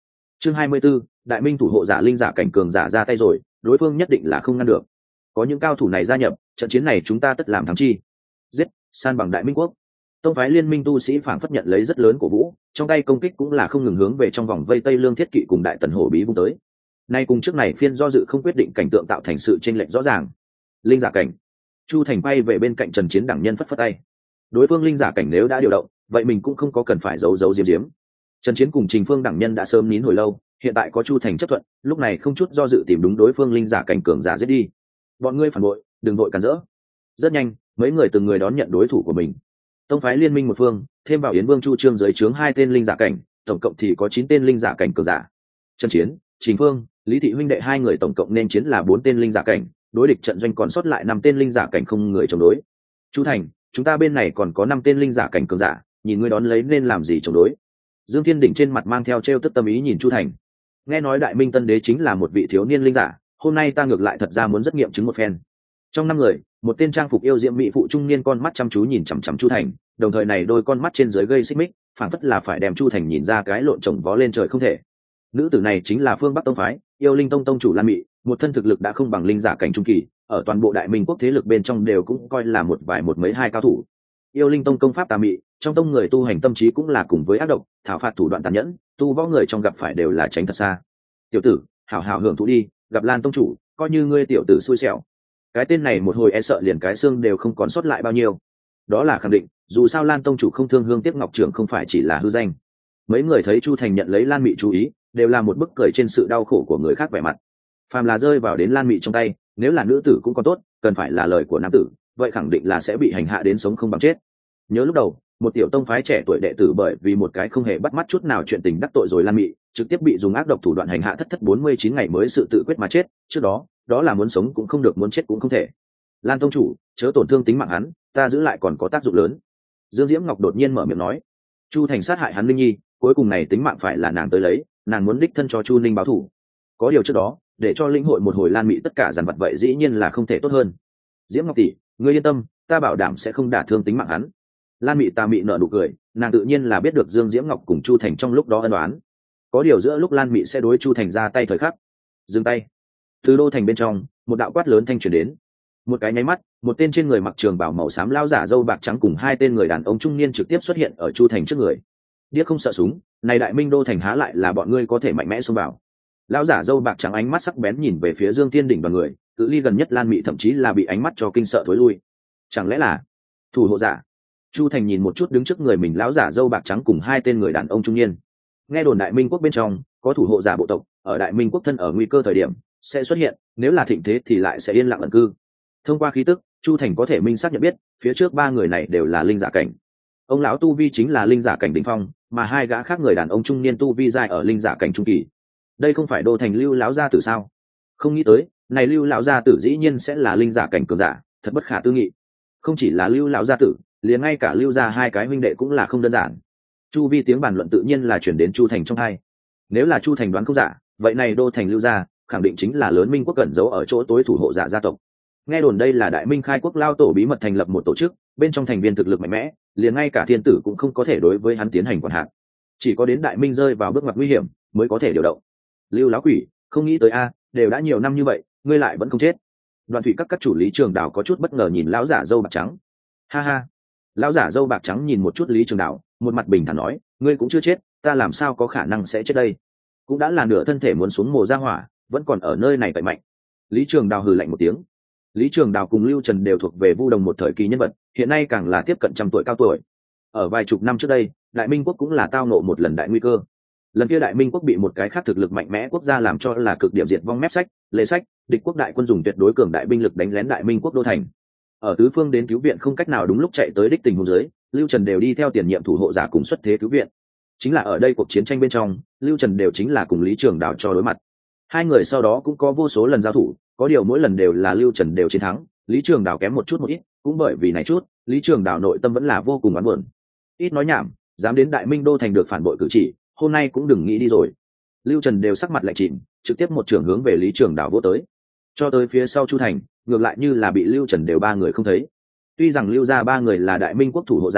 chương hai mươi 24, đại minh thủ hộ giả linh giả cảnh cường giả ra tay rồi, đối phương nhất định là không ngăn được. Có những cao thủ này gia nhập, trận chiến này chúng ta tất làm thắng chi. Giết, san bằng đại minh quốc. Tông phái liên minh tu sĩ phản phất nhận lấy rất lớn của vũ, trong tay công kích cũng là không ngừng hướng về trong vòng vây Tây Lương Thiết Kỵ cùng đại tần hổ bí vung tới. Nay cùng trước này phiên do dự không quyết định cảnh tượng tạo thành sự chênh lệch rõ ràng. Linh giả cảnh. Chu Thành bay về bên cạnh Trần Chiến đẳng nhân phất phất tay. Đối phương linh giả cảnh nếu đã điều động, vậy mình cũng không có cần phải giấu giấu diếm diếm. Trần Chiến cùng Trình Phương đẳng nhân đã sớm nín hồi lâu, hiện tại có Chu Thành chấp thuận, lúc này không chút do dự tìm đúng đối phương linh giả cảnh cường giả giết đi. Bọn ngươi phản bội, đừng vội cản rỡ. Rất nhanh, mấy người từng người đón nhận đối thủ của mình. Tông phái liên minh một phương, thêm vào Yến Vương Chu Trương dưới trướng hai tên linh giả cảnh, tổng cộng thì có chín tên linh giả cảnh cường giả. Trần Chiến, Trình Phương, Lý Thị huynh đệ hai người tổng cộng nên chiến là bốn tên linh giả cảnh, đối địch trận doanh còn sót lại năm tên linh giả cảnh không người chống đối. Chu Thành, chúng ta bên này còn có năm tên linh giả cảnh cường giả, nhìn ngươi đón lấy nên làm gì chống đối. Dương Thiên Đỉnh trên mặt mang theo trêu tức tâm ý nhìn Chu Thành. Nghe nói Đại Minh Tân Đế chính là một vị thiếu niên linh giả, hôm nay ta ngược lại thật ra muốn rất nghiệm chứng một phen. Trong năm người, một tên trang phục yêu diễm mỹ phụ trung niên con mắt chăm chú nhìn chằm chằm Chu Thành, đồng thời này đôi con mắt trên dưới gây xích mích, phảng phất là phải đem Chu Thành nhìn ra cái lộn chồng vó lên trời không thể. Nữ tử này chính là Phương Bắc Tông phái, Yêu Linh Tông tông chủ Lan Mị, một thân thực lực đã không bằng linh giả cảnh trung kỳ, ở toàn bộ Đại Minh quốc thế lực bên trong đều cũng coi là một vài một mấy hai cao thủ. Yêu Linh Tông công pháp tà mị, trong tông người tu hành tâm trí cũng là cùng với ác độc, thảo phạt thủ đoạn tàn nhẫn, tu võ người trong gặp phải đều là tránh thật xa. Tiểu tử, hảo hảo hưởng thụ đi, gặp Lan tông chủ, coi như ngươi tiểu tử xui xẻo. Cái tên này một hồi e sợ liền cái xương đều không còn sót lại bao nhiêu. Đó là khẳng định, dù sao Lan tông chủ không thương hương tiếc ngọc trưởng không phải chỉ là hư danh. Mấy người thấy Chu Thành nhận lấy Lan Mị chú ý, đều là một bức cười trên sự đau khổ của người khác vẻ mặt. Phàm là rơi vào đến Lan Mị trong tay, nếu là nữ tử cũng còn tốt, cần phải là lời của nam tử, vậy khẳng định là sẽ bị hành hạ đến sống không bằng chết. Nhớ lúc đầu, một tiểu tông phái trẻ tuổi đệ tử bởi vì một cái không hề bắt mắt chút nào chuyện tình đắc tội rồi Lan Mị, trực tiếp bị dùng ác độc thủ đoạn hành hạ thất thất bốn mươi chín ngày mới sự tự quyết mà chết. Trước đó, đó là muốn sống cũng không được, muốn chết cũng không thể. Lan tông chủ, chớ tổn thương tính mạng hắn, ta giữ lại còn có tác dụng lớn. Dương Diễm Ngọc đột nhiên mở miệng nói, Chu Thành sát hại hắn Linh Nhi, cuối cùng này tính mạng phải là nàng tới lấy, nàng muốn đích thân cho Chu Ninh báo thù. Có điều trước đó, để cho lĩnh hội một hồi Lan Mị tất cả dàn vật vậy dĩ nhiên là không thể tốt hơn. Diễm Ngọc tỷ, ngươi yên tâm, ta bảo đảm sẽ không đả thương tính mạng hắn. Lan Mị tà mị nở nụ cười, nàng tự nhiên là biết được Dương Diễm Ngọc cùng Chu Thành trong lúc đó ân đoán. Có điều giữa lúc Lan Mị sẽ đối Chu Thành ra tay thời khắc, dừng tay. Từ đô thành bên trong, một đạo quát lớn thanh truyền đến. Một cái nháy mắt, một tên trên người mặc trường bào màu xám lao giả râu bạc trắng cùng hai tên người đàn ông trung niên trực tiếp xuất hiện ở Chu Thành trước người. Điếc không sợ súng, này Đại Minh đô thành há lại là bọn ngươi có thể mạnh mẽ xông vào. Lão giả râu bạc trắng ánh mắt sắc bén nhìn về phía Dương Thiên Đỉnh đoàn người, cự ly gần nhất Lan Mị thậm chí là bị ánh mắt cho kinh sợ thối lui. Chẳng lẽ là thủ hộ giả? Chu Thành nhìn một chút đứng trước người mình lão giả râu bạc trắng cùng hai tên người đàn ông trung niên. Nghe đồn Đại Minh quốc bên trong có thủ hộ giả bộ tộc, ở Đại Minh quốc thân ở nguy cơ thời điểm sẽ xuất hiện, nếu là thịnh thế thì lại sẽ yên lặng ẩn cư. Thông qua khí tức, Chu Thành có thể minh xác nhận biết, phía trước ba người này đều là linh giả cảnh. Ông lão tu vi chính là linh giả cảnh đỉnh phong, mà hai gã khác người đàn ông trung niên tu vi dài ở linh giả cảnh trung kỳ. Đây không phải đô thành Lưu lão gia tử sao? Không nghĩ tới, này Lưu lão gia tử dĩ nhiên sẽ là linh giả cảnh cường giả, thật bất khả tư nghị. Không chỉ là Lưu lão gia tử, liền ngay cả Lưu gia hai cái huynh đệ cũng là không đơn giản. Chu vi tiếng bàn luận tự nhiên là chuyển đến Chu Thành trong hai. Nếu là Chu Thành đoán không giả, vậy này đô thành Lưu gia khẳng định chính là lớn Minh quốc cẩn giấu ở chỗ tối thủ hộ giả gia tộc. Nghe đồn đây là Đại Minh khai quốc lao tổ bí mật thành lập một tổ chức, bên trong thành viên thực lực mạnh mẽ, liền ngay cả thiên tử cũng không có thể đối với hắn tiến hành quản hạt. Chỉ có đến Đại Minh rơi vào bước ngoặt nguy hiểm mới có thể điều động. Lưu lão quỷ, không nghĩ tới a, đều đã nhiều năm như vậy, ngươi lại vẫn không chết. Đoàn thủy các các chủ Lý Trường Đào có chút bất ngờ nhìn lão giả dâu bạc trắng. Ha ha. Lão giả dâu bạc trắng nhìn một chút Lý Trường Đào, một mặt bình thản nói, ngươi cũng chưa chết, ta làm sao có khả năng sẽ chết đây? Cũng đã là nửa thân thể muốn xuống mồ ra hỏa, vẫn còn ở nơi này cậy mạnh. Lý Trường Đào hừ lạnh một tiếng. Lý Trường Đào cùng Lưu Trần đều thuộc về Vu Đồng một thời kỳ nhân vật, hiện nay càng là tiếp cận trăm tuổi cao tuổi. Ở vài chục năm trước đây, Đại Minh quốc cũng là tao ngộ một lần đại nguy cơ. Lần kia Đại Minh quốc bị một cái khác thực lực mạnh mẽ quốc gia làm cho là cực điểm diệt vong mép sách, lệ sách, địch quốc đại quân dùng tuyệt đối cường đại binh lực đánh lén Đại Minh quốc đô thành. Ở tứ phương đến cứu viện không cách nào đúng lúc chạy tới đích tình huống dưới, Lưu Trần đều đi theo tiền nhiệm thủ hộ giả cùng xuất thế cứu viện. Chính là ở đây cuộc chiến tranh bên trong, Lưu Trần đều chính là cùng Lý Trường Đào cho đối mặt. Hai người sau đó cũng có vô số lần giao thủ, có điều mỗi lần đều là Lưu Trần đều chiến thắng, Lý Trường Đào kém một chút một ít, cũng bởi vì này chút, Lý Trường Đào nội tâm vẫn là vô cùng oán buồn. Ít nói nhảm, dám đến Đại Minh đô thành được phản bội cử chỉ, hôm nay cũng đừng nghĩ đi rồi. Lưu Trần đều sắc mặt lạnh chìm, trực tiếp một trường hướng về Lý Trường Đào vỗ tới. Cho tới phía sau Chu Thành, ngược lại như là bị Lưu Trần đều ba người không thấy. Tuy rằng Lưu gia ba người là Đại Minh quốc thủ hộ giả,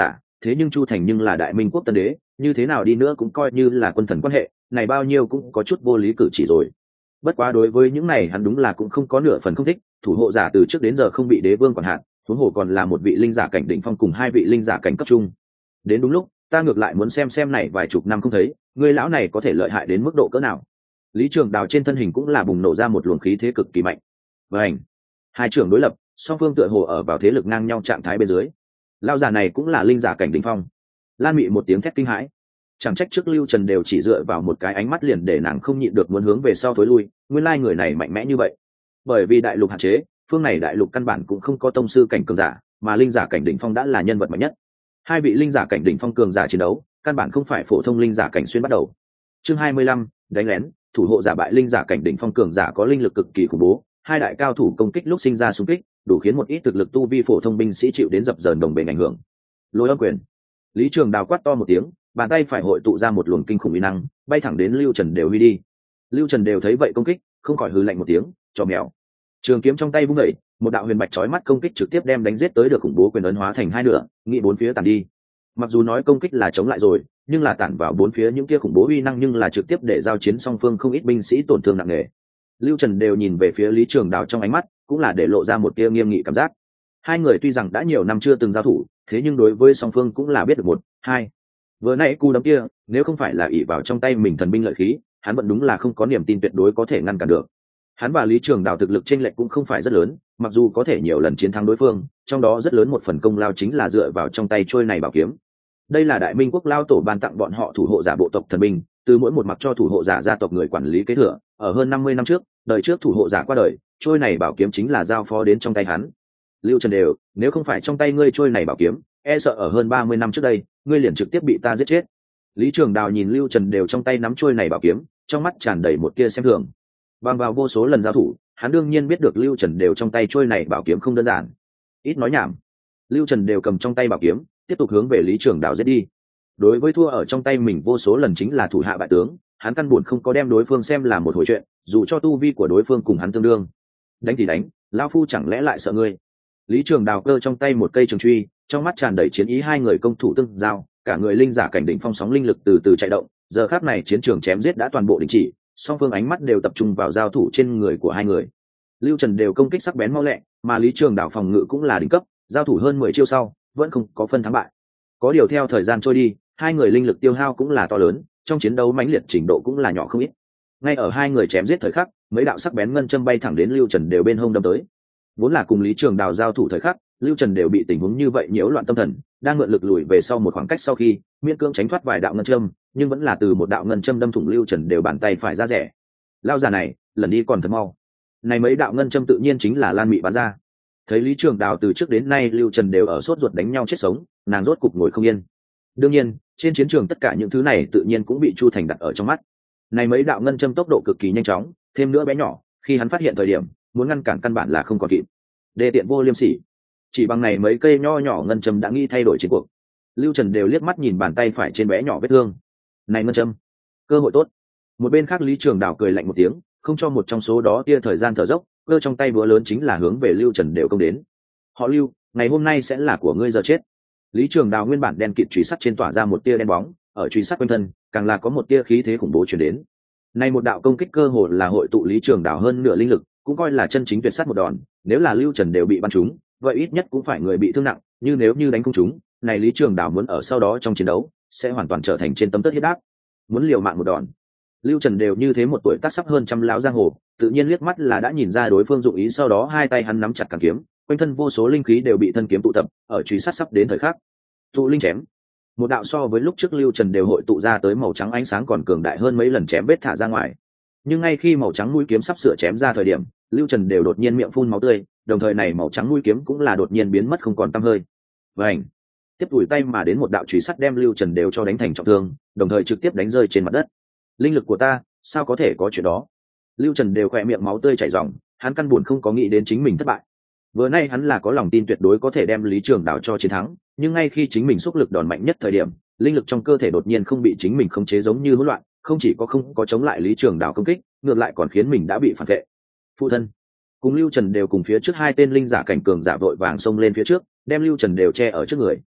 thế nhưng Chu Thành nhưng là Đại Minh quốc tân đế, như thế nào đi nữa cũng coi như là quân thần quan hệ, này bao nhiêu cũng có chút vô lý cử chỉ rồi. Bất quá đối với những này hắn đúng là cũng không có nửa phần không thích, thủ hộ giả từ trước đến giờ không bị đế vương quản hạn, huống hồ còn là một vị linh giả cảnh đỉnh phong cùng hai vị linh giả cảnh cấp trung. Đến đúng lúc, ta ngược lại muốn xem xem này vài chục năm không thấy, người lão này có thể lợi hại đến mức độ cỡ nào. Lý Trường Đào trên thân hình cũng là bùng nổ ra một luồng khí thế cực kỳ mạnh. Vành, hai trưởng đối lập, song phương tựa hồ ở vào thế lực ngang nhau trạng thái bên dưới. Lão già này cũng là linh giả cảnh đỉnh phong. Lan Mị một tiếng thét kinh hãi, chẳng trách trước Lưu Trần đều chỉ dựa vào một cái ánh mắt liền để nàng không nhịn được muốn hướng về sau thối lui, nguyên lai người này mạnh mẽ như vậy. Bởi vì đại lục hạn chế, phương này đại lục căn bản cũng không có tông sư cảnh cường giả, mà linh giả cảnh đỉnh phong đã là nhân vật mạnh nhất. Hai vị linh giả cảnh đỉnh phong cường giả chiến đấu, căn bản không phải phổ thông linh giả cảnh xuyên bắt đầu. Chương hai mươi lăm, đánh lén, thủ hộ giả bại linh giả cảnh đỉnh phong cường giả có linh lực cực kỳ khủng bố, hai đại cao thủ công kích lúc sinh ra xung kích, đủ khiến một ít thực lực tu vi phổ thông binh sĩ chịu đến dập dờn đồng bền ảnh hưởng. Lôi âm quyền. Lý Trường Đào quát to một tiếng, bàn tay phải hội tụ ra một luồng kinh khủng uy năng, bay thẳng đến Lưu Trần đều huy đi. Lưu Trần đều thấy vậy công kích, không khỏi hừ lạnh một tiếng, chó mèo. Trường kiếm trong tay vung dậy, một đạo huyền bạch chói mắt công kích trực tiếp đem đánh giết tới được khủng bố quyền ấn hóa thành hai nửa, nghị bốn phía tản đi. Mặc dù nói công kích là chống lại rồi, nhưng là tản vào bốn phía những kia khủng bố uy năng nhưng là trực tiếp để giao chiến song phương không ít binh sĩ tổn thương nặng nề. Lưu Trần đều nhìn về phía Lý Trường Đào trong ánh mắt, cũng là để lộ ra một tia nghiêm nghị cảm giác. Hai người tuy rằng đã nhiều năm chưa từng giao thủ, thế nhưng đối với song phương cũng là biết được một, hai. Vừa nãy cú đấm kia, nếu không phải là ỷ vào trong tay mình thần binh lợi khí, hắn vẫn đúng là không có niềm tin tuyệt đối có thể ngăn cản được. Hắn và Lý Trường Đào thực lực chênh lệch cũng không phải rất lớn, mặc dù có thể nhiều lần chiến thắng đối phương, trong đó rất lớn một phần công lao chính là dựa vào trong tay trôi này bảo kiếm. Đây là Đại Minh quốc lao tổ ban tặng bọn họ thủ hộ giả bộ tộc thần binh, từ mỗi một mặc cho thủ hộ giả gia tộc người quản lý kế thừa, ở hơn năm mươi năm trước, đời trước thủ hộ giả qua đời, trôi này bảo kiếm chính là giao phó đến trong tay hắn. Lưu Trần đều, nếu không phải trong tay ngươi trôi này bảo kiếm, e sợ ở hơn ba mươi năm trước đây, ngươi liền trực tiếp bị ta giết chết. Lý Trường Đào nhìn Lưu Trần đều trong tay nắm trôi này bảo kiếm, trong mắt tràn đầy một tia xem thường. Bằng vào vô số lần giao thủ, hắn đương nhiên biết được Lưu Trần đều trong tay trôi này bảo kiếm không đơn giản. Ít nói nhảm, Lưu Trần đều cầm trong tay bảo kiếm, tiếp tục hướng về Lý Trường Đào giết đi. Đối với thua ở trong tay mình vô số lần chính là thủ hạ bại tướng, hắn căn buồn không có đem đối phương xem là một hồi chuyện, dù cho tu vi của đối phương cùng hắn tương đương. Đánh thì đánh, lão phu chẳng lẽ lại sợ ngươi? Lý Trường Đào cơ trong tay một cây trường truy, trong mắt tràn đầy chiến ý, hai người công thủ tương giao, cả người linh giả cảnh đỉnh phong sóng linh lực từ từ chạy động. Giờ khắc này chiến trường chém giết đã toàn bộ đình chỉ, song phương ánh mắt đều tập trung vào giao thủ trên người của hai người. Lưu Trần đều công kích sắc bén mau lẹ, mà Lý Trường Đào phòng ngự cũng là đỉnh cấp, giao thủ hơn mười chiêu sau, vẫn không có phân thắng bại. Có điều theo thời gian trôi đi, hai người linh lực tiêu hao cũng là to lớn, trong chiến đấu mãnh liệt trình độ cũng là nhỏ không ít. Ngay ở hai người chém giết thời khắc, mấy đạo sắc bén ngân châm bay thẳng đến Lưu Trần đều bên hông đâm tới. Vốn là cùng Lý Trường Đào giao thủ thời khắc, Lưu Trần đều bị tình huống như vậy nhiễu loạn tâm thần, đang mượn lực lùi về sau một khoảng cách sau khi miễn cưỡng tránh thoát vài đạo ngân châm, nhưng vẫn là từ một đạo ngân châm đâm thủng Lưu Trần đều bàn tay phải ra rẻ. Lao già này, lần đi còn thật mau. Này mấy đạo ngân châm tự nhiên chính là Lan Mị bắn ra. Thấy Lý Trường Đào từ trước đến nay Lưu Trần đều ở sốt ruột đánh nhau chết sống, nàng rốt cục ngồi không yên. Đương nhiên, trên chiến trường tất cả những thứ này tự nhiên cũng bị Chu Thành đặt ở trong mắt. Này mấy đạo ngân châm tốc độ cực kỳ nhanh chóng, thêm nữa bé nhỏ, khi hắn phát hiện thời điểm, muốn ngăn cản căn bản là không còn kịp. Đề tiện vô liêm sỉ. Chỉ bằng này mấy cây nho nhỏ ngân châm đã nghĩ thay đổi chiến cuộc. Lưu Trần đều liếc mắt nhìn bàn tay phải trên bé nhỏ vết thương. Này ngân châm, cơ hội tốt. Một bên khác Lý Trường Đào cười lạnh một tiếng, không cho một trong số đó tia thời gian thở dốc, cơ trong tay búa lớn chính là hướng về Lưu Trần đều công đến. Họ Lưu, ngày hôm nay sẽ là của ngươi giờ chết. Lý Trường Đào nguyên bản đen kịt chùy sắt trên tỏa ra một tia đen bóng, ở chùy sắt quanh thân, càng là có một tia khí thế khủng bố truyền đến. Này một đạo công kích cơ hồ là hội tụ Lý Trường Đào hơn nửa linh lực, cũng coi là chân chính tuyệt sát một đòn, nếu là Lưu Trần đều bị bắn trúng, vậy ít nhất cũng phải người bị thương nặng, như nếu như đánh không trúng, này Lý Trường Đào muốn ở sau đó trong chiến đấu, sẽ hoàn toàn trở thành trên tấm tất huyết đáp. Muốn liều mạng một đòn. Lưu Trần đều như thế một tuổi tác sắp hơn trăm lão giang hồ, tự nhiên liếc mắt là đã nhìn ra đối phương dụng ý, sau đó hai tay hắn nắm chặt càn kiếm, quanh thân vô số linh khí đều bị thân kiếm tụ tập, ở truy sát sắp đến thời khắc. Tụ linh chém. Một đạo so với lúc trước Lưu Trần đều hội tụ ra tới màu trắng ánh sáng còn cường đại hơn mấy lần chém vết thả ra ngoài. Nhưng ngay khi màu trắng mũi kiếm sắp sửa chém ra thời điểm, Lưu Trần đều đột nhiên miệng phun máu tươi, đồng thời này màu trắng mũi kiếm cũng là đột nhiên biến mất không còn tăm hơi. Vành. Tiếp đuổi tay mà đến một đạo chùy sắt đem Lưu Trần đều cho đánh thành trọng thương, đồng thời trực tiếp đánh rơi trên mặt đất. Linh lực của ta, sao có thể có chuyện đó? Lưu Trần đều khỏe miệng máu tươi chảy ròng, hắn căn buồn không có nghĩ đến chính mình thất bại. Vừa nay hắn là có lòng tin tuyệt đối có thể đem Lý Trường Đào cho chiến thắng, nhưng ngay khi chính mình xúc lực đòn mạnh nhất thời điểm, linh lực trong cơ thể đột nhiên không bị chính mình khống chế, giống như hỗn loạn, không chỉ có không có chống lại Lý Trường Đào công kích, ngược lại còn khiến mình đã bị phản vệ. Phụ thân, cùng Lưu Trần đều cùng phía trước hai tên linh giả cảnh cường giả vội vàng xông lên phía trước, đem Lưu Trần đều che ở trước người.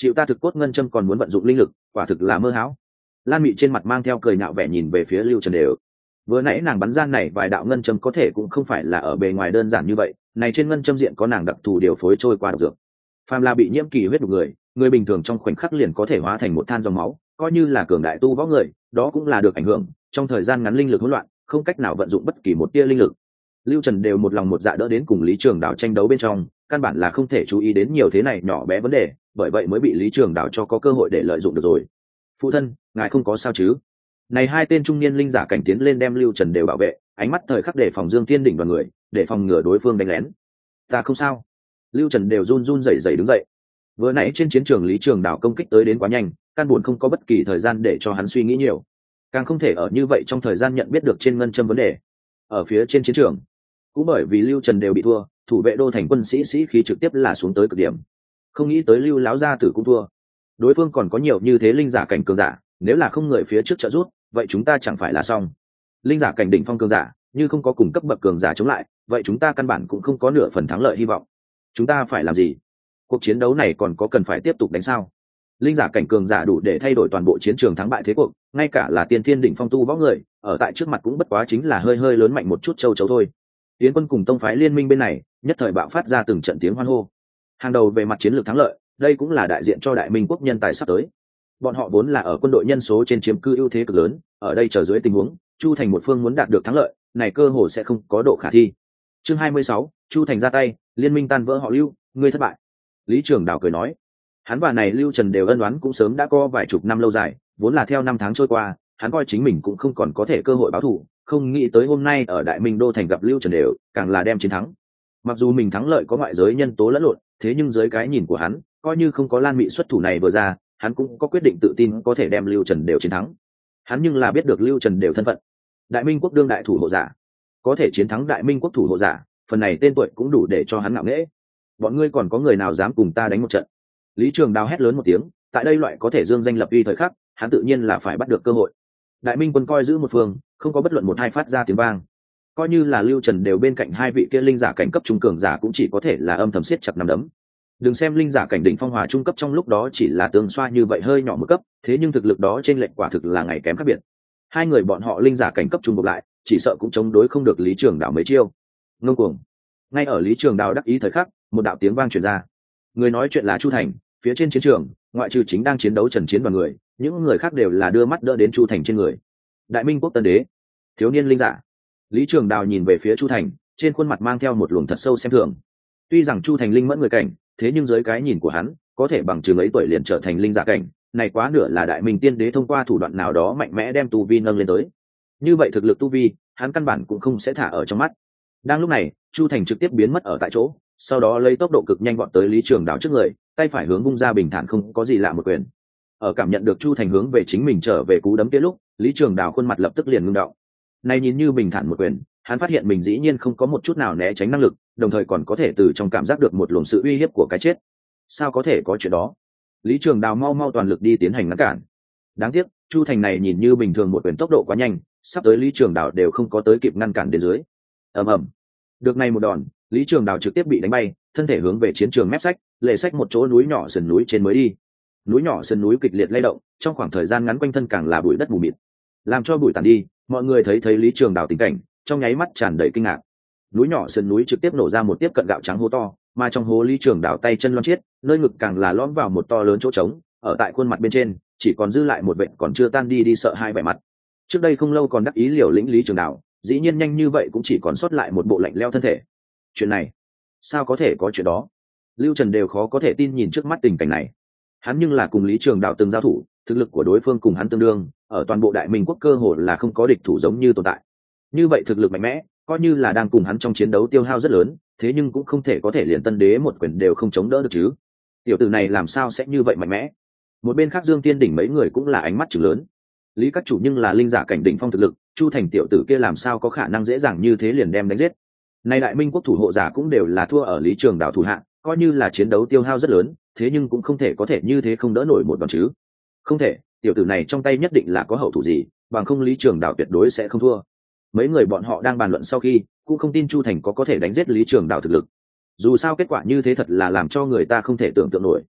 chịu ta thực cốt ngân châm còn muốn vận dụng linh lực, quả thực là mơ hão. Lan Mị trên mặt mang theo cười nhạo vẻ nhìn về phía Lưu Trần đều. Vừa nãy nàng bắn ra này vài đạo ngân châm có thể cũng không phải là ở bề ngoài đơn giản như vậy, này trên ngân châm diện có nàng đặc thù điều phối trôi qua độc dược. Phàm là bị nhiễm kỳ huyết độc người, người bình thường trong khoảnh khắc liền có thể hóa thành một than dòng máu, coi như là cường đại tu võ người, đó cũng là được ảnh hưởng, trong thời gian ngắn linh lực hỗn loạn, không cách nào vận dụng bất kỳ một tia linh lực. Lưu Trần đều một lòng một dạ đỡ đến cùng Lý Trường Đào tranh đấu bên trong, căn bản là không thể chú ý đến nhiều thế này nhỏ bé vấn đề, bởi vậy mới bị Lý Trường Đào cho có cơ hội để lợi dụng được rồi. Phụ thân, ngài không có sao chứ? Này hai tên trung niên linh giả cảnh tiến lên đem Lưu Trần đều bảo vệ, ánh mắt thời khắc để phòng Dương Thiên đỉnh đoàn người, để phòng ngừa đối phương đánh lén. Ta không sao. Lưu Trần đều run run rẩy rẩy đứng dậy. Vừa nãy trên chiến trường Lý Trường Đào công kích tới đến quá nhanh, căn buồn không có bất kỳ thời gian để cho hắn suy nghĩ nhiều, càng không thể ở như vậy trong thời gian nhận biết được trên ngân châm vấn đề. Ở phía trên chiến trường, cũng bởi vì Lưu Trần đều bị thua, thủ vệ đô thành quân sĩ sĩ khí trực tiếp là xuống tới cực điểm. Không nghĩ tới Lưu láo gia tử cũng thua. Đối phương còn có nhiều như thế linh giả cảnh cường giả, nếu là không người phía trước trợ giúp, vậy chúng ta chẳng phải là xong. Linh giả cảnh đỉnh phong cường giả, như không có cùng cấp bậc cường giả chống lại, vậy chúng ta căn bản cũng không có nửa phần thắng lợi hy vọng. Chúng ta phải làm gì? Cuộc chiến đấu này còn có cần phải tiếp tục đánh sao? Linh giả cảnh cường giả đủ để thay đổi toàn bộ chiến trường thắng bại thế cuộc, ngay cả là tiên thiên đỉnh phong tu võ người, ở tại trước mặt cũng bất quá chính là hơi hơi lớn mạnh một chút châu chấu thôi. Yến quân cùng tông phái liên minh bên này, nhất thời bạo phát ra từng trận tiếng hoan hô. Hàng đầu về mặt chiến lược thắng lợi, đây cũng là đại diện cho Đại Minh quốc nhân tài sắp tới. Bọn họ vốn là ở quân đội nhân số trên chiếm cư ưu thế cực lớn, ở đây chờ dưới tình huống, Chu Thành một phương muốn đạt được thắng lợi, này cơ hội sẽ không có độ khả thi. Chương hai mươi sáu, Chu Thành ra tay, liên minh tan vỡ họ Lưu, ngươi thất bại. Lý Trường Đào cười nói, hắn và này Lưu Trần đều ân oán cũng sớm đã có vài chục năm lâu dài, vốn là theo năm tháng trôi qua, hắn coi chính mình cũng không còn có thể cơ hội báo thù, không nghĩ tới hôm nay ở Đại Minh đô thành gặp Lưu Trần đều, càng là đem chiến thắng. Mặc dù mình thắng lợi có ngoại giới nhân tố lẫn lộn, thế nhưng dưới cái nhìn của hắn, coi như không có Lan Mị xuất thủ này vừa ra, hắn cũng có quyết định tự tin có thể đem Lưu Trần đều chiến thắng. Hắn nhưng là biết được Lưu Trần đều thân phận, Đại Minh quốc đương đại thủ hộ giả, có thể chiến thắng Đại Minh quốc thủ hộ giả, phần này tên tuổi cũng đủ để cho hắn ngạo nghễ. Bọn ngươi còn có người nào dám cùng ta đánh một trận? Lý Trường Đào hét lớn một tiếng, tại đây loại có thể dương danh lập uy thời khắc, hắn tự nhiên là phải bắt được cơ hội. Đại Minh quân coi giữ một phương, không có bất luận một hai phát ra tiếng vang. Coi như là Lưu Trần đều bên cạnh hai vị kia linh giả cảnh cấp trung cường giả cũng chỉ có thể là âm thầm siết chặt nắm đấm. Đừng xem linh giả cảnh đỉnh phong hòa trung cấp trong lúc đó chỉ là tương xoa như vậy hơi nhỏ một cấp, thế nhưng thực lực đó trên lệch quả thực là ngày kém khác biệt. Hai người bọn họ linh giả cảnh cấp trung gộp lại, chỉ sợ cũng chống đối không được Lý Trường Đào mấy chiêu. Ngông cuồng. Ngay ở Lý Trường Đào đắc ý thời khắc, một đạo tiếng vang truyền ra. Người nói chuyện là Chu Thành, phía trên chiến trường, ngoại trừ chính đang chiến đấu Trần Chiến đoàn người, những người khác đều là đưa mắt đỡ đến Chu Thành trên người. Đại Minh quốc tân đế, thiếu niên linh giả. Lý Trường Đào nhìn về phía Chu Thành, trên khuôn mặt mang theo một luồng thật sâu xem thường. Tuy rằng Chu Thành linh mẫn người cảnh, thế nhưng dưới cái nhìn của hắn, có thể bằng chừng ấy tuổi liền trở thành linh giả cảnh, này quá nửa là Đại Minh tiên đế thông qua thủ đoạn nào đó mạnh mẽ đem tu vi nâng lên tới. Như vậy thực lực tu vi, hắn căn bản cũng không sẽ thả ở trong mắt. Đang lúc này, Chu Thành trực tiếp biến mất ở tại chỗ, sau đó lấy tốc độ cực nhanh vọt tới Lý Trường Đào trước người, tay phải hướng vung ra bình thản không có gì lạ một quyền. Ở cảm nhận được Chu Thành hướng về chính mình trở về cú đấm kia lúc, Lý Trường Đào khuôn mặt lập tức liền ngưng động. Này nhìn như bình thản một quyền, hắn phát hiện mình dĩ nhiên không có một chút nào né tránh năng lực, đồng thời còn có thể từ trong cảm giác được một luồng sự uy hiếp của cái chết. Sao có thể có chuyện đó? Lý Trường Đào mau mau toàn lực đi tiến hành ngăn cản. Đáng tiếc, Chu Thành này nhìn như bình thường một quyền tốc độ quá nhanh, sắp tới Lý Trường Đào đều không có tới kịp ngăn cản đến dưới. Ầm ầm. Được này một đòn, Lý Trường Đào trực tiếp bị đánh bay, thân thể hướng về chiến trường mép sách, lệ sách một chỗ núi nhỏ sườn núi trên mới đi. Núi nhỏ sườn núi kịch liệt lay động, trong khoảng thời gian ngắn quanh thân càng là bụi đất mù mịt. Làm cho bụi tàn đi, mọi người thấy thấy Lý Trường Đào tình cảnh, trong nháy mắt tràn đầy kinh ngạc. Núi nhỏ sườn núi trực tiếp nổ ra một tiếp cận gạo trắng hố to, mà trong hố Lý Trường Đào tay chân loăn chiết, nơi ngực càng là lõm vào một to lớn chỗ trống, ở tại khuôn mặt bên trên, chỉ còn dư lại một vệt còn chưa tan đi đi sợ hai vẻ mặt. Trước đây không lâu còn đắc ý liều lĩnh Lý Trường Đào, dĩ nhiên nhanh như vậy cũng chỉ còn sót lại một bộ lạnh lẽo thân thể. Chuyện này, sao có thể có chuyện đó? Lưu Trần đều khó có thể tin nhìn trước mắt tình cảnh này. Hắn nhưng là cùng Lý Trường Đào từng giao thủ, thực lực của đối phương cùng hắn tương đương, ở toàn bộ Đại Minh quốc cơ hồ là không có địch thủ giống như tồn tại. Như vậy thực lực mạnh mẽ, coi như là đang cùng hắn trong chiến đấu tiêu hao rất lớn, thế nhưng cũng không thể có thể liền tân đế một quyền đều không chống đỡ được chứ. Tiểu tử này làm sao sẽ như vậy mạnh mẽ? Một bên khác Dương Tiên đỉnh mấy người cũng là ánh mắt trừng lớn. Lý các chủ nhưng là linh giả cảnh đỉnh phong thực lực, Chu Thành tiểu tử kia làm sao có khả năng dễ dàng như thế liền đem đánh giết? Nay Đại Minh quốc thủ hộ giả cũng đều là thua ở Lý Trường Đào thủ hạ, coi như là chiến đấu tiêu hao rất lớn, thế nhưng cũng không thể có thể như thế không đỡ nổi một đòn chứ. Không thể, tiểu tử này trong tay nhất định là có hậu thủ gì, bằng không Lý Trường Đào tuyệt đối sẽ không thua. Mấy người bọn họ đang bàn luận sau khi, cũng không tin Chu Thành có có thể đánh giết Lý Trường Đào thực lực. Dù sao kết quả như thế thật là làm cho người ta không thể tưởng tượng nổi.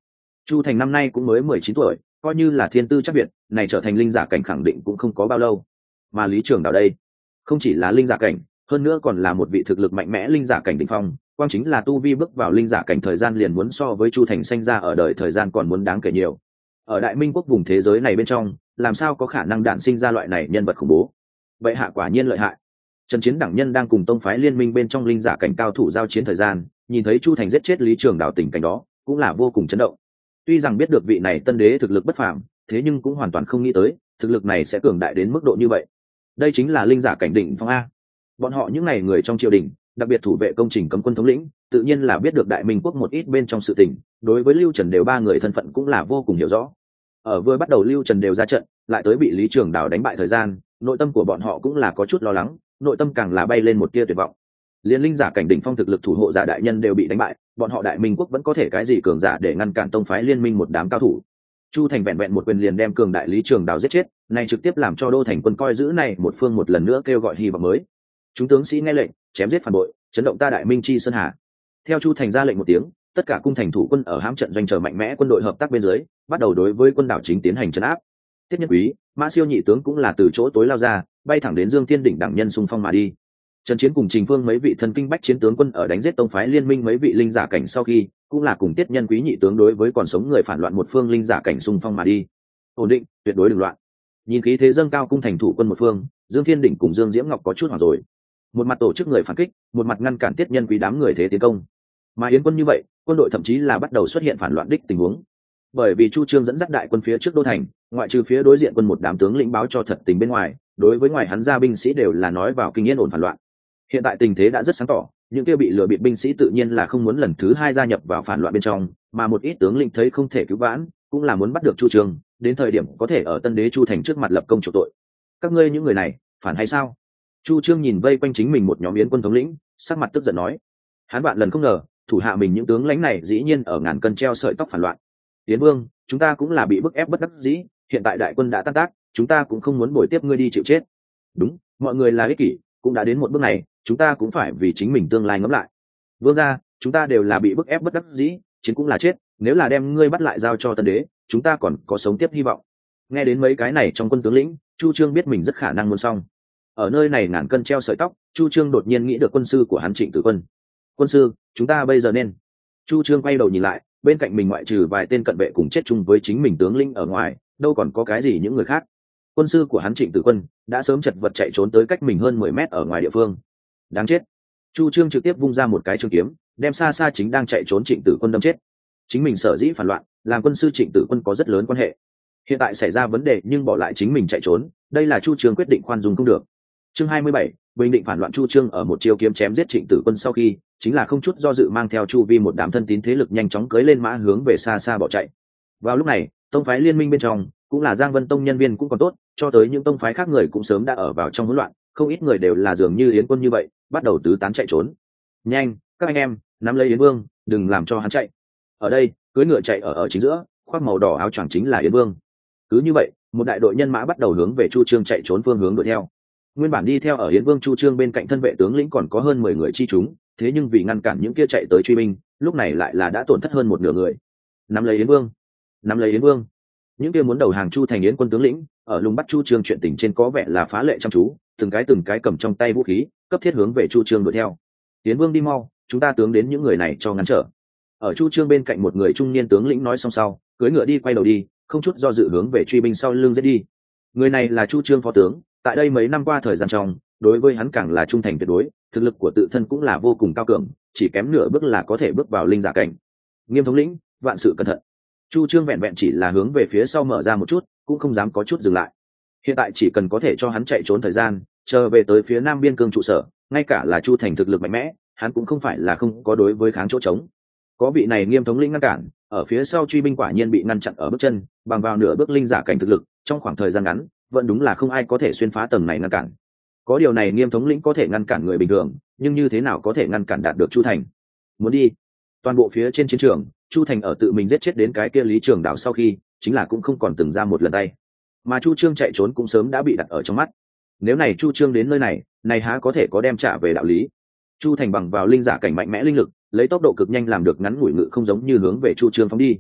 Chu Thành năm nay cũng mới mười chín tuổi, coi như là thiên tư chắc việt, này trở thành linh giả cảnh khẳng định cũng không có bao lâu. Mà Lý Trường Đào đây, không chỉ là linh giả cảnh, hơn nữa còn là một vị thực lực mạnh mẽ linh giả cảnh đỉnh phong, quang chính là tu vi bước vào linh giả cảnh thời gian liền muốn so với Chu Thành sinh ra ở đời thời gian còn muốn đáng kể nhiều. Ở Đại Minh quốc vùng thế giới này bên trong, làm sao có khả năng đản sinh ra loại này nhân vật khủng bố. Vậy hạ quả nhiên lợi hại. Trần Chiến đẳng nhân đang cùng tông phái liên minh bên trong linh giả cảnh cao thủ giao chiến thời gian, nhìn thấy Chu Thành giết chết Lý Trường Đào tình cảnh đó, cũng là vô cùng chấn động. Tuy rằng biết được vị này tân đế thực lực bất phàm, thế nhưng cũng hoàn toàn không nghĩ tới thực lực này sẽ cường đại đến mức độ như vậy. Đây chính là linh giả cảnh đỉnh phong a. Bọn họ những ngày người trong triều đình, đặc biệt thủ vệ công trình cấm quân thống lĩnh, tự nhiên là biết được Đại Minh quốc một ít bên trong sự tình, đối với Lưu Trần đều ba người thân phận cũng là vô cùng hiểu rõ. Ở vừa bắt đầu Lưu Trần đều ra trận, lại tới bị Lý Trường Đào đánh bại thời gian, nội tâm của bọn họ cũng là có chút lo lắng, nội tâm càng là bay lên một tia tuyệt vọng. Liên linh giả cảnh đỉnh phong thực lực thủ hộ giả đại nhân đều bị đánh bại, bọn họ Đại Minh quốc vẫn có thể cái gì cường giả để ngăn cản tông phái liên minh một đám cao thủ. Chu Thành vẹn vẹn một quyền liền đem cường đại Lý Trường Đào giết chết, này trực tiếp làm cho đô thành quân coi giữ này một phương một lần nữa kêu gọi hy vọng mới. Chúng tướng sĩ nghe lệnh, chém giết phản bội, chấn động ta Đại Minh chi sơn hà. Theo Chu Thành ra lệnh một tiếng, tất cả cung thành thủ quân ở hãm trận doanh chờ mạnh mẽ quân đội hợp tác bên dưới, bắt đầu đối với quân đảo chính tiến hành trấn áp. Tiết Nhân Quý, Mã Siêu nhị tướng cũng là từ chỗ tối lao ra, bay thẳng đến Dương Thiên đỉnh đẳng nhân xung phong mà đi. Trần Chiến cùng Trình Phương mấy vị thân kinh bách chiến tướng quân ở đánh giết tông phái liên minh mấy vị linh giả cảnh sau khi, cũng là cùng Tiết Nhân Quý nhị tướng đối với còn sống người phản loạn một phương linh giả cảnh xung phong mà đi. Ổn định, tuyệt đối đừng loạn. Nhìn khí thế dâng cao cung thành thủ quân một phương, Dương Thiên đỉnh cùng Dương Diễm Ngọc có chút hoảng rồi. Một mặt tổ chức người phản kích, một mặt ngăn cản Tiết Nhân Quý đám người thế tiến công. Mà Yến quân như vậy, quân đội thậm chí là bắt đầu xuất hiện phản loạn đích tình huống. Bởi vì Chu Trương dẫn dắt đại quân phía trước đô thành, ngoại trừ phía đối diện quân một đám tướng lĩnh báo cho thật tình bên ngoài, đối với ngoài hắn ra binh sĩ đều là nói vào kinh yên ổn phản loạn. Hiện tại tình thế đã rất sáng tỏ, những kia bị lừa bịp binh sĩ tự nhiên là không muốn lần thứ hai gia nhập vào phản loạn bên trong, mà một ít tướng lĩnh thấy không thể cứu vãn, cũng là muốn bắt được Chu Trương, đến thời điểm có thể ở Tân Đế Chu Thành trước mặt lập công chuộc tội. Các ngươi những người này, phản hay sao? Chu Trương nhìn vây quanh chính mình một nhóm Yến quân thống lĩnh, sắc mặt tức giận nói. Hắn bạn lần không ngờ, thủ hạ mình những tướng lãnh này dĩ nhiên ở ngàn cân treo sợi tóc phản loạn. Yến Vương, chúng ta cũng là bị bức ép bất đắc dĩ, hiện tại đại quân đã tan tác, chúng ta cũng không muốn bồi tiếp ngươi đi chịu chết. Đúng, mọi người là ích kỷ, cũng đã đến một bước này, chúng ta cũng phải vì chính mình tương lai ngẫm lại. Vương gia, chúng ta đều là bị bức ép bất đắc dĩ, chiến cũng là chết, nếu là đem ngươi bắt lại giao cho Tân Đế, chúng ta còn có sống tiếp hy vọng. Nghe đến mấy cái này trong quân tướng lĩnh, Chu Trương biết mình rất khả năng muốn xong. Ở nơi này ngàn cân treo sợi tóc, Chu Trương đột nhiên nghĩ được quân sư của hắn Trịnh Tử Quân. Quân sư, chúng ta bây giờ nên. Chu Trương quay đầu nhìn lại, bên cạnh mình ngoại trừ vài tên cận vệ cùng chết chung với chính mình tướng lĩnh ở ngoài, đâu còn có cái gì những người khác. Quân sư của hắn Trịnh Tử Quân đã sớm chật vật chạy trốn tới cách mình hơn mười mét ở ngoài địa phương. Đáng chết. Chu Trương trực tiếp vung ra một cái trường kiếm, đem xa xa chính đang chạy trốn Trịnh Tử Quân đâm chết. Chính mình sở dĩ phản loạn, làm quân sư Trịnh Tử Quân có rất lớn quan hệ. Hiện tại xảy ra vấn đề nhưng bỏ lại chính mình chạy trốn, đây là Chu Trương quyết định khoan dung không được. Chương hai mươi bảy, bình định phản loạn. Chu Trương ở một chiêu kiếm chém giết Trịnh Tử Quân sau khi, chính là không chút do dự mang theo chu vi một đám thân tín thế lực nhanh chóng cưỡi lên mã hướng về xa xa bỏ chạy. Vào lúc này, tông phái liên minh bên trong, cũng là Giang Vân Tông nhân viên cũng còn tốt, cho tới những tông phái khác người cũng sớm đã ở vào trong hỗn loạn, không ít người đều là dường như Yến Quân như vậy, bắt đầu tứ tán chạy trốn. Nhanh, các anh em, nắm lấy Yến Vương, đừng làm cho hắn chạy. Ở đây, cưỡi ngựa chạy ở ở chính giữa, khoác màu đỏ áo choàng chính là Yến Vương. Cứ như vậy, một đại đội nhân mã bắt đầu hướng về Chu Trương chạy trốn phương hướng đuổi theo. Nguyên bản đi theo ở Yến Vương Chu Trương bên cạnh thân vệ tướng lĩnh còn có hơn mười người chi chúng, thế nhưng vì ngăn cản những kia chạy tới truy binh, lúc này lại là đã tổn thất hơn một nửa người. Nắm lấy Yến Vương, nắm lấy Yến Vương. Những kia muốn đầu hàng Chu Thành Yến quân tướng lĩnh, ở lùng bắt Chu Trương chuyện tình trên có vẻ là phá lệ chăm chú, từng cái từng cái cầm trong tay vũ khí, cấp thiết hướng về Chu Trương đuổi theo. Yến Vương đi mau, chúng ta tướng đến những người này cho ngăn trở. Ở Chu Trương bên cạnh một người trung niên tướng lĩnh nói xong sau, cưỡi ngựa đi quay đầu đi, không chút do dự hướng về truy binh sau lưng giết đi. Người này là Chu Trương phó tướng, tại đây mấy năm qua thời gian trong, đối với hắn càng là trung thành tuyệt đối, thực lực của tự thân cũng là vô cùng cao cường, chỉ kém nửa bước là có thể bước vào linh giả cảnh. Nghiêm thống lĩnh, vạn sự cẩn thận. Chu Trương vẹn vẹn chỉ là hướng về phía sau mở ra một chút, cũng không dám có chút dừng lại. Hiện tại chỉ cần có thể cho hắn chạy trốn thời gian, chờ về tới phía nam biên cương trụ sở, ngay cả là Chu Thành thực lực mạnh mẽ, hắn cũng không phải là không có đối với kháng chỗ trống. Có vị này Nghiêm thống lĩnh ngăn cản, ở phía sau truy binh quả nhiên bị ngăn chặn ở bước chân, bằng vào nửa bước linh giả cảnh thực lực, trong khoảng thời gian ngắn, vẫn đúng là không ai có thể xuyên phá tầng này ngăn cản. Có điều này Nghiêm thống lĩnh có thể ngăn cản người bình thường, nhưng như thế nào có thể ngăn cản đạt được Chu Thành? Muốn đi? Toàn bộ phía trên chiến trường, Chu Thành ở tự mình giết chết đến cái kia Lý Trường Đào sau khi, chính là cũng không còn từng ra một lần tay. Mà Chu Trương chạy trốn cũng sớm đã bị đặt ở trong mắt. Nếu này Chu Trương đến nơi này, này há có thể có đem trả về đạo lý? Chu Thành bằng vào linh giả cảnh mạnh mẽ linh lực, lấy tốc độ cực nhanh làm được ngắn ngủi ngự không giống như hướng về Chu Trương phóng đi.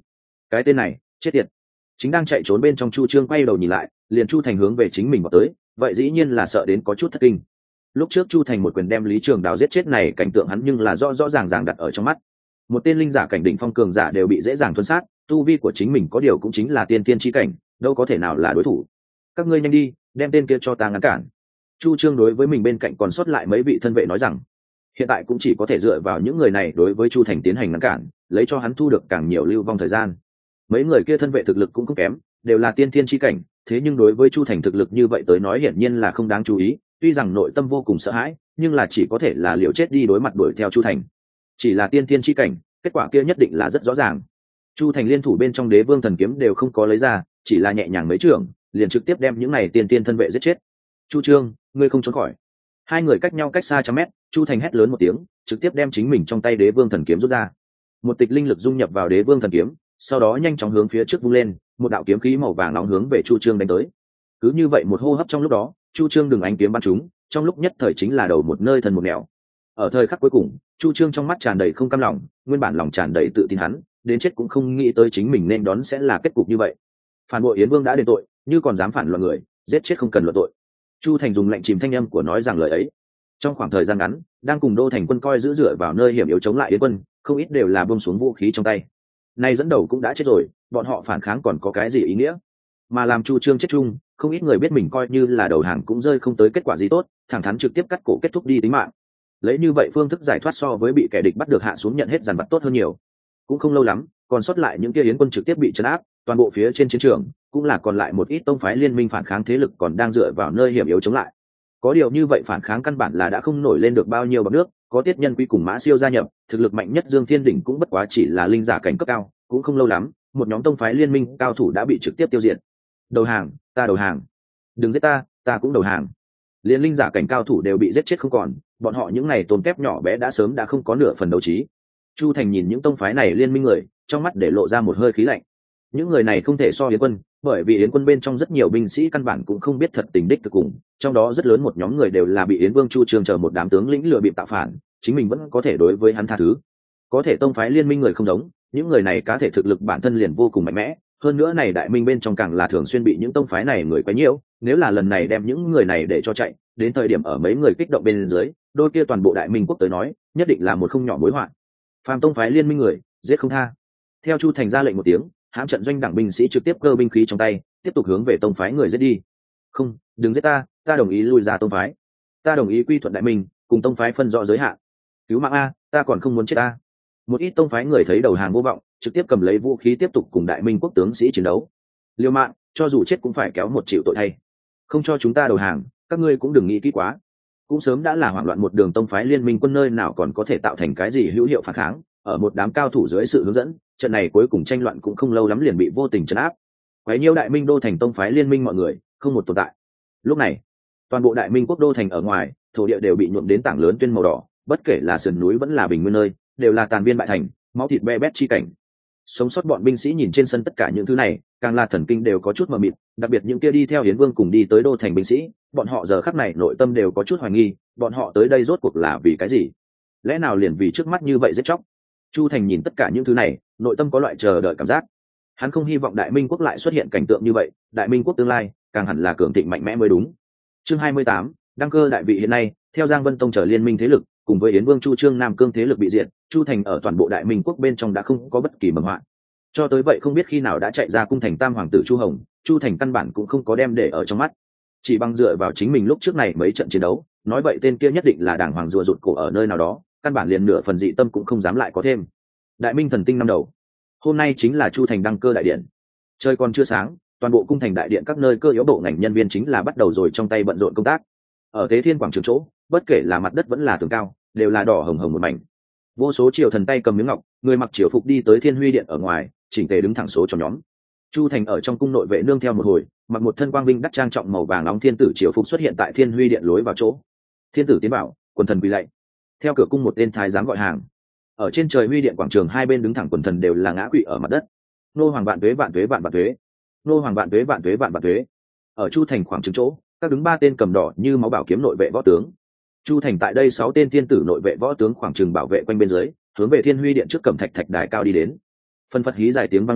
Cái tên này chết tiệt. Chính đang chạy trốn bên trong Chu Trương quay đầu nhìn lại, liền Chu Thành hướng về chính mình vào tới, vậy dĩ nhiên là sợ đến có chút thất kinh. Lúc trước Chu Thành một quyền đem Lý Trường Đào giết chết này, cảnh tượng hắn nhưng là rõ rõ ràng ràng đặt ở trong mắt. Một tên linh giả cảnh đỉnh phong cường giả đều bị dễ dàng tuân sát, tu vi của chính mình có điều cũng chính là tiên tiên chi cảnh, đâu có thể nào là đối thủ. Các ngươi nhanh đi, đem tên kia cho ta ngăn cản. Chu Trương đối với mình bên cạnh còn sót lại mấy vị thân vệ nói rằng, hiện tại cũng chỉ có thể dựa vào những người này đối với Chu Thành tiến hành ngăn cản, lấy cho hắn thu được càng nhiều lưu vong thời gian. Mấy người kia thân vệ thực lực cũng không kém, đều là tiên thiên chi cảnh, thế nhưng đối với Chu Thành thực lực như vậy tới nói hiển nhiên là không đáng chú ý, tuy rằng nội tâm vô cùng sợ hãi, nhưng là chỉ có thể là liều chết đi đối mặt đuổi theo Chu Thành. Chỉ là tiên thiên chi cảnh, kết quả kia nhất định là rất rõ ràng. Chu Thành liên thủ bên trong Đế Vương thần kiếm đều không có lấy ra, chỉ là nhẹ nhàng mấy trường, liền trực tiếp đem những này tiên tiên thân vệ giết chết. Chu Trương, ngươi không trốn khỏi. Hai người cách nhau cách xa trăm mét, Chu Thành hét lớn một tiếng, trực tiếp đem chính mình trong tay Đế Vương thần kiếm rút ra. Một tịch linh lực dung nhập vào Đế Vương thần kiếm, sau đó nhanh chóng hướng phía trước vung lên, một đạo kiếm khí màu vàng nóng hướng về Chu Trương đánh tới. Cứ như vậy một hô hấp trong lúc đó, Chu Trương đừng ánh kiếm bắn trúng, trong lúc nhất thời chính là đầu một nơi thân một nẻo. Ở thời khắc cuối cùng, Chu Trương trong mắt tràn đầy không cam lòng, nguyên bản lòng tràn đầy tự tin hắn, đến chết cũng không nghĩ tới chính mình nên đón sẽ là kết cục như vậy. Phản bội Yến Vương đã đền tội, như còn dám phản loạn người, giết chết không cần luận tội. Chu Thành dùng lệnh chìm thanh âm của nói rằng lời ấy. Trong khoảng thời gian ngắn, đang cùng đô thành quân coi giữ dựa vào nơi hiểm yếu chống lại Yến quân, không ít đều là buông xuống vũ khí trong tay. Nay dẫn đầu cũng đã chết rồi, bọn họ phản kháng còn có cái gì ý nghĩa? Mà làm Chu Trương chết chung, không ít người biết mình coi như là đầu hàng cũng rơi không tới kết quả gì tốt, thẳng thắn trực tiếp cắt cổ kết thúc đi tính mạng. Lấy như vậy phương thức giải thoát so với bị kẻ địch bắt được hạ xuống nhận hết dàn vặt tốt hơn nhiều. Cũng không lâu lắm, còn sót lại những kia Yến quân trực tiếp bị trấn áp, toàn bộ phía trên chiến trường cũng là còn lại một ít tông phái liên minh phản kháng thế lực còn đang dựa vào nơi hiểm yếu chống lại. Có điều như vậy phản kháng căn bản là đã không nổi lên được bao nhiêu bằng nước, có Tiết Nhân Quý cùng Mã Siêu gia nhập, thực lực mạnh nhất Dương Thiên Đỉnh cũng bất quá chỉ là linh giả cảnh cấp cao, cũng không lâu lắm, một nhóm tông phái liên minh cao thủ đã bị trực tiếp tiêu diệt. Đầu hàng, ta đầu hàng. Đừng giết ta, ta cũng đầu hàng. Liên linh giả cảnh cao thủ đều bị giết chết không còn, bọn họ những này tồn kép nhỏ bé đã sớm đã không có nửa phần đấu trí. Chu Thành nhìn những tông phái này liên minh người, trong mắt để lộ ra một hơi khí lạnh. Những người này không thể so Yến quân, bởi vì Yến quân bên trong rất nhiều binh sĩ căn bản cũng không biết thật tình đích thực cùng, trong đó rất lớn một nhóm người đều là bị Yến Vương Chu Trương chờ một đám tướng lĩnh lừa bịp tạo phản, chính mình vẫn có thể đối với hắn tha thứ. Có thể tông phái liên minh người không giống, những người này cá thể thực lực bản thân liền vô cùng mạnh mẽ, hơn nữa này đại minh bên trong càng là thường xuyên bị những tông phái này người quấy nhiễu, nếu là lần này đem những người này để cho chạy, đến thời điểm ở mấy người kích động bên dưới, đôi kia toàn bộ đại minh quốc tới nói, nhất định là một không nhỏ mối họa. Phàm tông phái liên minh người, giết không tha. Theo Chu Thành ra lệnh một tiếng, hãm trận doanh đảng binh sĩ trực tiếp cơ binh khí trong tay, tiếp tục hướng về tông phái người giết đi. Không, đừng giết ta, ta đồng ý lui ra tông phái. Ta đồng ý quy thuận đại minh, cùng tông phái phân rõ giới hạn. Cứu mạng a, ta còn không muốn chết a. Một ít tông phái người thấy đầu hàng vô vọng, trực tiếp cầm lấy vũ khí tiếp tục cùng đại minh quốc tướng sĩ chiến đấu. Liều mạng, cho dù chết cũng phải kéo một triệu tội thay. Không cho chúng ta đầu hàng, các ngươi cũng đừng nghĩ kỹ quá. Cũng sớm đã là hoảng loạn một đường tông phái liên minh quân nơi nào còn có thể tạo thành cái gì hữu hiệu phản kháng, ở một đám cao thủ dưới sự hướng dẫn, trận này cuối cùng tranh loạn cũng không lâu lắm liền bị vô tình trấn áp. Quấy nhiêu đại minh đô thành tông phái liên minh mọi người, không một tồn tại. Lúc này, toàn bộ đại minh quốc đô thành ở ngoài, thổ địa đều bị nhuộm đến tảng lớn tuyên màu đỏ, bất kể là sườn núi vẫn là bình nguyên nơi, đều là tàn viên bại thành, máu thịt be bét chi cảnh. Sống sót bọn binh sĩ nhìn trên sân tất cả những thứ này, càng là thần kinh đều có chút mờ mịt, đặc biệt những kia đi theo Yến Vương cùng đi tới đô thành binh sĩ, bọn họ giờ khắc này nội tâm đều có chút hoài nghi, bọn họ tới đây rốt cuộc là vì cái gì? Lẽ nào liền vì trước mắt như vậy giết chóc? Chu Thành nhìn tất cả những thứ này, nội tâm có loại chờ đợi cảm giác. Hắn không hy vọng Đại Minh quốc lại xuất hiện cảnh tượng như vậy, Đại Minh quốc tương lai càng hẳn là cường thịnh mạnh mẽ mới đúng. Chương hai mươi tám, đăng cơ đại vị hiện nay, theo Giang Vân Tông trở liên minh thế lực, cùng với Yến Vương Chu Trương Nam Cương thế lực bị diệt, Chu Thành ở toàn bộ Đại Minh quốc bên trong đã không có bất kỳ mầm họa. Cho tới vậy không biết khi nào đã chạy ra cung thành Tam hoàng tử Chu Hồng, Chu Thành căn bản cũng không có đem để ở trong mắt. Chỉ bằng dựa vào chính mình lúc trước này mấy trận chiến đấu, nói vậy tên kia nhất định là đảng hoàng rùa rụt cổ ở nơi nào đó, căn bản liền nửa phần dị tâm cũng không dám lại có thêm. Đại Minh thần tinh năm đầu, hôm nay chính là Chu Thành đăng cơ đại điện. Trời còn chưa sáng, toàn bộ cung thành đại điện các nơi cơ yếu bộ ngành nhân viên chính là bắt đầu rồi trong tay bận rộn công tác. Ở Tế Thiên quảng trường chỗ, bất kể là mặt đất vẫn là tường cao, đều là đỏ hồng hồng một mảnh. Vô số triều thần tay cầm miếng ngọc, người mặc triều phục đi tới Thiên Huy điện ở ngoài, chỉnh tề đứng thẳng số trong nhóm. Chu Thành ở trong cung nội vệ nương theo một hồi, mặc một thân quang vinh đắt trang trọng màu vàng nóng thiên tử triều phục xuất hiện tại Thiên Huy điện lối vào chỗ. Thiên tử tiến bảo, quần thần quỳ lạy. Theo cửa cung một tên thái giám gọi hàng. Ở trên trời Huy điện quảng trường hai bên đứng thẳng quần thần đều là ngã quỵ ở mặt đất. Nô hoàng vạn tuế vạn tuế vạn vạn tuế. Nô hoàng vạn tuế vạn tuế vạn vạn tuế. Ở Chu Thành khoảng trường chỗ, các đứng ba tên cầm đỏ như máu bảo kiếm nội vệ võ tướng. Chu Thành tại đây sáu tên thiên tử nội vệ võ tướng khoảng trường bảo vệ quanh bên dưới, hướng về Thiên Huy điện trước cẩm thạch thạch đài cao đi đến. Phân phật hí dài tiếng vang lên,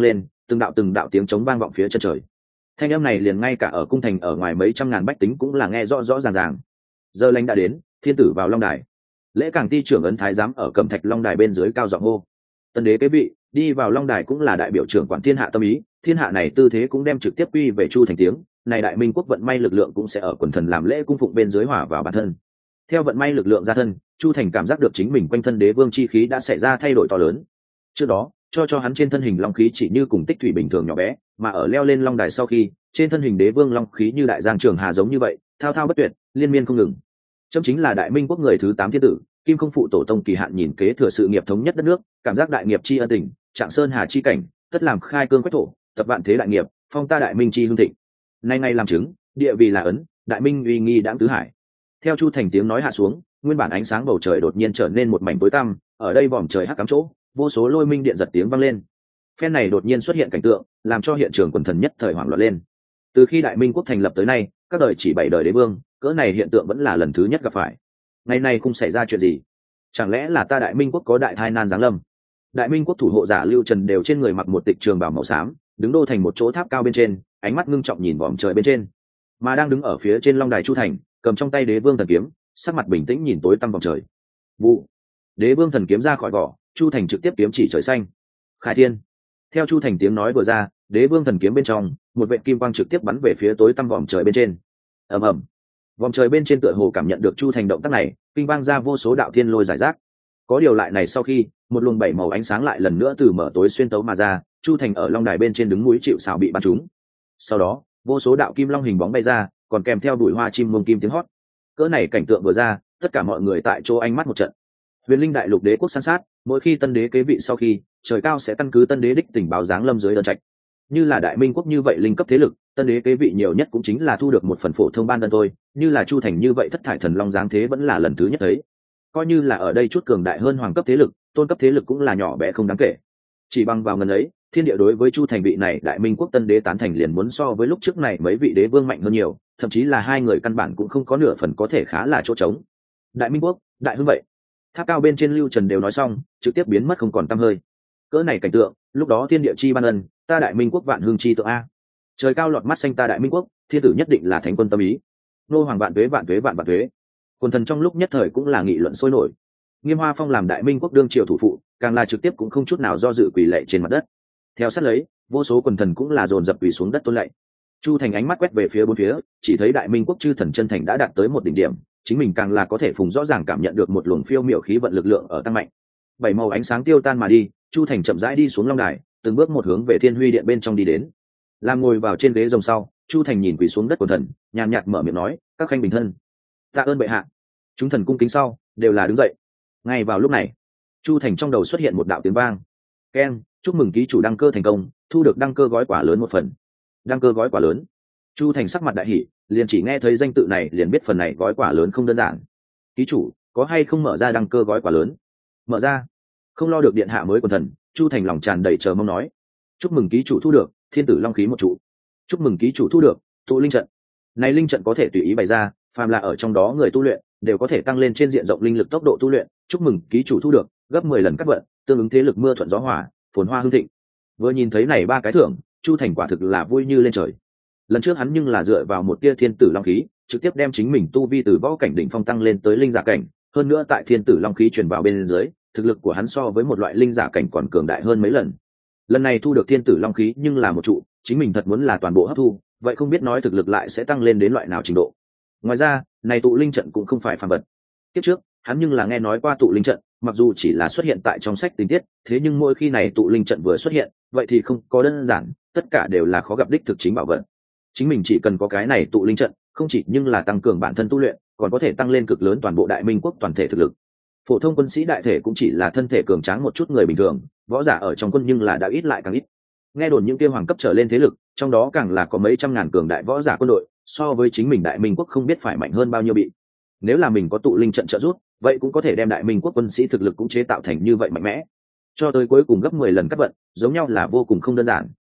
từng đạo từng đạo tiếng trống vang vọng phía chân trời. Thanh âm này liền ngay cả ở cung thành ở ngoài mấy trăm ngàn bách tính cũng là nghe rõ rõ ràng ràng. Giờ lành đã đến, thiên tử vào long đài. Lễ Cảng Ti trưởng ấn thái giám ở Cẩm Thạch long đài bên dưới cao giọng hô. Tân đế kế vị, đi vào long đài cũng là đại biểu trưởng quản thiên hạ tâm ý, thiên hạ này tư thế cũng đem trực tiếp quy về Chu Thành tiếng, này đại minh quốc vận may lực lượng cũng sẽ ở quần thần làm lễ cung phụng bên dưới hòa vào bản thân. Theo vận may lực lượng ra thân, Chu Thành cảm giác được chính mình quanh thân đế vương chi khí đã xảy ra thay đổi to lớn. Trước đó, cho cho hắn trên thân hình long khí chỉ như cùng tích thủy bình thường nhỏ bé, mà ở leo lên long đài sau khi, trên thân hình đế vương long khí như đại giang trường hà giống như vậy, thao thao bất tuyệt, liên miên không ngừng. Chấm chính là đại minh quốc người thứ tám thiên tử, kim không phụ tổ tông kỳ hạn nhìn kế thừa sự nghiệp thống nhất đất nước, cảm giác đại nghiệp chi ân tình, trạng sơn hà chi cảnh, tất làm khai cương quách thổ, tập vạn thế đại nghiệp, phong ta đại minh chi hương thịnh. Nay ngày làm chứng, địa vị là ấn, đại minh uy nghi đãng tứ hải. Theo Chu Thành tiếng nói hạ xuống, nguyên bản ánh sáng bầu trời đột nhiên trở nên một mảnh tối tăm, ở đây vòm trời hắc ám chỗ, vô số lôi minh điện giật tiếng vang lên. Phen này đột nhiên xuất hiện cảnh tượng, làm cho hiện trường quần thần nhất thời hoảng loạn lên. Từ khi đại minh quốc thành lập tới nay, các đời chỉ bảy đời đế vương, cỡ này hiện tượng vẫn là lần thứ nhất gặp phải. Ngày nay không xảy ra chuyện gì? Chẳng lẽ là ta đại minh quốc có đại tai nan giáng lâm? Đại minh quốc thủ hộ giả Lưu Trần đều trên người mặc một tịch trường bào màu xám, đứng đô thành một chỗ tháp cao bên trên, ánh mắt ngưng trọng nhìn vòm trời bên trên. Mà đang đứng ở phía trên long đài Chu Thành, cầm trong tay đế vương thần kiếm, sắc mặt bình tĩnh nhìn tối tăm vòng trời. Vụ, đế vương thần kiếm ra khỏi vỏ, Chu Thành trực tiếp kiếm chỉ trời xanh. Khai thiên. Theo Chu Thành tiếng nói vừa ra, đế vương thần kiếm bên trong, một vệt kim quang trực tiếp bắn về phía tối tăm vòm trời bên trên. Ầm ầm. Vòm trời bên trên tựa hồ cảm nhận được Chu Thành động tác này, kinh vang ra vô số đạo thiên lôi giải rác. Có điều lại này sau khi, một luồng bảy màu ánh sáng lại lần nữa từ mở tối xuyên tấu mà ra, Chu Thành ở long đài bên trên đứng núi chịu sào bị bắn trúng. Sau đó, vô số đạo kim long hình bóng bay ra, còn kèm theo đuổi hoa chim mông kim tiếng hót. Cỡ này cảnh tượng vừa ra, tất cả mọi người tại chỗ ánh mắt một trận. Huyền Linh đại lục đế quốc san sát, mỗi khi tân đế kế vị sau khi, trời cao sẽ căn cứ tân đế đích tình báo giáng lâm dưới đơn trạch. Như là đại minh quốc như vậy linh cấp thế lực, tân đế kế vị nhiều nhất cũng chính là thu được một phần phổ thông ban đơn thôi, như là Chu Thành như vậy thất thải thần long giáng thế vẫn là lần thứ nhất thấy. Coi như là ở đây chút cường đại hơn hoàng cấp thế lực, tôn cấp thế lực cũng là nhỏ bé không đáng kể. Chỉ bằng vào ngần ấy, thiên địa đối với Chu Thành vị này đại minh quốc tân đế tán thành liền muốn so với lúc trước này mấy vị đế vương mạnh hơn nhiều, thậm chí là hai người căn bản cũng không có nửa phần có thể khá là chỗ trống. Đại minh quốc, đại hưng vậy. Tháp cao bên trên Lưu Trần đều nói xong, trực tiếp biến mất không còn tăm hơi. Cỡ này cảnh tượng, lúc đó thiên địa chi ban ân, ta đại minh quốc vạn hương chi tượng a. Trời cao lọt mắt xanh ta đại minh quốc, thiên tử nhất định là thánh quân tâm ý. Nô hoàng vạn tuế vạn tuế vạn vạn tuế. Quần thần trong lúc nhất thời cũng là nghị luận sôi nổi. Nghiêm Hoa Phong làm đại minh quốc đương triều thủ phụ, càng là trực tiếp cũng không chút nào do dự quỳ lạy trên mặt đất. Theo sát lấy, vô số quần thần cũng là dồn dập quỳ xuống đất tôn lạy. Chu Thành ánh mắt quét về phía bốn phía, chỉ thấy đại minh quốc chư thần chân thành đã đạt tới một đỉnh điểm, chính mình càng là có thể phùng rõ ràng cảm nhận được một luồng phiêu miểu khí vận lực lượng ở tăng mạnh. Bảy màu ánh sáng tiêu tan mà đi, Chu Thành chậm rãi đi xuống long đài, từng bước một hướng về Thiên Huy điện bên trong đi đến. Làm ngồi vào trên ghế rồng sau, Chu Thành nhìn quỳ xuống đất quần thần, nhàn nhạt mở miệng nói, các khanh bình thân. Tạ ơn bệ hạ. Chúng thần cung kính sau, đều là đứng dậy. Ngay vào lúc này, Chu Thành trong đầu xuất hiện một đạo tiếng vang. Keng, chúc mừng ký chủ đăng cơ thành công, thu được đăng cơ gói quả lớn một phần. Đăng cơ gói quả lớn. Chu Thành sắc mặt đại hỉ, liền chỉ nghe thấy danh tự này liền biết phần này gói quả lớn không đơn giản. Ký chủ, có hay không mở ra đăng cơ gói quả lớn? Mở ra. Không lo được điện hạ mới quần thần, Chu Thành lòng tràn đầy chờ mong nói. Chúc mừng ký chủ thu được thiên tử long khí một trụ. Chúc mừng ký chủ thu được tụ linh trận. Này linh trận có thể tùy ý bày ra, phàm là ở trong đó người tu luyện đều có thể tăng lên trên diện rộng linh lực tốc độ tu luyện. Chúc mừng ký chủ thu được gấp mười lần các vận, tương ứng thế lực mưa thuận gió hòa, phồn hoa hương thịnh. Vừa nhìn thấy này ba cái thưởng, Chu Thành quả thực là vui như lên trời. Lần trước hắn nhưng là dựa vào một tia thiên tử long khí, trực tiếp đem chính mình tu vi từ võ cảnh đỉnh phong tăng lên tới linh giả cảnh, hơn nữa tại thiên tử long khí truyền vào bên dưới, thực lực của hắn so với một loại linh giả cảnh còn cường đại hơn mấy lần. Lần này thu được thiên tử long khí nhưng là một trụ, chính mình thật muốn là toàn bộ hấp thu, vậy không biết nói thực lực lại sẽ tăng lên đến loại nào trình độ. Ngoài ra, này tụ linh trận cũng không phải phàm vật. Kiếp trước, hắn nhưng là nghe nói qua tụ linh trận, mặc dù chỉ là xuất hiện tại trong sách tình tiết, thế nhưng mỗi khi này tụ linh trận vừa xuất hiện, vậy thì không có đơn giản, tất cả đều là khó gặp đích thực chính bảo vật. Chính mình chỉ cần có cái này tụ linh trận, không chỉ nhưng là tăng cường bản thân tu luyện, còn có thể tăng lên cực lớn toàn bộ đại minh quốc toàn thể thực lực. Phổ thông quân sĩ đại thể cũng chỉ là thân thể cường tráng một chút người bình thường, võ giả ở trong quân nhưng là đã ít lại càng ít. Nghe đồn những kia hoàng cấp trở lên thế lực, trong đó càng là có mấy trăm ngàn cường đại võ giả quân đội, so với chính mình đại minh quốc không biết phải mạnh hơn bao nhiêu bị. Nếu là mình có tụ linh trận trợ giúp, vậy cũng có thể đem đại minh quốc quân sĩ thực lực cũng chế tạo thành như vậy mạnh mẽ. Cho tới cuối cùng gấp mười lần các vận, giống nhau là vô cùng không đơn giản.